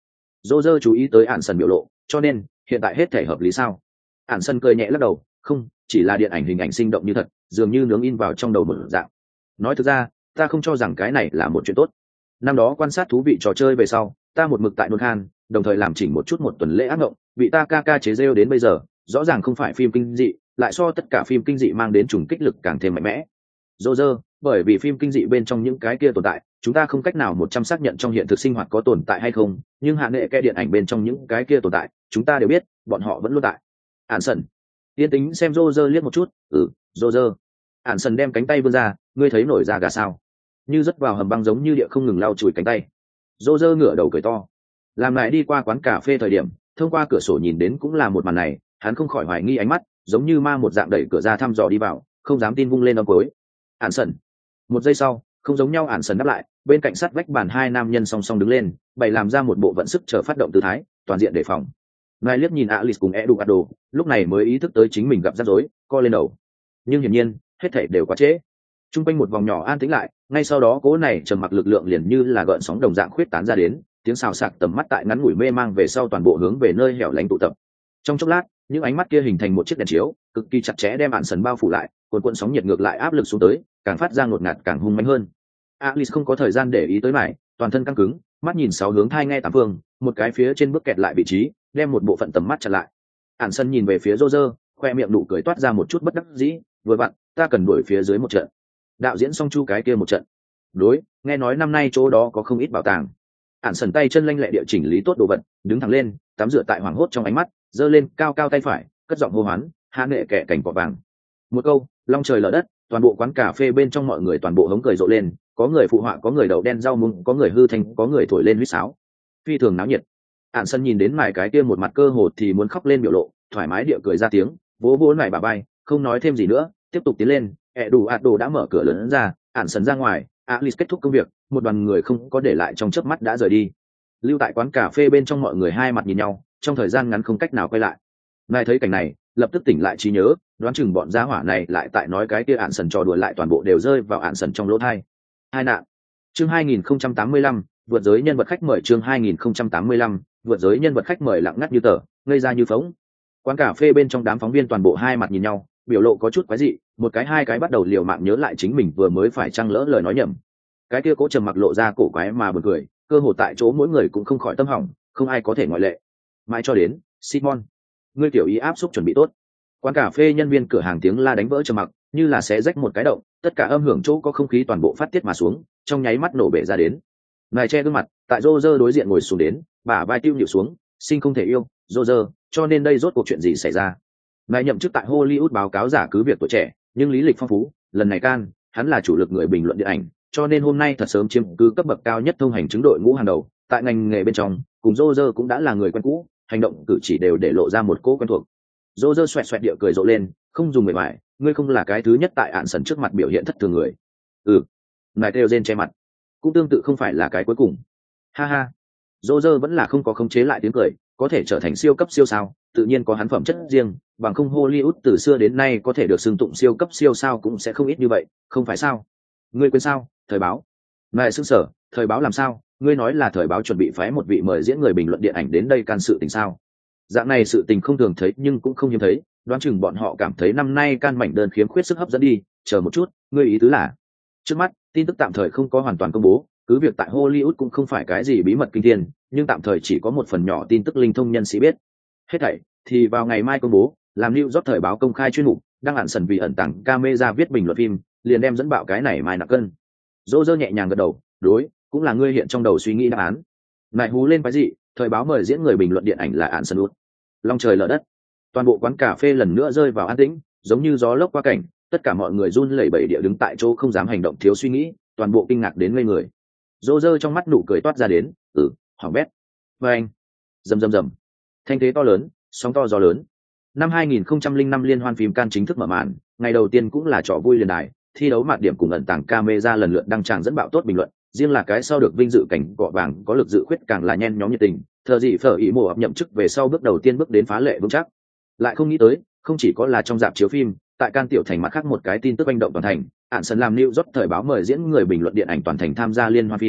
dô dơ chú ý tới ạn sần biểu lộ, cho nên hiện tại hết thể hợp lý sao? Ạn sần cười nhẹ lắc đầu, không, chỉ là điện ảnh hình ảnh sinh động như thật, dường như nướng in vào trong đầu một dạng. Nói thực ra, ta không cho rằng cái này là một chuyện tốt. Năm đó quan sát thú vị trò chơi về sau, ta một mực tại nôn khan, đồng thời làm chỉnh một chút một tuần lễ ác mộng, bị ta ca ca chế rêu đến bây giờ, rõ ràng không phải phim kinh dị, lại so tất cả phim kinh dị mang đến trùng kích lực càng thêm mạnh mẽ. Dô dơ, bởi vì phim kinh dị bên trong những cái kia tồn tại, chúng ta không cách nào một trăm xác nhận trong hiện thực sinh hoạt có tồn tại hay không, nhưng hạ nghệ cái điện ảnh bên trong những cái kia tồn tại, chúng ta đều biết, bọn họ vẫn luôn tại. Ản sần, tiên tính xem Dô dơ liếc một chút, ừ, Dô dơ. Ản sần đem cánh tay vươn ra, ngươi thấy nổi da gà sao? Như rất vào hầm băng giống như địa không ngừng lau chùi cánh tay. Dô dơ ngửa đầu cười to. Làm lại đi qua quán cà phê thời điểm, thông qua cửa sổ nhìn đến cũng là một màn này, hắn không khỏi hoài nghi ánh mắt, giống như ma một dạng đẩy cửa ra thăm dò đi vào, không dám tin vung lên âm cuối. Ản sần. Một giây sau, không giống nhau, Ản sần đáp lại, bên cạnh sát vách bàn hai nam nhân song song đứng lên, bày làm ra một bộ vận sức chờ phát động tư thái, toàn diện đề phòng. Ngài liếc nhìn Alice cùng Eduardo, lúc này mới ý thức tới chính mình gặp rắc rối, co lên đầu. Nhưng hiển nhiên, hết thảy đều quá trễ. Trung quanh một vòng nhỏ an tĩnh lại, ngay sau đó cỗ này trầm mặc lực lượng liền như là gợn sóng đồng dạng khuyết tán ra đến, tiếng xào xạc tầm mắt tại ngắn ngủi mê mang về sau toàn bộ hướng về nơi hẻo lánh tụ tập. Trong chốc lát, những ánh mắt kia hình thành một chiếc đèn chiếu, cực kỳ chặt chẽ đem Ản sần bao phủ lại, cuồn cuộn sóng nhiệt ngược lại áp lực xuống tới, càng phát ra ngột ngạt càng hung mãnh hơn. Alice không có thời gian để ý tới mày, toàn thân căng cứng, mắt nhìn sáu hướng thai nghe tám phương, một cái phía trên bước kẹt lại vị trí, đem một bộ phận tầm mắt chặn lại. Ản sần nhìn về phía Roger, khoe miệng nụ cười toát ra một chút bất đắc dĩ, vừa vặn, ta cần đuổi phía dưới một trận. Đạo diễn xong chu cái kia một trận. Đối, nghe nói năm nay chỗ đó có không ít bảo tàng. Ản sần tay chân lanh lẹ địa chỉnh lý tốt đồ vật, đứng thẳng lên, tắm rửa tại hoàng hốt trong ánh mắt, giơ lên cao cao tay phải, cất giọng hô hoán, hạ nghệ kẻ cảnh cỏ vàng. Một câu, long trời lở đất, toàn bộ quán cà phê bên trong mọi người toàn bộ hống cười rộ lên, có người phụ họa, có người đầu đen rau muống, có người hư thành, có người thổi lên huýt sáo. Phi thường náo nhiệt. Ản sần nhìn đến mài cái kia một mặt cơ hồ thì muốn khóc lên biểu lộ, thoải mái địa cười ra tiếng, vỗ vỗ mài bà bay, không nói thêm gì nữa, tiếp tục tiến lên. ẹ đủ ạt đồ đã mở cửa lớn ra, Ản sần ra ngoài, Alice kết thúc công việc, một đoàn người không có để lại trong chớp mắt đã rời đi. Lưu tại quán cà phê bên trong mọi người hai mặt nhìn nhau, trong thời gian ngắn không cách nào quay lại. Ngài thấy cảnh này, lập tức tỉnh lại trí nhớ, đoán chừng bọn gia hỏa này lại tại nói cái kia Ản sần trò đùa lại toàn bộ đều rơi vào Ản sần trong lỗ tai. Hai nạn. Chương hai nghìn không trăm tám mươi lăm, vượt giới nhân vật khách mời. Chương hai nghìn không trăm tám mươi lăm, vượt giới nhân vật khách mời lặng ngắt như tờ, ngây ra như phỗng. Quán cà phê bên trong đám phóng viên toàn bộ hai mặt nhìn nhau, biểu lộ có chút quái dị, một cái hai cái bắt đầu liều mạng nhớ lại chính mình vừa mới phải trăng lỡ lời nói nhầm. Cái kia cố trầm mặc lộ ra cổ quái mà buồn cười, cơ hồ tại chỗ mỗi người cũng không khỏi tâm hỏng, không ai có thể ngoại lệ. Mãi cho đến Simon, ngươi tiểu ý áp xúc chuẩn bị tốt. Quán cà phê nhân viên cửa hàng tiếng la đánh vỡ trầm mặc, như là xé rách một cái động, tất cả âm hưởng chỗ có không khí toàn bộ phát tiết mà xuống, trong nháy mắt nổ bể ra đến. Ngài che gương mặt, tại Roger đối diện ngồi xuống đến, bả vai tiêu nhịu xuống, sinh không thể yêu, Roger, cho nên đây rốt cuộc chuyện gì xảy ra? Ngài nhậm chức tại Hollywood báo cáo giả cứ việc tuổi trẻ, nhưng lý lịch phong phú, lần này can, hắn là chủ lực người bình luận điện ảnh, cho nên hôm nay thật sớm chiếm cứ cấp bậc cao nhất thông hành chứng đội ngũ hàng đầu, tại ngành nghề bên trong, cùng Roger cũng đã là người quen cũ, hành động cử chỉ đều để lộ ra một cỗ quen thuộc. Roger xoẹt xoẹt địa cười rộ lên, không dùng mệt mỏi, ngươi không là cái thứ nhất tại Ản sần trước mặt biểu hiện thất thường người. Ừ. Ngài kêu rên che mặt, cũng tương tự không phải là cái cuối cùng. Ha ha. Roger vẫn là không có khống chế lại tiếng cười, có thể trở thành siêu cấp siêu sao, tự nhiên có hắn phẩm chất riêng, bằng không Hollywood từ xưa đến nay có thể được xưng tụng siêu cấp siêu sao cũng sẽ không ít như vậy, không phải sao? Ngươi quên sao? Thời báo. Ngài xưng sở, thời báo làm sao? Ngươi nói là thời báo chuẩn bị phái một vị mời diễn người bình luận điện ảnh đến đây can sự tình sao? Dạng này sự tình không thường thấy nhưng cũng không hiếm thấy, đoán chừng bọn họ cảm thấy năm nay can mảnh đơn khiếm khuyết sức hấp dẫn đi, chờ một chút, ngươi ý tứ là? Trước mắt, tin tức tạm thời không có hoàn toàn công bố, cứ việc tại Hollywood cũng không phải cái gì bí mật kinh thiên, nhưng tạm thời chỉ có một phần nhỏ tin tức linh thông nhân sĩ biết. Hết thảy thì vào ngày mai công bố, làm New York thời báo công khai chuyên mục, đăng Ản sần vì ẩn tàng camera viết bình luận phim, liền đem dẫn bạo cái này mai nặng cân. Roger nhẹ nhàng gật đầu, đối, cũng là ngươi hiện trong đầu suy nghĩ đáp án. Lại hú lên cái gì, thời báo mời diễn người bình luận điện ảnh là Ản sần út. Long trời lở đất, toàn bộ quán cà phê lần nữa rơi vào an tĩnh, giống như gió lốc qua cảnh, tất cả mọi người run lẩy bẩy địa đứng tại chỗ không dám hành động thiếu suy nghĩ, toàn bộ kinh ngạc đến ngây người. Roger trong mắt nụ cười toát ra đến, ừ, hỏng bét. Và anh, rầm rầm rầm, thanh thế to lớn, sóng to gió lớn. Năm hai nghìn không trăm lẻ năm liên hoan phim Cannes chính thức mở màn, ngày đầu tiên cũng là trò vui liền đài, thi đấu mạt điểm cùng ẩn tàng camera lần lượt đăng tràng dẫn bạo tốt bình luận, riêng là cái sau được vinh dự cảnh cọ vàng có lực dự khuyết càng là nhen nhóm nhiệt tình, thờ gì phở ý mổ ập nhậm chức về sau bước đầu tiên bước đến phá lệ vững chắc. Lại không nghĩ tới, không chỉ có là trong dạp chiếu phim, tại Cannes tiểu thành mặt khác một cái tin tức manh động toàn thành, Ản sần làm New York thời báo mời diễn người bình luận điện ảnh toàn thành tham gia liên hoan phim,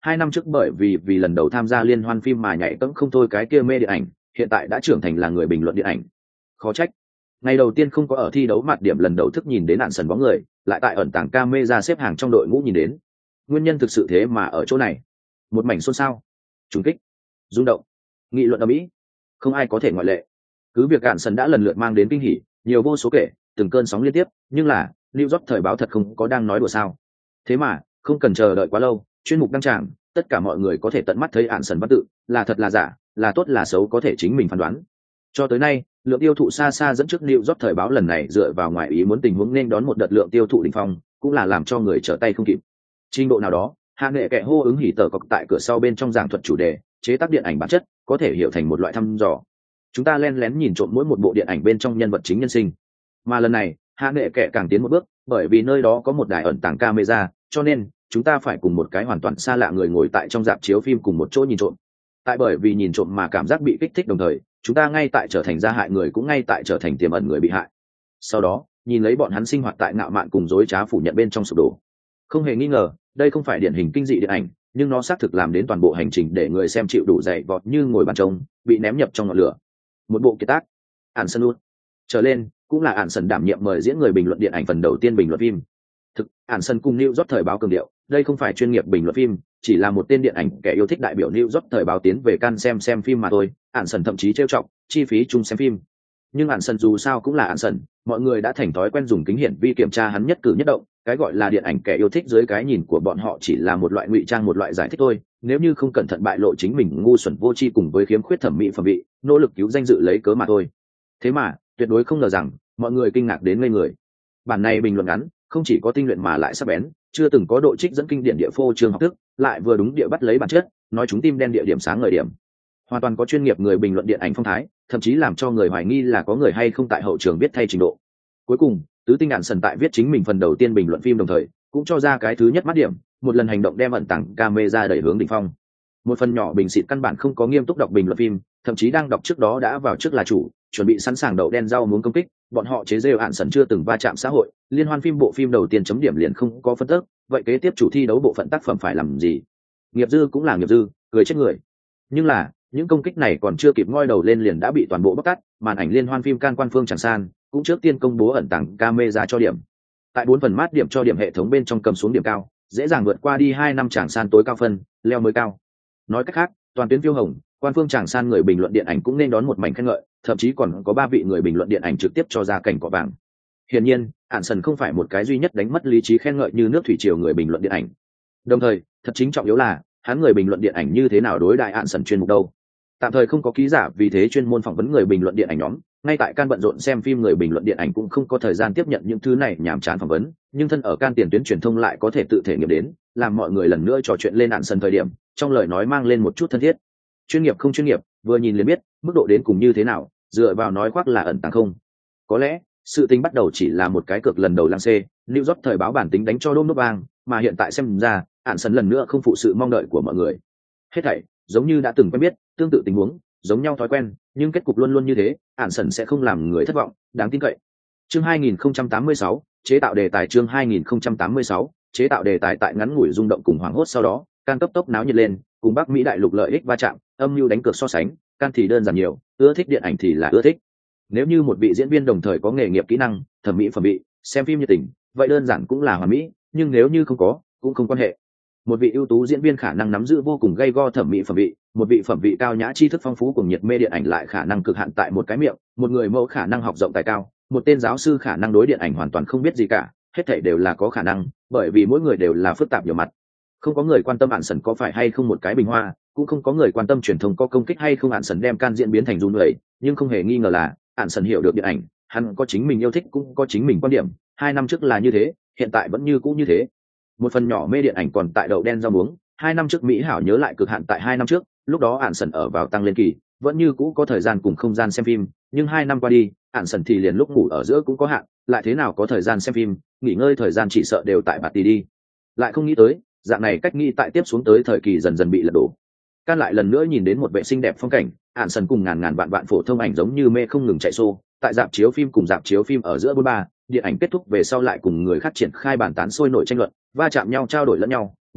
hai năm trước bởi vì vì lần đầu tham gia liên hoan phim mà nhảy cẫng không thôi cái kia mê điện ảnh, hiện tại đã trưởng thành là người bình luận điện ảnh. Khó trách ngày đầu tiên không có ở thi đấu mặt điểm lần đầu thức nhìn đến ạn sần bóng người, lại tại ẩn tàng camera xếp hàng trong đội ngũ nhìn đến. Nguyên nhân thực sự thế mà ở chỗ này. Một mảnh xôn xao, trùng kích, rung động, nghị luận ở mỹ, không ai có thể ngoại lệ. Cứ việc ạn sần đã lần lượt mang đến kinh hỉ, nhiều vô số kể, từng cơn sóng liên tiếp, nhưng là New York thời báo thật không có đang nói đùa sao? Thế mà không cần chờ đợi quá lâu, chuyên mục đăng tràng, tất cả mọi người có thể tận mắt thấy ạn sần văn tự, là thật là giả, là tốt là xấu có thể chính mình phán đoán. Cho tới nay, lượng tiêu thụ xa xa dẫn trước New York thời báo lần này dựa vào ngoại ý muốn tình huống nên đón một đợt lượng tiêu thụ đỉnh phong, cũng là làm cho người trở tay không kịp. Trình độ nào đó, hạ nghệ kẻ hô ứng hỉ tở cọc tại cửa sau bên trong giảng thuật chủ đề, chế tác điện ảnh bản chất, có thể hiểu thành một loại thăm dò. Chúng ta len lén nhìn trộm mỗi một bộ điện ảnh bên trong nhân vật chính nhân sinh. Mà lần này, hạ nghệ kẻ càng tiến một bước, bởi vì nơi đó có một đài ẩn tàng camera, cho nên chúng ta phải cùng một cái hoàn toàn xa lạ người ngồi tại trong rạp chiếu phim cùng một chỗ nhìn trộm. Tại bởi vì nhìn trộm mà cảm giác bị kích thích đồng thời, chúng ta ngay tại trở thành gia hại người cũng ngay tại trở thành tiềm ẩn người bị hại. Sau đó, nhìn lấy bọn hắn sinh hoạt tại ngạo mạn cùng dối trá phủ nhận bên trong sụp đổ. Không hề nghi ngờ, đây không phải điển hình kinh dị điện ảnh, nhưng nó xác thực làm đến toàn bộ hành trình để người xem chịu đủ dày vọt như ngồi bàn trông, bị ném nhập trong ngọn lửa. Một bộ kiệt tác, ạn sân luôn trở lên, cũng là ạn sân đảm nhiệm mời diễn người bình luận điện ảnh phần đầu tiên bình luận phim. Thực, ạn sân cùng New York thời báo cường điệu, đây không phải chuyên nghiệp bình luận phim, chỉ là một tên điện ảnh kẻ yêu thích đại biểu New York thời báo tiến về Cannes xem xem phim mà thôi. Ạn sân thậm chí trêu chọc chi phí chung xem phim, nhưng ạn sân dù sao cũng là ạn sân, mọi người đã thành thói quen dùng kính hiển vi kiểm tra hắn nhất cử nhất động. Cái gọi là điện ảnh kẻ yêu thích dưới cái nhìn của bọn họ chỉ là một loại ngụy trang, một loại giải thích thôi. Nếu như không cẩn thận bại lộ chính mình ngu xuẩn vô tri cùng với khiếm khuyết thẩm mỹ phẩm vị, nỗ lực cứu danh dự lấy cớ mà thôi. Thế mà tuyệt đối không ngờ rằng mọi người kinh ngạc đến ngây người. Bản này bình luận ngắn không chỉ có tinh luyện mà lại sắc bén, chưa từng có độ trích dẫn kinh điển địa phô trường học thức, lại vừa đúng địa bắt lấy bản chất, nói chúng tim đen địa điểm sáng ngời điểm, hoàn toàn có chuyên nghiệp người bình luận điện ảnh phong thái, thậm chí làm cho người hoài nghi là có người hay không tại hậu trường viết thay trình độ. Cuối cùng, tứ tinh ạn sần tại viết chính mình phần đầu tiên bình luận phim đồng thời, cũng cho ra cái thứ nhất mắt điểm, một lần hành động đem ẩn tàng camera đẩy hướng đỉnh phong. Một phần nhỏ bình xịt căn bản không có nghiêm túc đọc bình luận phim, thậm chí đang đọc trước đó đã vào trước là chủ, chuẩn bị sẵn sàng đậu đen rau muống công kích. Bọn họ chế giễu ạn sần chưa từng va chạm xã hội, liên hoan phim bộ phim đầu tiên chấm điểm liền không có phân tích, vậy kế tiếp chủ thi đấu bộ phận tác phẩm phải làm gì? Nghiệp dư cũng là nghiệp dư, cười chết người. Nhưng là những công kích này còn chưa kịp ngoi đầu lên liền đã bị toàn bộ bóc tát. Màn ảnh liên hoan phim Cannes quan phương chẳng san cũng trước tiên công bố ẩn tàng camera cho điểm. Tại bốn phần mát điểm cho điểm hệ thống bên trong cầm xuống điểm cao, dễ dàng vượt qua đi hai năm chẳng san tối cao phân, leo mới cao. Nói cách khác, toàn tuyến phiêu hồng, quan phương chẳng san người bình luận điện ảnh cũng nên đón một mảnh khen ngợi, thậm chí còn có ba vị người bình luận điện ảnh trực tiếp cho ra cảnh cọ vàng. Hiển nhiên, ạn sần không phải một cái duy nhất đánh mất lý trí khen ngợi như nước thủy triều người bình luận điện ảnh. Đồng thời, thật chính trọng yếu là hắn người bình luận điện ảnh như thế nào đối đại ạn sần chuyên mục đâu. Tạm thời không có ký giả vì thế chuyên môn phỏng vấn người bình luận điện ảnh nhóm, ngay tại Cannes bận rộn xem phim người bình luận điện ảnh cũng không có thời gian tiếp nhận những thứ này nhàm chán phỏng vấn, nhưng thân ở Cannes tiền tuyến truyền thông lại có thể tự thể nghiệm đến, làm mọi người lần nữa trò chuyện lên ạn sần thời điểm, trong lời nói mang lên một chút thân thiết. Chuyên nghiệp không chuyên nghiệp, vừa nhìn liền biết, mức độ đến cùng như thế nào, dựa vào nói khoác là ẩn tàng không. Có lẽ, sự tình bắt đầu chỉ là một cái cược lần đầu lang xê, New York thời báo bản tính đánh cho đôm nốt vang, mà hiện tại xem ra, ạn sần lần nữa không phụ sự mong đợi của mọi người. Hết thảy giống như đã từng quen biết, tương tự tình huống, giống nhau thói quen, nhưng kết cục luôn luôn như thế, ạn sần sẽ không làm người thất vọng, đáng tin cậy. Chương hai nghìn không trăm tám mươi sáu, chế tạo đề tài. Chương hai nghìn không trăm tám mươi sáu, chế tạo đề tài. Tại ngắn ngủi rung động cùng hoảng hốt sau đó, Cannes cấp tốc náo nhiệt lên, cùng Bắc Mỹ đại lục lợi ích va chạm, âm mưu đánh cược so sánh, Cannes thì đơn giản nhiều, ưa thích điện ảnh thì là ưa thích. Nếu như một vị diễn viên đồng thời có nghề nghiệp kỹ năng, thẩm mỹ phẩm vị, xem phim nhiệt tình, vậy đơn giản cũng là hoàn mỹ, nhưng nếu như không có, cũng không quan hệ. Một vị ưu tú diễn viên khả năng nắm giữ vô cùng gay go thẩm mỹ phẩm vị, một vị phẩm vị cao nhã tri thức phong phú cùng nhiệt mê điện ảnh lại khả năng cực hạn tại một cái miệng, một người mẫu khả năng học rộng tài cao, một tên giáo sư khả năng đối điện ảnh hoàn toàn không biết gì cả, hết thảy đều là có khả năng, bởi vì mỗi người đều là phức tạp nhiều mặt. Không có người quan tâm ạn sần có phải hay không một cái bình hoa, cũng không có người quan tâm truyền thông có công kích hay không ạn sần đem Cannes diễn biến thành run rẩy, nhưng không hề nghi ngờ là ạn sần hiểu được điện ảnh, hắn có chính mình yêu thích cũng có chính mình quan điểm, hai năm trước là như thế, hiện tại vẫn như cũ như thế. Một phần nhỏ mê điện ảnh còn tại đậu đen rau muống, hai năm trước Mỹ hảo nhớ lại cực hạn tại hai năm trước, lúc đó ạn sần ở vào tăng lên kỳ, vẫn như cũ có thời gian cùng không gian xem phim, nhưng hai năm qua đi, ạn sần thì liền lúc ngủ ở giữa cũng có hạn, lại thế nào có thời gian xem phim, nghỉ ngơi thời gian chỉ sợ đều tại bạt tì đi. Lại không nghĩ tới, dạng này cách nghĩ tại tiếp xuống tới thời kỳ dần dần bị lật đổ. Can lại lần nữa nhìn đến một vệ sinh đẹp phong cảnh, ạn sần cùng ngàn ngàn vạn vạn phổ thông ảnh giống như mê không ngừng chạy xô, tại dạp chiếu phim cùng dạp chiếu phim ở giữa bốn ba, điện ảnh kết thúc về sau lại cùng người khác triển khai bàn tán sôi nổi tranh luận, va chạm nhau trao đổi lẫn nhau,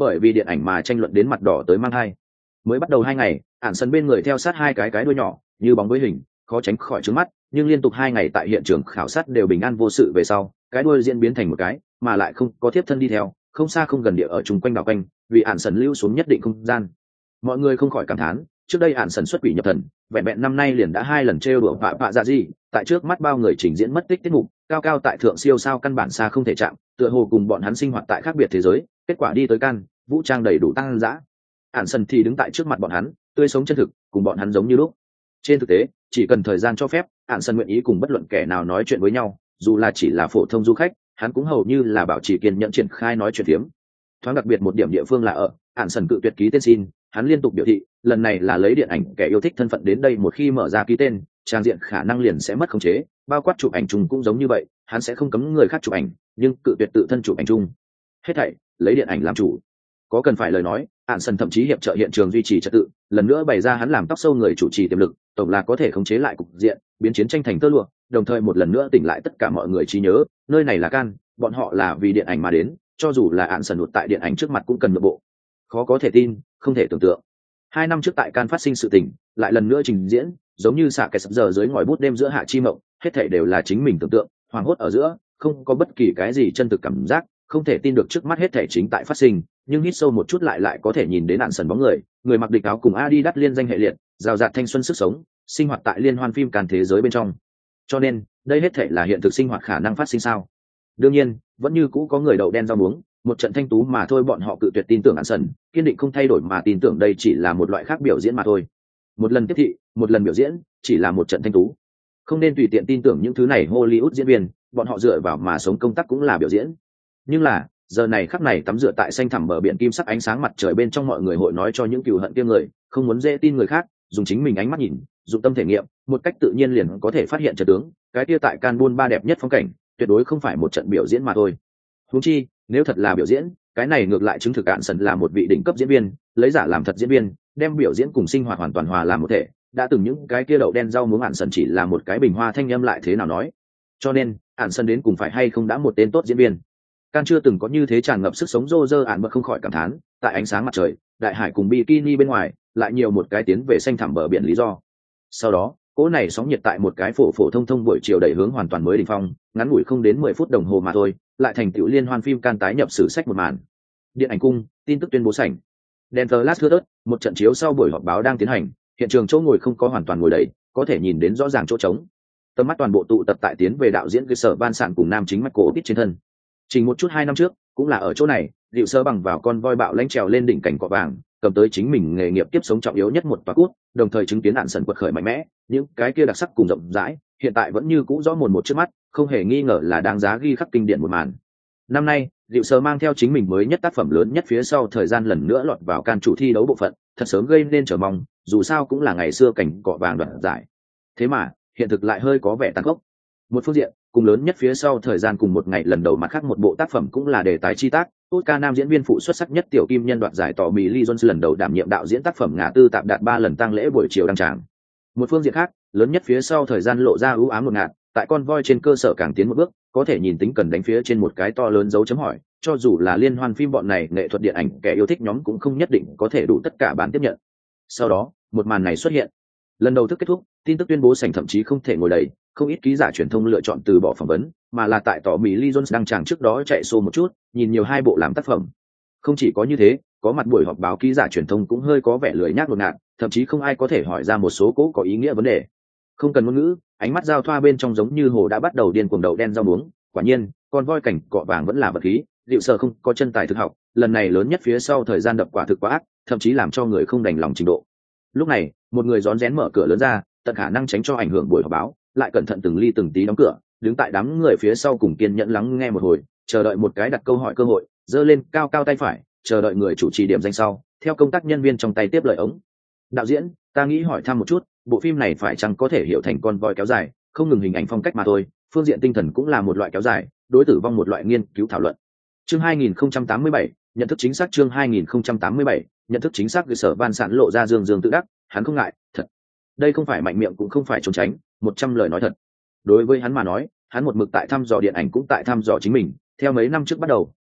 bởi vì điện ảnh mà tranh luận đến mặt đỏ tới mang hai. Mới bắt đầu hai ngày, ản sân bên người theo sát hai cái cái đuôi nhỏ như bóng với hình, khó tránh khỏi trứng mắt, nhưng liên tục hai ngày tại hiện trường khảo sát đều bình an vô sự về sau, cái đuôi diễn biến thành một cái mà lại không có tiếp thân đi theo, không xa không gần địa ở chung quanh đảo quanh, vì ản sân lưu xuống nhất định không gian. Mọi người không khỏi cảm thán, trước đây ản sân xuất quỷ nhập thần, vẹn vẹn năm nay liền đã hai lần trêu đùa vạ vạ dạ gì, tại trước mắt bao người trình diễn mất tích tiết mục, cao cao tại thượng siêu sao căn bản xa không thể chạm, tựa hồ cùng bọn hắn sinh hoạt tại khác biệt thế giới, kết quả đi tới Cannes, vũ trang đầy đủ tăng dã. Ản sân thì đứng tại trước mặt bọn hắn, tươi sống chân thực, cùng bọn hắn giống như lúc. Trên thực tế, chỉ cần thời gian cho phép, Ản sân nguyện ý cùng bất luận kẻ nào nói chuyện với nhau, dù là chỉ là phổ thông du khách, hắn cũng hầu như là bảo trì kiên nhẫn triển khai nói chuyện phiếm. Thoáng đặc biệt một điểm địa phương là ở, Ản sân cự tuyệt ký tên xin, hắn liên tục biểu thị, lần này là lấy điện ảnh kẻ yêu thích thân phận đến đây, một khi mở ra ký tên, trang diện khả năng liền sẽ mất khống chế, bao quát chụp ảnh chung cũng giống như vậy, hắn sẽ không cấm người khác chụp ảnh, nhưng cự tuyệt tự thân chụp ảnh chung. Hết thảy lấy điện ảnh làm chủ. Có cần phải lời nói, Ản sân thậm chí hiệp trợ hiện trường duy trì trật tự, lần nữa bày ra hắn làm tóc sâu người chủ trì tiềm lực, tổng là có thể khống chế lại cục diện, biến chiến tranh thành tơ lụa, đồng thời một lần nữa tỉnh lại tất cả mọi người trí nhớ, nơi này là Cannes, bọn họ là vì điện ảnh mà đến, cho dù là Ản sân đột tại điện ảnh trước mặt cũng cần nội bộ. Khó có thể tin, không thể tưởng tượng. Hai năm trước tại Cannes phát sinh sự tình, lại lần nữa trình diễn, giống như xạ kẻ sập giờ dưới ngòi bút đêm giữa hạ chi mộng, hết thảy đều là chính mình tưởng tượng, hoàng hốt ở giữa, không có bất kỳ cái gì chân thực cảm giác, không thể tin được trước mắt hết thảy chính tại phát sinh, nhưng hít sâu một chút lại lại có thể nhìn đến Ản sân bóng người, người mặc địch áo cùng Adidas liên danh hệ liệt, rào rạt thanh xuân sức sống, sinh hoạt tại liên hoan phim Cannes thế giới bên trong. Cho nên, đây hết thảy là hiện thực sinh hoạt khả năng phát sinh sao? Đương nhiên, vẫn như cũ có người đầu đen rau muống, một trận thanh tú mà thôi, bọn họ cự tuyệt tin tưởng Ản sân, kiên định không thay đổi mà tin tưởng đây chỉ là một loại khác biểu diễn mà thôi. Một lần tiếp thị, một lần biểu diễn, chỉ là một trận thanh tú. Không nên tùy tiện tin tưởng những thứ này Hollywood diễn viên, bọn họ dựa vào mà sống công tác cũng là biểu diễn. Nhưng là, giờ này khắc này tắm rửa tại xanh thẳm bờ biển kim sắc ánh sáng mặt trời bên trong, mọi người hội nói cho những cừu hận kia người, không muốn dễ tin người khác, dùng chính mình ánh mắt nhìn, dùng tâm thể nghiệm, một cách tự nhiên liền có thể phát hiện trận tướng, cái kia tại Cannes buôn ba đẹp nhất phong cảnh, tuyệt đối không phải một trận biểu diễn mà thôi. Huống chi, nếu thật là biểu diễn, cái này ngược lại chứng thực Ản sân là một vị đỉnh cấp diễn viên, lấy giả làm thật diễn viên, đem biểu diễn cùng sinh hoạt hoàn toàn hòa làm một thể. Đã từng những cái kia đậu đen rau muống Ản sân chỉ là một cái bình hoa thanh âm lại thế nào nói. Cho nên, Ản sân đến cùng phải hay không đã một tên tốt diễn viên. Can chưa từng có như thế tràn ngập sức sống rô rơ ản bật không khỏi cảm thán, tại ánh sáng mặt trời, đại hải cùng bikini bên ngoài, lại nhiều một cái tiến về xanh thẳm bờ biển lý do. Sau đó, cỗ này sóng nhiệt tại một cái phổ phổ thông thông buổi chiều đẩy hướng hoàn toàn mới đỉnh phong, ngắn ngủi không đến mười phút đồng hồ mà thôi, lại thành tựu liên hoan phim Cannes tái nhập sử sách một màn. Điện ảnh cung, tin tức tuyên bố sảnh. Đèn flash thưa thớt, một trận chiếu sau buổi họp báo đang tiến hành, hiện trường chỗ ngồi không có hoàn toàn ngồi đầy, có thể nhìn đến rõ ràng chỗ trống. Tầm mắt toàn bộ tụ tập tại tiến về đạo diễn cơ sở ban sản cùng nam chính Michael Pitt trên thân. Chỉ một chút hai năm trước, cũng là ở chỗ này, Diệu Sơ bằng vào con voi bạo lãnh trèo lên đỉnh cảnh cọ vàng, cầm tới chính mình nghề nghiệp tiếp sống trọng yếu nhất một tòa cút, đồng thời chứng kiến Ản sân quật khởi mạnh mẽ, những cái kia đặc sắc cùng rộng rãi, hiện tại vẫn như cũ rõ mồn một trước mắt, không hề nghi ngờ là đáng giá ghi khắc kinh điển một màn. Năm nay, Diệu Sơ mang theo chính mình mới nhất tác phẩm lớn nhất phía sau thời gian lần nữa lọt vào Cannes chủ thi đấu bộ phận, thật sớm gây nên chờ mong, dù sao cũng là ngày xưa cảnh cọ vàng đoạt giải. Thế mà, hiện thực lại hơi có vẻ tàn khốc. Một phương diện, cùng lớn nhất phía sau thời gian cùng một ngày lần đầu mặt khác một bộ tác phẩm cũng là đề tài chi tác, Oscar nam diễn viên phụ xuất sắc nhất tiểu kim nhân đoạt giải tỏ Mỹ Lee Jones lần đầu đảm nhiệm đạo diễn tác phẩm ngã tư tạm đạt ba lần tang lễ buổi chiều đăng tràng. Một phương diện khác, lớn nhất phía sau thời gian lộ ra ưu ám một ngạt, tại con voi trên cơ sở càng tiến một bước, có thể nhìn tính cần đánh phía trên một cái to lớn dấu chấm hỏi, cho dù là liên hoan phim bọn này nghệ thuật điện ảnh kẻ yêu thích nhóm cũng không nhất định có thể đủ tất cả bán tiếp nhận. Sau đó, một màn này xuất hiện. Lần đầu thức kết thúc, tin tức tuyên bố sảnh thậm chí không thể ngồi đầy, không ít ký giả truyền thông lựa chọn từ bỏ phỏng vấn, mà là tại tỏ Mỹ Lee Jones đăng tràng trước đó chạy xô một chút, nhìn nhiều hai bộ làm tác phẩm. Không chỉ có như thế, có mặt buổi họp báo ký giả truyền thông cũng hơi có vẻ lười nhác ngột ngạt, thậm chí không ai có thể hỏi ra một số cố có ý nghĩa vấn đề. Không cần ngôn ngữ, ánh mắt giao thoa bên trong giống như hồ đã bắt đầu điên cuồng đầu đen rau muống. Quả nhiên, con voi cảnh cọ vàng vẫn là vật khí, Diệu Sơ không có chân tài thực học, lần này lớn nhất phía sau thời gian đập quả thực quá ác, thậm chí làm cho người không đành lòng trình độ. Lúc này, một người rón rén mở cửa lớn ra, tận khả năng tránh cho ảnh hưởng buổi họp báo, lại cẩn thận từng ly từng tí đóng cửa, đứng tại đám người phía sau cùng kiên nhẫn lắng nghe một hồi, chờ đợi một cái đặt câu hỏi cơ hội, giơ lên cao cao tay phải, chờ đợi người chủ trì điểm danh sau, theo công tác nhân viên trong tay tiếp lời ống. Đạo diễn, ta nghĩ hỏi thăm một chút, bộ phim này phải chăng có thể hiểu thành con voi kéo dài, không ngừng hình ảnh phong cách mà thôi, phương diện tinh thần cũng là một loại kéo dài, đối tử vong một loại nghiên cứu thảo luận. Chương hai nghìn không trăm tám mươi bảy, nhận thức chính xác. Chương hai nghìn không trăm tám mươi bảy, nhận thức chính xác. Cơ sở ban sản lộ ra dương dương tự đắc, hắn không ngại, thật. Đây không phải mạnh miệng cũng không phải trốn tránh, một trăm lời nói thật. Đối với hắn mà nói, hắn một mực tại thăm dò điện ảnh cũng tại thăm dò chính mình, theo mấy năm trước bắt đầu,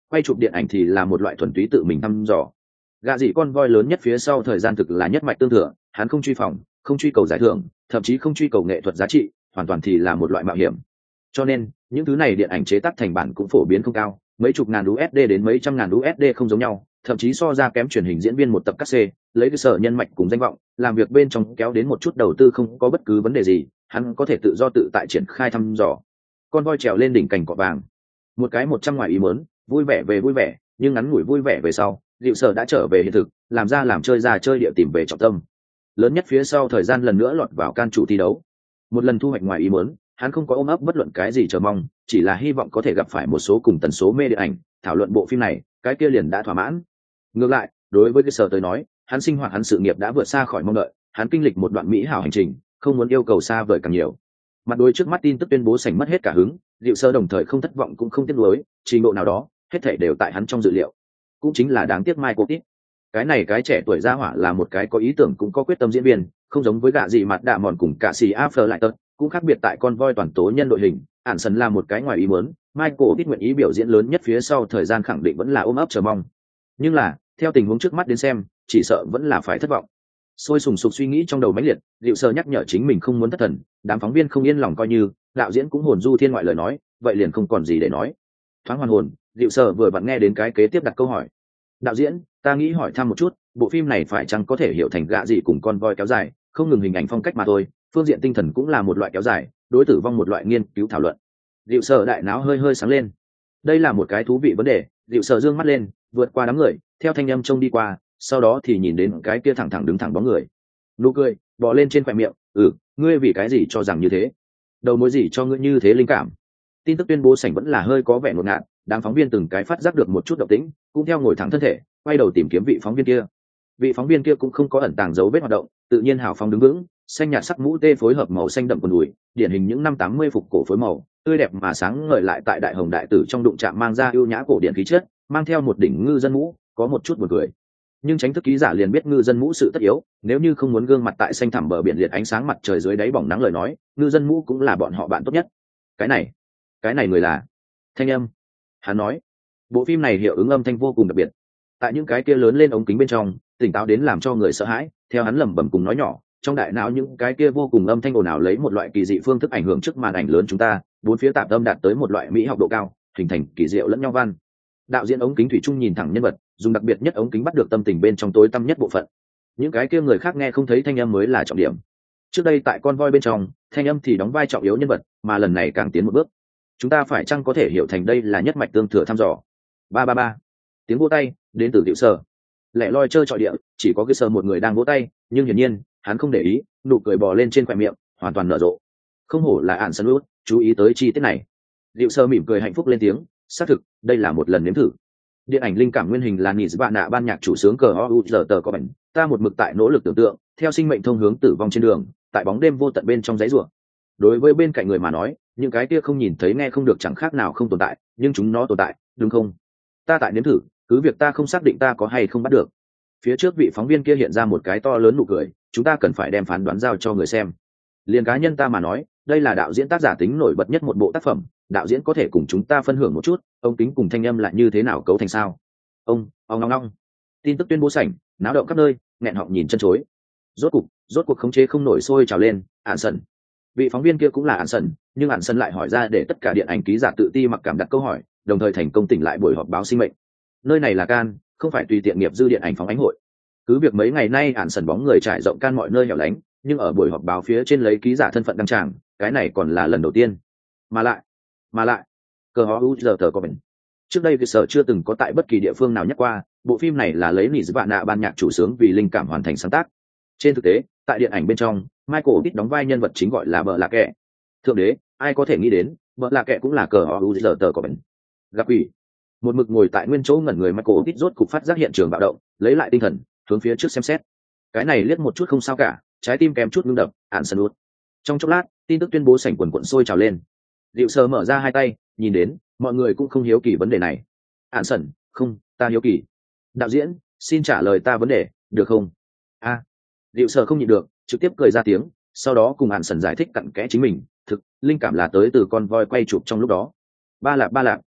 quay chụp điện ảnh thì là một loại thuần túy tự mình thăm dò. Gạ dị con voi lớn nhất phía sau thời gian thực là nhất mạch tương thừa, hắn không truy phòng, không truy cầu giải thưởng, thậm chí không truy cầu nghệ thuật giá trị, hoàn toàn thì là một loại mạo hiểm. Cho nên những thứ này điện ảnh chế tác thành bản cũng phổ biến không cao, mấy chục ngàn u ét đê đến mấy trăm ngàn u ét đê không giống nhau, thậm chí so ra kém truyền hình diễn viên một tập cắt xê, lấy cơ sở nhân mạch cùng danh vọng, làm việc bên trong kéo đến một chút đầu tư không có bất cứ vấn đề gì, hắn có thể tự do tự tại triển khai thăm dò. Con voi trèo lên đỉnh cành cọ vàng, một cái một trăm ngoài ý muốn, vui vẻ về vui vẻ, nhưng ngắn ngủi vui vẻ về sau, Diệu Sở đã trở về hiện thực, làm ra làm chơi ra chơi địa tìm về trọng tâm. Lớn nhất phía sau thời gian lần nữa lọt vào can chủ thi đấu. Một lần thu hoạch ngoài ý muốn, hắn không có ôm ấp bất luận cái gì chờ mong, chỉ là hy vọng có thể gặp phải một số cùng tần số mê điện ảnh, thảo luận bộ phim này, cái kia liền đã thỏa mãn. Ngược lại, đối với cái sở tới nói, hắn sinh hoạt hắn sự nghiệp đã vượt xa khỏi mong đợi, hắn kinh lịch một đoạn mỹ hảo hành trình, không muốn yêu cầu xa vời càng nhiều. Mặt đối trước mắt tin tức tuyên bố sảnh mất hết cả hứng, Diệu Sơ đồng thời không thất vọng cũng không tiếc nuối, trình độ nào đó, hết thảy đều tại hắn trong dự liệu. Cũng chính là đáng tiếc Michael Pitt. Cái này cái trẻ tuổi gia hỏa là một cái có ý tưởng cũng có quyết tâm diễn viên, không giống với gạ gì mặt đạ mòn cùng cả xì After lại tật, cũng khác biệt tại con voi toàn tố nhân đội hình, ản sần là một cái ngoài ý muốn, Michael Pitt nguyện ý biểu diễn lớn nhất phía sau thời gian khẳng định vẫn là ôm ấp chờ mong. Nhưng là, theo tình huống trước mắt đến xem, chỉ sợ vẫn là phải thất vọng. Sôi sùng sục suy nghĩ trong đầu mãnh liệt, Diệu Sơ nhắc nhở chính mình không muốn thất thần, đám phóng viên không yên lòng coi như, đạo diễn cũng hồn du thiên ngoại lời nói, vậy liền không còn gì để nói. Thoáng hoàn hồn, Diệu Sơ vừa vặn nghe đến cái kế tiếp đặt câu hỏi. Đạo diễn, ta nghĩ hỏi thăm một chút, bộ phim này phải chăng có thể hiểu thành gạ gì cùng con voi kéo dài, không ngừng hình ảnh phong cách mà thôi, phương diện tinh thần cũng là một loại kéo dài, đối tử vong một loại nghiên cứu thảo luận. Diệu Sơ đại não hơi hơi sáng lên. Đây là một cái thú vị vấn đề, Diệu Sơ dương mắt lên, vượt qua đám người, theo thanh âm trông đi qua, sau đó thì nhìn đến cái kia thẳng thẳng đứng thẳng bóng người. Nụ cười bò lên trên khóe miệng, "Ừ, ngươi vì cái gì cho rằng như thế? Đầu mối gì cho ngươi như thế linh cảm?" Tin tức tuyên bố sảnh vẫn là hơi có vẻ ngột ngạt, đám phóng viên từng cái phát giác được một chút động tĩnh, cũng theo ngồi thẳng thân thể, quay đầu tìm kiếm vị phóng viên kia. Vị phóng viên kia cũng không có ẩn tàng dấu vết hoạt động, tự nhiên hào phóng đứng vững, xanh nhạt sắc mũ tê phối hợp màu xanh đậm quần đùi, điển hình những năm tám mươi phục cổ phối màu, tươi đẹp mà sáng ngời lại tại đại hồng đại tử trong đụng chạm mang ra ưu nhã cổ điển khí chất, mang theo một đỉnh ngư dân mũ, có một chút buồn cười. Nhưng tránh thức ký giả liền biết ngư dân mũ sự tất yếu, nếu như không muốn gương mặt tại xanh thẳm bờ biển liệt ánh sáng mặt trời dưới đáy bỏng nắng lời nói, ngư dân mũ cũng là bọn họ bạn tốt nhất. Cái này, cái này người là thanh âm. Hắn nói, bộ phim này hiệu ứng âm thanh vô cùng đặc biệt. Tại những cái kia lớn lên ống kính bên trong, tỉnh táo đến làm cho người sợ hãi, theo hắn lẩm bẩm cùng nói nhỏ, trong đại não những cái kia vô cùng âm thanh ồn ào lấy một loại kỳ dị phương thức ảnh hưởng trước màn ảnh lớn chúng ta, bốn phía tạp âm đạt tới một loại mỹ học độ cao, hình thành kỳ diệu lẫn nhau văn. Đạo diễn ống kính thủy chung nhìn thẳng nhân vật, dùng đặc biệt nhất ống kính bắt được tâm tình bên trong tối tăm nhất bộ phận. Những cái kia người khác nghe không thấy thanh âm mới là trọng điểm. Trước đây tại con voi bên trong, thanh âm thì đóng vai trọng yếu nhân vật, mà lần này càng tiến một bước. Chúng ta phải chăng có thể hiểu thành đây là nhất mạch tương thừa thăm dò. Ba ba ba. Tiếng vỗ tay đến từ Diệu Sở. Lẻ loi chơi trọi địa, chỉ có cái sờ một người đang vỗ tay, nhưng hiển nhiên, hắn không để ý, nụ cười bò lên trên khóe miệng, hoàn toàn nở rộ. Không hổ là ản sân út, chú ý tới chi tiết này. Diệu Sở mỉm cười hạnh phúc lên tiếng, xác thực, đây là một lần nếm thử. Điện ảnh linh cảm nguyên hình là Nils bạn nạ ban nhạc chủ sướng cờ o u giờ tờ có bệnh, ta một mực tại nỗ lực tưởng tượng, theo sinh mệnh thông hướng tử vong trên đường, tại bóng đêm vô tận bên trong giấy rủa. Đối với bên cạnh người mà nói, những cái kia không nhìn thấy nghe không được chẳng khác nào không tồn tại, nhưng chúng nó tồn tại, đúng không? Ta tại nếm thử, cứ việc ta không xác định ta có hay không bắt được. Phía trước vị phóng viên kia hiện ra một cái to lớn nụ cười, chúng ta cần phải đem phán đoán giao cho người xem. Liên cá nhân ta mà nói, đây là đạo diễn tác giả tính nổi bật nhất một bộ tác phẩm, đạo diễn có thể cùng chúng ta phân hưởng một chút, ông tính cùng thanh âm lại như thế nào cấu thành sao? Ông, ông ngong ngong. Tin tức tuyên bố sảnh, náo động khắp nơi, nghẹn họng nhìn chân chối. Rốt cục, rốt cuộc khống chế không nổi sôi trào lên, ản sần. Vị phóng viên kia cũng là ản sần, nhưng ản sần lại hỏi ra để tất cả điện ảnh ký giả tự ti mặc cảm đặt câu hỏi, đồng thời thành công tỉnh lại buổi họp báo sinh mệnh. Nơi này là Can, không phải tùy tiện nghiệp dư điện ảnh phóng ánh hội. Cứ việc mấy ngày nay ản sần bóng người trải rộng Can mọi nơi hẻo lánh, nhưng ở buổi họp báo phía trên lấy ký giả thân phận đăng tràng, cái này còn là lần đầu tiên. Mà lại, mà lại, cờ họ u giờ tờ có bệnh. Trước đây việc sở chưa từng có tại bất kỳ địa phương nào nhắc qua, bộ phim này là lấy Nils bạn nạ ban nhạc chủ sướng vì linh cảm hoàn thành sáng tác. Trên thực tế, tại điện ảnh bên trong, Michael Pitt đóng vai nhân vật chính gọi là Bợ Lạ Kệ. Thượng đế, ai có thể nghĩ đến, Bợ Lạ Kệ cũng là cờ họ u giờ tờ có bệnh. Gặp quỷ. Một mực ngồi tại nguyên chỗ ngẩn người Michael Pitt rốt cục phát giác hiện trường bạo động, lấy lại tinh thần, hướng phía trước xem xét. Cái này liếc một chút không sao cả, trái tim kèm chút ngưng đập, ản sân út. Trong chốc lát, tin tức tuyên bố sảnh quần quần sôi trào lên. Diệu Sơ mở ra hai tay, nhìn đến, mọi người cũng không hiếu kỳ vấn đề này. Ản sân, không, ta hiếu kỳ. Đạo diễn, xin trả lời ta vấn đề, được không? A. À, Diệu Sơ không nhịn được, trực tiếp cười ra tiếng, sau đó cùng Ản sân giải thích cặn kẽ chính mình, thực, linh cảm là tới từ con voi quay chụp trong lúc đó. Ba lạp ba lạp.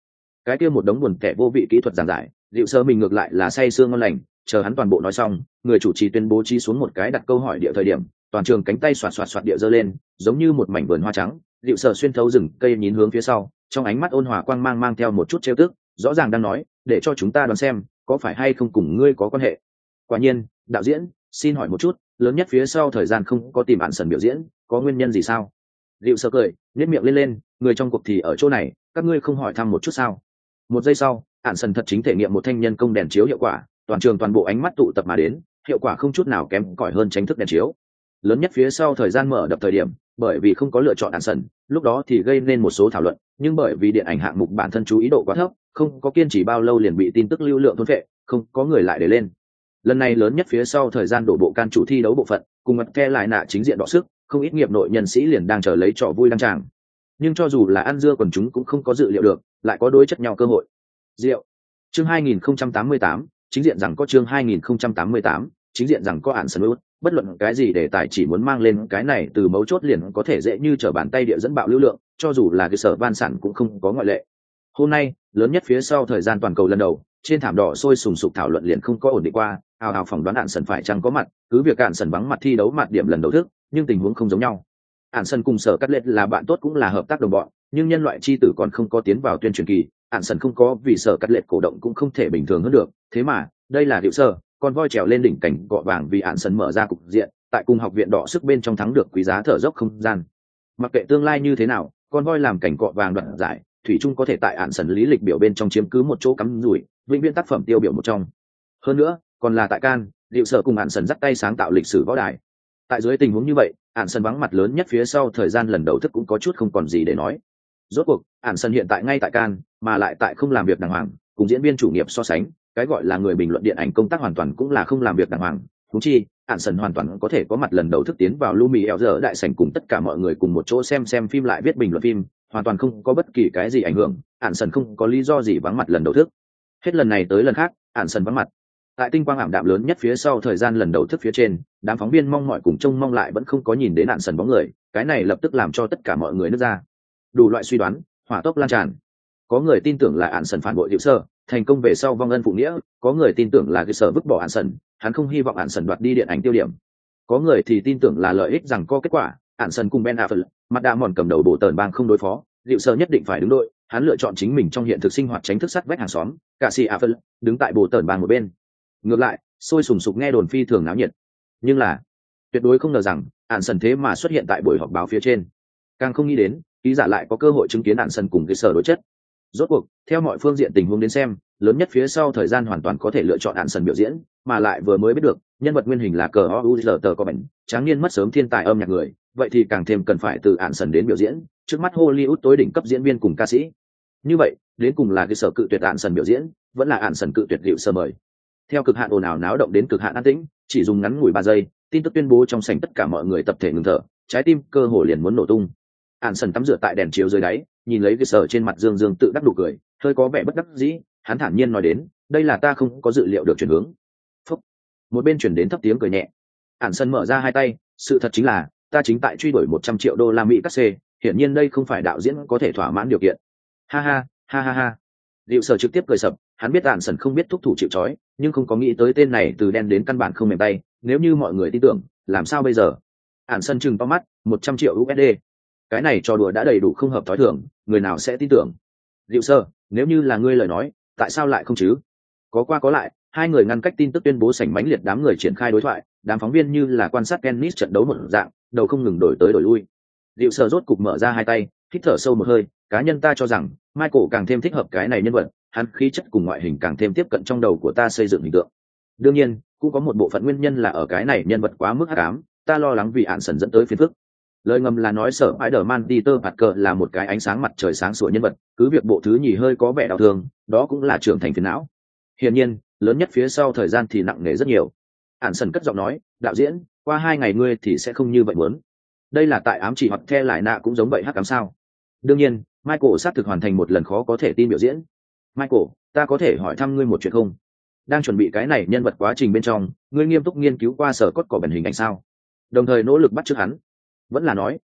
cái kia một đống buồn kẻ vô vị kỹ thuật giảng giải, Diệu Sơ mình ngược lại là say sưa ngon lành, chờ hắn toàn bộ nói xong, người chủ trì tuyên bố chi xuống một cái đặt câu hỏi địa thời điểm, toàn trường cánh tay xoạt xoạt xoạt địa giơ lên, giống như một mảnh vườn hoa trắng. Diệu Sơ xuyên thấu rừng cây nhìn hướng phía sau, trong ánh mắt ôn hòa quang mang mang theo một chút trêu tức, rõ ràng đang nói, để cho chúng ta đoán xem, có phải hay không cùng ngươi có quan hệ. Quả nhiên, đạo diễn, xin hỏi một chút, lớn nhất phía sau thời gian không có tìm bạn sần biểu diễn, có nguyên nhân gì sao? Diệu Sơ cười, nhếch miệng lên lên, người trong cuộc thì ở chỗ này, các ngươi không hỏi thăm một chút sao? Một giây sau, ạn sần thật chính thể nghiệm một thanh nhân công đèn chiếu hiệu quả, toàn trường toàn bộ ánh mắt tụ tập mà đến, hiệu quả không chút nào kém cỏi hơn tránh thức đèn chiếu. Lớn nhất phía sau thời gian mở đập thời điểm, bởi vì không có lựa chọn ạn sần, lúc đó thì gây nên một số thảo luận, nhưng bởi vì điện ảnh hạng mục bản thân chú ý độ quá thấp, không có kiên trì bao lâu liền bị tin tức lưu lượng thôn phệ, không có người lại để lên. Lần này lớn nhất phía sau thời gian đổ bộ can chủ thi đấu bộ phận, cùng mặt the lại nạ chính diện đọ sức, không ít nghiệp nội nhân sĩ liền đang chờ lấy trò vui đăng tràng. Nhưng cho dù là ăn dưa quần chúng cũng không có dự liệu được, lại có đối chất nhau cơ hội. Diệu. Chương hai nghìn không trăm tám mươi tám, chính diện rằng có chương hai nghìn không trăm tám mươi tám, chính diện rằng có ạn sân út, bất luận cái gì đề tài chỉ muốn mang lên cái này từ mấu chốt liền có thể dễ như trở bàn tay địa dẫn bạo lưu lượng, cho dù là cái sở van sản cũng không có ngoại lệ. Hôm nay, lớn nhất phía sau thời gian toàn cầu lần đầu, trên thảm đỏ sôi sùng sục thảo luận liền không có ổn định qua, ào ào phỏng đoán ạn sân phải chăng có mặt, cứ việc ạn sân vắng mặt thi đấu mặt điểm lần đầu thức, nhưng tình huống không giống nhau. Ạn sân cùng sở cắt lết là bạn tốt cũng là hợp tác đồng bọn, nhưng nhân loại chi tử còn không có tiến vào tuyên truyền kỳ, ạn sân không có vì sở cắt lết cổ động cũng không thể bình thường hơn được. Thế mà đây là Diệu Sơ, con voi trèo lên đỉnh cảnh cọ vàng vì ạn sân mở ra cục diện, tại cùng học viện đỏ sức bên trong thắng được quý giá thở dốc không gian. Mặc kệ tương lai như thế nào, con voi làm cảnh cọ vàng đoạt giải, thủy chung có thể tại ạn sân lý lịch biểu bên trong chiếm cứ một chỗ cắm rủi, vĩnh viễn tác phẩm tiêu biểu một trong. Hơn nữa, còn là tại Cannes, Diệu Sơ cùng ạn sân dắt tay sáng tạo lịch sử võ đài. Tại dưới tình huống như vậy, ạn sân vắng mặt lớn nhất phía sau thời gian lần đầu thức cũng có chút không còn gì để nói. Rốt cuộc, ạn sân hiện tại ngay tại Cannes, mà lại tại không làm việc đàng hoàng, cùng diễn viên chủ nghiệp so sánh, cái gọi là người bình luận điện ảnh công tác hoàn toàn cũng là không làm việc đàng hoàng. Huống chi, ạn sân hoàn toàn có thể có mặt lần đầu thức tiến vào Lumi eo giờ đại sảnh cùng tất cả mọi người cùng một chỗ xem xem phim lại viết bình luận phim, hoàn toàn không có bất kỳ cái gì ảnh hưởng. Ạn sân không có lý do gì vắng mặt lần đầu thức. Hết lần này tới lần khác, ạn sân vắng mặt. Tại tinh quang ảm đạm lớn nhất phía sau thời gian lần đầu thức phía trên, đám phóng viên mong mọi cùng trông mong lại vẫn không có nhìn đến ạn sân bóng người, cái này lập tức làm cho tất cả mọi người nứt ra. Đủ loại suy đoán, hỏa tốc lan tràn. Có người tin tưởng là ạn sân phản bội Diệu Sơ, thành công về sau vong ân phụ nghĩa, có người tin tưởng là Diệu Sơ vứt bỏ ạn sân, hắn không hy vọng ạn sân đoạt đi điện ảnh tiêu điểm. Có người thì tin tưởng là lợi ích rằng có kết quả, ạn sân cùng Ben Affleck, mặt đạ mòn cầm đầu bộ tờn bang không đối phó, Diệu Sơ nhất định phải đứng đội, hắn lựa chọn chính mình trong hiện thực sinh hoạt tránh thức sắt vách hàng xóm, cả si Affleck đứng tại bộ tờn bang một bên. Ngược lại, sôi sùng sục nghe đồn phi thường náo nhiệt, nhưng là tuyệt đối không ngờ rằng ạn sân thế mà xuất hiện tại buổi họp báo phía trên, càng không nghĩ đến ký giả lại có cơ hội chứng kiến ạn sân cùng cái sở đối chất. Rốt cuộc, theo mọi phương diện tình huống đến xem, lớn nhất phía sau thời gian hoàn toàn có thể lựa chọn ạn sân biểu diễn, mà lại vừa mới biết được nhân vật nguyên hình là cờ o u giờ tờ có bệnh tráng niên mất sớm thiên tài âm nhạc người, vậy thì càng thêm cần phải từ ạn sân đến biểu diễn trước mắt Hollywood tối đỉnh cấp diễn viên cùng ca sĩ. Như vậy đến cùng là cái sở cự tuyệt ạn sân biểu diễn, vẫn là ạn sân cự tuyệt Diệu Sơ mời. Theo cực hạn ồn ào náo động đến cực hạn an tĩnh, chỉ dùng ngắn ngủi ba giây, tin tức tuyên bố trong sảnh tất cả mọi người tập thể ngừng thở, trái tim cơ hồ liền muốn nổ tung. Ạn sân tắm rửa tại đèn chiếu dưới đáy, nhìn lấy cái sở trên mặt dương dương tự đắc đủ cười, hơi có vẻ bất đắc dĩ, hắn thản nhiên nói đến, đây là ta không có dự liệu được chuyển hướng. Phúc. Một bên chuyển đến thấp tiếng cười nhẹ. Ạn sân mở ra hai tay, sự thật chính là, ta chính tại truy đuổi một trăm triệu đô la Mỹ cắt xê, hiển nhiên đây không phải đạo diễn có thể thỏa mãn điều kiện. Ha ha, ha ha ha. Diệu Sơ trực tiếp cười sập, hắn biết ạn sân không biết thúc thủ chịu trói, nhưng không có nghĩ tới tên này từ đen đến căn bản không mềm tay, nếu như mọi người tin tưởng, làm sao bây giờ? Ạn sân chừng to mắt, một trăm triệu u ét đê. Cái này trò đùa đã đầy đủ không hợp thói thường, người nào sẽ tin tưởng? Diệu Sơ, nếu như là ngươi lời nói, tại sao lại không chứ? Có qua có lại, hai người ngăn cách tin tức tuyên bố sảnh mãnh liệt đám người triển khai đối thoại, đám phóng viên như là quan sát tennis trận đấu một dạng, đầu không ngừng đổi tới đổi lui. Diệu Sơ rốt cục mở ra hai tay, hít thở sâu một hơi, cá nhân ta cho rằng Michael càng thêm thích hợp cái này nhân vật, hắn khí chất cùng ngoại hình càng thêm tiếp cận trong đầu của ta xây dựng hình tượng. Đương nhiên, cũng có một bộ phận nguyên nhân là ở cái này nhân vật quá mức hắc ám, ta lo lắng vì ạn sần dẫn tới phiền phức. Lời ngầm là nói sở Spider-Man Peter Parker là một cái ánh sáng mặt trời sáng sủa nhân vật, cứ việc bộ thứ nhì hơi có vẻ đau thương, đó cũng là trưởng thành phiền não. Hiển nhiên, lớn nhất phía sau thời gian thì nặng nề rất nhiều. Ạn sần cất giọng nói, đạo diễn, qua hai ngày ngươi thì sẽ không như vậy muốn. Đây là tại ám chỉ hoặc the lại nạ cũng giống vậy hắc ám sao? Đương nhiên, Michael xác thực hoàn thành một lần khó có thể tin biểu diễn. Michael, ta có thể hỏi thăm ngươi một chuyện không? Đang chuẩn bị cái này nhân vật quá trình bên trong, ngươi nghiêm túc nghiên cứu qua sở cốt cỏ bản hình ảnh sao? Đồng thời nỗ lực bắt chước hắn. Vẫn là nói,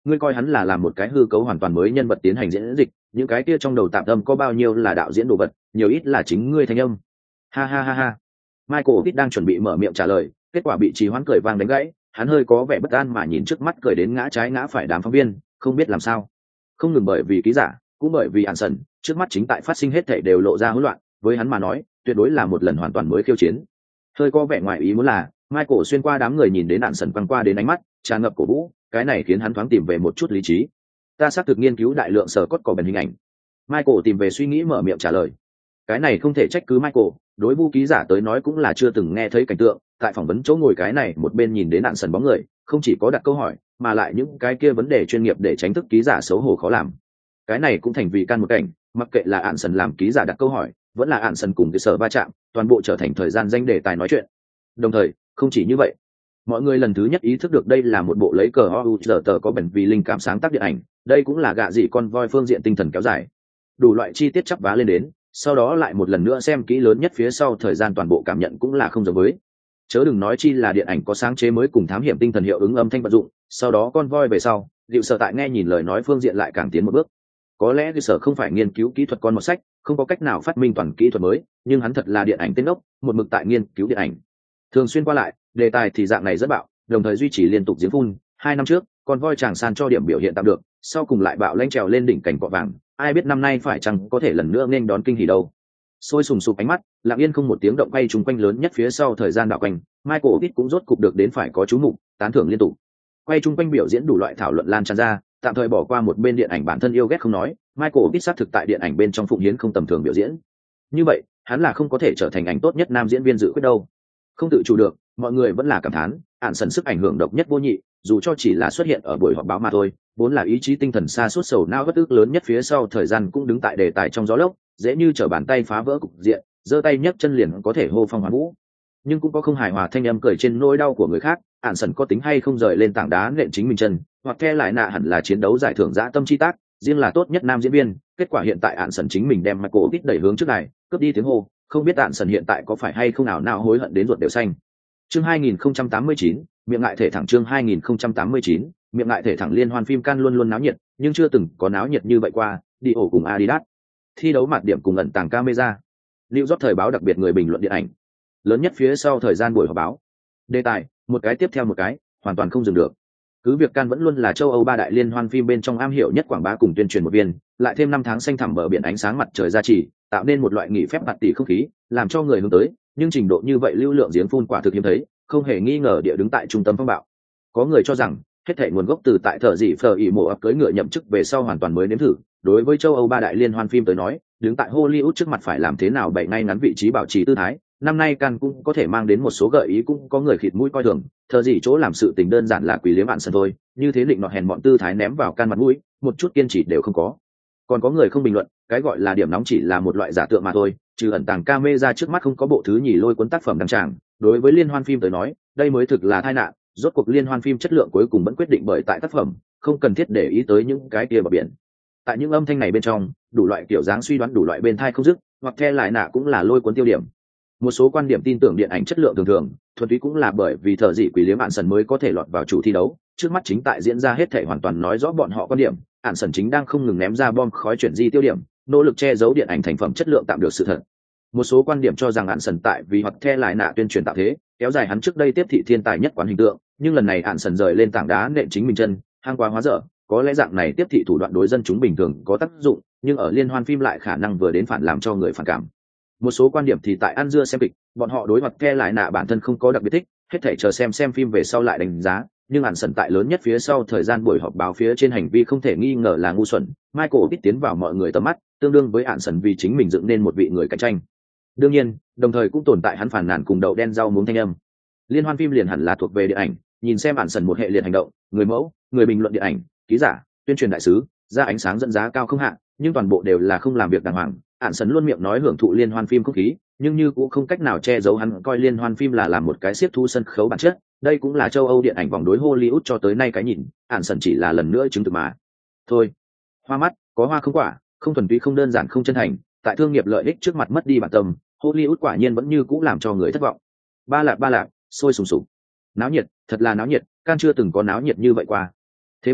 ngươi coi hắn là làm một cái hư cấu hoàn toàn mới nhân vật tiến hành diễn dịch, những cái kia trong đầu tạm tâm có bao nhiêu là đạo diễn đồ vật, nhiều ít là chính ngươi thanh âm. Ha ha ha ha. Michael Pitt đang chuẩn bị mở miệng trả lời, kết quả bị trì hoãn cười vang đánh gãy, hắn hơi có vẻ bất an mà nhìn trước mắt cười đến ngã trái ngã phải đám phóng viên, không biết làm sao. Không ngừng bởi vì ký giả, cũng bởi vì án sần, trước mắt chính tại phát sinh hết thảy đều lộ ra hỗn loạn, với hắn mà nói, tuyệt đối là một lần hoàn toàn mới khiêu chiến. Hơi có vẻ ngoài ý muốn là, Michael xuyên qua đám người nhìn đến án sần quăng qua đến ánh mắt, tràn ngập cổ vũ, cái này khiến hắn thoáng tìm về một chút lý trí. Ta xác thực nghiên cứu đại lượng sở cốt cỏ bền hình ảnh. Michael tìm về suy nghĩ mở miệng trả lời. Cái này không thể trách cứ Michael, đối vu ký giả tới nói cũng là chưa từng nghe thấy cảnh tượng, tại phỏng vấn chỗ ngồi cái này một bên nhìn đến nạn sần bóng người, không chỉ có đặt câu hỏi, mà lại những cái kia vấn đề chuyên nghiệp để tránh thức ký giả xấu hổ khó làm. Cái này cũng thành vì căn một cảnh, mặc kệ là ạn sần làm ký giả đặt câu hỏi, vẫn là ạn sần cùng cái sở va chạm, toàn bộ trở thành thời gian danh đề tài nói chuyện. Đồng thời, không chỉ như vậy, mọi người lần thứ nhất ý thức được đây là một bộ lấy cờ o u giờ tờ có bẩn vì linh cảm sáng tác điện ảnh, đây cũng là gạ dị con voi phương diện tinh thần kéo dài, đủ loại chi tiết chắp vá lên đến, sau đó lại một lần nữa xem kỹ lớn nhất phía sau thời gian toàn bộ cảm nhận cũng là không giống với. Chớ đừng nói chi là điện ảnh có sáng chế mới cùng thám hiểm tinh thần hiệu ứng âm thanh vận dụng, sau đó con voi về sau, Diệu Sở tại nghe nhìn lời nói phương diện lại càng tiến một bước. Có lẽ Diệu Sở không phải nghiên cứu kỹ thuật con một sách, không có cách nào phát minh toàn kỹ thuật mới, nhưng hắn thật là điện ảnh tên ốc, một mực tại nghiên cứu điện ảnh. Thường xuyên qua lại, đề tài thì dạng này rất bạo, đồng thời duy trì liên tục giếng phun. Hai năm trước, con voi chàng san cho điểm biểu hiện tạm được, sau cùng lại bạo lanh trèo lên đỉnh cảnh cọ vàng, ai biết năm nay phải chăng có thể lần nữa nên đón kinh hỉ đâu. Sôi sùng sục ánh mắt, lặng yên không một tiếng động quay chung quanh lớn nhất phía sau thời gian đạo quanh, Michael Pitt cũng rốt cục được đến phải có chú mục, tán thưởng liên tục. Quay chung quanh biểu diễn đủ loại thảo luận lan tràn ra, tạm thời bỏ qua một bên điện ảnh bản thân yêu ghét không nói, Michael Pitt xác thực tại điện ảnh bên trong phụng hiến không tầm thường biểu diễn. Như vậy, hắn là không có thể trở thành ảnh tốt nhất nam diễn viên dự quyết đâu. Không tự chủ được, mọi người vẫn là cảm thán, ạn sần sức ảnh hưởng độc nhất vô nhị, dù cho chỉ là xuất hiện ở buổi họp báo mà thôi, vốn là ý chí tinh thần xa suốt sầu não bất ức lớn nhất phía sau thời gian cũng đứng tại đề tài trong gió lốc, dễ như trở bàn tay phá vỡ cục diện, giơ tay nhấc chân liền có thể hô phong hoán vũ. Nhưng cũng có không hài hòa thanh âm cười trên nỗi đau của người khác, ạn sần có tính hay không rời lên tảng đá nện chính mình chân, hoặc the lại nạ hẳn là chiến đấu giải thưởng dã tâm chi tác, riêng là tốt nhất nam diễn viên, kết quả hiện tại ạn sần chính mình đem Michael Pitt đẩy hướng trước này, cướp đi tiếng hô, không biết ạn sần hiện tại có phải hay không nào nào hối hận đến ruột đều xanh. Chương hai nghìn không trăm tám mươi chín, miệng ngại thể thẳng chương hai nghìn không trăm tám mươi chín, miệng ngại thể thẳng liên hoan phim Cannes luôn luôn náo nhiệt, nhưng chưa từng có náo nhiệt như vậy qua, đi ổ cùng Adidas. Thi đấu mặt điểm cùng ẩn tàng camera. New York thời báo đặc biệt người bình luận điện ảnh. Lớn nhất phía sau thời gian buổi họp báo. Đề tài, một cái tiếp theo một cái, hoàn toàn không dừng được. Cứ việc Cannes vẫn luôn là châu Âu ba đại liên hoan phim bên trong am hiểu nhất quảng bá cùng tuyên truyền một viên, lại thêm năm tháng xanh thẳm bờ biển ánh sáng mặt trời ra chỉ, tạo nên một loại nghỉ phép bạt tỷ không khí, làm cho người hướng tới, nhưng trình độ như vậy lưu lượng giếng phun quả thực hiếm thấy, không hề nghi ngờ địa đứng tại trung tâm phong bạo. Có người cho rằng, hết thảy nguồn gốc từ tại thợ dị phở ỉ mộ ập cưới ngựa nhậm chức về sau hoàn toàn mới nếm thử. Đối với châu Âu ba đại liên hoan phim tới nói, đứng tại Hollywood trước mặt phải làm thế nào bày ngay ngắn vị trí bảo trì tư thái, năm nay Cannes cũng có thể mang đến một số gợi ý, cũng có người khịt mũi coi thường, thợ dị chỗ làm sự tình đơn giản là quỷ liếm bạn sân thôi, như thế định nọ hèn bọn tư thái ném vào Cannes mặt mũi, một chút kiên trì đều không có. Còn có người không bình luận, cái gọi là điểm nóng chỉ là một loại giả tượng mà thôi, trừ ẩn tàng camera trước mắt không có bộ thứ nhì lôi cuốn tác phẩm đăng tràng, đối với liên hoan phim tới nói, đây mới thực là tai nạn, rốt cuộc liên hoan phim chất lượng cuối cùng vẫn quyết định bởi tại tác phẩm, không cần thiết để ý tới những cái kia bờ biển. Tại những âm thanh này bên trong, đủ loại kiểu dáng suy đoán đủ loại bên thai không dứt, hoặc the lại nạ cũng là lôi cuốn tiêu điểm. Một số quan điểm tin tưởng điện ảnh chất lượng thường thường, thuần túy cũng là bởi vì thợ dị quỷ liếm ạn sần mới có thể lọt vào chủ thi đấu, trước mắt chính tại diễn ra hết thể hoàn toàn nói rõ bọn họ quan điểm, ạn sần chính đang không ngừng ném ra bom khói chuyển di tiêu điểm, nỗ lực che giấu điện ảnh thành phẩm chất lượng tạm được sự thật. Một số quan điểm cho rằng ạn sần tại vì hoặc the lại nạ tuyên truyền tạo thế, kéo dài hắn trước đây tiếp thị thiên tài nhất quán hình tượng, nhưng lần này ạn sần rời lên tảng đá nện chính mình chân, hang quá hóa dở, có lẽ dạng này tiếp thị thủ đoạn đối dân chúng bình thường có tác dụng, nhưng ở liên hoan phim lại khả năng vừa đến phản làm cho người phản cảm. Một số quan điểm thì tại ăn dưa xem kịch, bọn họ đối hoặc the lại nạ bản thân không có đặc biệt thích, hết thảy chờ xem xem phim về sau lại đánh giá, nhưng ạn sần tại lớn nhất phía sau thời gian buổi họp báo phía trên hành vi không thể nghi ngờ là ngu xuẩn. Michael Pitt tiến vào mọi người tầm mắt, tương đương với ạn sần vì chính mình dựng nên một vị người cạnh tranh. Đương nhiên, đồng thời cũng tồn tại hắn phản nàn cùng đậu đen rau muống thanh âm. Liên hoan phim liền hẳn là thuộc về điện ảnh, nhìn xem ạn sần một hệ liệt hành động, người mẫu, người bình luận điện ảnh, ký giả, tuyên truyền đại sứ, ra ánh sáng dẫn giá cao không hạn, nhưng toàn bộ đều là không làm việc đàng hoàng. Ạn sần luôn miệng nói hưởng thụ liên hoan phim không khí, nhưng như cũng không cách nào che giấu hắn coi liên hoan phim là làm một cái xiết thu sân khấu bản chất. Đây cũng là châu Âu điện ảnh vòng đối Hollywood cho tới nay cái nhìn, ạn sần chỉ là lần nữa chứng thực mà thôi. Hoa mắt có hoa không quả, không thuần túy, không đơn giản, không chân thành, tại thương nghiệp lợi ích trước mặt mất đi bản tâm, Hollywood quả nhiên vẫn như cũ làm cho người thất vọng. Ba lạc ba lạc, sôi sùng sục, náo nhiệt, thật là náo nhiệt, Cannes chưa từng có náo nhiệt như vậy qua. Thế mà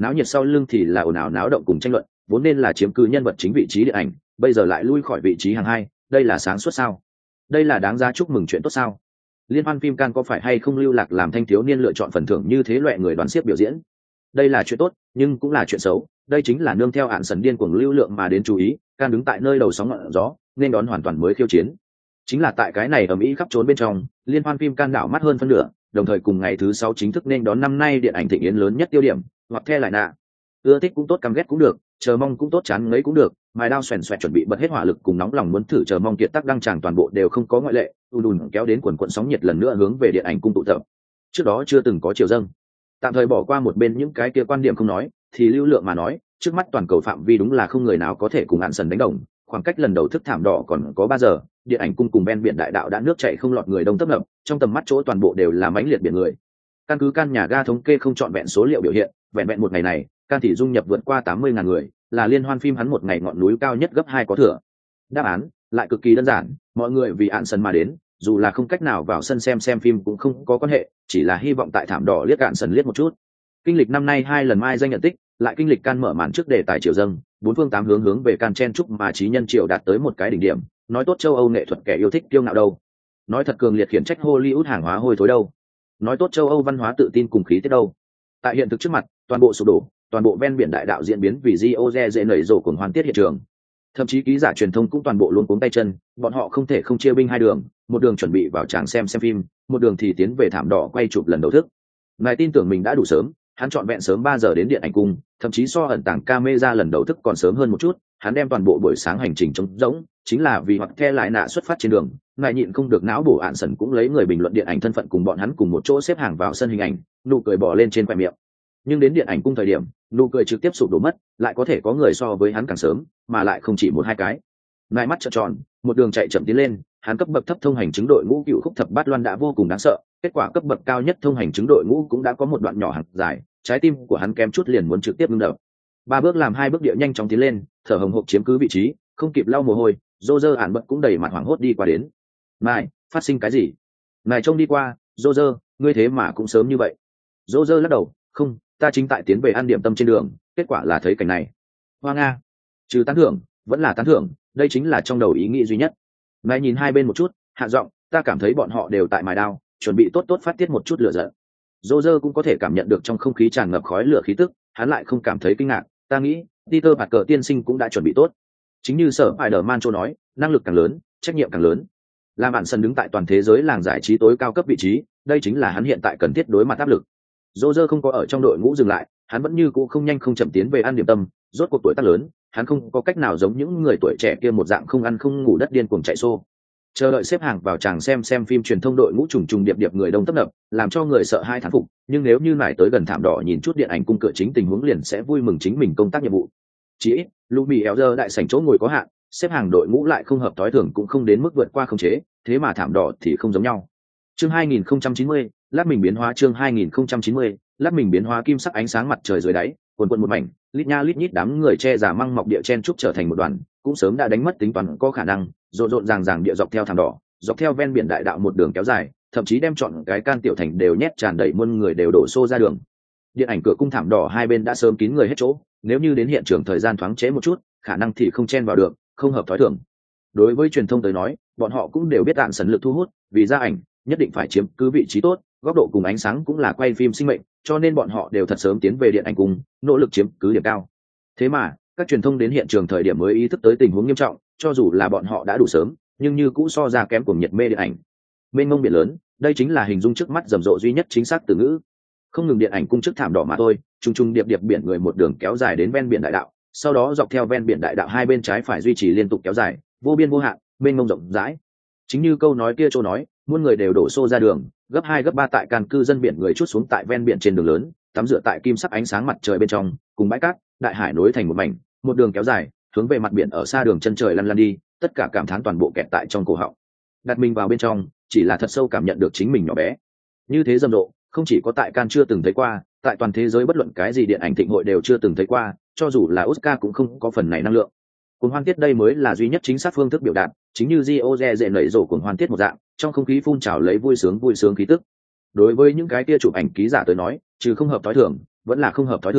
náo nhiệt sau lưng thì là ồn ào náo động cùng tranh luận, vốn nên là chiếm cứ nhân vật chính vị trí điện ảnh, bây giờ lại lui khỏi vị trí hàng hai, đây là sáng suốt sao? Đây là đáng giá chúc mừng chuyện tốt sao? Liên hoan phim Cannes có phải hay không lưu lạc làm thanh thiếu niên lựa chọn phần thưởng như thế loại người đoán xiếc biểu diễn? Đây là chuyện tốt, nhưng cũng là chuyện xấu, đây chính là nương theo hạn sần điên cuồng lưu lượng mà đến chú ý, Cannes đứng tại nơi đầu sóng ngọn gió, nên đón hoàn toàn mới khiêu chiến. Chính là tại cái này ầm ĩ khắp trốn bên trong, liên hoan phim Cannes đảo mắt hơn phân nửa, đồng thời cùng ngày thứ sáu chính thức nên đón năm nay điện ảnh thịnh yến lớn nhất tiêu điểm, hoặc the lại nạ. Ưa thích cũng tốt, căm ghét cũng được, chờ mong cũng tốt, chán ngấy cũng được, mài đao xoèn xoẹt chuẩn bị bật hết hỏa lực cùng nóng lòng muốn thử chờ mong kiệt tác đăng tràng toàn bộ đều không có ngoại lệ, ùn ùn kéo đến quần quần sóng nhiệt lần nữa hướng về điện ảnh cung tụ tập. Trước đó chưa từng có chiều dâng. Tạm thời bỏ qua một bên những cái kia quan điểm không nói, thì lưu lượng mà nói, trước mắt toàn cầu phạm vi đúng là không người nào có thể cùng hạn sần đánh đồng, khoảng cách lần đầu thức thảm đỏ còn có ba giờ, điện ảnh cung cùng ven biển đại đạo đã nước chảy không lọt người đông tấp nập, trong tầm mắt chỗ toàn bộ đều là mãnh liệt biển người. Căn cứ Cannes nhà ga thống kê không chọn vẹn số liệu biểu hiện, vẹn vẹn một ngày này, Cannes thì dung nhập vượt qua tám mươi ngàn người, là liên hoan phim hắn một ngày ngọn núi cao nhất gấp hai có thừa. Đáp án lại cực kỳ đơn giản, mọi người vì hạn sần mà đến, dù là không cách nào vào sân xem xem phim cũng không có quan hệ, chỉ là hy vọng tại thảm đỏ liếc hạn sần liếc một chút. Kinh lịch năm nay hai lần mai danh nhận tích, lại kinh lịch Cannes mở màn trước đề tài triều dâng, bốn phương tám hướng hướng về Cannes chen chúc mà trí nhân triều đạt tới một cái đỉnh điểm, nói tốt châu Âu nghệ thuật kẻ yêu thích kiêu ngạo đâu, nói thật cường liệt khiển trách Hollywood hàng hóa hôi thối đâu, nói tốt châu Âu văn hóa tự tin cùng khí tiết đâu. Tại hiện thực trước mặt, toàn bộ sụp đổ, toàn bộ ven biển đại đạo diễn biến vì Gioze dễ nảy rổ cùng hoàn tiết hiện trường. Thậm chí ký giả truyền thông cũng toàn bộ luôn cuống tay chân, bọn họ không thể không chia binh hai đường, một đường chuẩn bị vào tràng xem xem phim, một đường thì tiến về thảm đỏ quay chụp lần đầu thức. Ngài tin tưởng mình đã đủ sớm, hắn chọn vẹn sớm ba giờ đến điện ảnh cung, thậm chí so ẩn tàng camera lần đầu thức còn sớm hơn một chút, hắn đem toàn bộ buổi sáng hành trình trống rỗng, chính là vì hoặc the lại nạ xuất phát trên đường, ngài nhịn không được não bổ ạn sần cũng lấy người bình luận điện ảnh thân phận cùng bọn hắn cùng một chỗ xếp hàng vào sân hình ảnh, nụ cười bỏ lên trên khoẻ miệng. Nhưng đến điện ảnh cung thời điểm, nụ cười trực tiếp sụp đổ mất, lại có thể có người so với hắn càng sớm, mà lại không chỉ một hai cái. Ngài mắt trợn tròn, một đường chạy chậm tiến lên, hắn cấp bậc thấp thông hành chứng đội ngũ cựu khúc thập bát loan đã vô cùng đáng sợ, kết quả cấp bậc cao nhất thông hành chứng đội ngũ cũng đã có một đoạn nhỏ hàng dài, trái tim của hắn kém chút liền muốn trực tiếp ngưng đập. Ba bước làm hai bước địa nhanh chóng tiến lên, thở hồng hộc chiếm cứ vị trí, không kịp lau mồ hôi, Roger ản bật cũng đầy mặt hoảng hốt đi qua đến. Ngài, phát sinh cái gì? Ngài trông đi qua, Roger, ngươi thế mà cũng sớm như vậy. Roger lắc đầu, không, ta chính tại tiến về ăn điểm tâm trên đường, kết quả là thấy cảnh này. Hoa Nga, trừ tán thưởng, vẫn là tán thưởng, đây chính là trong đầu ý nghĩ duy nhất. Ngài nhìn hai bên một chút, hạ giọng, ta cảm thấy bọn họ đều tại mài đao, chuẩn bị tốt tốt phát tiết một chút lửa giận. Roger cũng có thể cảm nhận được trong không khí tràn ngập khói lửa khí tức, hắn lại không cảm thấy kinh ngạc, ta nghĩ, Peter Parker tiên sinh cũng đã chuẩn bị tốt. Chính như sở Spider-Man cho nói, năng lực càng lớn, trách nhiệm càng lớn. Làm bạn sân đứng tại toàn thế giới làng giải trí tối cao cấp vị trí, đây chính là hắn hiện tại cần thiết đối mặt áp lực. Roger không có ở trong đội ngũ dừng lại, hắn vẫn như cũ không nhanh không chậm tiến về ăn điểm tâm, rốt cuộc tuổi tác lớn, hắn không có cách nào giống những người tuổi trẻ kia một dạng không ăn không ngủ đất điên cuồng chạy xô. Chờ đợi xếp hàng vào tràng xem xem phim truyền thông đội ngũ trùng trùng điệp điệp người đông tấp nập, làm cho người sợ hai thán phục, nhưng nếu như nải tới gần thảm đỏ nhìn chút điện ảnh cung cửa chính tình huống liền sẽ vui mừng chính mình công tác nhiệm vụ. Chỉ ít, Lumi Elder đại sảnh chỗ ngồi có hạn, xếp hàng đội ngũ lại không hợp tối thường cũng không đến mức vượt qua khống chế, thế mà thảm đỏ thì không giống nhau. Chương hai nghìn không trăm chín mươi, lát mình biến hóa chương hai nghìn không trăm chín mươi, lát mình biến hóa kim sắc ánh sáng mặt trời dưới đáy, quần quần một mảnh, lít nha lít nhít đám người che giả măng mọc địa chen trúc trở thành một đoàn, cũng sớm đã đánh mất tính toán có khả năng, rộn rộn ràng ràng địa dọc theo thảm đỏ, dọc theo ven biển đại đạo một đường kéo dài, thậm chí đem chọn cái can tiểu thành đều nhét tràn đầy muôn người đều đổ xô ra đường. Điện ảnh cửa cung thảm đỏ hai bên đã sớm kín người hết chỗ, nếu như đến hiện trường thời gian thoáng chế một chút, khả năng thì không chen vào được, không hợp thói thường. Đối với truyền thông tới nói, bọn họ cũng đều biết đạn sấn lực thu hút, vì ra ảnh nhất định phải chiếm cứ vị trí tốt, góc độ cùng ánh sáng cũng là quay phim sinh mệnh, cho nên bọn họ đều thật sớm tiến về điện ảnh cung, nỗ lực chiếm cứ điểm cao. Thế mà, các truyền thông đến hiện trường thời điểm mới ý thức tới tình huống nghiêm trọng, cho dù là bọn họ đã đủ sớm, nhưng như cũ so ra kém cùng nhiệt mê điện ảnh. Mênh mông biển lớn, đây chính là hình dung trước mắt rầm rộ duy nhất chính xác từ ngữ. Không ngừng điện ảnh cung trước thảm đỏ mà thôi, trùng trùng điệp điệp biển người một đường kéo dài đến ven biển đại đạo, sau đó dọc theo ven biển đại đạo hai bên trái phải duy trì liên tục kéo dài, vô biên vô hạn, mênh mông rộng rãi. Chính như câu nói kia chỗ nói, muôn người đều đổ xô ra đường, gấp hai gấp ba tại can cư dân biển người chút xuống tại ven biển trên đường lớn, tắm rửa tại kim sắc ánh sáng mặt trời bên trong, cùng bãi cát, đại hải nối thành một mảnh, một đường kéo dài, hướng về mặt biển ở xa đường chân trời lăn lăn đi, tất cả cảm thán toàn bộ kẹt tại trong cổ họng. Đặt mình vào bên trong, chỉ là thật sâu cảm nhận được chính mình nhỏ bé. Như thế rầm rộ, không chỉ có tại Cannes chưa từng thấy qua, tại toàn thế giới bất luận cái gì điện ảnh thịnh hội đều chưa từng thấy qua, cho dù là Oscar cũng không có phần này năng lượng. Cuồng hoan tiết đây mới là duy nhất chính xác phương thức biểu đạt, chính như Gioze dễ nảy rổ cuồng hoan tiết một dạng, trong không khí phun trào lấy vui sướng vui sướng khí tức. Đối với những cái kia chụp ảnh ký giả tới nói, trừ không hợp tối thường, vẫn là không hợp tối thường,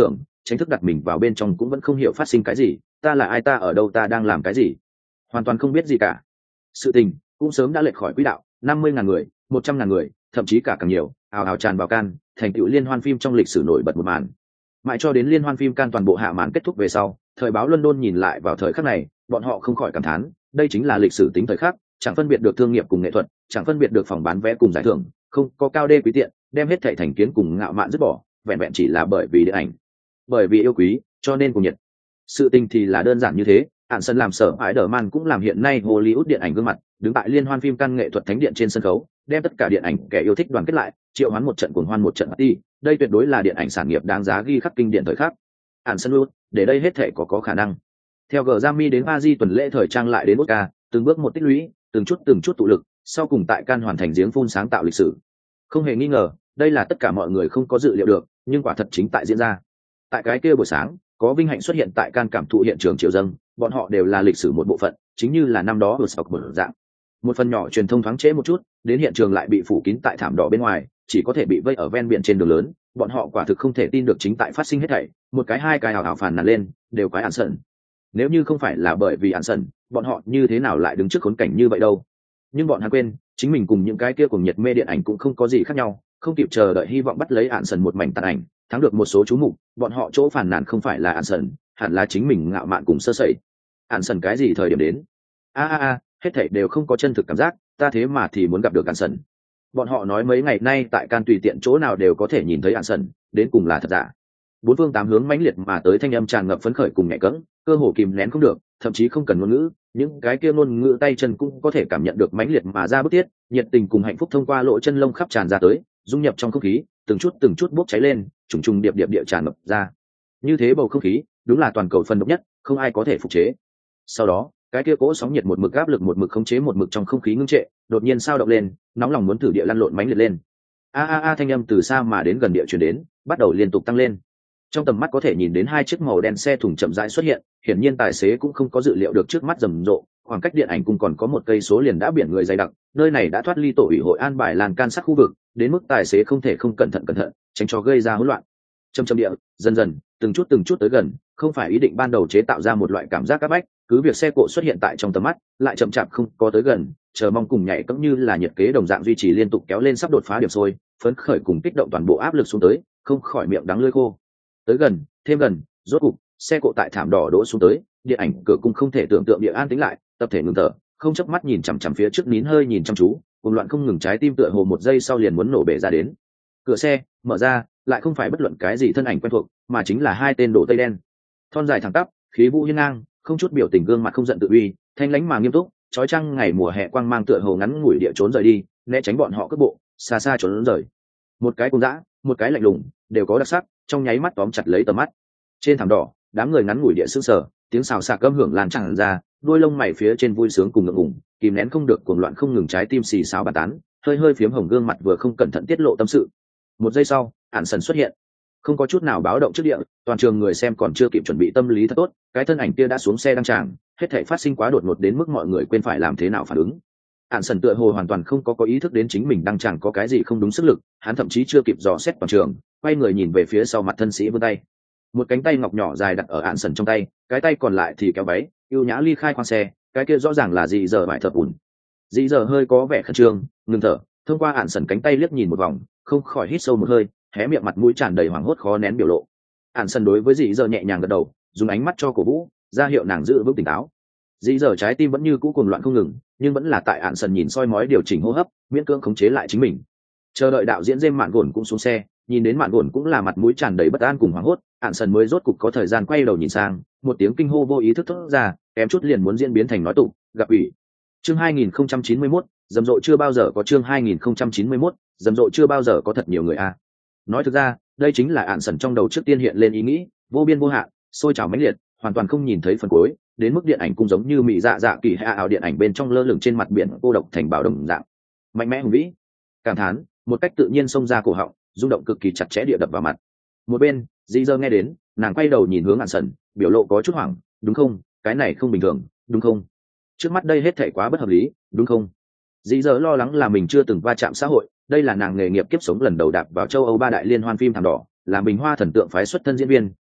tránh thức đặt mình vào bên trong cũng vẫn không hiểu phát sinh cái gì. Ta là ai, ta ở đâu, ta đang làm cái gì, hoàn toàn không biết gì cả. Sự tình cũng sớm đã lệch khỏi quỹ đạo. Năm mươi ngàn người, một trăm ngàn người, thậm chí cả càng nhiều, ào ào tràn vào Cannes, thành tựu liên hoan phim trong lịch sử nổi bật một màn. Mãi cho đến liên hoan phim Cannes toàn bộ hạ màn kết thúc về sau, thời báo London nhìn lại vào thời khắc này, bọn họ không khỏi cảm thán, đây chính là lịch sử tính thời khắc, chẳng phân biệt được thương nghiệp cùng nghệ thuật, chẳng phân biệt được phòng bán vé cùng giải thưởng, không có cao đê quý tiện, đem hết thảy thành kiến cùng ngạo mạn dứt bỏ, vẹn vẹn chỉ là bởi vì điện ảnh, bởi vì yêu quý, cho nên cùng nhiệt. Sự tình thì là đơn giản như thế. Hạn sân làm sở ái đờ man cũng làm hiện nay Hollywood điện ảnh gương mặt, đứng tại liên hoan phim Cannes nghệ thuật thánh điện trên sân khấu, đem tất cả điện ảnh kẻ yêu thích đoàn kết lại, triệu hoán một trận cuồng hoan một trận party. Đây tuyệt đối là điện ảnh sản nghiệp đáng giá ghi khắc kinh điển thời khắc. Hạn sân luôn, để đây hết thể có có khả năng. Theo Grammy đến Paris tuần lễ thời trang lại đến Oscar, từng bước một tích lũy, từng chút từng chút tụ lực, sau cùng tại Cannes hoàn thành giếng phun sáng tạo lịch sử. Không hề nghi ngờ, đây là tất cả mọi người không có dự liệu được, nhưng quả thật chính tại diễn ra. Tại cái kia buổi sáng, có vinh hạnh xuất hiện tại Cannes cảm thụ hiện trường triều dâng, bọn họ đều là lịch sử một bộ phận, chính như là năm đó ở sọc một dạng. Một phần nhỏ truyền thông thoáng trễ một chút, đến hiện trường lại bị phủ kín tại thảm đỏ bên ngoài, chỉ có thể bị vây ở ven biển trên đường lớn. Bọn họ quả thực không thể tin được chính tại phát sinh hết thảy, một cái hai cái hào hào phàn nàn lên, đều quái Án Sẩn. Nếu như không phải là bởi vì Án Sẩn, bọn họ như thế nào lại đứng trước khốn cảnh như vậy đâu? Nhưng bọn hắn quên, chính mình cùng những cái kia cùng nhiệt mê điện ảnh cũng không có gì khác nhau, không kịp chờ đợi hy vọng bắt lấy Án Sẩn một mảnh tàn ảnh, thắng được một số chú mục. Bọn họ chỗ phàn nàn không phải là Án Sẩn, hẳn là chính mình ngạo mạn cùng sơ sẩy. Án Sẩn cái gì thời điểm đến? A a a, hết thảy đều không có chân thực cảm giác, ta thế mà thì muốn gặp được Án Sẩn. Bọn họ nói mấy ngày nay tại Cannes tùy tiện chỗ nào đều có thể nhìn thấy Án Sẩn, đến cùng là thật giả. Bốn phương tám hướng mãnh liệt mà tới thanh âm tràn ngập phấn khởi cùng nhẹ cẫng, cơ hồ kìm nén không được, thậm chí không cần ngôn ngữ, những cái kia ngôn ngữ tay chân cũng có thể cảm nhận được mãnh liệt mà ra bức tiết, nhiệt tình cùng hạnh phúc thông qua lỗ chân lông khắp tràn ra tới, dung nhập trong không khí, từng chút từng chút bốc cháy lên, trùng trùng điệp điệp địa tràn ngập ra. Như thế bầu không khí, đúng là toàn cầu phân độc nhất, không ai có thể phục chế. Sau đó, cái kia cỗ sóng nhiệt một mực áp lực một mực khống chế một mực trong không khí ngưng trệ, đột nhiên sao động lên, nóng lòng muốn thử địa lăn lộn mãnh liệt lên. A a a, thanh âm từ xa mà đến gần địa truyền đến, bắt đầu liên tục tăng lên. Trong tầm mắt có thể nhìn đến hai chiếc màu đen xe thùng chậm rãi xuất hiện, hiển nhiên tài xế cũng không có dự liệu được trước mắt rầm rộ, khoảng cách điện ảnh cùng còn có một cây số liền đã biển người dày đặc, nơi này đã thoát ly tổ ủy hội an bài làn can sát khu vực, đến mức tài xế không thể không cẩn thận cẩn thận, tránh cho gây ra hỗn loạn. Châm châm địa, dần dần, từng chút từng chút tới gần, không phải ý định ban đầu chế tạo ra một loại cảm giác áp bách, cứ việc xe cộ xuất hiện tại trong tầm mắt, lại chậm chạp không có tới gần, chờ mong cùng nhảy cũng như là nhiệt kế đồng dạng duy trì liên tục kéo lên sắp đột phá điểm sôi, phấn khởi cùng kích động toàn bộ áp lực xuống tới, không khỏi miệng đắng lưỡi khô. Tới gần, thêm gần, rốt cục, xe cộ tại thảm đỏ đỗ xuống tới, điện ảnh cửa cung không thể tưởng tượng địa an tĩnh lại, tập thể ngừng thở, không chớp mắt nhìn chằm chằm phía trước, nín hơi nhìn chăm chú, cuồng loạn không ngừng, trái tim tựa hồ một giây sau liền muốn nổ bể ra đến. Cửa xe mở ra, lại không phải bất luận cái gì thân ảnh quen thuộc, mà chính là hai tên đồ tây đen, thon dài thẳng tắp, khí vũ hiên ngang, không chút biểu tình, gương mặt không giận tự uy, thanh lãnh mà nghiêm túc, chói chang ngày mùa hè quang mang tựa hồ ngắn ngủi địa trốn rời đi, né tránh bọn họ cất bộ, xa xa trốn rời. Một cái cuồng dã, một cái lạnh lùng, đều có đặc sắc, trong nháy mắt tóm chặt lấy tầm mắt. Trên thảm đỏ, đám người ngắn ngủi địa sững sờ, tiếng xào xạc âm hưởng lan tràn ra, đuôi lông mày phía trên vui sướng cùng ngượng ngùng, kìm nén không được cuồng loạn không ngừng, trái tim xì xào bàn tán, hơi hơi phiếm hồng gương mặt vừa không cẩn thận tiết lộ tâm sự. Một giây sau, Án Sẩn xuất hiện, không có chút nào báo động trước địa, toàn trường người xem còn chưa kịp chuẩn bị tâm lý thật tốt, cái thân ảnh kia đã xuống xe đăng tràng, hết thảy phát sinh quá đột ngột đến mức mọi người quên phải làm thế nào phản ứng. Án Sẩn tựa hồ hoàn toàn không có có ý thức đến chính mình đăng tràng có cái gì không đúng sức lực, hắn thậm chí chưa kịp dò xét toàn trường, quay người nhìn về phía sau mặt thân sĩ vươn tay, một cánh tay ngọc nhỏ dài đặt ở Án Sẩn trong tay, cái tay còn lại thì kéo váy, ưu nhã ly khai khoang xe, cái kia rõ ràng là Dĩ Dở vải thập ủn. Dĩ Dở hơi có vẻ khẩn trương, ngừng thở, thông qua Án Sẩn cánh tay liếc nhìn một vòng, không khỏi hít sâu một hơi, hé miệng, mặt mũi tràn đầy hoảng hốt khó nén biểu lộ. Án Sẩn đối với Dĩ Dở nhẹ nhàng gật đầu, dùng ánh mắt cho cổ vũ, ra hiệu nàng giữ vững tỉnh táo. Dĩ Dở trái tim vẫn như cũ cuồng loạn không ngừng, nhưng vẫn là tại Án Sẩn nhìn soi mói điều chỉnh hô hấp, miễn cưỡng khống chế lại chính mình. Chờ đợi đạo diễn James Mạn Gồn cũng xuống xe, nhìn đến Mạn Gồn cũng là mặt mũi tràn đầy bất an cùng hoảng hốt, Án Sẩn mới rốt cục có thời gian quay đầu nhìn sang, một tiếng kinh hô vô ý thức thốt ra, kém chút liền muốn diễn biến thành nói tụng, gặp ủy. Chương hai nghìn không trăm chín mươi mốt, rầm rộ chưa bao giờ có, chương hai nghìn không trăm chín mươi mốt, rầm rộ chưa bao giờ có, thật nhiều người a. À. Nói thực ra, đây chính là Án Sẩn trong đầu trước tiên hiện lên ý nghĩ, vô biên vô hạn, sôi trào mãnh liệt, hoàn toàn không nhìn thấy phần cuối, đến mức điện ảnh cũng giống như mị dạ dạ kỳ hạ ảo điện ảnh bên trong lơ lửng trên mặt biển cô độc thành bảo đồng dạng, mạnh mẽ hùng vĩ. Cảm thán, một cách tự nhiên xông ra cổ họng, rung động cực kỳ chặt chẽ địa đập vào mặt. Một bên, Dĩ Dở nghe đến, nàng quay đầu nhìn hướng Án Sẩn, biểu lộ có chút hoảng, đúng không, cái này không bình thường, đúng không? Trước mắt đây hết thảy quá bất hợp lý, đúng không? Dĩ Dở lo lắng là mình chưa từng va chạm xã hội, đây là nàng nghề nghiệp kiếp sống lần đầu đạp vào châu Âu ba đại liên hoan phim thảm đỏ, là bình hoa thần tượng phái xuất thân diễn viên,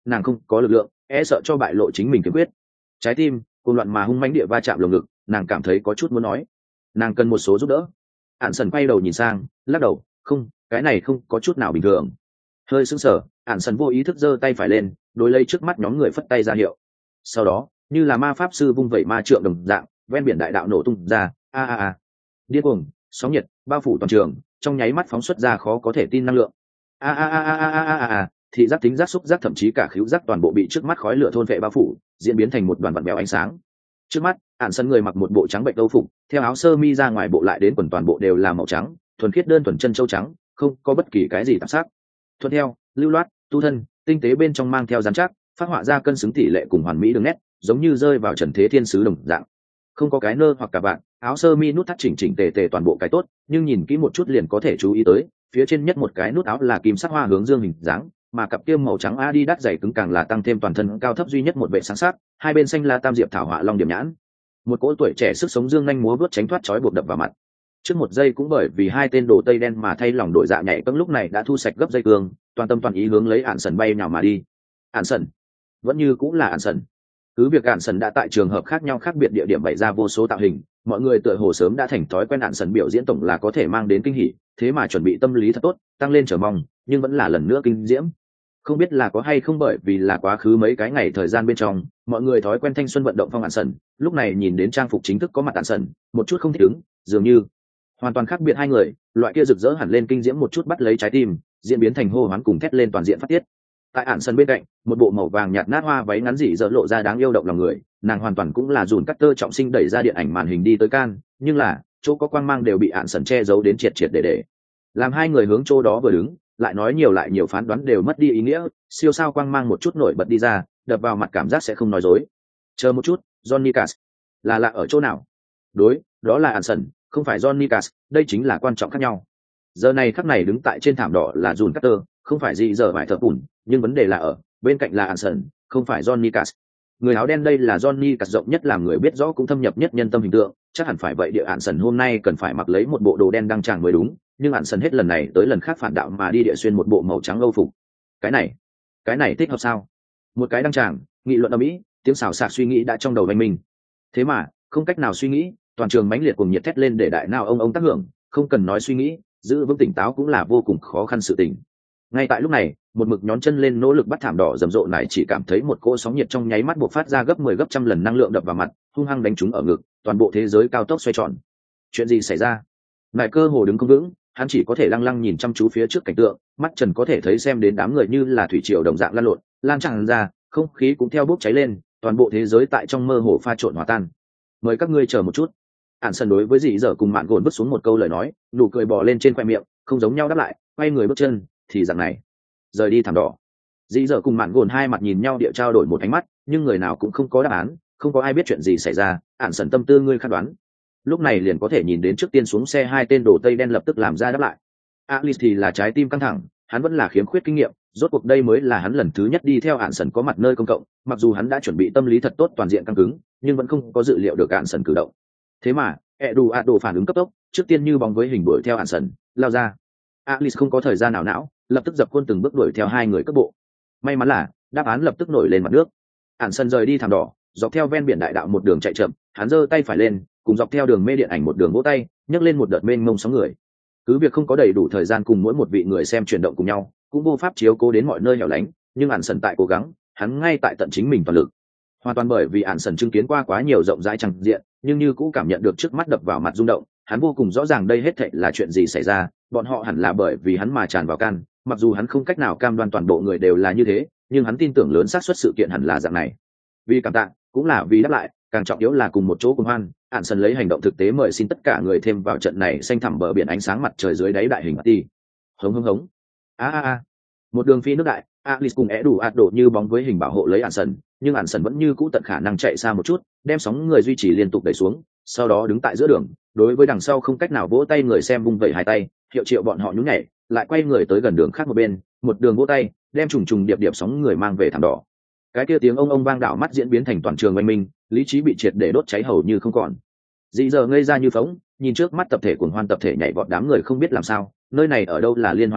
nàng không có lực lượng, e sợ cho bại lộ chính mình kiếm quyết. Trái tim cuồng loạn mà hung mãnh địa va chạm lồng ngực, nàng cảm thấy có chút muốn nói, nàng cần một số giúp đỡ. Ản Sần quay đầu nhìn sang, lắc đầu, không, cái này không có chút nào bình thường. Hơi sững sờ, Ản Sần vô ý thức giơ tay phải lên, đối lấy trước mắt nhóm người phất tay ra hiệu. Sau đó, như là ma pháp sư vung vẩy ma trượng đồng dạng, ven biển đại đạo nổ tung ra, a a a, điên cuồng, sóng nhiệt bao phủ toàn trường, trong nháy mắt phóng xuất ra khó có thể tin năng lượng. A a a a a a a a, thị giác, tính giác, xúc giác, thậm chí cả khứu giác toàn bộ bị trước mắt khói lửa thôn vệ bao phủ, diễn biến thành một đoàn vặn vẹo ánh sáng. Trước mắt, Ản Sần người mặc một bộ trắng bệnh âu phục, theo áo sơ mi ra ngoài bộ lại đến quần toàn bộ đều là màu trắng, thuần khiết đơn thuần chân châu trắng, không có bất kỳ cái gì tạp sắc. Thuận theo, lưu loát, tu thân, tinh tế bên trong mang theo dán chắc, phát họa ra cân xứng tỷ lệ cùng hoàn mỹ đường nét, giống như rơi vào trần thế thiên sứ đồng dạng. Không có cái nơ hoặc cả bạn, áo sơ mi nút thắt chỉnh chỉnh tề tề toàn bộ cái tốt, nhưng nhìn kỹ một chút liền có thể chú ý tới, phía trên nhất một cái nút áo là kim sắc hoa hướng dương hình dáng, mà cặp kia màu trắng Adidas dày cứng càng là tăng thêm toàn thân cao thấp duy nhất một vệ sáng sắc, hai bên xanh la tam diệp thảo họa long điểm nhãn. Một cỗ tuổi trẻ sức sống dương nhanh múa vớt tránh thoát chói buộc đập vào mặt. Trước một giây cũng bởi vì hai tên đồ tây đen mà thay lòng đổi dạ nhảy cẫng lúc này đã thu sạch gấp dây cương, toàn tâm toàn ý hướng lấy Ản Sần bay nhào mà đi. Ản Sần vẫn như cũng là Ản Sần. Cứ việc Ản Sần đã tại trường hợp khác nhau khác biệt địa điểm bày ra vô số tạo hình, mọi người tựa hồ sớm đã thành thói quen Ản Sần biểu diễn tổng là có thể mang đến kinh hỉ, thế mà chuẩn bị tâm lý thật tốt, tăng lên chờ mong, nhưng vẫn là lần nữa kinh diễm. Không biết là có hay không bởi vì là quá khứ mấy cái ngày thời gian bên trong, mọi người thói quen thanh xuân vận động phong Ản Sần, lúc này nhìn đến trang phục chính thức có mặt Ản Sần, một chút không thích ứng, dường như hoàn toàn khác biệt hai người, loại kia rực rỡ hẳn lên kinh diễm một chút bắt lấy trái tim, diễn biến thành hô hoán cùng thét lên toàn diện phát tiết. Tại Ản Sần bên cạnh, một bộ màu vàng nhạt nát hoa váy ngắn dị dở lộ ra đáng yêu động lòng người, nàng hoàn toàn cũng là dùn cắt tơ trọng sinh đẩy ra điện ảnh màn hình đi tới can, nhưng là chỗ có quang mang đều bị Ản Sần che giấu đến triệt triệt để để. Làm hai người hướng chỗ đó vừa đứng, lại nói nhiều lại nhiều phán đoán đều mất đi ý nghĩa, siêu sao quang mang một chút nổi bật đi ra, đập vào mặt cảm giác sẽ không nói dối. Chờ một chút, Johnny Cash là lạ ở chỗ nào? Đối, đó là Ản Sần, không phải Johnny Cash, đây chính là quan trọng khác nhau. Giờ này khắc này đứng tại trên thảm đỏ là June Carter, không phải gì giờ phải thở bùn, nhưng vấn đề là ở bên cạnh là Ản Sần, không phải Johnny Cash. Người áo đen đây là Johnny Cash rộng nhất làm người biết rõ cũng thâm nhập nhất nhân tâm hình tượng, chắc hẳn phải vậy địa Ản Sần hôm nay cần phải mặc lấy một bộ đồ đen đăng tràng mới đúng, nhưng Ản Sần hết lần này tới lần khác phản đạo mà đi địa xuyên một bộ màu trắng âu phục. Cái này, cái này thích hợp sao? Một cái đăng tràng, nghị luận ở mỹ, tiếng xào xạc suy nghĩ đã trong đầu vành mình. Thế mà, không cách nào suy nghĩ, toàn trường mãnh liệt cùng nhiệt thét lên để đại nào ông ông tác hưởng, không cần nói suy nghĩ, giữ vững tỉnh táo cũng là vô cùng khó khăn sự tình. Ngay tại lúc này, một mực nhón chân lên nỗ lực bắt thảm đỏ rầm rộ này chỉ cảm thấy một cỗ sóng nhiệt trong nháy mắt bộc phát ra gấp mười gấp trăm lần năng lượng đập vào mặt, hung hăng đánh trúng ở ngực, toàn bộ thế giới cao tốc xoay tròn. Chuyện gì xảy ra? Nại cơ hồ đứng không vững, hắn chỉ có thể lăng lăng nhìn chăm chú phía trước cảnh tượng, mắt trần có thể thấy xem đến đám người như là thủy triều đồng dạng lan lộn, lan tràn ra, không khí cũng theo bốc cháy lên, toàn bộ thế giới tại trong mơ hồ pha trộn hòa tan. Mời các ngươi chờ một chút. Ản Sần đối với dì dở cùng mạn gồn bước xuống một câu lời nói, nụ cười bò lên trên khoe miệng, không giống nhau đáp lại, quay người bước chân, thì dạng này, rời đi thảm đỏ. Dì dở cùng mạn gồn hai mặt nhìn nhau địa trao đổi một ánh mắt, nhưng người nào cũng không có đáp án, không có ai biết chuyện gì xảy ra. Ản Sần tâm tư ngươi khát đoán, lúc này liền có thể nhìn đến trước tiên xuống xe hai tên đồ tây đen lập tức làm ra đáp lại. Alice thì là trái tim căng thẳng, hắn vẫn là khiếm khuyết kinh nghiệm, rốt cuộc đây mới là hắn lần thứ nhất đi theo Ản Sần có mặt nơi công cộng, mặc dù hắn đã chuẩn bị tâm lý thật tốt toàn diện căng cứng, nhưng vẫn không có dự liệu được Ản Sần cử động. Thế mà, Eduardo phản ứng cấp tốc, trước tiên như bóng với hình đuổi theo Ản Sần, lao ra. Alice không có thời gian nào não, lập tức dập khuôn từng bước đuổi theo hai người cấp bộ. May mắn là, đáp án lập tức nổi lên mặt nước. Ản Sần rời đi thảm đỏ, dọc theo ven biển đại đạo một đường chạy chậm, hắn giơ tay phải lên, cùng dọc theo đường mê điện ảnh một đường vỗ tay, nhấc lên một đợt mênh mông sóng người. Cứ việc không có đầy đủ thời gian cùng mỗi một vị người xem chuyển động cùng nhau, cũng vô pháp chiếu cố đến mọi nơi hẻo lánh, nhưng Ản Sần tại cố gắng, hắn ngay tại tận chính mình toàn lực. Hoàn toàn bởi vì Ản Sần chứng kiến qua quá nhiều rộng rãi chẳng diện, nhưng như cũng cảm nhận được trước mắt đập vào mặt rung động, hắn vô cùng rõ ràng đây hết thảy là chuyện gì xảy ra, bọn họ hẳn là bởi vì hắn mà tràn vào can, mặc dù hắn không cách nào cam đoan toàn bộ người đều là như thế, nhưng hắn tin tưởng lớn xác suất sự kiện hẳn là dạng này. Vì cảm tạ, cũng là vì đáp lại, càng trọng yếu là cùng một chỗ cùng hoan, Ản Sần lấy hành động thực tế mời xin tất cả người thêm vào trận này xanh thẳm bờ biển ánh sáng mặt trời dưới đáy đại hình party. Hống hống hống. A a a. Một đường phi nước đại, Alice cùng é đủ ạt đổ như bóng với hình bảo hộ lấy Ản Sần, nhưng Ản Sần vẫn như cũ tận khả năng chạy xa một chút, đem sóng người duy trì liên tục đẩy xuống, sau đó đứng tại giữa đường, đối với đằng sau không cách nào vỗ tay người xem vung vẩy hai tay, hiệu triệu bọn họ nhún nhảy, lại quay người tới gần đường khác một bên, một đường vỗ tay, đem trùng trùng điệp điệp sóng người mang về thảm đỏ. Cái kia tiếng ông ông vang đảo mắt diễn biến thành toàn trường oanh minh, lý trí bị triệt để đốt cháy hầu như không còn. Dĩ giờ ngây ra như phóng, nhìn trước mắt tập thể cuồng hoan tập thể nhảy vọt đám người không biết làm sao, nơi này ở đâu là liên hoan phim,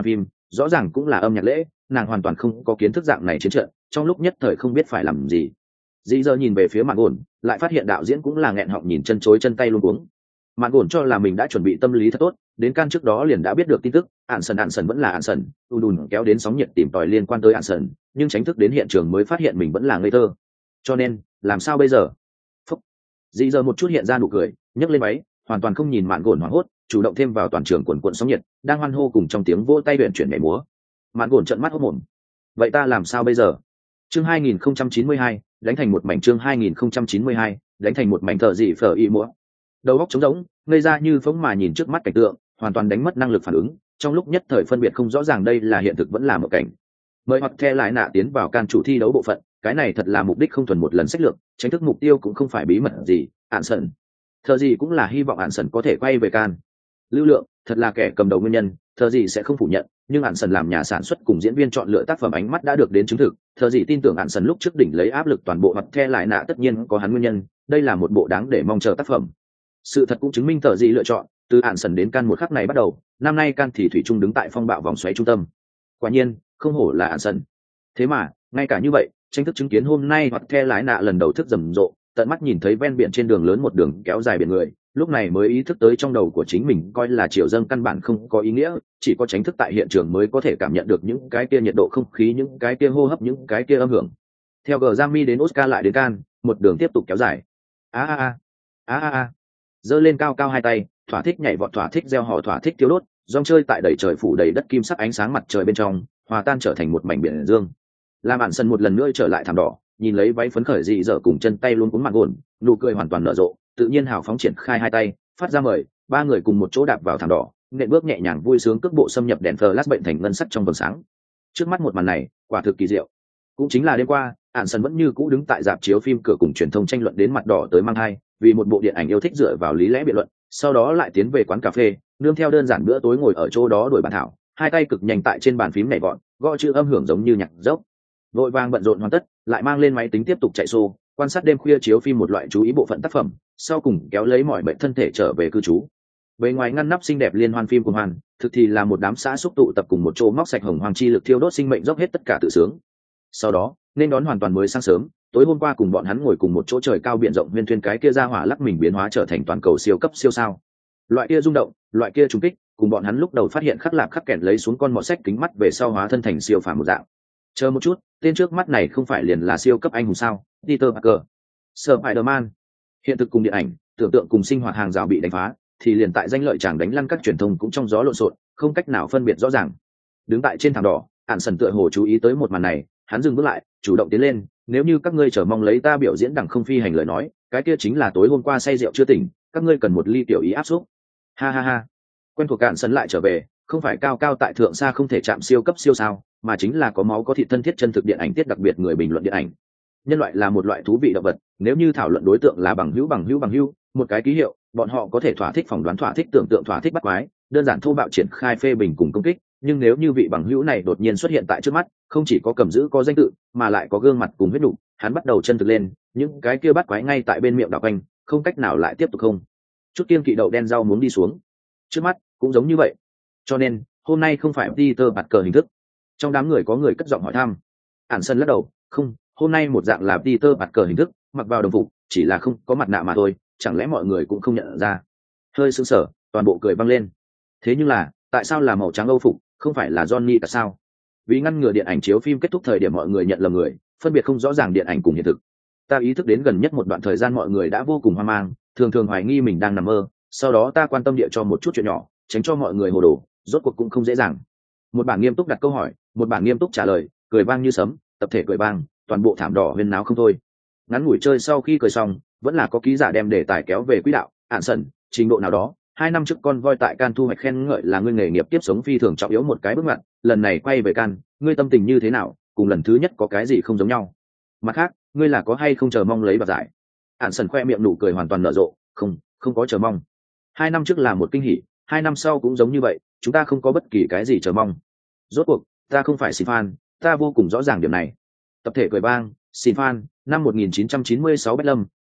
rõ ràng cũng là âm nhạc lễ, nàng hoàn toàn không có kiến thức dạng này chiến trận, trong lúc nhất thời không biết phải làm gì. Dĩ giờ nhìn về phía mạn ổn, lại phát hiện đạo diễn cũng là nghẹn họng nhìn chân chối chân tay luôn cuống. Mạn ổn cho là mình đã chuẩn bị tâm lý thật tốt, đến can trước đó liền đã biết được tin tức, ạn sần ạn sần vẫn là ạn sần, u đùn kéo đến sóng nhiệt tìm tòi liên quan tới ạn sần, nhưng tránh thức đến hiện trường mới phát hiện mình vẫn là ngây thơ. Cho nên làm sao bây giờ? Phúc. Dĩ giờ một chút hiện ra nụ cười, nhấc lên váy, hoàn toàn không nhìn mạn ổn hoảng hốt, chủ động thêm vào toàn trường quần quần sóng nhiệt, đang hoan hô cùng trong tiếng vỗ tay luyện chuyển nhảy múa. Mạn ổn trợn mắt hốt mồm. Vậy ta làm sao bây giờ? Chương hai nghìn không trăm chín mươi hai, đánh thành một mảnh. Chương hai nghìn không trăm chín mươi hai, đánh thành một mảnh. Thợ dị phở y múa, đầu óc trống rỗng, ngây ra như phóng mà nhìn trước mắt cảnh tượng, hoàn toàn đánh mất năng lực phản ứng, trong lúc nhất thời phân biệt không rõ ràng đây là hiện thực vẫn là một cảnh. Mời hoặc the lại nạ tiến vào can chủ thi đấu bộ phận, cái này thật là mục đích không thuần một lần sách lược, tránh thức mục tiêu cũng không phải bí mật gì. Ạn sần, thợ gì cũng là hy vọng ạn sần có thể quay về can. Lưu lượng thật là kẻ cầm đầu nguyên nhân, thợ gì sẽ không phủ nhận, nhưng ạn sần làm nhà sản xuất cùng diễn viên chọn lựa tác phẩm ánh mắt đã được đến chứng thực, thợ gì tin tưởng ạn sần lúc trước đỉnh lấy áp lực toàn bộ hoặc the lại nạ tất nhiên có hắn nguyên nhân, đây là một bộ đáng để mong chờ tác phẩm. Sự thật cũng chứng minh thợ gì lựa chọn, từ ạn sần đến can một khắc này bắt đầu, năm nay can thì thủy chung đứng tại phong bạo vòng xoáy trung tâm. Quả nhiên không hổ là ạn sần. Thế mà ngay cả như vậy, tranh thức chứng kiến hôm nay hoặc the lái nạ lần đầu thức rầm rộ, tận mắt nhìn thấy ven biển trên đường lớn một đường kéo dài biển người, lúc này mới ý thức tới trong đầu của chính mình coi là chiều dâng căn bản không có ý nghĩa, chỉ có tránh thức tại hiện trường mới có thể cảm nhận được những cái kia nhiệt độ không khí, những cái kia hô hấp, những cái kia âm hưởng. Theo Grammy đến Oscar lại đến Cannes, một đường tiếp tục kéo dài. A a a, a a a, giơ lên cao cao hai tay, thỏa thích nhảy vọt, thỏa thích gieo họ, thỏa thích tiêu đốt, rong chơi tại đầy trời phủ đầy đất kim sắc ánh sáng mặt trời bên trong, hòa tan trở thành một mảnh biển dương. Làm Ạn Sần một lần nữa trở lại thảm đỏ, nhìn lấy váy phấn khởi dị dở cùng chân tay luôn cuống mặt gồn, nụ cười hoàn toàn nở rộ, tự nhiên hào phóng triển khai hai tay, phát ra mời, ba người cùng một chỗ đạp vào thảm đỏ, nện bước nhẹ nhàng vui sướng cước bộ xâm nhập đèn flash bệnh thành ngân sắc trong vầng sáng. Trước mắt một màn này, quả thực kỳ diệu. Cũng chính là đêm qua, Ạn Sần vẫn như cũ đứng tại rạp chiếu phim cửa cùng truyền thông tranh luận đến mặt đỏ tới mang hai, vì một bộ điện ảnh yêu thích dựa vào lý lẽ biện luận, sau đó lại tiến về quán cà phê, nương theo đơn giản bữa tối ngồi ở chỗ đó đổi bàn thảo, hai tay cực nhanh tại trên bàn phím nhảy vọt, gõ chữ âm hưởng giống như nhạc dốc. Vội vàng bận rộn hoàn tất, lại mang lên máy tính tiếp tục chạy xô, quan sát đêm khuya chiếu phim một loại chú ý bộ phận tác phẩm, sau cùng kéo lấy mọi bệnh thân thể trở về cư trú. Bề ngoài ngăn nắp xinh đẹp liên hoan phim cùng hoàn, thực thì là một đám xã xúc tụ tập cùng một chỗ móc sạch hồng hoàng chi lực thiêu đốt sinh mệnh, dốc hết tất cả tự sướng. Sau đó, nên đón hoàn toàn mới sáng sớm, tối hôm qua cùng bọn hắn ngồi cùng một chỗ trời cao biển rộng nguyên thuyên cái kia ra hỏa lắc mình biến hóa trở thành toàn cầu siêu cấp siêu sao. Loại kia rung động, loại kia trùng kích, cùng bọn hắn lúc đầu phát hiện khắc lạp khắc kẹt lấy xuống con mọt sách kính mắt về sau hóa thân thành siêu phàm một dạng. Chờ một chút, tên trước mắt này không phải liền là siêu cấp anh hùng sao? Peter Parker, Spider-Man. Hiện thực cùng điện ảnh, tưởng tượng cùng sinh hoạt hàng rào bị đánh phá, thì liền tại danh lợi chàng đánh lăn các truyền thông cũng trong gió lộn xộn, không cách nào phân biệt rõ ràng. Đứng tại trên thảm đỏ, Ạn Sần tựa hồ chú ý tới một màn này, hắn dừng bước lại, chủ động tiến lên, nếu như các ngươi chờ mong lấy ta biểu diễn đẳng không phi hành lời nói, cái kia chính là tối hôm qua say rượu chưa tỉnh, các ngươi cần một ly tiểu ý áp xúc. Ha ha ha. Quen thuộc Ạn Sần lại trở về, không phải cao cao tại thượng xa không thể chạm siêu cấp siêu sao, mà chính là có máu có thịt thân thiết chân thực điện ảnh tiết đặc biệt người bình luận điện ảnh. Nhân loại là một loại thú vị động vật, nếu như thảo luận đối tượng là bằng hữu bằng hữu bằng hữu, một cái ký hiệu, bọn họ có thể thỏa thích phỏng đoán, thỏa thích tưởng tượng, thỏa thích bắt quái, đơn giản thô bạo triển khai phê bình cùng công kích, nhưng nếu như vị bằng hữu này đột nhiên xuất hiện tại trước mắt, không chỉ có cầm giữ có danh tự, mà lại có gương mặt cùng huyết nục, hắn bắt đầu chân thực lên, những cái kia bắt quái ngay tại bên miệng đảo quanh, không cách nào lại tiếp tục không. Chút kiêng kỵ đậu đen rau muốn đi xuống. Trước mắt cũng giống như vậy. Cho nên, hôm nay không phải Peter Parker hình thức. Trong đám người có người cất giọng hỏi thăm. Ản Sân lắc đầu, không, hôm nay một dạng là Peter Parker hình thức, mặc vào đồng phục, chỉ là không có mặt nạ mà thôi, chẳng lẽ mọi người cũng không nhận ra? Hơi sững sờ, toàn bộ cười vang lên. Thế nhưng là, tại sao là màu trắng Âu phục, không phải là Johnny cả sao? Vì ngăn ngừa điện ảnh chiếu phim kết thúc thời điểm mọi người nhận lầm người, phân biệt không rõ ràng điện ảnh cùng hiện thực. Ta ý thức đến gần nhất một đoạn thời gian mọi người đã vô cùng hoang mang, thường thường hoài nghi mình đang nằm mơ, sau đó ta quan tâm địa cho một chút chuyện nhỏ, tránh cho mọi người hồ đồ, rốt cuộc cũng không dễ dàng. Một bản nghiêm túc đặt câu hỏi, một bản nghiêm túc trả lời, cười vang như sấm, tập thể cười vang, toàn bộ thảm đỏ huyên náo không thôi. Ngắn ngủi chơi sau khi cười xong, vẫn là có ký giả đem đề tài kéo về quỹ đạo. Ạn Sần, trình độ nào đó, hai năm trước con voi tại Can thu hoạch khen ngợi là ngươi nghề nghiệp tiếp sống phi thường trọng yếu một cái bước ngoặt, lần này quay về Can, ngươi tâm tình như thế nào, cùng lần thứ nhất có cái gì không giống nhau? Mặt khác, ngươi là có hay không chờ mong lấy bạc giải? Ạn Sần khoe miệng nụ cười hoàn toàn nở rộ, không, không có chờ mong. Hai năm trước là một kinh hỉ, hai năm sau cũng giống như vậy, chúng ta không có bất kỳ cái gì chờ mong. Rốt cuộc, ta không phải xin fan, ta vô cùng rõ ràng điểm này. Tập thể cười vang, xin fan, năm một nghìn chín trăm chín mươi sáu Bét Lâm,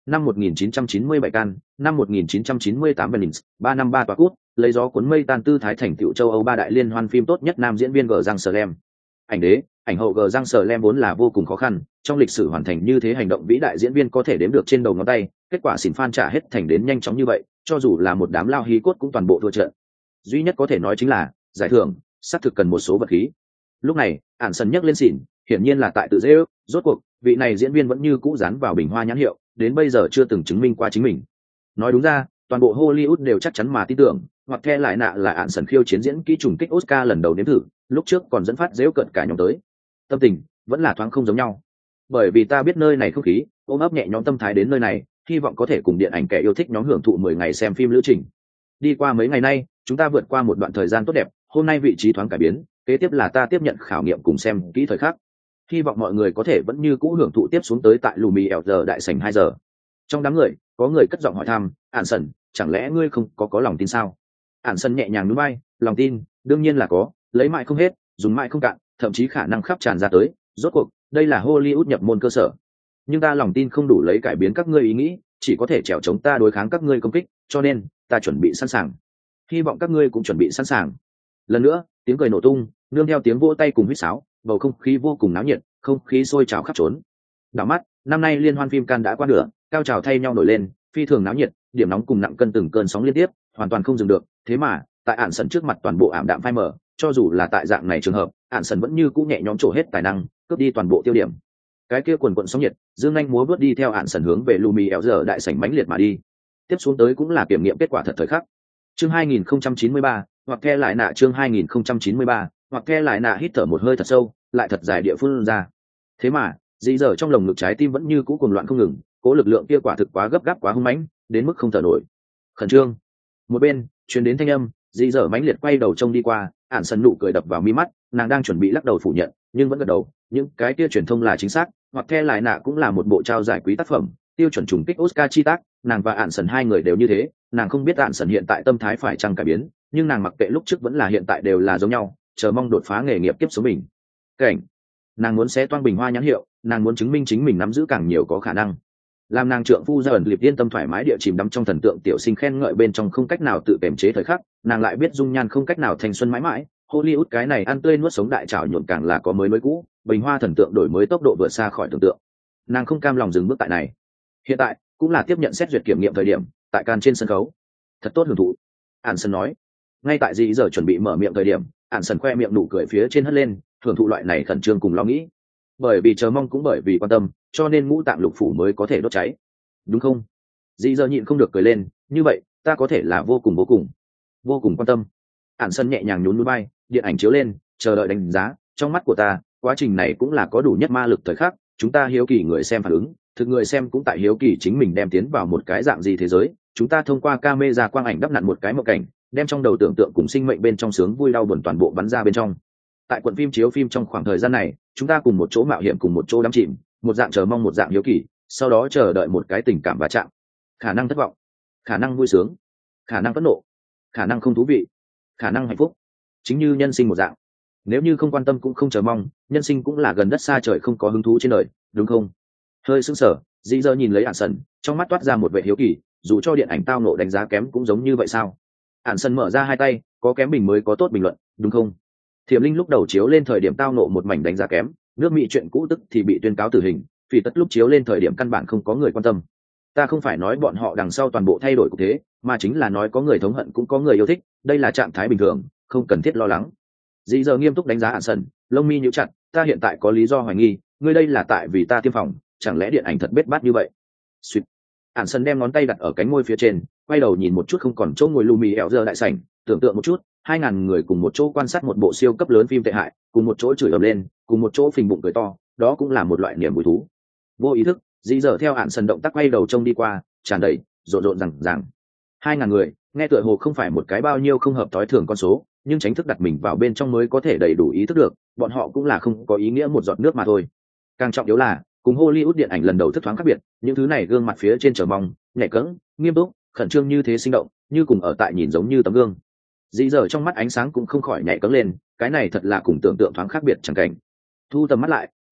năm một nghìn chín trăm chín mươi bảy can, năm một nghìn chín trăm chín mươi tám Berlin, ba năm ba tòa cút, lấy gió cuốn mây tan tư thái thành tựu châu Âu ba đại liên hoan phim tốt nhất nam diễn viên G Giang Slem. Ảnh đế, ảnh hậu G Giang Slem vốn là vô cùng khó khăn, trong lịch sử hoàn thành như thế hành động vĩ đại diễn viên có thể đếm được trên đầu ngón tay, kết quả xỉn fan trả hết thành đến nhanh chóng như vậy, cho dù là một đám lao hí cốt cũng toàn bộ thua trận. Duy nhất có thể nói chính là, giải thưởng, xác thực cần một số vật khí. Lúc này, Ản Sần nhấc lên xỉn, hiển nhiên là tại tự dễ ước, rốt cuộc, vị này diễn viên vẫn như cũ dán vào bình hoa nhãn hiệu, đến bây giờ chưa từng chứng minh qua chính mình. Nói đúng ra, toàn bộ Hollywood đều chắc chắn mà tin tưởng, hoặc the lại nạ là Ản Sần khiêu chiến diễn kỹ trùng kích Oscar lần đầu nếm thử, lúc trước còn dẫn phát giễu cợt cả nhóm tới. Tâm tình vẫn là thoáng không giống nhau, bởi vì ta biết nơi này không khí, ôm ấp nhẹ nhõm tâm thái đến nơi này, hy vọng có thể cùng điện ảnh kẻ yêu thích nhóm hưởng thụ mười ngày xem phim lữ trình. Đi qua mấy ngày nay, chúng ta vượt qua một đoạn thời gian tốt đẹp, hôm nay vị trí thoáng cải biến, kế tiếp là ta tiếp nhận khảo nghiệm cùng xem kỹ thời khắc. Hy vọng mọi người có thể vẫn như cũ hưởng thụ tiếp xuống tới tại Lumi eo giờ đại sảnh hai giờ. Trong đám người, có người cất giọng hỏi thăm, Ản Sần, chẳng lẽ ngươi không có có lòng tin sao? Ản Sần nhẹ nhàng nhún vai, lòng tin, đương nhiên là có, lấy mãi không hết, dùng mãi không cạn, thậm chí khả năng khắp tràn ra tới, rốt cuộc, đây là Hollywood nhập môn cơ sở. Nhưng ta lòng tin không đủ lấy cải biến các ngươi ý nghĩ, chỉ có thể trèo chống ta đối kháng các ngươi công kích, cho nên, ta chuẩn bị sẵn sàng. Hy vọng các ngươi cũng chuẩn bị sẵn sàng. Lần nữa, tiếng cười nổ tung, nương theo tiếng vỗ tay cùng huýt sáo, bầu không khí vô cùng náo nhiệt, không khí sôi trào khắp trốn. Đảo mắt, năm nay liên hoan phim Cannes đã qua nửa, cao trào thay nhau nổi lên, phi thường náo nhiệt, điểm nóng cùng nặng cân từng cơn sóng liên tiếp, hoàn toàn không dừng được. Thế mà, tại Ản Sần trước mặt toàn bộ ảm đạm phai mờ, cho dù là tại dạng này trường hợp, Ản Sần vẫn như cũ nhẹ nhõm trổ hết tài năng, cướp đi toàn bộ tiêu điểm. Cái kia quần quần sóng nhiệt, dương anh múa vút đi theo Ản Sần hướng về Lumi eo giờ đại sảnh mãnh liệt mà đi. Tiếp xuống tới cũng là kiểm nghiệm kết quả thật thời khắc. Chương hai nghìn không trăm chín mươi ba, hoặc the lại nạ chương hai nghìn không trăm chín mươi ba, hoặc the lại nạ hít thở một hơi thật sâu, lại thật dài địa phương ra. Thế mà, dĩ giờ trong lồng ngực trái tim vẫn như cũ cuồng loạn không ngừng, cố lực lượng kia quả thực quá gấp gáp quá hung mãnh, đến mức không thở nổi. Khẩn trương. Một bên, truyền đến thanh âm, dĩ giờ mãnh liệt quay đầu trông đi qua, Ản Sần nụ cười đập vào mi mắt, nàng đang chuẩn bị lắc đầu phủ nhận, nhưng vẫn gật đầu, những cái kia truyền thông là chính xác, hoặc the lại nạ cũng là một bộ trao giải quý tác phẩm, tiêu chuẩn trùng kích Oscar chi tác, nàng và Ản Sần hai người đều như thế, nàng không biết Ản Sần hiện tại tâm thái phải chăng cải biến, nhưng nàng mặc kệ lúc trước vẫn là hiện tại đều là giống nhau, chờ mong đột phá nghề nghiệp kiếp số mình. Cảnh, nàng muốn xé toang bình hoa nhãn hiệu, nàng muốn chứng minh chính mình nắm giữ càng nhiều có khả năng. Làm nàng trượng phu ra ẩn liệp yên tâm thoải mái địa chìm đắm trong thần tượng tiểu sinh khen ngợi bên trong không cách nào tự kiềm chế thời khắc, nàng lại biết dung nhan không cách nào thanh xuân mãi mãi. Hollywood cái này ăn tươi nuốt sống đại trảo nhuộm càng là có mới mới cũ, bình hoa thần tượng đổi mới tốc độ vượt xa khỏi tưởng tượng. Nàng không cam lòng dừng bước tại này. Hiện tại cũng là tiếp nhận xét duyệt kiểm nghiệm thời điểm, tại Cannes trên sân khấu. Thật tốt hưởng thụ, Ản Sần nói. Ngay tại dĩ giờ chuẩn bị mở miệng thời điểm, Ản Sần khoe miệng nụ cười phía trên hất lên, hưởng thụ loại này khẩn trương cùng lo nghĩ. Bởi vì chờ mong cũng bởi vì quan tâm, cho nên ngũ tạng lục phủ mới có thể đốt cháy, đúng không? Dĩ giờ nhịn không được cười lên, như vậy, ta có thể là vô cùng vô cùng, vô cùng quan tâm. Ản Sần nhẹ nhàng nhún nhún vai, điện ảnh chiếu lên, chờ đợi đánh giá. Trong mắt của ta, quá trình này cũng là có đủ nhất ma lực thời khắc, chúng ta hiếu kỳ người xem phản ứng, thực người xem cũng tại hiếu kỳ chính mình đem tiến vào một cái dạng gì thế giới. Chúng ta thông qua camera quang ảnh đắp nặn một cái mộng cảnh, đem trong đầu tưởng tượng cùng sinh mệnh bên trong sướng vui đau buồn toàn bộ bắn ra bên trong. Tại quận phim chiếu phim trong khoảng thời gian này, chúng ta cùng một chỗ mạo hiểm, cùng một chỗ đắm chìm, một dạng chờ mong, một dạng hiếu kỳ, sau đó chờ đợi một cái tình cảm va chạm, khả năng thất vọng, khả năng vui sướng, khả năng phẫn nộ, khả năng không thú vị, khả năng hạnh phúc, chính như nhân sinh một dạng. Nếu như không quan tâm cũng không chờ mong, nhân sinh cũng là gần đất xa trời không có hứng thú trên đời, đúng không? Hơi sững sờ, dĩ giờ nhìn lấy Ản Sần, trong mắt toát ra một vẻ hiếu kỳ, dù cho điện ảnh tao nộ đánh giá kém cũng giống như vậy sao? Ản Sần mở ra hai tay, có kém bình mới có tốt bình luận, đúng không? Thiểm Linh lúc đầu chiếu lên thời điểm tao nộ một mảnh đánh giá kém, nước Mỹ chuyện cũ tức thì bị tuyên cáo tử hình, vì tất lúc chiếu lên thời điểm căn bản không có người quan tâm. Ta không phải nói bọn họ đằng sau toàn bộ thay đổi cục thế, mà chính là nói có người thống hận cũng có người yêu thích, đây là trạng thái bình thường, không cần thiết lo lắng. Dĩ giờ nghiêm túc đánh giá Ản Sần, lông mi nhíu chặt, ta hiện tại có lý do hoài nghi, ngươi đây là tại vì ta tiêm phòng, chẳng lẽ điện ảnh thật bết bát như vậy? Suýt. Ản Sần đem ngón tay đặt ở cánh môi phía trên, quay đầu nhìn một chút không còn chỗ ngồi Lumi eo giờ đại sảnh, tưởng tượng một chút, hai ngàn người cùng một chỗ quan sát một bộ siêu cấp lớn phim tệ hại, cùng một chỗ chửi ầm lên, cùng một chỗ phình bụng cười to, đó cũng là một loại niềm vui thú. Vô ý thức, dĩ giờ theo Ản Sần động tác quay đầu trông đi qua, tràn đầy rộn rộn rằng rằng. Hai ngàn người, nghe tựa hồ không phải một cái bao nhiêu không hợp thói thường con số, nhưng tránh thức đặt mình vào bên trong mới có thể đầy đủ ý thức được, bọn họ cũng là không có ý nghĩa một giọt nước mà thôi. Càng trọng yếu là, cùng Hollywood điện ảnh lần đầu thức thoáng khác biệt, những thứ này gương mặt phía trên chờ mong, nhạy cẫng, nghiêm túc, khẩn trương như thế sinh động, như cùng ở tại nhìn giống như tấm gương. Dĩ giờ trong mắt ánh sáng cũng không khỏi nhạy cẫng lên, cái này thật là cùng tưởng tượng thoáng khác biệt chẳng cảnh. Thu tầm mắt lại,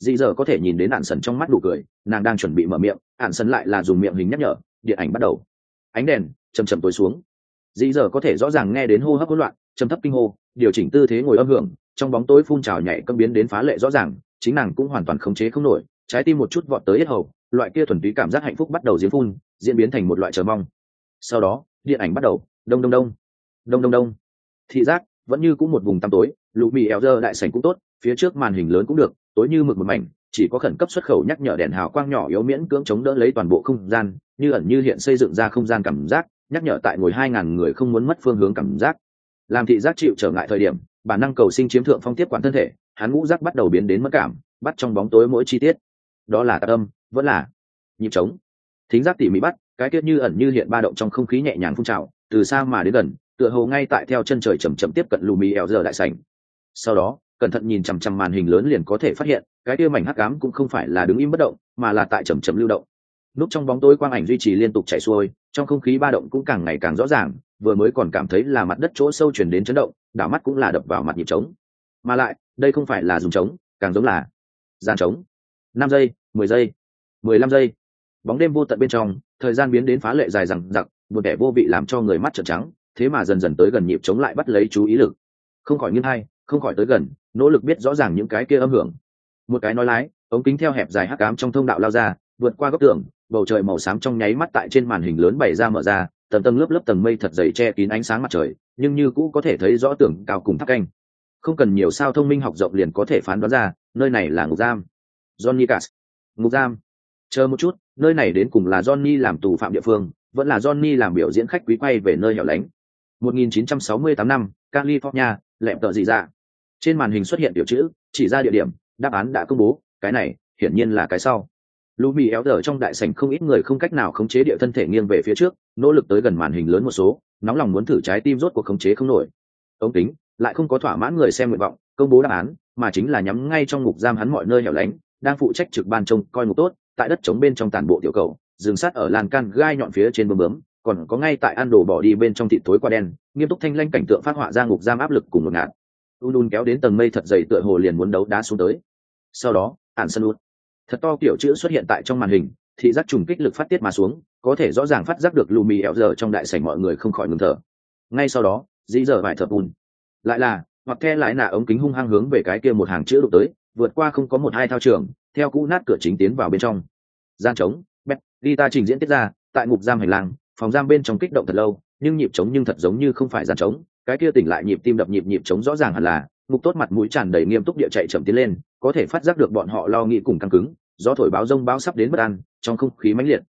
dì giờ có thể nhìn đến ạn sần trong mắt đủ cười, nàng đang chuẩn bị mở miệng, ạn sần lại là dùng miệng hình nhắc nhở. Điện ảnh bắt đầu. Ánh đèn chầm chậm tối xuống, dì giờ có thể rõ ràng nghe đến hô hấp hỗn loạn, trầm thấp kinh hô, điều chỉnh tư thế ngồi âm hưởng, trong bóng tối phun trào nhảy cấm biến đến phá lệ rõ ràng, chính nàng cũng hoàn toàn khống chế không nổi, trái tim một chút vọt tới yết hầu, loại kia thuần túy cảm giác hạnh phúc bắt đầu diễn phun, diễn biến thành một loại chờ mong. Sau đó điện ảnh bắt đầu. Đông đông đông đông đông đông. Thị giác vẫn như cũng một vùng tăm tối, lũ mì éo dơ đại sảnh cũng tốt, phía trước màn hình lớn cũng được, tối như mực một mảnh, chỉ có khẩn cấp xuất khẩu nhắc nhở đèn hào quang nhỏ yếu miễn cưỡng chống đỡ lấy toàn bộ không gian, như ẩn như hiện xây dựng ra không gian cảm giác, nhắc nhở tại ngồi hai ngàn người không muốn mất phương hướng cảm giác. Làm thị giác chịu trở ngại thời điểm, bản năng cầu sinh chiếm thượng phong tiếp quản thân thể, hắn ngũ giác bắt đầu biến đến mất cảm, bắt trong bóng tối mỗi chi tiết. Đó là tạc âm, vẫn là nhịp trống. Thính giác tỉ mỉ bắt, cái tiết như ẩn như hiện ba động trong không khí nhẹ nhàng phun trào, từ xa mà đến gần, tựa hồ ngay tại theo chân trời chậm chậm tiếp cận lù mì eo giờ đại sảnh. Sau đó cẩn thận nhìn chằm chằm màn hình lớn liền có thể phát hiện, cái kia mảnh hắc ám cũng không phải là đứng im bất động, mà là tại chậm chậm lưu động. Núp trong bóng tối quang ảnh duy trì liên tục chạy xuôi, trong không khí ba động cũng càng ngày càng rõ ràng, vừa mới còn cảm thấy là mặt đất chỗ sâu truyền đến chấn động, đảo mắt cũng là đập vào mặt nhịp trống. Mà lại, đây không phải là dùng trống, càng giống là gian trống. Năm giây, mười giây, mười lăm giây. Bóng đêm vô tận bên trong, thời gian biến đến phá lệ dài dằng dặc, một vẻ vô vị làm cho người mắt trợn trắng, thế mà dần dần tới gần nhịp trống lại bắt lấy chú ý lực. Không khỏi nghiêng hai, không khỏi tới gần, nỗ lực biết rõ ràng những cái kia âm hưởng. Một cái nói lái, ống kính theo hẹp dài hắc ám trong thông đạo lao ra, vượt qua góc tường, bầu trời màu xám trong nháy mắt tại trên màn hình lớn bày ra mở ra, tầng tầng lớp lớp tầng mây thật dày che kín ánh sáng mặt trời, nhưng như cũ có thể thấy rõ tường cao cùng tháp canh. Không cần nhiều sao thông minh học rộng liền có thể phán đoán ra, nơi này là ngục giam. Johnny Cash. Ngục giam. Chờ một chút, nơi này đến cùng là Johnny làm tù phạm địa phương, vẫn là Johnny làm biểu diễn khách quý quay về nơi hẻo lánh. một nghìn chín trăm sáu mươi tám năm, California, lẹm tợ gì ra. Trên màn hình xuất hiện tiểu chữ, chỉ ra địa điểm, đáp án đã công bố, cái này, hiển nhiên là cái sau. Lumi éo ở trong đại sảnh không ít người không cách nào khống chế địa thân thể nghiêng về phía trước, nỗ lực tới gần màn hình lớn một số, nóng lòng muốn thử trái tim rốt cuộc khống chế không nổi. Ống kính lại không có thỏa mãn người xem nguyện vọng, công bố đáp án, mà chính là nhắm ngay trong ngục giam hắn mọi nơi hẻo lánh, đang phụ trách trực ban trông coi ngục tốt, tại đất trống bên trong tàn bộ tiểu cầu, dừng sát ở lan can gai nhọn phía trên bướm bướm, còn có ngay tại ăn đồ bỏ đi bên trong thịt tối qua đen, nghiêm túc thanh lanh cảnh tượng phát họa ra ngục giam áp lực cùng ngột ngạt. Unun kéo đến tầng mây thật dày tựa hồ liền muốn đấu đá xuống tới. Sau đó, ản sân út thật to kiểu chữ xuất hiện tại trong màn hình, thị giác trùng kích lực phát tiết mà xuống, có thể rõ ràng phát giác được Lumi éo giờ trong đại sảnh mọi người không khỏi ngừng thở. Ngay sau đó, dĩ giờ vài thở bùn, lại là hoặc the lại nạ ống kính hung hăng hướng về cái kia một hàng chữ đụng tới, vượt qua không có một hai thao trường, theo cũ nát cửa chính tiến vào bên trong. Gian trống, bét, guitar trình diễn tiết ra, tại ngục giam hành lang, phòng giam bên trong kích động thật lâu, nhưng nhịp trống nhưng thật giống như không phải gian trống, cái kia tỉnh lại nhịp tim đập nhịp nhịp trống rõ ràng hẳn là, ngục tốt mặt mũi tràn đầy nghiêm túc địa chạy chậm tiến lên, có thể phát giác được bọn họ lo nghĩ cùng căng cứng, gió thổi báo rông báo sắp đến bất an, trong không khí mãnh liệt,